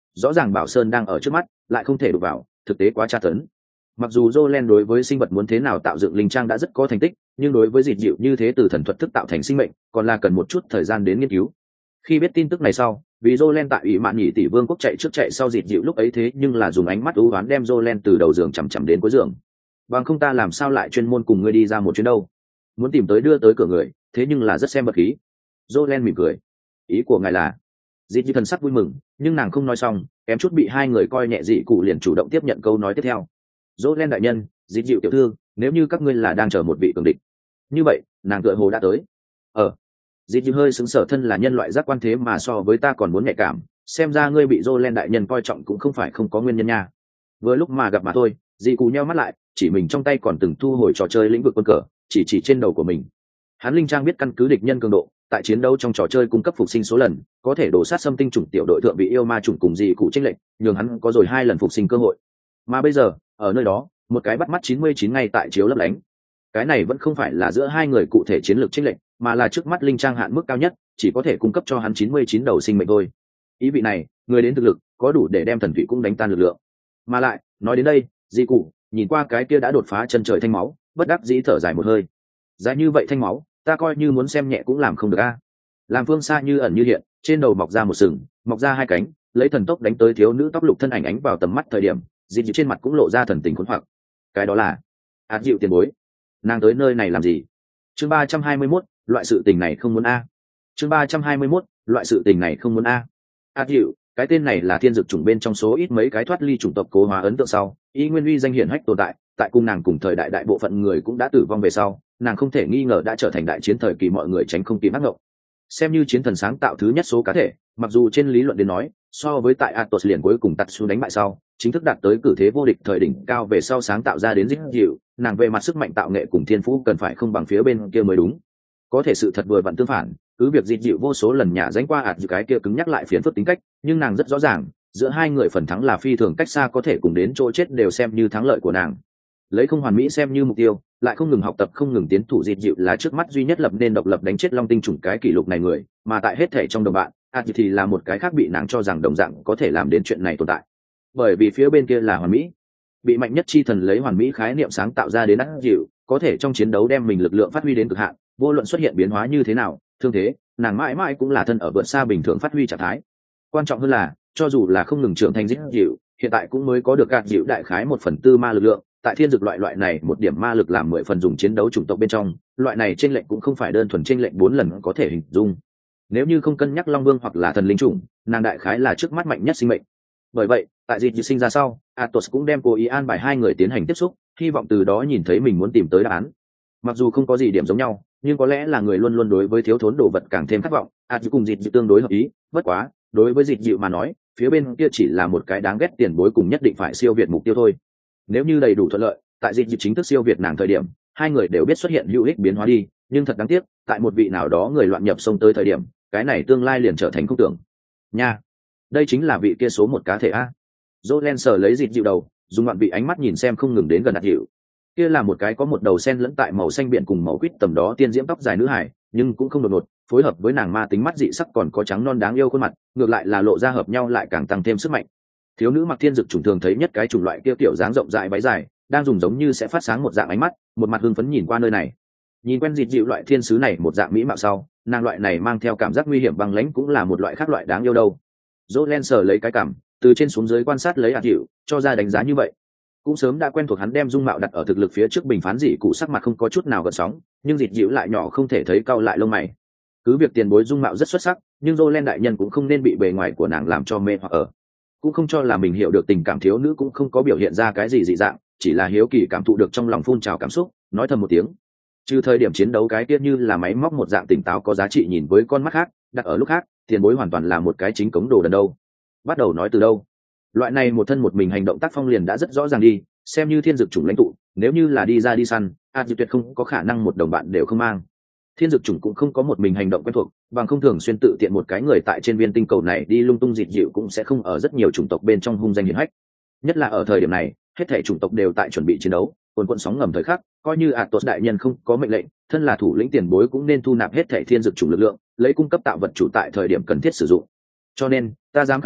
rõ ràng bảo sơn đang ở trước mắt lại không thể đụng vào, thực tế quá tra tấn. Mặc dù Jolen đối với sinh vật muốn thế nào tạo dựng linh trang đã rất có thành tích, nhưng đối với dịch dịu như thế từ thần thuật thức tạo thành sinh mệnh còn là cần một chút thời gian đến nghiên cứu. Khi biết tin tức này sau, vì Jolen tại ủy mạn nhị tỷ vương quốc chạy trước chạy sau dịch dịu lúc ấy thế nhưng là dùng ánh mắt u ám đem Jolen từ đầu giường chằm chằm đến cuối giường. Bằng không ta làm sao lại chuyên môn cùng ngươi đi ra một chuyến đâu? Muốn tìm tới đưa tới cửa người, thế nhưng là rất xem vật khí. Jolen mỉm cười. Ý của ngài là? Dịch dịu thần sắc vui mừng, nhưng nàng không nói xong, kém chút bị hai người coi nhẹ dị cụ liền chủ động tiếp nhận câu nói tiếp theo. Jolen đại nhân, dịch dịu tiểu thư, nếu như các ngươi là đang chờ một vị cường địch, như vậy nàng tựa hồ đã tới. Ờ, dịch dịu hơi sững sờ, thân là nhân loại giác quan thế mà so với ta còn muốn nhạy cảm, xem ra ngươi bị Jolen đại nhân coi trọng cũng không phải không có nguyên nhân nha. Vừa lúc mà gặp mà thôi, dị cụ nheo mắt lại, chỉ mình trong tay còn từng thu hồi trò chơi lĩnh vực quân cờ, chỉ chỉ trên đầu của mình. Hắn linh trang biết căn cứ địch nhân cường độ, tại chiến đấu trong trò chơi cung cấp phục sinh số lần, có thể đổ sát xâm tinh chủng tiểu đội thượng bị yêu ma chủng cùng dị cụ chênh lệch, nhường hắn có rồi hai lần phục sinh cơ hội. Mà bây giờ, ở nơi đó, một cái bắt mắt chín mươi chín ngay tại chiếu lấp lánh. Cái này vẫn không phải là giữa hai người cụ thể chiến lược chênh lệch, mà là trước mắt linh trang hạn mức cao nhất, chỉ có thể cung cấp cho hắn chín mươi chín đầu sinh mệnh thôi. Ý vị này, người đến thực lực có đủ để đem thần thủy cũng đánh tan lực lượng. Mà lại, nói đến đây, dị cụ nhìn qua cái kia đã đột phá chân trời thanh máu, bất đắc dĩ thở dài một hơi. Dài như vậy thanh máu, ta coi như muốn xem nhẹ cũng làm không được a. Làm phương xa như ẩn như hiện, trên đầu mọc ra một sừng, mọc ra hai cánh, lấy thần tốc đánh tới thiếu nữ tóc lục thân ảnh ánh vào tầm mắt thời điểm, dị dịu trên mặt cũng lộ ra thần tình khốn hoặc. Cái đó là ạt dịu tiền bối, nàng tới nơi này làm gì? Chương ba trăm hai mươi mốt, loại sự tình này không muốn a. Chương ba trăm hai mươi mốt, loại sự tình này không muốn a. ạt dịu, cái tên này là thiên dược chủng bên trong số ít mấy cái thoát ly chủng tộc cố hóa ấn tượng sau, y nguyên uy danh hiển hách tồn tại, tại cung nàng cùng thời đại đại bộ phận người cũng đã tử vong về sau, nàng không thể nghi ngờ đã trở thành đại chiến thời kỳ mọi người tránh không kịp ác ngộng. Xem như chiến thần sáng tạo thứ nhất số cá thể, mặc dù trên lý luận đến nói, so với tại Atos liền cuối cùng Tatsu đánh bại sau, chính thức đạt tới cử thế vô địch thời đỉnh cao về sau sáng tạo ra đến dích dịu, nàng về mặt sức mạnh tạo nghệ cùng thiên phú cần phải không bằng phía bên kia mới đúng. Có thể sự thật vừa vặn tương phản, cứ việc dích dịu vô số lần nhả danh qua ạt dịu cái kia cứng nhắc lại phiền phức tính cách, nhưng nàng rất rõ ràng, giữa hai người phần thắng là phi thường cách xa có thể cùng đến chỗ chết đều xem như thắng lợi của nàng. Lấy không hoàn mỹ xem như mục tiêu, lại không ngừng học tập không ngừng tiến thủ dịt dịu là trước mắt duy nhất lập nên độc lập đánh chết long tinh chủng cái kỷ lục này người, mà tại hết thể trong đồng bạn ạt thì là một cái khác bị nàng cho rằng đồng dạng có thể làm đến chuyện này tồn tại, bởi vì phía bên kia là hoàn mỹ, bị mạnh nhất chi thần lấy hoàn mỹ khái niệm sáng tạo ra đến ạt dịu có thể trong chiến đấu đem mình lực lượng phát huy đến cực hạn, vô luận xuất hiện biến hóa như thế nào, thương thế nàng mãi mãi cũng là thân ở vượt xa bình thường phát huy trạng thái. Quan trọng hơn là cho dù là không ngừng trưởng thành dịt dịu hiện tại cũng mới có được ạt dịu đại khái một phần tư ma lực lượng. Tại thiên dược loại loại này một điểm ma lực làm mười phần dùng chiến đấu chủng tộc bên trong, loại này chênh lệnh cũng không phải đơn thuần chênh lệnh bốn lần có thể hình dung. Nếu như không cân nhắc long vương hoặc là thần linh chủng, nàng đại khái là trước mắt mạnh nhất sinh mệnh. Bởi vậy, tại dịp sinh ra sau, Atos cũng đem cố ý an bài hai người tiến hành tiếp xúc, hy vọng từ đó nhìn thấy mình muốn tìm tới đáp án. Mặc dù không có gì điểm giống nhau, nhưng có lẽ là người luôn luôn đối với thiếu thốn đồ vật càng thêm khát vọng, Atos cùng dịp tương đối hợp ý. Bất quá, đối với dịp dịu mà nói, phía bên kia chỉ là một cái đáng ghét tiền bối cùng nhất định phải siêu việt mục tiêu thôi. Nếu như đầy đủ thuận lợi, tại dịch dịp chính thức siêu việt nàng thời điểm, hai người đều biết xuất hiện hữu ích biến hóa đi, nhưng thật đáng tiếc, tại một vị nào đó người loạn nhập sông tới thời điểm, cái này tương lai liền trở thành không tưởng. Nha, đây chính là vị kia số một cá thể a. Jolen sờ lấy dịch dịu đầu, dùng ngoạn vị ánh mắt nhìn xem không ngừng đến gần ạt dịu. Kia là một cái có một đầu sen lẫn tại màu xanh biển cùng màu quýt tầm đó tiên diễm tóc dài nữ hải, nhưng cũng không đột ngột, phối hợp với nàng ma tính mắt dị sắc còn có trắng non đáng yêu khuôn mặt, ngược lại là lộ ra hợp nhau lại càng tăng thêm sức mạnh. Thiếu nữ mặc thiên dực trùng thường thấy nhất cái chủng loại kia kiểu dáng rộng rãi váy dài, đang dùng giống như sẽ phát sáng một dạng ánh mắt, một mặt hưng phấn nhìn qua nơi này. Nhìn quen dịt dịu loại thiên sứ này một dạng mỹ mạo sau, nàng loại này mang theo cảm giác nguy hiểm băng lãnh cũng là một loại khác loại đáng yêu đâu. Jolen sờ lấy cái cảm, từ trên xuống dưới quan sát lấy ạt dịu, cho ra đánh giá như vậy. Cũng sớm đã quen thuộc hắn đem dung mạo đặt ở thực lực phía trước bình phán dị cụ sắc mặt không có chút nào gợn sóng, nhưng dịt dịu lại nhỏ không thể thấy cau lại lông mày. Cứ việc tiền bối dung mạo rất xuất sắc, nhưng Jolen đại nhân cũng không nên bị bề ngoài của nàng làm cho mê hoặc ở. Cũng không cho là mình hiểu được tình cảm thiếu nữ cũng không có biểu hiện ra cái gì dị dạng, chỉ là hiếu kỳ cảm thụ được trong lòng phun trào cảm xúc, nói thầm một tiếng. Trừ thời điểm chiến đấu cái kia như là máy móc một dạng tỉnh táo có giá trị nhìn với con mắt khác, đặt ở lúc khác, tiền bối hoàn toàn là một cái chính cống đồ đần đâu. Bắt đầu nói từ đâu? Loại này một thân một mình hành động tác phong liền đã rất rõ ràng đi, xem như thiên dược chủng lãnh tụ, nếu như là đi ra đi săn, ạt dịu tuyệt không có khả năng một đồng bạn đều không mang. Thiên dược chủng cũng không có một mình hành động quen thuộc, bằng không thường xuyên tự tiện một cái người tại trên viên tinh cầu này đi lung tung dịt dịu cũng sẽ không ở rất nhiều chủng tộc bên trong hung danh hiển hách. Nhất là ở thời điểm này, hết thảy chủng tộc đều tại chuẩn bị chiến đấu, cuồn cuộn sóng ngầm thời khắc, coi như Atos đại nhân không có mệnh lệnh, thân là thủ lĩnh tiền bối cũng nên thu nạp hết thảy thiên dược chủng lực lượng, lấy cung cấp tạo vật chủ tại thời điểm cần thiết sử dụng. Cho nên, ta dám khẳng định,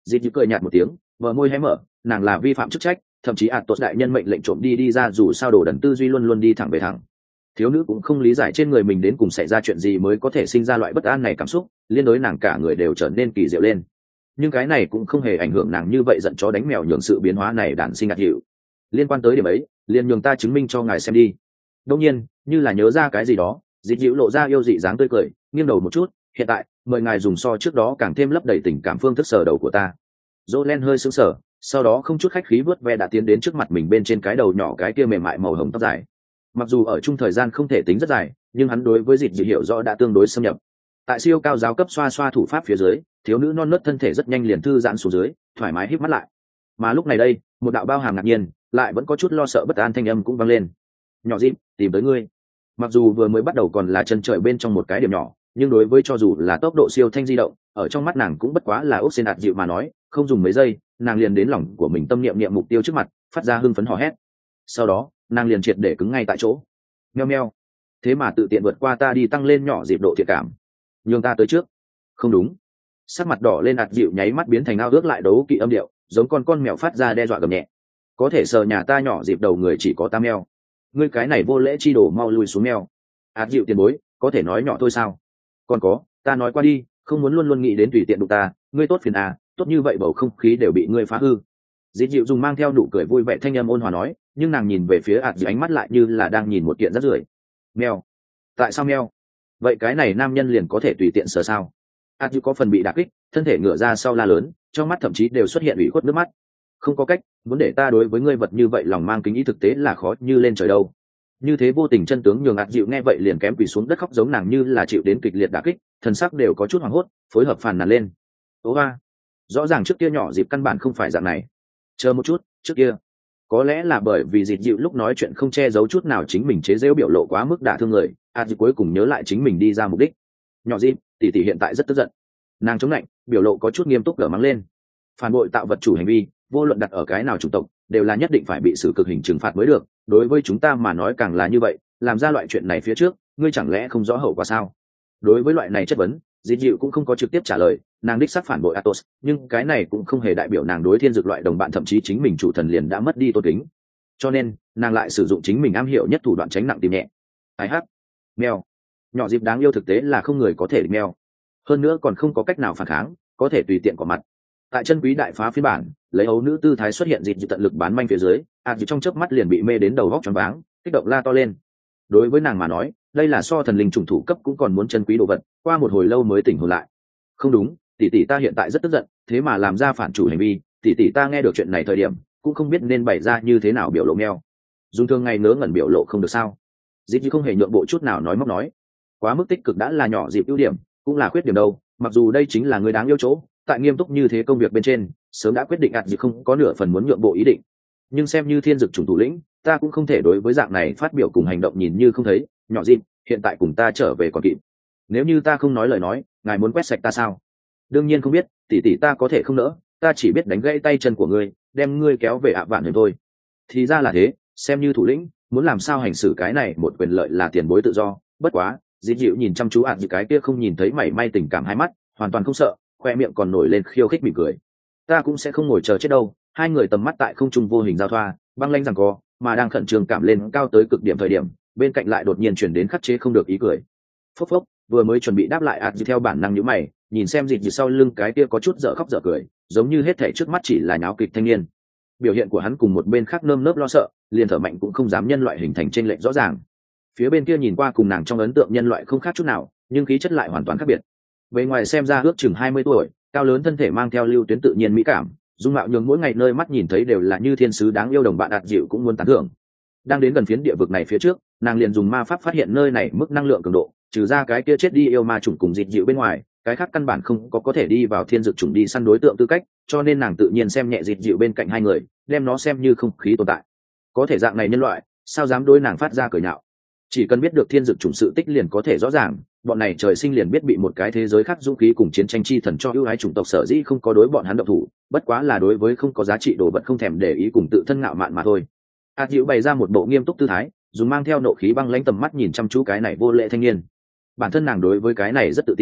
Dịp như cười nhạt một tiếng, vợ môi hé mở, nàng là vi phạm chức trách, thậm chí ạt tuột đại nhân mệnh lệnh trộm đi đi ra, dù sao đồ đần tư duy luôn luôn đi thẳng về thẳng. Thiếu nữ cũng không lý giải trên người mình đến cùng xảy ra chuyện gì mới có thể sinh ra loại bất an này cảm xúc, liên đối nàng cả người đều trở nên kỳ diệu lên. Nhưng cái này cũng không hề ảnh hưởng nàng như vậy giận chó đánh mèo nhường sự biến hóa này đản sinh ạt hiệu. Liên quan tới điểm ấy, liền nhường ta chứng minh cho ngài xem đi. Đông nhiên, như là nhớ ra cái gì đó, Dịch Dịu lộ ra yêu dị dáng tươi cười, nghiêng đầu một chút, hiện tại, mời ngài dùng so trước đó càng thêm lấp đầy tình cảm phương thức sờ đầu của ta. Jolen hơi sững sờ, sau đó không chút khách khí vớt ve đã tiến đến trước mặt mình bên trên cái đầu nhỏ cái kia mềm mại màu hồng tóc dài. Mặc dù ở chung thời gian không thể tính rất dài, nhưng hắn đối với Dịch Dịu hiểu rõ đã tương đối xâm nhập. Tại siêu cao giáo cấp xoa xoa thủ pháp phía dưới, thiếu nữ non nớt thân thể rất nhanh liền thư giãn xuống dưới, thoải mái híp mắt lại. Mà lúc này đây, một đạo bao hàm ngạc nhiên, lại vẫn có chút lo sợ bất an thanh âm cũng vang lên. Nhỏ Dịp, tìm tới ngươi. Mặc dù vừa mới bắt đầu còn là chân trời bên trong một cái điểm nhỏ, nhưng đối với cho dù là tốc độ siêu thanh di động, ở trong mắt nàng cũng bất quá là ốc sen đạt dịu mà nói, không dùng mấy giây, nàng liền đến lòng của mình tâm niệm niệm mục tiêu trước mặt, phát ra hưng phấn hò hét. Sau đó, nàng liền triệt để cứng ngay tại chỗ. Meo meo, thế mà tự tiện vượt qua ta đi tăng lên nhỏ Dịp độ thiện cảm, nhường ta tới trước. Không đúng. Sắc mặt đỏ lên ạt dịu nháy mắt biến thành ao ước lại đấu kỵ âm điệu, giống con con mèo phát ra đe dọa gầm nhẹ. Có thể sờ nhà ta nhỏ Dịp đầu người chỉ có ta meo. Ngươi cái này vô lễ chi đồ, mau lui xuống meo. Ạt dịu tiền bối, có thể nói nhỏ thôi sao? Còn có, ta nói qua đi, không muốn luôn luôn nghĩ đến tùy tiện đụng ta, ngươi tốt phiền à, tốt như vậy bầu không khí đều bị ngươi phá hư. Dịp dịu dùng mang theo nụ cười vui vẻ thanh âm ôn hòa nói, nhưng nàng nhìn về phía ạt dịu ánh mắt lại như là đang nhìn một kiện rất rưởi. Meo. Tại sao meo? Vậy cái này nam nhân liền có thể tùy tiện sờ sao? ạt dịu có phần bị đả kích, thân thể ngửa ra sau la lớn, trong mắt thậm chí đều xuất hiện ủy khuất nước mắt. Không có cách, muốn để ta đối với ngươi vật như vậy lòng mang kính ý thực tế là khó như lên trời đâu. Như thế vô tình chân tướng nhường ạt dịu nghe vậy liền kém quỳ xuống đất khóc giống nàng như là chịu đến kịch liệt đả kích, thần sắc đều có chút hoảng hốt, phối hợp phàn nàn lên. Tố ba, rõ ràng trước kia nhỏ Dịp căn bản không phải dạng này. Chờ một chút, trước kia, có lẽ là bởi vì Dịp dịu lúc nói chuyện không che giấu chút nào chính mình chế giễu biểu lộ quá mức đả thương người, ạt dịu cuối cùng nhớ lại chính mình đi ra mục đích. Nhỏ Dịp, tỷ tỷ hiện tại rất tức giận. Nàng chống lạnh, biểu lộ có chút nghiêm túc gở mắng lên. Phản bội tạo vật chủ hành vi, vô luận đặt ở cái nào chủng tộc, đều là nhất định phải bị xử cực hình trừng phạt mới được, đối với chúng ta mà nói càng là như vậy, làm ra loại chuyện này phía trước, ngươi chẳng lẽ không rõ hậu quả sao? Đối với loại này chất vấn, Dịp dịu cũng không có trực tiếp trả lời, nàng đích xác phản bội Atos, nhưng cái này cũng không hề đại biểu nàng đối thiên dược loại đồng bạn thậm chí chính mình chủ thần liền đã mất đi tôn kính. Cho nên, nàng lại sử dụng chính mình am hiểu nhất thủ đoạn tránh nặng tìm nhẹ. Ai hát, mèo, nhỏ Dịp đáng yêu thực tế là không người có thể mèo. Hơn nữa còn không có cách nào phản kháng, có thể tùy tiện cỏ mặt. Tại chân quý đại phá phiên bản, lấy ấu nữ tư thái xuất hiện Dịp dịu tận lực bán manh phía dưới, ạt dịu trong chớp mắt liền bị mê đến đầu góc choáng váng, kích động la to lên. Đối với nàng mà nói, đây là so thần linh trùng thủ cấp cũng còn muốn chân quý đồ vật, qua một hồi lâu mới tỉnh hồn lại. Không đúng, tỷ tỷ ta hiện tại rất tức giận, thế mà làm ra phản chủ hành vi, tỷ tỷ ta nghe được chuyện này thời điểm, cũng không biết nên bày ra như thế nào biểu lộ meo. Dùng thường ngày ngớ ngẩn biểu lộ không được sao? Dịp dịu không hề nhượng bộ chút nào nói móc nói. Quá mức tích cực đã là nhỏ Dịp ưu điểm, cũng là khuyết điểm đâu, mặc dù đây chính là người đáng yêu chỗ, tại nghiêm túc như thế công việc bên trên, sớm đã quyết định ạt dịu không có nửa phần muốn nhượng bộ ý định. Nhưng xem như thiên dực chủng thủ lĩnh, ta cũng không thể đối với dạng này phát biểu cùng hành động nhìn như không thấy. Nhỏ Dịp, hiện tại cùng ta trở về còn kịp. Nếu như ta không nói lời nói, ngài muốn quét sạch ta sao? Đương nhiên không biết, tỷ tỷ ta có thể không nỡ, ta chỉ biết đánh gãy tay chân của ngươi, đem ngươi kéo về ạ vạn rồi thôi. Thì ra là thế, xem như thủ lĩnh, muốn làm sao hành xử cái này một quyền lợi là tiền bối tự do. Bất quá, Dịp dịu nhìn chăm chú ạt dịu cái kia không nhìn thấy mảy may tình cảm hai mắt, hoàn toàn không sợ, khoe miệng còn nổi lên khiêu khích mỉm cười. Ta cũng sẽ không ngồi chờ chết đâu. Hai người tầm mắt tại không trung vô hình giao thoa, băng lãnh rằng co, mà đang khẩn trương cảm lên cao tới cực điểm thời điểm, bên cạnh lại đột nhiên chuyển đến khắc chế không được ý cười. Phốc phốc, vừa mới chuẩn bị đáp lại ạt dịu theo bản năng nhíu mày, nhìn xem Dịp dịu sau lưng cái kia có chút dở khóc dở cười, giống như hết thảy trước mắt chỉ là nháo kịch thanh niên. Biểu hiện của hắn cùng một bên khác nơm nớp lo sợ, liền thở mạnh cũng không dám nhân loại hình thành trên lệnh rõ ràng. Phía bên kia nhìn qua cùng nàng trong ấn tượng nhân loại không khác chút nào, nhưng khí chất lại hoàn toàn khác biệt. Bề ngoài xem ra ước chừng hai mươi tuổi, cao lớn thân thể mang theo lưu tuyến tự nhiên mỹ cảm, dung mạo nhường mỗi ngày nơi mắt nhìn thấy đều là như thiên sứ đáng yêu đồng bạn ạt dịu cũng muốn tán thưởng. Đang đến gần phiến địa vực này phía trước, nàng liền dùng ma pháp phát hiện nơi này mức năng lượng cường độ, trừ ra cái kia chết đi yêu ma chủng cùng Dịp dịu bên ngoài, cái khác căn bản không có có thể đi vào thiên dược chủng đi săn đối tượng tư cách, cho nên nàng tự nhiên xem nhẹ Dịp dịu bên cạnh hai người, đem nó xem như không khí tồn tại. Có thể dạng này nhân loại, sao dám đối nàng phát ra cười nhạo? Chỉ cần biết được thiên dược chủng sự tích liền có thể rõ ràng, bọn này trời sinh liền biết bị một cái thế giới khác dũng khí cùng chiến tranh chi thần cho ưu ái chủng tộc sở dĩ không có đối bọn hắn động thủ, bất quá là đối với không có giá trị đồ vật không thèm để ý cùng tự thân ngạo mạn mà thôi. ạt dịu bày ra một bộ nghiêm túc tư thái, dùng mang theo nộ khí băng lãnh tầm mắt nhìn chăm chú cái này vô lễ thanh niên. Bản thân nàng đối với cái này rất tự tin,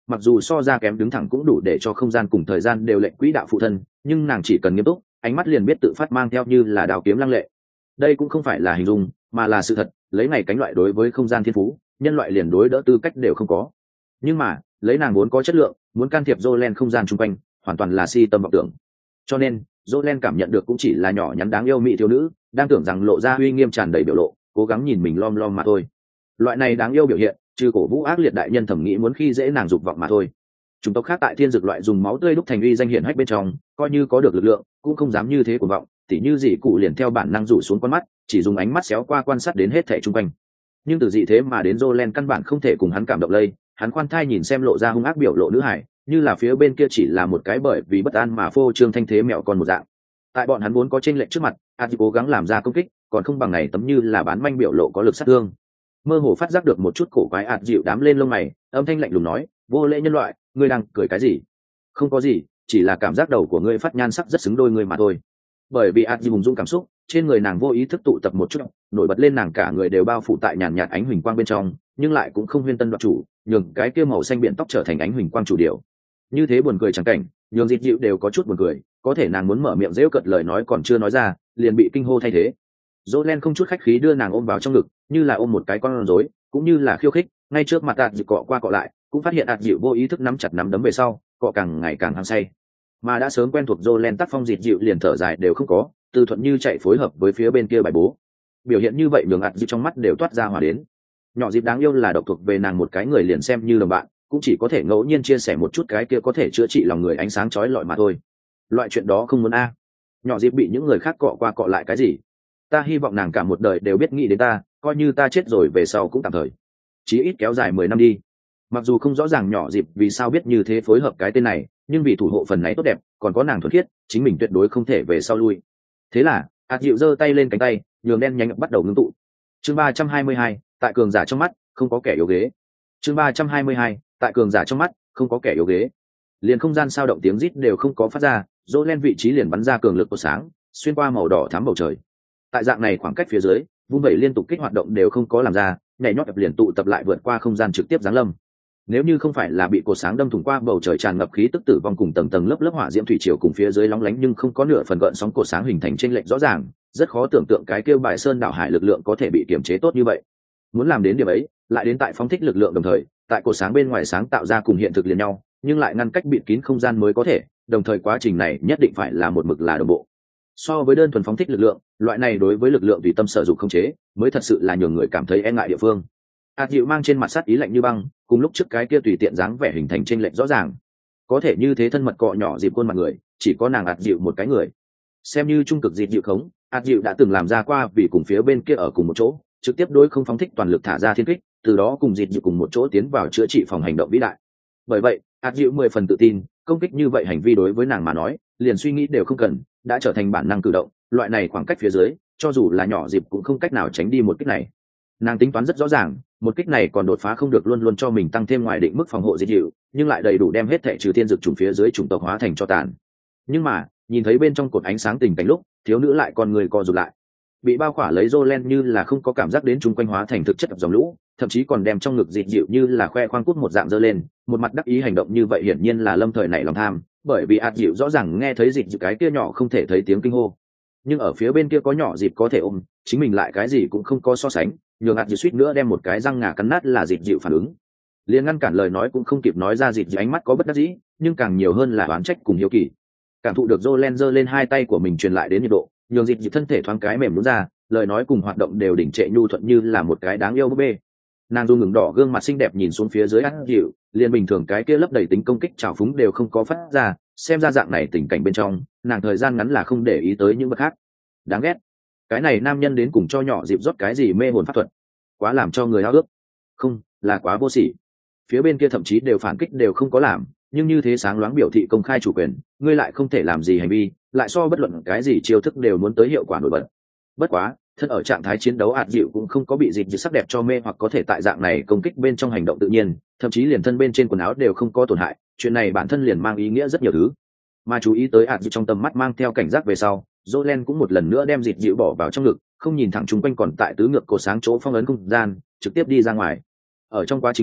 mặc dù so ra kém đứng thẳng cũng đủ để cho không gian cùng thời gian đều lệnh quỹ đạo phụ thân, nhưng nàng chỉ cần nghiêm túc, ánh mắt liền biết tự phát mang theo như là đao kiếm lăng lệ. Đây cũng không phải là hình dung, mà là sự thật, lấy này cánh loại đối với không gian thiên phú, nhân loại liền đối đỡ tư cách đều không có. Nhưng mà, lấy nàng muốn có chất lượng, muốn can thiệp Jolen không gian chung quanh, hoàn toàn là si tâm vọng tưởng. Cho nên, Jolen cảm nhận được cũng chỉ là nhỏ nhắn đáng yêu mỹ thiếu nữ, đang tưởng rằng lộ ra uy nghiêm tràn đầy biểu lộ, cố gắng nhìn mình lom lom mà thôi. Loại này đáng yêu biểu hiện, trừ cổ vũ ác liệt đại nhân thẩm nghĩ muốn khi dễ nàng dục vọng mà thôi. Chúng tộc khác tại thiên dược loại dùng máu tươi đúc thành uy danh hiển hách bên trong, coi như có được lực lượng, cũng không dám như thế cuồng vọng, tỉ như dị cụ liền theo bản năng rủ xuống con mắt, chỉ dùng ánh mắt xéo qua quan sát đến hết thảy xung quanh. Nhưng từ dị thế mà đến Jolen căn bản không thể cùng hắn cảm động lây, hắn khoan thai nhìn xem lộ ra hung ác biểu lộ nữ hải, như là phía bên kia chỉ là một cái bởi vì bất an mà phô trương thanh thế mẹo con một dạng. Tại bọn hắn muốn có chênh lệch trước mặt, Adi cố gắng làm ra công kích, còn không bằng này tấm như là bán manh biểu lộ có lực sát thương. Mơ hồ phát giác được một chút cổ quái ạt dịu đám lên lông mày, âm thanh lạnh lùng nói, vô lễ nhân loại, ngươi đang cười cái gì? Không có gì, chỉ là cảm giác đầu của ngươi phát nhan sắc rất xứng đôi ngươi mà thôi. Bởi vì ạt dịu hùng dũng cảm xúc, trên người nàng vô ý thức tụ tập một chút, nổi bật lên nàng cả người đều bao phủ tại nhàn nhạt ánh huỳnh quang bên trong, nhưng lại cũng không huyên tân đoạt chủ, nhường cái kia màu xanh biển tóc trở thành ánh huỳnh quang chủ điều. Như thế buồn cười chẳng cảnh, nhường dịt dịu đều có chút buồn cười, có thể nàng muốn mở miệng giễu cợt lời nói còn chưa nói ra, liền bị kinh hô thay thế. Jolen không chút khách khí đưa nàng ôm vào trong ngực, như là ôm một cái con rối, cũng như là khiêu khích, ngay trước mặt ạt dịu cọ qua cọ lại, cũng phát hiện ạt dịu vô ý thức nắm chặt nắm đấm về sau, cọ càng ngày càng hăng say. Mà đã sớm quen thuộc Jolen tác phong dịt dịu liền thở dài đều không có, từ thuận như chạy phối hợp với phía bên kia bài bố. Biểu hiện như vậy nhường ạt dịu trong mắt đều toát ra hòa đến. Nhỏ dịp đáng yêu là độc thuộc về nàng một cái người liền xem như đồng bạn, cũng chỉ có thể ngẫu nhiên chia sẻ một chút cái kia có thể chữa trị lòng người ánh sáng chói lọi mà thôi. Loại chuyện đó không muốn a. Nhỏ dịp bị những người khác cọ qua cọ lại cái gì? Ta hy vọng nàng cả một đời đều biết nghĩ đến ta, coi như ta chết rồi về sau cũng tạm thời, chí ít kéo dài mười năm đi. Mặc dù không rõ ràng nhỏ dịp vì sao biết như thế phối hợp cái tên này, nhưng vì thủ hộ phần này tốt đẹp, còn có nàng thuần khiết, chính mình tuyệt đối không thể về sau lui. Thế là ạt dịu giơ tay lên cánh tay, nhường đen nhánh bắt đầu ngưng tụ. Chương ba trăm hai mươi hai, tại cường giả trong mắt không có kẻ yếu ghế. Chương ba trăm hai mươi hai, tại cường giả trong mắt không có kẻ yếu ghế. Liền không gian sao động tiếng rít đều không có phát ra, Jolen vị trí liền bắn ra cường lực của sáng, xuyên qua màu đỏ thắm bầu trời. Tại dạng này khoảng cách phía dưới, vung vẩy liên tục kích hoạt động đều không có làm ra, nhảy nhót liền tụ tập lại vượt qua không gian trực tiếp giáng lâm. Nếu như không phải là bị cột sáng đâm thủng qua bầu trời tràn ngập khí tức tử vong cùng tầng tầng lớp lớp hỏa diễm thủy triều cùng phía dưới lóng lánh nhưng không có nửa phần gợn sóng cột sáng hình thành chênh lệch rõ ràng, rất khó tưởng tượng cái kêu bài sơn đảo hải lực lượng có thể bị kiềm chế tốt như vậy. Muốn làm đến điểm ấy, lại đến tại phóng thích lực lượng đồng thời, tại cột sáng bên ngoài sáng tạo ra cùng hiện thực liền nhau, nhưng lại ngăn cách bịt kín không gian mới có thể, đồng thời quá trình này nhất định phải là một mực là đồng bộ. So với đơn thuần phóng thích lực lượng, loại này đối với lực lượng tùy tâm sở dụng không chế, mới thật sự là nhường người cảm thấy e ngại địa phương. Át dịu mang trên mặt sát ý lạnh như băng, cùng lúc trước cái kia tùy tiện dáng vẻ hình thành chênh lệch rõ ràng. Có thể như thế thân mật cọ nhỏ dịp khuôn mặt người, chỉ có nàng Át dịu một cái người. Xem như trung cực dịp dịu khống, Át dịu đã từng làm ra qua vì cùng phía bên kia ở cùng một chỗ, trực tiếp đối không phóng thích toàn lực thả ra thiên kích, từ đó cùng dịp dịu cùng một chỗ tiến vào chữa trị phòng hành động vĩ đại. Bởi vậy, Át dịu mười phần tự tin, công kích như vậy hành vi đối với nàng mà nói, liền suy nghĩ đều không cần, đã trở thành bản năng cử động. Loại này khoảng cách phía dưới, cho dù là nhỏ dịp cũng không cách nào tránh đi một kích này. Nàng tính toán rất rõ ràng, một kích này còn đột phá không được luôn luôn cho mình tăng thêm ngoài định mức phòng hộ dịp dịu, nhưng lại đầy đủ đem hết thệ trừ thiên dược trùng phía dưới chủng tộc hóa thành cho tàn. Nhưng mà nhìn thấy bên trong cột ánh sáng tình cảnh lúc, thiếu nữ lại còn người co rụt lại, bị bao khỏa lấy Jolen như là không có cảm giác đến chung quanh hóa thành thực chất dòng lũ, thậm chí còn đem trong ngực dịt dịu như là khoe khoang cút một dạng dơ lên, một mặt đắc ý hành động như vậy hiển nhiên là lâm thời nảy lòng tham, bởi vì ạt dịu rõ ràng nghe thấy dịt dịu cái kia nhỏ không thể thấy tiếng kinh hô, nhưng ở phía bên kia có nhỏ dịp có thể ôm, chính mình lại cái gì cũng không có so sánh, nhường ạt dịu suýt nữa đem một cái răng ngà cắn nát là dịt dịu phản ứng, liền ngăn cản lời nói cũng không kịp nói ra, dịt dịu ánh mắt có bất đắc dĩ, nhưng càng nhiều hơn là oán trách cùng hiếu kỳ. Cảm thụ được Jolen giơ lên hai tay của mình truyền lại đến nhiệt độ, nhường dịt dịu thân thể thoáng cái mềm nhũn ra, lời nói cùng hoạt động đều đỉnh trệ nhu thuận như là một cái đáng yêu búp bê. Nàng run ngừng đỏ gương mặt xinh đẹp nhìn xuống phía dưới ạt dịu, liền bình thường cái kia lấp đầy tính công kích trào phúng đều không có phát ra, xem ra dạng này tình cảnh bên trong, nàng thời gian ngắn là không để ý tới những vật khác. Đáng ghét, cái này nam nhân đến cùng cho nhỏ dịp rót cái gì mê hồn pháp thuật, quá làm cho người háo ước, không là quá vô sỉ. Phía bên kia thậm chí đều phản kích đều không có làm, nhưng như thế sáng loáng biểu thị công khai chủ quyền, ngươi lại không thể làm gì hành vi, lại so bất luận cái gì chiêu thức đều muốn tới hiệu quả nổi bật. Bất quá thân ở trạng thái chiến đấu ạt dịu cũng không có bị dịp dịu sắc đẹp cho mê hoặc có thể tại dạng này công kích bên trong hành động tự nhiên, thậm chí liền thân bên trên quần áo đều không có tổn hại, chuyện này bản thân liền mang ý nghĩa rất nhiều thứ. Mà chú ý tới ạt dịu trong tầm mắt mang theo cảnh giác về sau, Jolen cũng một lần nữa đem dịp dịu bỏ vào trong ngực, không nhìn thẳng chung quanh còn tại tứ ngược cổ sáng chỗ phong ấn không gian, trực tiếp đi ra ngoài. Ở trong quá trình này,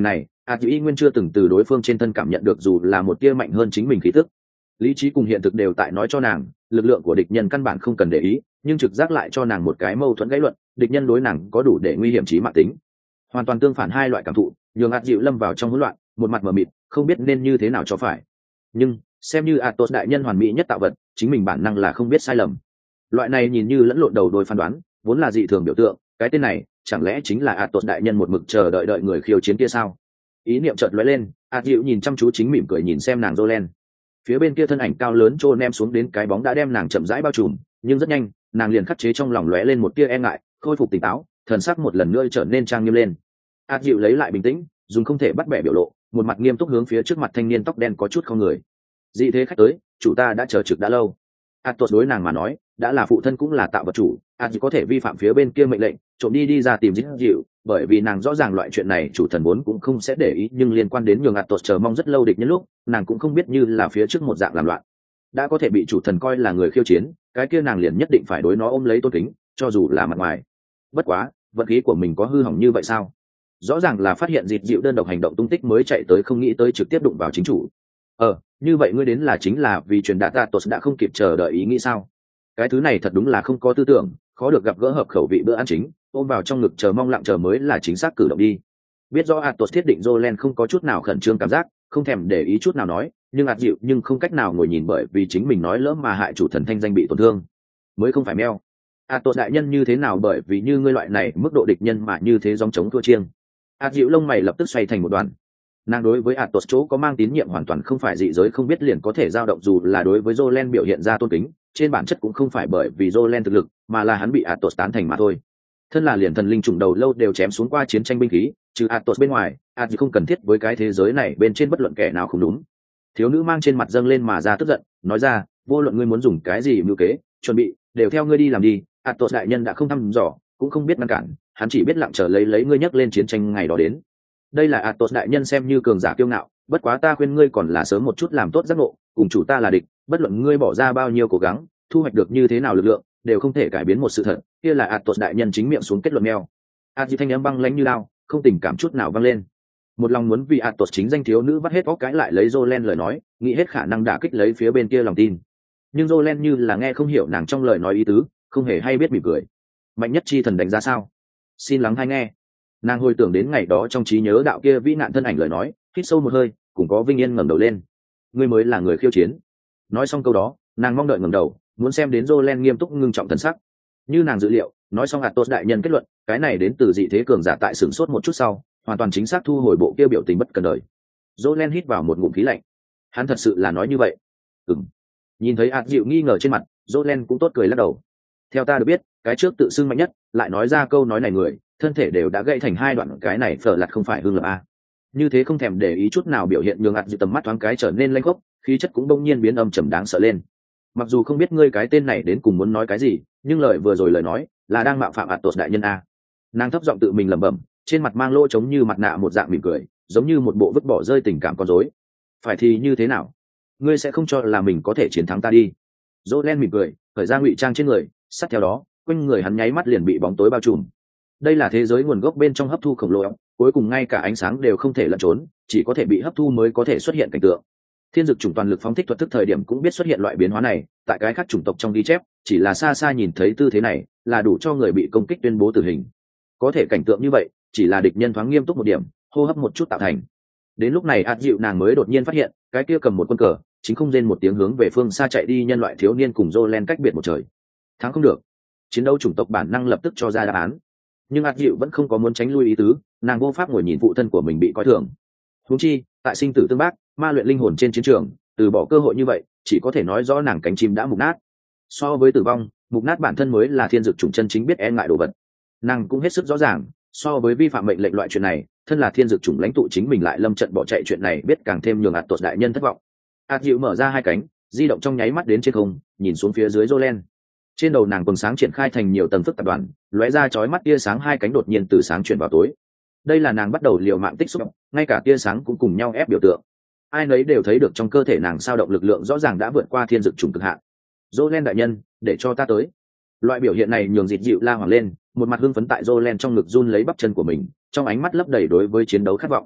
ạt dịu y nguyên chưa từng từ đối phương trên thân cảm nhận được dù là một tia mạnh hơn chính mình khí tức. Lý trí cùng hiện thực đều tại nói cho nàng lực lượng của địch nhân căn bản không cần để ý, nhưng trực giác lại cho nàng một cái mâu thuẫn gãy luận, địch nhân đối nàng có đủ để nguy hiểm chí mạng tính. Hoàn toàn tương phản hai loại cảm thụ nhường ạt dịu lâm vào trong hỗn loạn, một mặt mờ mịt không biết nên như thế nào cho phải. Nhưng xem như Atos đại nhân hoàn mỹ nhất tạo vật, chính mình bản năng là không biết sai lầm. Loại này nhìn như lẫn lộn đầu đôi phán đoán vốn là dị thường biểu tượng, cái tên này chẳng lẽ chính là Atos đại nhân một mực chờ đợi đợi người khiêu chiến kia sao? Ý niệm chợt lóe lên, ạt dịu nhìn chăm chú chính mỉm cười nhìn xem nàng Jolene. Phía bên kia thân ảnh cao lớn trô nem xuống đến cái bóng đã đem nàng chậm rãi bao trùm, nhưng rất nhanh nàng liền khắc chế trong lòng lóe lên một tia e ngại, khôi phục tỉnh táo, thần sắc một lần nữa trở nên trang nghiêm lên. ạt dịu lấy lại bình tĩnh, dùng không thể bắt bẻ biểu lộ, một mặt nghiêm túc hướng phía trước mặt thanh niên tóc đen có chút không người. Dị thế khách tới, chủ ta đã chờ trực đã lâu. Atos đối nàng mà nói đã là phụ thân cũng là tạo vật chủ, Atos có thể vi phạm phía bên kia mệnh lệnh trộm đi đi ra tìm dính dịu, bởi vì nàng rõ ràng loại chuyện này chủ thần vốn cũng không sẽ để ý, nhưng liên quan đến nhường Atos chờ mong rất lâu địch nhân lúc nàng cũng không biết như là phía trước một dạng làm loạn. Đã có thể bị chủ thần coi là người khiêu chiến, cái kia nàng liền nhất định phải đối nó ôm lấy tôn kính, cho dù là mặt ngoài. Bất quá vận khí của mình có hư hỏng như vậy sao? Rõ ràng là phát hiện dịt dịu đơn độc hành động tung tích mới chạy tới, không nghĩ tới trực tiếp đụng vào chính chủ. ờ như vậy ngươi đến là chính là vì truyền đạt Atos đã không kịp chờ đợi ý nghĩ sao? Cái thứ này thật đúng là không có tư tưởng, khó được gặp gỡ hợp khẩu vị bữa ăn chính, ôm vào trong ngực chờ mong lặng chờ mới là chính xác cử động đi. Biết rõ Atos thiết định Jolene không có chút nào khẩn trương cảm giác, không thèm để ý chút nào nói, nhưng ạt dịu nhưng không cách nào ngồi nhìn bởi vì chính mình nói lỡ mà hại chủ thần thanh danh bị tổn thương. Mới không phải meo. Atos đại nhân như thế nào bởi vì như ngươi loại này mức độ địch nhân mà như thế dòng chống thua chiêng. ạt dịu lông mày lập tức xoay thành một đoàn. Nàng đối với Atos chỗ có mang tín nhiệm hoàn toàn không phải dị giới không biết liền có thể dao động, dù là đối với Jolene biểu hiện ra tôn kính, trên bản chất cũng không phải bởi vì Jolene thực lực, mà là hắn bị Atos tán thành mà thôi. Thân là liền thần linh chủng đầu lâu đều chém xuống qua chiến tranh binh khí, trừ Atos bên ngoài, Atos không cần thiết với cái thế giới này bên trên bất luận kẻ nào không đúng. Thiếu nữ mang trên mặt dâng lên mà ra tức giận, nói ra, vô luận ngươi muốn dùng cái gì mưu kế, chuẩn bị, đều theo ngươi đi làm đi. Atos đại nhân đã không thăm dò, cũng không biết ngăn cản, hắn chỉ biết lặng chờ lấy lấy ngươi nhắc lên chiến tranh ngày đó đến. Đây là Atos đại nhân xem như cường giả kiêu ngạo, bất quá ta khuyên ngươi còn là sớm một chút làm tốt giác ngộ, cùng chủ ta là địch, bất luận ngươi bỏ ra bao nhiêu cố gắng, thu hoạch được như thế nào lực lượng, đều không thể cải biến một sự thật. Kia là Atos đại nhân chính miệng xuống kết luận meo. Atos thanh âm băng lãnh như lao, không tình cảm chút nào vang lên. Một lòng muốn vì Atos chính danh thiếu nữ vắt hết óc cãi lại lấy Jolene lời nói, nghĩ hết khả năng đả kích lấy phía bên kia lòng tin. Nhưng Jolene như là nghe không hiểu nàng trong lời nói ý tứ, không hề hay biết mỉm cười. Mạnh nhất chi thần đánh giá sao? Xin lắng hay nghe. Nàng hồi tưởng đến ngày đó trong trí nhớ đạo kia vĩ nạn thân ảnh lời nói, hít sâu một hơi, cùng có vinh yên ngẩng đầu lên. Ngươi mới là người khiêu chiến. Nói xong câu đó, nàng mong đợi ngẩng đầu, muốn xem đến Jolene nghiêm túc ngưng trọng thần sắc. Như nàng dự liệu, nói xong Atos đại nhân kết luận, cái này đến từ dị thế cường giả tại sửng sốt một chút sau, hoàn toàn chính xác thu hồi bộ kia biểu tình bất cần đời. Jolene hít vào một ngụm khí lạnh. Hắn thật sự là nói như vậy? Ừm. Nhìn thấy Át dịu nghi ngờ trên mặt, Jolene cũng tốt cười lắc đầu. Theo ta được biết, cái trước tự xưng mạnh nhất, lại nói ra câu nói này người, thân thể đều đã gãy thành hai đoạn, cái này phở lạt không phải hương lập a. Như thế không thèm để ý chút nào biểu hiện nhường Át dịu tầm mắt thoáng cái trở nên lênh khốc, khí chất cũng bỗng nhiên biến âm trầm đáng sợ lên. Mặc dù không biết ngươi cái tên này đến cùng muốn nói cái gì, nhưng lời vừa rồi lời nói là đang mạo phạm Atos đại nhân a. Nàng thấp giọng tự mình lẩm bẩm, trên mặt mang lỗ trống như mặt nạ một dạng mỉm cười, giống như một bộ vứt bỏ rơi tình cảm con rối. Phải thì như thế nào? Ngươi sẽ không cho là mình có thể chiến thắng ta đi. Jolene mỉm cười, khởi ra ngụy trang trên người, sát theo đó, quanh người hắn nháy mắt liền bị bóng tối bao trùm. Đây là thế giới nguồn gốc bên trong hấp thu khổng lồ, cuối cùng ngay cả ánh sáng đều không thể lẩn trốn, chỉ có thể bị hấp thu mới có thể xuất hiện cảnh tượng. Thiên dực chủng toàn lực phóng thích thuật thức thời điểm cũng biết xuất hiện loại biến hóa này, tại cái khác chủng tộc trong ghi chép, chỉ là xa xa nhìn thấy tư thế này, là đủ cho người bị công kích tuyên bố tử hình. Có thể cảnh tượng như vậy, chỉ là địch nhân thoáng nghiêm túc một điểm, hô hấp một chút tạo thành. Đến lúc này Át dịu nàng mới đột nhiên phát hiện, cái kia cầm một quân cờ, chính không rên một tiếng hướng về phương xa chạy đi nhân loại thiếu niên cùng Jolene cách biệt một trời. Thắng không được. Chiến đấu chủng tộc bản năng lập tức cho ra đáp án. Nhưng Át dịu vẫn không có muốn tránh lui ý tứ, nàng vô pháp ngồi nhìn phụ thân của mình bị coi thường. Huống chi, tại sinh tử tương bác, ma luyện linh hồn trên chiến trường, từ bỏ cơ hội như vậy, chỉ có thể nói rõ nàng cánh chim đã mục nát. So với tử vong, mục nát bản thân mới là thiên dực chủng chân chính biết e ngại đồ vật. Nàng cũng hết sức rõ ràng, so với vi phạm mệnh lệnh loại chuyện này, thân là thiên dực chủng lãnh tụ chính mình lại lâm trận bỏ chạy chuyện này biết càng thêm nhường Atos đại nhân thất vọng. Át dịu mở ra hai cánh, di động trong nháy mắt đến trên không, nhìn xuống phía dưới Jolene. Trên đầu nàng quần sáng triển khai thành nhiều tầng phức tạp đoàn, lóe ra chói mắt tia sáng, hai cánh đột nhiên từ sáng chuyển vào tối. Đây là nàng bắt đầu liều mạng tích xúc, ngay cả tia sáng cũng cùng nhau ép biểu tượng. Ai nấy đều thấy được trong cơ thể nàng sao động lực lượng rõ ràng đã vượt qua thiên dực chủng cực hạn. Jolene đại nhân, để cho ta tới. Loại biểu hiện này nhường dịt dịu la hoảng lên, một mặt hưng phấn tại Jolene trong ngực run lấy bắp chân của mình, trong ánh mắt lấp đầy đối với chiến đấu khát vọng.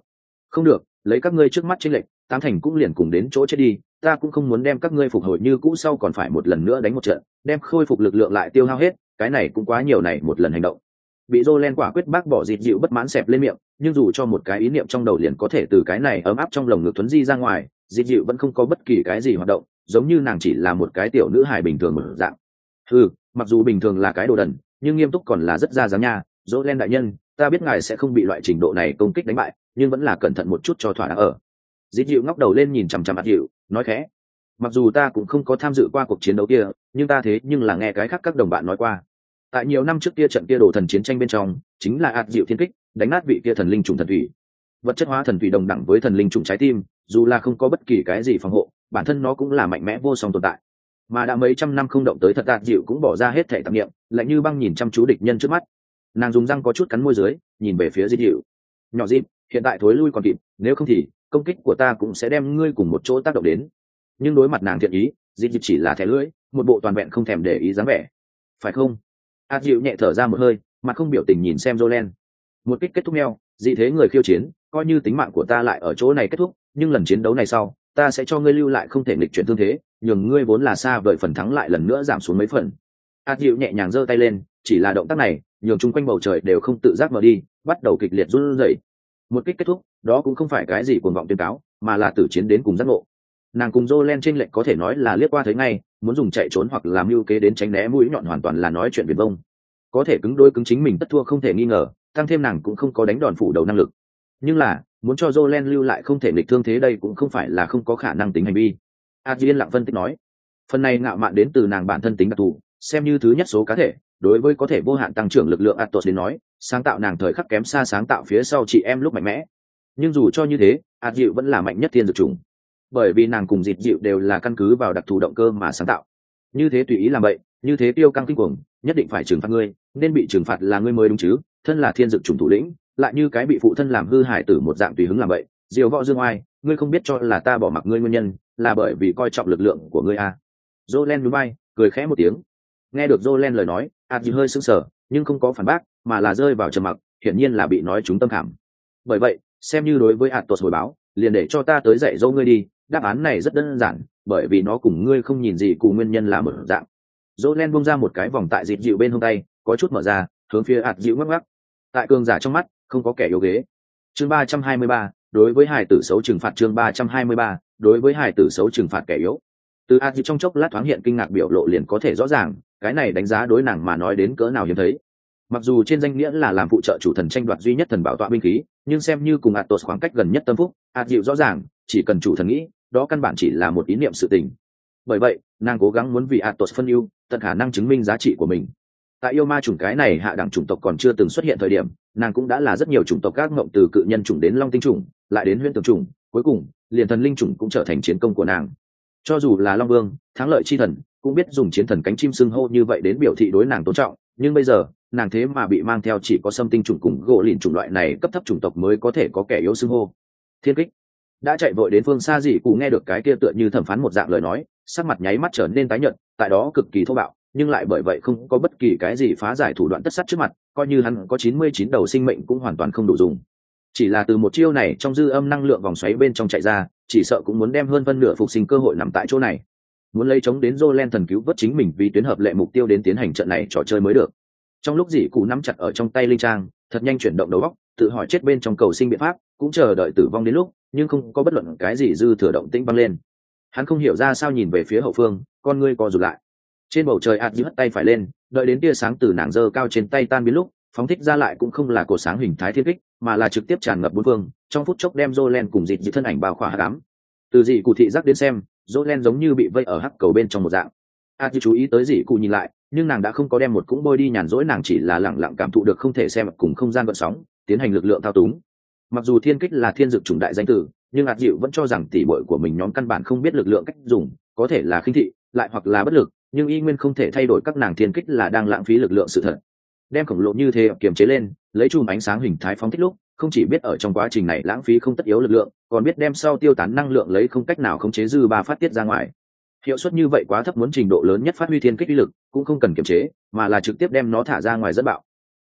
Không được, lấy các ngươi trước mắt chênh lệch, tám thành cũng liền cùng đến chỗ chết đi, ta cũng không muốn đem các ngươi phục hồi như cũ sau còn phải một lần nữa đánh một trận, đem khôi phục lực lượng lại tiêu hao hết, cái này cũng quá nhiều này một lần hành động. Bị Jolen quả quyết bác bỏ dịt dịu bất mãn xẹp lên miệng, nhưng dù cho một cái ý niệm trong đầu liền có thể từ cái này ấm áp trong lồng ngực thuấn di ra ngoài, dịt dịu vẫn không có bất kỳ cái gì hoạt động, giống như nàng chỉ là một cái tiểu nữ hài bình thường mở dạng. Ừ, mặc dù bình thường là cái đồ đần, nhưng nghiêm túc còn là rất ra dáng nha. Jolen đại nhân, ta biết ngài sẽ không bị loại trình độ này công kích đánh bại, nhưng vẫn là cẩn thận một chút cho thỏa đáng ở. Dịt dịu ngóc đầu lên nhìn chằm chằm ạt dịu, nói khẽ, mặc dù ta cũng không có tham dự qua cuộc chiến đấu kia, nhưng ta thế nhưng là nghe cái khác các đồng bạn nói qua. Tại nhiều năm trước kia trận kia đồ thần chiến tranh bên trong, chính là ạt dịu thiên kích đánh nát vị kia thần linh trùng thần thủy. Vật chất hóa thần thủy đồng đẳng với thần linh trùng trái tim, dù là không có bất kỳ cái gì phòng hộ, bản thân nó cũng là mạnh mẽ vô song tồn tại. Mà đã mấy trăm năm không động tới thật, ạt dịu cũng bỏ ra hết thể tạp niệm, lạnh như băng nhìn chăm chú địch nhân trước mắt. Nàng dùng răng có chút cắn môi dưới, nhìn về phía dịt dịu. Nhỏ dịt, hiện tại thối lui còn kịp, nếu không thì công kích của ta cũng sẽ đem ngươi cùng một chỗ tác động đến. Nhưng đối mặt nàng thiện ý, dịt dịu chỉ là thẻ lưỡi, một bộ toàn vẹn không thèm để ý dáng vẻ. Phải không? ạt dịu nhẹ thở ra một hơi, mặt không biểu tình nhìn xem Jolen. Một kích kết thúc neo, dị thế người khiêu chiến, coi như tính mạng của ta lại ở chỗ này kết thúc, nhưng lần chiến đấu này sau, ta sẽ cho ngươi lưu lại không thể nghịch chuyển thương thế, nhường ngươi vốn là xa vời phần thắng lại lần nữa giảm xuống mấy phần. ạt dịu nhẹ nhàng giơ tay lên, chỉ là động tác này, nhường chung quanh bầu trời đều không tự giác mở đi, bắt đầu kịch liệt run rẩy. Một kích kết thúc, đó cũng không phải cái gì cuồng vọng tuyên cáo, mà là tử chiến đến cùng giác ngộ. Nàng cùng Jolen trên lệnh có thể nói là liếc qua thấy ngay, muốn dùng chạy trốn hoặc làm mưu kế đến tránh né mũi nhọn hoàn toàn là nói chuyện viển vông. Có thể cứng đôi cứng chính mình tất thua không thể nghi ngờ, tăng thêm nàng cũng không có đánh đòn phủ đầu năng lực. Nhưng là muốn cho Jolen lưu lại không thể nghịch thương thế, đây cũng không phải là không có khả năng tính hành vi. Adrian lặng phân tích nói, phần này ngạo mạn đến từ nàng bản thân tính đặc thù, xem như thứ nhất số cá thể, đối với có thể vô hạn tăng trưởng lực lượng Atos đến nói, sáng tạo nàng thời khắc kém xa sáng tạo phía sau chị em lúc mạnh mẽ. Nhưng dù cho như thế, Adrian vẫn là mạnh nhất thiên dược trùng, bởi vì nàng cùng dịt dịu đều là căn cứ vào đặc thù động cơ mà sáng tạo. Như thế tùy ý làm vậy, như thế tiêu căng kinh cuồng, nhất định phải trừng phạt ngươi, nên bị trừng phạt là ngươi mới đúng chứ. Thân là thiên dược chủng thủ lĩnh, lại như cái bị phụ thân làm hư hại tử một dạng tùy hứng làm vậy, diều võ dương oai. Ngươi không biết cho là ta bỏ mặc ngươi nguyên nhân là bởi vì coi trọng lực lượng của ngươi à? Jolen nhún vai, cười khẽ một tiếng. Nghe được Jolen lời nói, Adji hơi sững sờ, nhưng không có phản bác, mà là rơi vào trầm mặc, hiển nhiên là bị nói trúng tâm khảm. Bởi vậy, xem như đối với Atos hồi báo, liền để cho ta tới dạy dỗ ngươi đi. Đáp án này rất đơn giản, bởi vì nó cùng ngươi không nhìn gì cùng nguyên nhân là một dạng. Jolen bung ra một cái vòng tại dịt dịu bên hông tay, có chút mở ra, hướng phía ạt dịu ngắc ngắc. Tại cường giả trong mắt, không có kẻ yếu ghế. Chương ba trăm hai mươi ba, đối với hài tử xấu trừng phạt. Chương ba trăm hai mươi ba, đối với hài tử xấu trừng phạt kẻ yếu. Từ ạt dịu trong chốc lát thoáng hiện kinh ngạc biểu lộ liền có thể rõ ràng, cái này đánh giá đối nàng mà nói đến cỡ nào hiếm thấy. Mặc dù trên danh nghĩa là làm phụ trợ chủ thần tranh đoạt duy nhất thần bảo tọa binh khí, nhưng xem như cùng Atos khoảng cách gần nhất tâm phúc, ạt dịu rõ ràng, chỉ cần chủ thần nghĩ, đó căn bản chỉ là một ý niệm sự tình. Bởi vậy, nàng cố gắng muốn vì Atos phân ưu, tận khả năng chứng minh giá trị của mình. Tại yêu ma chủng cái này hạ đẳng chủng tộc còn chưa từng xuất hiện thời điểm, nàng cũng đã là rất nhiều chủng tộc các ngộng, từ cự nhân chủng đến long tinh chủng, lại đến huyễn tường chủng, cuối cùng liền thần linh chủng cũng trở thành chiến công của nàng. Cho dù là long vương, thắng lợi chi thần, cũng biết dùng chiến thần cánh chim xưng hô như vậy đến biểu thị đối nàng tôn trọng. Nhưng bây giờ, nàng thế mà bị mang theo chỉ có xâm tinh chủng cùng gỗ lìn chủng loại này cấp thấp chủng tộc mới có thể có kẻ yếu xưng hô. Thiên kích đã chạy vội đến phương xa, dị cụ nghe được cái kia tựa như thẩm phán một dạng lời nói, sắc mặt nháy mắt trở nên tái nhợt, tại đó cực kỳ thô bạo, nhưng lại bởi vậy không có bất kỳ cái gì phá giải thủ đoạn tất sắt trước mặt, coi như hắn có chín mươi chín đầu sinh mệnh cũng hoàn toàn không đủ dùng. Chỉ là từ một chiêu này trong dư âm năng lượng vòng xoáy bên trong chạy ra, chỉ sợ cũng muốn đem hơn phân nửa phục sinh cơ hội nằm tại chỗ này. Muốn lấy chống đến Jolen thần cứu vớt chính mình vì tuyến hợp lệ mục tiêu đến tiến hành trận này trò chơi mới được. Trong lúc dị cụ nắm chặt ở trong tay linh trang, thật nhanh chuyển động đầu óc, tự hỏi chết bên trong cầu sinh biện pháp, cũng chờ đợi tử vong đến lúc, nhưng không có bất luận cái gì dư thừa động tĩnh băng lên. Hắn không hiểu ra sao nhìn về phía hậu phương, con ngươi co rụt lại. Trên bầu trời ạt hất tay phải lên, đợi đến tia sáng từ nàng giơ cao trên tay tan biến lúc, phóng thích ra lại cũng không là cột sáng hình thái thiên kích, mà là trực tiếp tràn ngập bốn phương, trong phút chốc đem Jolen cùng dịt dịt thân ảnh bao khỏa hắc ám. Từ dị cụ thị giác đến xem, Jolen giống như bị vây ở hắc cầu bên trong một dạng. ạt chú ý tới dị cụ nhìn lại, nhưng nàng đã không có đem một cũng bôi đi nhàn rỗi, nàng chỉ là lặng lặng cảm thụ được không thể xem cùng không gian gợn sóng, tiến hành lực lượng thao túng. Mặc dù thiên kích là thiên dược chủng đại danh tử, nhưng ạt dịu vẫn cho rằng tỷ muội của mình nhóm căn bản không biết lực lượng cách dùng, có thể là khinh thị, lại hoặc là bất lực, nhưng y nguyên không thể thay đổi các nàng thiên kích là đang lãng phí lực lượng sự thật. Đem khổng lồ như thế kiềm chế lên, lấy chùm ánh sáng hình thái phóng thích lúc, không chỉ biết ở trong quá trình này lãng phí không tất yếu lực lượng, còn biết đem sau tiêu tán năng lượng lấy không cách nào khống chế dư ba phát tiết ra ngoài. Hiệu suất như vậy quá thấp, muốn trình độ lớn nhất phát huy thiên kích uy lực, cũng không cần kiềm chế, mà là trực tiếp đem nó thả ra ngoài dẫn bạo.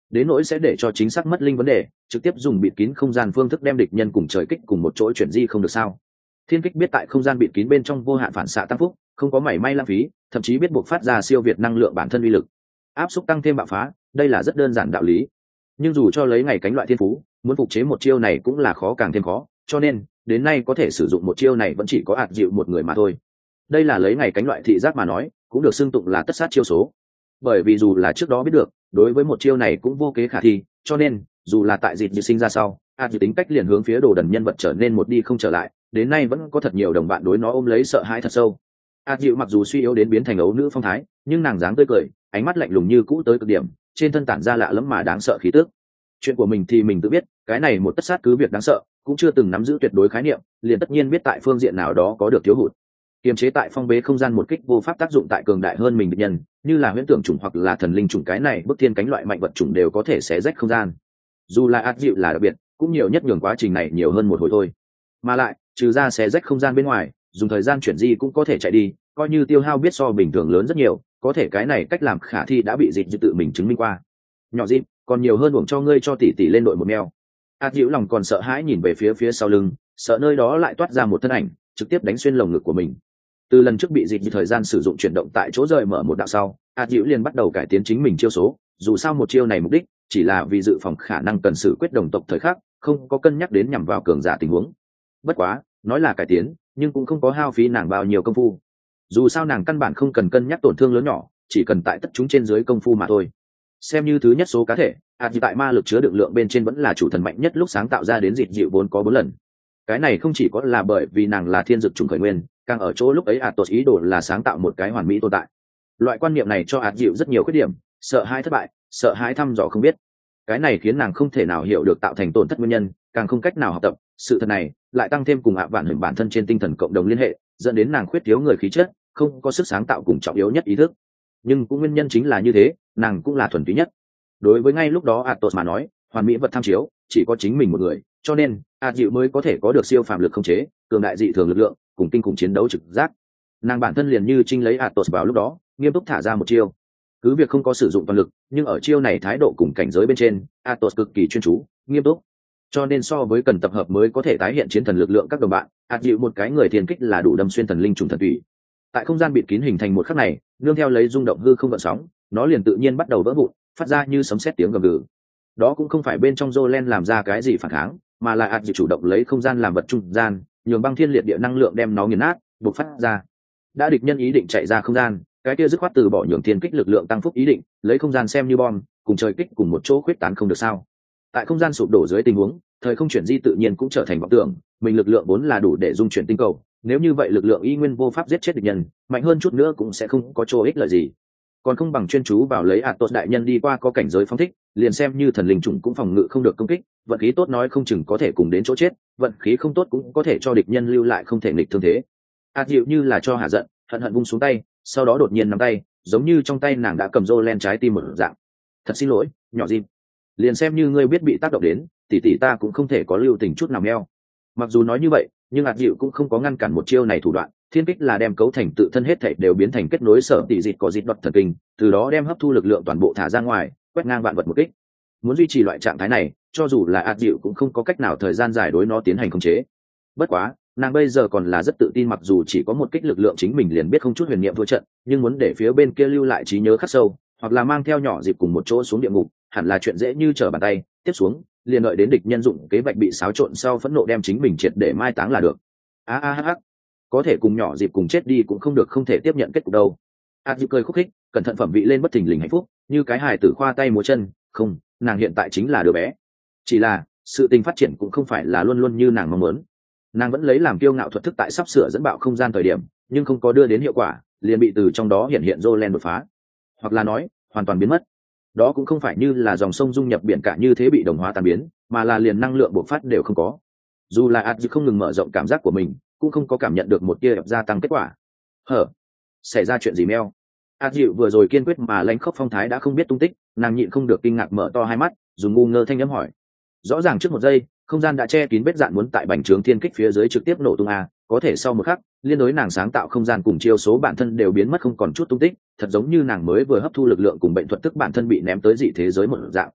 đến nỗi sẽ để cho chính xác mất linh vấn đề, trực tiếp dùng bịt kín không gian phương thức đem địch nhân cùng trời kích cùng một chỗ chuyển di không được sao? Thiên kích biết tại không gian bịt kín bên trong vô hạn phản xạ tăng phúc, không có mảy may lãng phí, thậm chí biết buộc phát ra siêu việt năng lượng bản thân uy lực, áp suất tăng thêm bạo phá, đây là rất đơn giản đạo lý. Nhưng dù cho lấy ngày cánh loại thiên phú, muốn phục chế một chiêu này cũng là khó càng thêm khó, cho nên đến nay có thể sử dụng một chiêu này vẫn chỉ có ạt dịu một người mà thôi. Đây là lấy ngày cánh loại thị giác mà nói, cũng được xưng tụng là tất sát chiêu số. Bởi vì dù là trước đó biết được, đối với một chiêu này cũng vô kế khả thi, cho nên dù là tại dịp như sinh ra sau, ạt dịu tính cách liền hướng phía đồ đần nhân vật trở nên một đi không trở lại, đến nay vẫn có thật nhiều đồng bạn đối nó ôm lấy sợ hãi thật sâu. ạt dịu mặc dù suy yếu đến biến thành ấu nữ phong thái, nhưng nàng dáng tươi cười, ánh mắt lạnh lùng như cũ tới cực điểm, trên thân tản ra lạ lẫm mà đáng sợ khí tức. Chuyện của mình thì mình tự biết, cái này một tất sát cứ việc đáng sợ, cũng chưa từng nắm giữ tuyệt đối khái niệm, liền tất nhiên biết tại phương diện nào đó có được thiếu hụt. Kiềm chế tại phong bế không gian một kích vô pháp tác dụng tại cường đại hơn mình địch nhân, như là huyễn tưởng chủng hoặc là thần linh chủng, cái này bức thiên cánh loại mạnh vật chủng đều có thể xé rách không gian. Dù là ạt dịu là đặc biệt, cũng nhiều nhất nhường quá trình này nhiều hơn một hồi thôi. Mà lại, trừ ra xé rách không gian bên ngoài, dùng thời gian chuyển di cũng có thể chạy đi, coi như tiêu hao biết so bình thường lớn rất nhiều, có thể cái này cách làm khả thi đã bị dịch tự mình chứng minh qua. Nhỏ dịp, còn nhiều hơn uổng cho ngươi cho tỷ tỷ lên đội một mèo. ạt dịu lòng còn sợ hãi nhìn về phía phía sau lưng, sợ nơi đó lại toát ra một thân ảnh, trực tiếp đánh xuyên lồng ngực của mình. Từ lần trước bị dịch thời gian sử dụng chuyển động tại chỗ rời mở một đạo sau, ạt dịu liền bắt đầu cải tiến chính mình chiêu số, dù sao một chiêu này mục đích chỉ là vì dự phòng khả năng cần xử quyết đồng tộc thời khắc, không có cân nhắc đến nhằm vào cường giả tình huống. Bất quá, nói là cải tiến, nhưng cũng không có hao phí nàng bao nhiêu công phu. Dù sao nàng căn bản không cần cân nhắc tổn thương lớn nhỏ, chỉ cần tại tất chúng trên dưới công phu mà thôi. Xem như thứ nhất số cá thể, ạt dịu tại ma lực chứa đựng lượng bên trên vẫn là chủ thần mạnh nhất lúc sáng tạo ra đến dịch dịu vốn có bốn lần. Cái này không chỉ có là bởi vì nàng là thiên dực chủng khởi nguyên, càng ở chỗ lúc ấy Atos ý đồ là sáng tạo một cái hoàn mỹ tồn tại. Loại quan niệm này cho ạt dịu rất nhiều khuyết điểm, sợ hãi thất bại, sợ hãi thăm dò không biết. Cái này khiến nàng không thể nào hiểu được tạo thành tổn thất nguyên nhân, càng không cách nào học tập. Sự thật này lại tăng thêm cùng ạ vạn hình bản thân trên tinh thần cộng đồng liên hệ, dẫn đến nàng khuyết thiếu người khí chất, không có sức sáng tạo cùng trọng yếu nhất ý thức. Nhưng cũng nguyên nhân chính là như thế, nàng cũng là thuần túy nhất. Đối với ngay lúc đó Atos mà nói, hoàn mỹ vật tham chiếu chỉ có chính mình một người, cho nên ạt dịu mới có thể có được siêu phàm lực không chế, cường đại dị thường lực lượng, cùng kinh khủng chiến đấu trực giác. Nàng bản thân liền như trinh lấy Atos vào lúc đó, nghiêm túc thả ra một chiêu. Cứ việc không có sử dụng toàn lực, nhưng ở chiêu này thái độ cùng cảnh giới bên trên, Atos cực kỳ chuyên chú, nghiêm túc. Cho nên so với cần tập hợp mới có thể tái hiện chiến thần lực lượng các đồng bạn, ạt dịu một cái người thiền kích là đủ đâm xuyên thần linh trùng thần tùy. Tại không gian bịt kín hình thành một khắc này, nương theo lấy rung động hư không gợn sóng, nó liền tự nhiên bắt đầu vỡ vụn, phát ra như sấm sét tiếng gầm gừ. Đó cũng không phải bên trong Jolen làm ra cái gì phản kháng, mà là ạt dịu chủ động lấy không gian làm vật trung gian, nhường băng thiên liệt địa năng lượng đem nó nghiền nát, bộc phát ra. Đã địch nhân ý định chạy ra không gian, cái kia dứt khoát từ bỏ nhường thiên kích lực lượng tăng phúc ý định, lấy không gian xem như bom, cùng trời kích cùng một chỗ khuyết tán không được sao? Tại không gian sụp đổ dưới tình huống, thời không chuyển di tự nhiên cũng trở thành vọng tưởng, mình lực lượng vốn là đủ để dung chuyển tinh cầu, nếu như vậy lực lượng y nguyên vô pháp giết chết địch nhân, mạnh hơn chút nữa cũng sẽ không có chỗ ích lợi gì. Còn không bằng chuyên chú vào lấy Atos đại nhân đi qua có cảnh giới phóng thích, liền xem như thần linh chủng cũng phòng ngự không được công kích, vận khí tốt nói không chừng có thể cùng đến chỗ chết, vận khí không tốt cũng có thể cho địch nhân lưu lại không thể nghịch thương thế. Ạt dịu như là cho hạ giận, hận hận vung xuống tay, sau đó đột nhiên nắm tay, giống như trong tay nàng đã cầm Jolen trái tim một dạng. Thật xin lỗi, nhỏ Jim. Liền xem như ngươi biết bị tác động đến, tỷ tỷ ta cũng không thể có lưu tình chút nào meo. Mặc dù nói như vậy, nhưng ạt dịu cũng không có ngăn cản một chiêu này thủ đoạn. Thiên kích là đem cấu thành tự thân hết thảy đều biến thành kết nối sở tỷ dịt có dịt đoạt thần kinh, từ đó đem hấp thu lực lượng toàn bộ thả ra ngoài, quét ngang vạn vật một kích. Muốn duy trì loại trạng thái này, cho dù là ạt dịu cũng không có cách nào thời gian dài đối nó tiến hành khống chế. Bất quá, nàng bây giờ còn là rất tự tin, mặc dù chỉ có một kích lực lượng chính mình liền biết không chút huyền niệm thua trận, nhưng muốn để phía bên kia lưu lại trí nhớ khắc sâu, hoặc là mang theo nhỏ dịp cùng một chỗ xuống địa ngục, hẳn là chuyện dễ như trở bàn tay. Tiếp xuống, liền đợi đến địch nhân dụng kế vạch bị xáo trộn sau phẫn nộ đem chính mình triệt để mai táng là được. A a a, có thể cùng nhỏ dịp cùng chết đi cũng không được, không thể tiếp nhận kết cục đâu. A dịp cười khúc khích, cẩn thận phẩm vị lên bất thình lình hạnh phúc, như cái hài tử khoa tay múa chân. Không, nàng hiện tại chính là đứa bé. Chỉ là sự tình phát triển cũng không phải là luôn luôn như nàng mong muốn. Nàng vẫn lấy làm kiêu ngạo thuật thức tại sắp sửa dẫn bạo không gian thời điểm, nhưng không có đưa đến hiệu quả, liền bị từ trong đó hiện hiện Jolen đột phá, hoặc là nói hoàn toàn biến mất. Đó cũng không phải như là dòng sông dung nhập biển cả như thế bị đồng hóa tan biến, mà là liền năng lượng bộc phát đều không có. Dù là ạt dịu không ngừng mở rộng cảm giác của mình, cũng không có cảm nhận được một tia gia tăng kết quả. Hở, xảy ra chuyện gì meo? ạt dịu vừa rồi kiên quyết mà lãnh khốc phong thái đã không biết tung tích, nàng nhịn không được kinh ngạc mở to hai mắt, dùng ngu ngơ thanh âm hỏi. Rõ ràng trước một giây, không gian đã che kín vết dạn muốn tại bành trướng thiên kích phía dưới trực tiếp nổ tung a, có thể sau một khắc, liên đối nàng sáng tạo không gian cùng chiêu số bản thân đều biến mất không còn chút tung tích, thật giống như nàng mới vừa hấp thu lực lượng cùng bệnh thuật tức bản thân bị ném tới dị thế giới một dạng.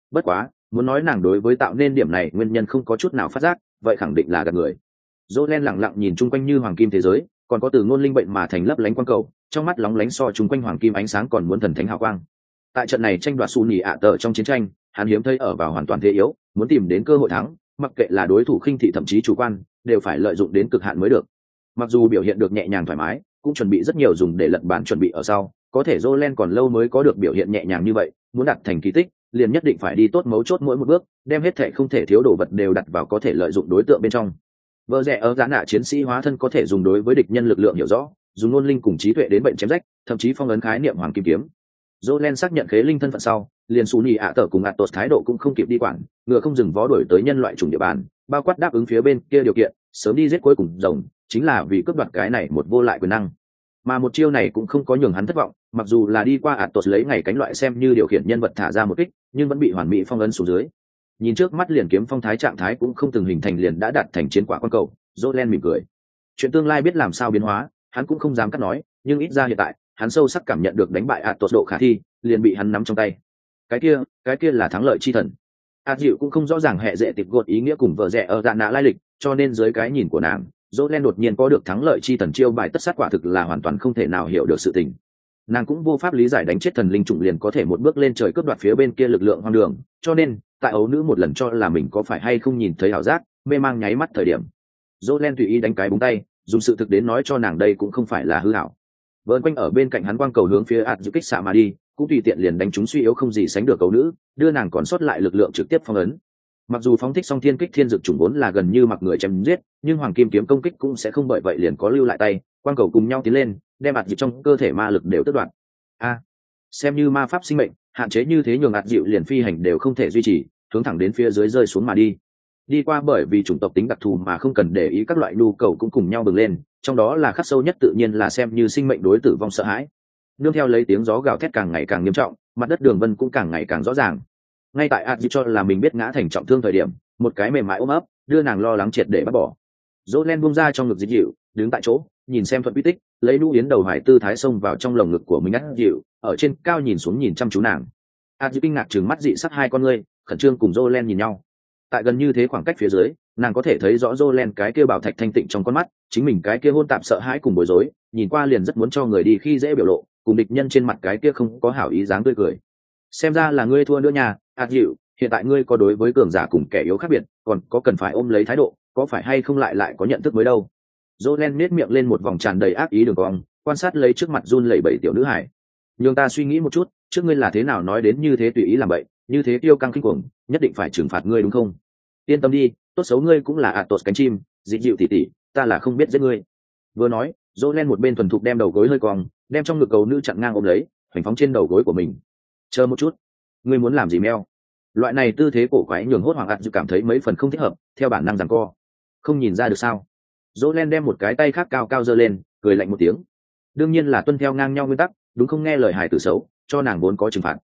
Bất quá muốn nói nàng đối với tạo nên điểm này nguyên nhân không có chút nào phát giác, vậy khẳng định là gạt người. Jolen lặng lặng nhìn chung quanh như hoàng kim thế giới, còn có từ ngôn linh bệnh mà thành lấp lánh quang cầu, trong mắt lóng lánh so chung quanh hoàng kim ánh sáng còn muốn thần thánh hào quang. Tại trận này tranh đoạt su nhì ạ tờ trong chiến tranh, hắn hiếm thấy ở vào hoàn toàn thế yếu, muốn tìm đến cơ hội thắng, mặc kệ là đối thủ khinh thị thậm chí chủ quan, đều phải lợi dụng đến cực hạn mới được. Mặc dù biểu hiện được nhẹ nhàng thoải mái, cũng chuẩn bị rất nhiều dùng để lật bàn chuẩn bị ở sau, có thể Jolen còn lâu mới có được biểu hiện nhẹ nhàng như vậy, muốn đạt thành kỳ tích, liền nhất định phải đi tốt mấu chốt mỗi một bước, đem hết thảy không thể thiếu đồ vật đều đặt vào có thể lợi dụng đối tượng bên trong. Vợ rẻ ở giá nạ chiến sĩ hóa thân có thể dùng đối với địch nhân lực lượng hiểu rõ, dùng ngôn linh cùng trí tuệ đến bệnh chém rách, thậm chí phong ấn khái niệm hoàng kim kiếm. Jolen xác nhận khế linh thân phận sau, liền Sú Nhị ạ tở cùng Atos thái độ cũng không kịp đi quản, ngựa không dừng vó đuổi tới nhân loại chủng địa bàn, bao quát đáp ứng phía bên kia điều kiện, sớm đi giết cuối cùng rồng, chính là vì cướp đoạt cái này một vô lại quyền năng. Mà một chiêu này cũng không có nhường hắn thất vọng, mặc dù là đi qua Atos lấy ngày cánh loại xem như điều khiển nhân vật thả ra một kích, nhưng vẫn bị hoàn mỹ phong ấn xuống dưới. Nhìn trước mắt liền kiếm phong thái trạng thái cũng không từng hình thành liền đã đạt thành chiến quả quan cầu, Jolen mỉm cười. Chuyện tương lai biết làm sao biến hóa, hắn cũng không dám cắt nói, nhưng ít ra hiện tại, hắn sâu sắc cảm nhận được đánh bại Atos độ khả thi, liền bị hắn nắm trong tay. Cái kia, cái kia là thắng lợi chi thần. A Dịu cũng không rõ ràng hệ dễ tịp gột ý nghĩa cùng vợ rẻ ở dạ nạ lai lịch, cho nên dưới cái nhìn của nàng, Jolen đột nhiên có được thắng lợi chi thần chiêu bài tất sát quả thực là hoàn toàn không thể nào hiểu được sự tình. Nàng cũng vô pháp lý giải đánh chết thần linh trùng liền có thể một bước lên trời cướp đoạt phía bên kia lực lượng hoang đường, cho nên tại ấu nữ một lần cho là mình có phải hay không nhìn thấy ảo giác, mê mang nháy mắt thời điểm, Jolen tùy ý đánh cái búng tay, dùng sự thực đến nói cho nàng đây cũng không phải là hư ảo. Vợn quanh ở bên cạnh hắn quang cầu hướng phía ạt dự kích xạ mà đi, cũng tùy tiện liền đánh trúng suy yếu không gì sánh được ấu nữ, đưa nàng còn sót lại lực lượng trực tiếp phong ấn. Mặc dù phóng thích song thiên kích thiên dược chủng vốn là gần như mặc người chém giết, nhưng hoàng kim kiếm công kích cũng sẽ không bởi vậy liền có lưu lại tay, quang cầu cùng nhau tiến lên, đem ạt dự trong cơ thể ma lực đều tước đoạt. A, xem như ma pháp sinh mệnh, hạn chế như thế nhường ạt dịu liền phi hành đều không thể duy trì, hướng thẳng đến phía dưới rơi xuống mà đi. Đi qua bởi vì chủng tộc tính đặc thù mà không cần để ý các loại nhu cầu cũng cùng nhau bừng lên, trong đó là khắc sâu nhất tự nhiên là xem như sinh mệnh đối tử vong sợ hãi. Nương theo lấy tiếng gió gào thét càng ngày càng nghiêm trọng, mặt đất đường vân cũng càng ngày càng rõ ràng. Ngay tại ạt dịu cho là mình biết ngã thành trọng thương thời điểm, một cái mềm mại ôm ấp đưa nàng lo lắng triệt để bắt bỏ. Jolen buông ra trong ngực dịch dịu, đứng tại chỗ nhìn xem thuận quy tích, lấy lũ yến đầu hải tư thái xông vào trong lồng ngực của mình ngắt dịu, ở trên cao nhìn xuống nhìn chăm chú nàng. ạt dịu kinh ngạc trừng mắt dị sắc hai con ngươi, khẩn trương cùng Jolen nhìn nhau. Tại gần như thế khoảng cách phía dưới, nàng có thể thấy rõ Jolen cái kia bảo thạch thanh tịnh trong con mắt, chính mình cái kia hôn tạp sợ hãi cùng bối rối, nhìn qua liền rất muốn cho người đi khi dễ biểu lộ, cùng địch nhân trên mặt cái kia không có hảo ý dáng tươi cười. Xem ra là ngươi thua nữa nha, ạt dịu, hiện tại ngươi có đối với cường giả cùng kẻ yếu khác biệt, còn có cần phải ôm lấy thái độ, có phải hay không lại lại có nhận thức mới đâu. Jolen nét miệng lên một vòng tràn đầy ác ý đường cong, quan sát lấy trước mặt run lẩy bẩy tiểu nữ hải. Nhưng ta suy nghĩ một chút, trước ngươi là thế nào nói đến như thế tùy ý làm vậy, như thế tiêu căng kinh cuồng, nhất định phải trừng phạt ngươi đúng không? Yên tâm đi, tốt xấu ngươi cũng là Atos cánh chim, dịu dịu tỉ tỉ, ta là không biết giết ngươi. Vừa nói, Jolen một bên thuần thục đem đầu gối hơi cong, đem trong ngực cầu nữ chặn ngang ôm lấy, hoành phóng trên đầu gối của mình. Chờ một chút, ngươi muốn làm gì meo? Loại này tư thế cổ quái nhường hốt hoảng ạt dự cảm thấy mấy phần không thích hợp, theo bản năng giằng co. Không nhìn ra được sao? Jolen đem một cái tay khác cao cao giơ lên, cười lạnh một tiếng. Đương nhiên là tuân theo ngang nhau nguyên tắc, đúng không nghe lời hài tử xấu, cho nàng vốn có trừng phạt.